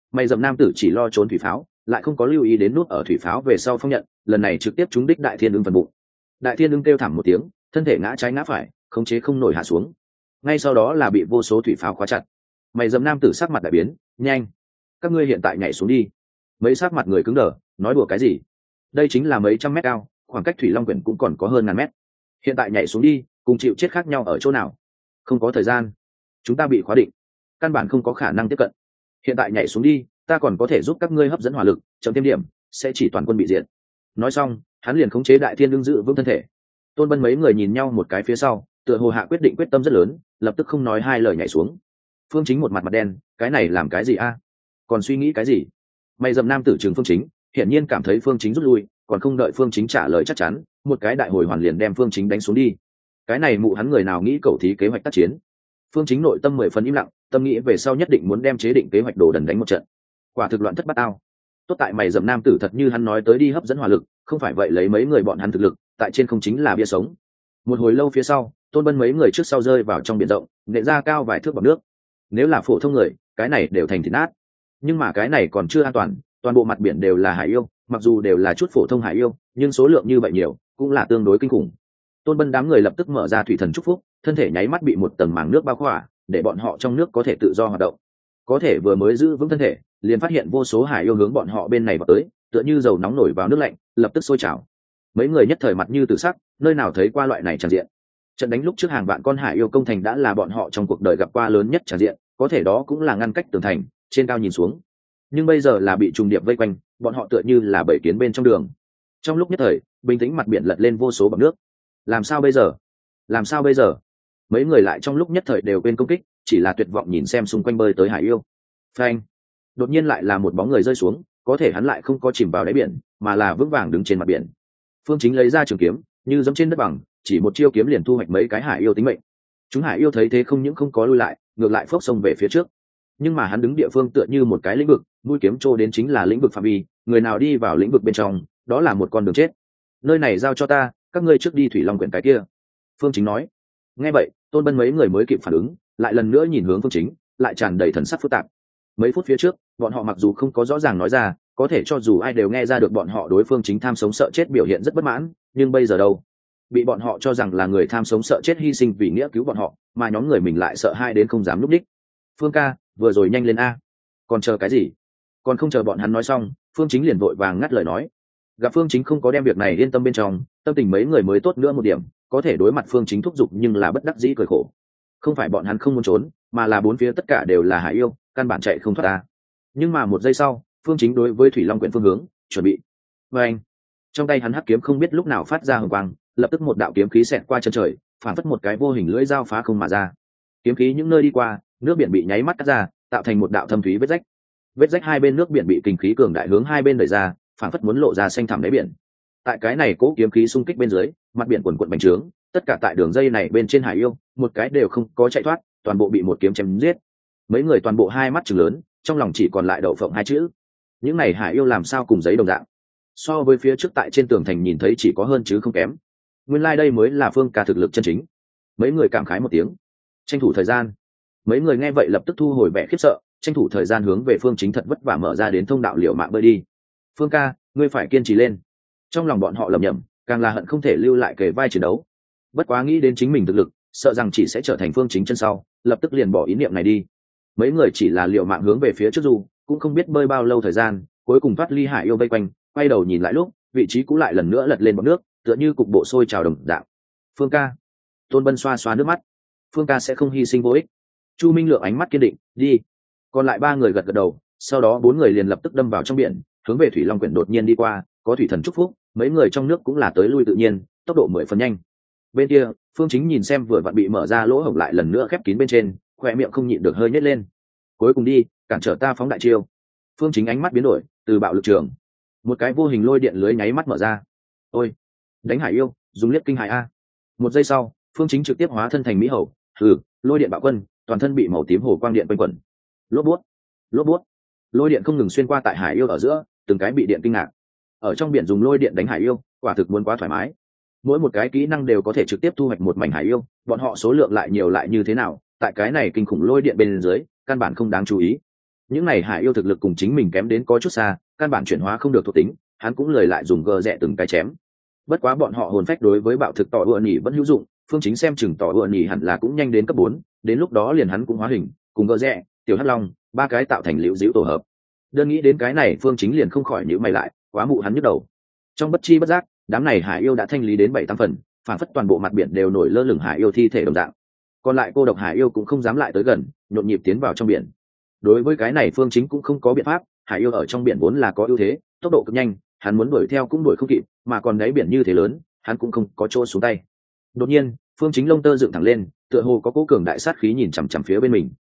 Mày dầm nam tử chỉ lo trốn thủy pháo, lại không có lưu ý đến nút ở thủy pháo về sau phong nhận, lần này trực tiếp trúng đích đại thiên ưng phần bụng. Đại thiên ưng kêu thảm một tiếng, thân thể ngã trái ngã phải, khống chế không nổi hạ xuống. Ngay sau đó là bị vô số thủy pháo khóa chặt. Mày dầm nam tử sắc mặt đại biến, nhanh, các ngươi hiện tại nhảy xuống đi. Mấy sắc mặt người cứng đờ, nói đùa cái gì? Đây chính là mấy trăm mét cao, khoảng cách thủy long quyển cũng còn có hơn ngàn mét. Hiện tại nhảy xuống đi, cùng chịu chết khác nhau ở chỗ nào? Không có thời gian, chúng ta bị khóa định, căn bản không có khả năng tiếp cận. Hiện tại nhảy xuống đi, ta còn có thể giúp các ngươi hấp dẫn hỏa lực, chậm thêm điểm, sẽ chỉ toàn quân bị diệt. Nói xong, hắn liền khống chế đại thiên đương dự vững thân thể. Tôn Bân mấy người nhìn nhau một cái phía sau, tựa hồ hạ quyết định quyết tâm rất lớn, lập tức không nói hai lời nhảy xuống. Phương Chính một mặt mặt đen, cái này làm cái gì a? Còn suy nghĩ cái gì? Mày dầm nam tử trường Phương Chính, hiển nhiên cảm thấy Phương Chính rút lui, còn không đợi Phương Chính trả lời chắc chắn, một cái đại hồi hoàn liền đem Phương Chính đánh xuống đi. Cái này mụ hắn người nào nghĩ cầu thí kế hoạch tác chiến? Phương Chính nội tâm mười phần im lặng, tâm nghĩ về sau nhất định muốn đem chế định kế hoạch đồ đần đánh một trận. Quả thực loạn thất bát ao. Tốt tại mày dầm nam tử thật như hắn nói tới đi hấp dẫn hỏa lực, không phải vậy lấy mấy người bọn hắn thực lực, tại trên không chính là bia sống. Một hồi lâu phía sau, Tôn Bân mấy người trước sau rơi vào trong biển rộng, nện ra cao vài thước bọt nước. Nếu là phổ thông người, cái này đều thành thịt nát. Nhưng mà cái này còn chưa an toàn, toàn bộ mặt biển đều là hải yêu, mặc dù đều là chút phổ thông hải yêu, nhưng số lượng như vậy nhiều, cũng là tương đối kinh khủng. Tôn Bân đám người lập tức mở ra thủy thần chúc phúc, thân thể nháy mắt bị một tầng màng nước bao khỏa, để bọn họ trong nước có thể tự do hoạt động. Có thể vừa mới giữ vững thân thể, liền phát hiện vô số hải yêu hướng bọn họ bên này vào tới, tựa như dầu nóng nổi vào nước lạnh, lập tức sôi trào. Mấy người nhất thời mặt như tử sắc, nơi nào thấy qua loại này tràn diện. Trận đánh lúc trước hàng vạn con hải yêu công thành đã là bọn họ trong cuộc đời gặp qua lớn nhất tràn diện, có thể đó cũng là ngăn cách tường thành, trên cao nhìn xuống. Nhưng bây giờ là bị trùng điệp vây quanh, bọn họ tựa như là bầy kiến bên trong đường. Trong lúc nhất thời, bình tĩnh mặt biển lật lên vô số bọt nước. Làm sao bây giờ? Làm sao bây giờ? Mấy người lại trong lúc nhất thời đều quên công kích, chỉ là tuyệt vọng nhìn xem xung quanh bơi tới hải yêu. Phanh! Đột nhiên lại là một bóng người rơi xuống, có thể hắn lại không có chìm vào đáy biển, mà là vững vàng đứng trên mặt biển. Phương Chính lấy ra trường kiếm, như giống trên đất bằng, chỉ một chiêu kiếm liền thu hoạch mấy cái hải yêu tính mệnh. Chúng hải yêu thấy thế không những không có lui lại, ngược lại phốc sông về phía trước. Nhưng mà hắn đứng địa phương tựa như một cái lĩnh vực, mũi kiếm trô đến chính là lĩnh vực phạm vi, người nào đi vào lĩnh vực bên trong, đó là một con đường chết. Nơi này giao cho ta, các ngươi trước đi thủy long quyển cái kia. Phương Chính nói. Nghe vậy, Tôn Bân mấy người mới kịp phản ứng, lại lần nữa nhìn hướng Phương Chính, lại tràn đầy thần sắc phức tạp. Mấy phút phía trước, bọn họ mặc dù không có rõ ràng nói ra, có thể cho dù ai đều nghe ra được bọn họ đối Phương Chính tham sống sợ chết biểu hiện rất bất mãn, nhưng bây giờ đâu? Bị bọn họ cho rằng là người tham sống sợ chết hy sinh vì nghĩa cứu bọn họ, mà nhóm người mình lại sợ hai đến không dám núp đích. Phương ca, vừa rồi nhanh lên a. Còn chờ cái gì? Còn không chờ bọn hắn nói xong, Phương Chính liền vội vàng ngắt lời nói. Gặp Phương Chính không có đem việc này yên tâm bên trong, tâm tình mấy người mới tốt nữa một điểm, có thể đối mặt Phương Chính thúc giục nhưng là bất đắc dĩ cười khổ. Không phải bọn hắn không muốn trốn, mà là bốn phía tất cả đều là hải yêu, căn bản chạy không thoát ta. Nhưng mà một giây sau, Phương Chính đối với thủy long quyển phương hướng chuẩn bị. Và anh, trong tay hắn hắc kiếm không biết lúc nào phát ra hừng quang, lập tức một đạo kiếm khí xẹt qua chân trời, phản phất một cái vô hình lưỡi dao phá không mà ra. Kiếm khí những nơi đi qua, nước biển bị nháy mắt cắt ra, tạo thành một đạo thâm thúy vết rách. Vết rách hai bên nước biển bị kinh khí cường đại hướng hai bên đẩy ra, phản phất muốn lộ ra xanh thẳm đáy biển. Tại cái này cố kiếm khí xung kích bên dưới, mặt biển quần quần bành trướng, tất cả tại đường dây này bên trên hải yêu, một cái đều không có chạy thoát, toàn bộ bị một kiếm chém giết. Mấy người toàn bộ hai mắt trừng lớn, trong lòng chỉ còn lại đậu phộng hai chữ. Những này hải yêu làm sao cùng giấy đồng dạng? So với phía trước tại trên tường thành nhìn thấy chỉ có hơn chứ không kém. Nguyên lai like đây mới là Phương ca thực lực chân chính. Mấy người cảm khái một tiếng. Tranh thủ thời gian. Mấy người nghe vậy lập tức thu hồi vẻ khiếp sợ, tranh thủ thời gian hướng về Phương Chính thật vất vả mở ra đến thông đạo liều mạng bơi đi. Phương ca, ngươi phải kiên trì lên. Trong lòng bọn họ lầm nhầm, càng là hận không thể lưu lại kề vai chiến đấu. Bất quá nghĩ đến chính mình thực lực, sợ rằng chỉ sẽ trở thành Phương Chính chân sau, lập tức liền bỏ ý niệm này đi. Mấy người chỉ là liều mạng hướng về phía trước dù, cũng không biết bơi bao lâu thời gian, cuối cùng thoát ly hải yêu vây quanh, quay đầu nhìn lại lúc, vị trí cũ lại lần nữa lật lên bọt nước, tựa như cục bộ sôi trào đồng dạng. Phương ca. Tôn Bân xoa xoa nước mắt. Phương ca sẽ không hy sinh vô ích. Chu Minh Lượng ánh mắt kiên định, đi. Còn lại ba người gật gật đầu, sau đó bốn người liền lập tức đâm vào trong biển, hướng về thủy long quyển đột nhiên đi qua, có thủy thần chúc phúc, mấy người trong nước cũng là tới lui tự nhiên, tốc độ mười phần nhanh. Bên kia, Phương Chính nhìn xem vừa vặn bị mở ra lỗ hổng lại lần nữa khép kín bên trên, khoe miệng không nhịn được hơi nhếch lên. Cuối cùng đi, cản trở ta phóng đại chiêu. Phương Chính ánh mắt biến đổi, từ bạo lực trường, một cái vô hình lôi điện lưới nháy mắt mở ra. Ôi, đánh hải yêu, dùng liếc kinh hải a. Một giây sau, Phương Chính trực tiếp hóa thân thành mỹ hầu, hừ, lôi điện bạo quân, toàn thân bị màu tím hồ quang điện quanh quẩn. Lốp bút, lốp bút, lôi điện không ngừng xuyên qua tại hải yêu ở giữa, từng cái bị điện kinh ngạc. Ở trong biển dùng lôi điện đánh hải yêu, quả thực muốn quá thoải mái. Mỗi một cái kỹ năng đều có thể trực tiếp thu hoạch một mảnh hải yêu, bọn họ số lượng lại nhiều lại như thế nào, tại cái này kinh khủng lôi điện bên dưới, căn bản không đáng chú ý. những này hải yêu thực lực cùng chính mình kém đến có chút xa, căn bản chuyển hóa không được thuộc tính, hắn cũng lời lại dùng gờ rẽ từng cái chém. Bất quá bọn họ hồn phách đối với bạo thực tỏ ưa nhỉ vẫn hữu dụng, phương chính xem chừng tỏ ưa nhỉ hẳn là cũng nhanh đến cấp bốn, đến lúc đó liền hắn cũng hóa hình cùng gờ rẽ tiểu hắc long ba cái tạo thành liễu diễu tổ hợp. Đơn nghĩ đến cái này phương chính liền không khỏi nhíu mày lại, quá mụ hắn nhức đầu. Trong bất chi bất giác, đám này hải yêu đã thanh lý đến bảy tám phần, phản phất toàn bộ mặt biển đều nổi lơ lửng hải yêu thi thể đồng dạng. Còn lại cô độc hải yêu cũng không dám lại tới gần, nhộn nhịp tiến vào trong biển. Đối với cái này phương chính cũng không có biện pháp, hải yêu ở trong biển vốn là có ưu thế, tốc độ cực nhanh, hắn muốn đuổi theo cũng đuổi không kịp, mà còn đáy biển như thế lớn, hắn cũng không có chỗ xuống tay. Đột nhiên, phương chính lông tơ dựng thẳng lên, tựa hồ có cố cường đại sát khí nhìn chằm chằm phía bên mình,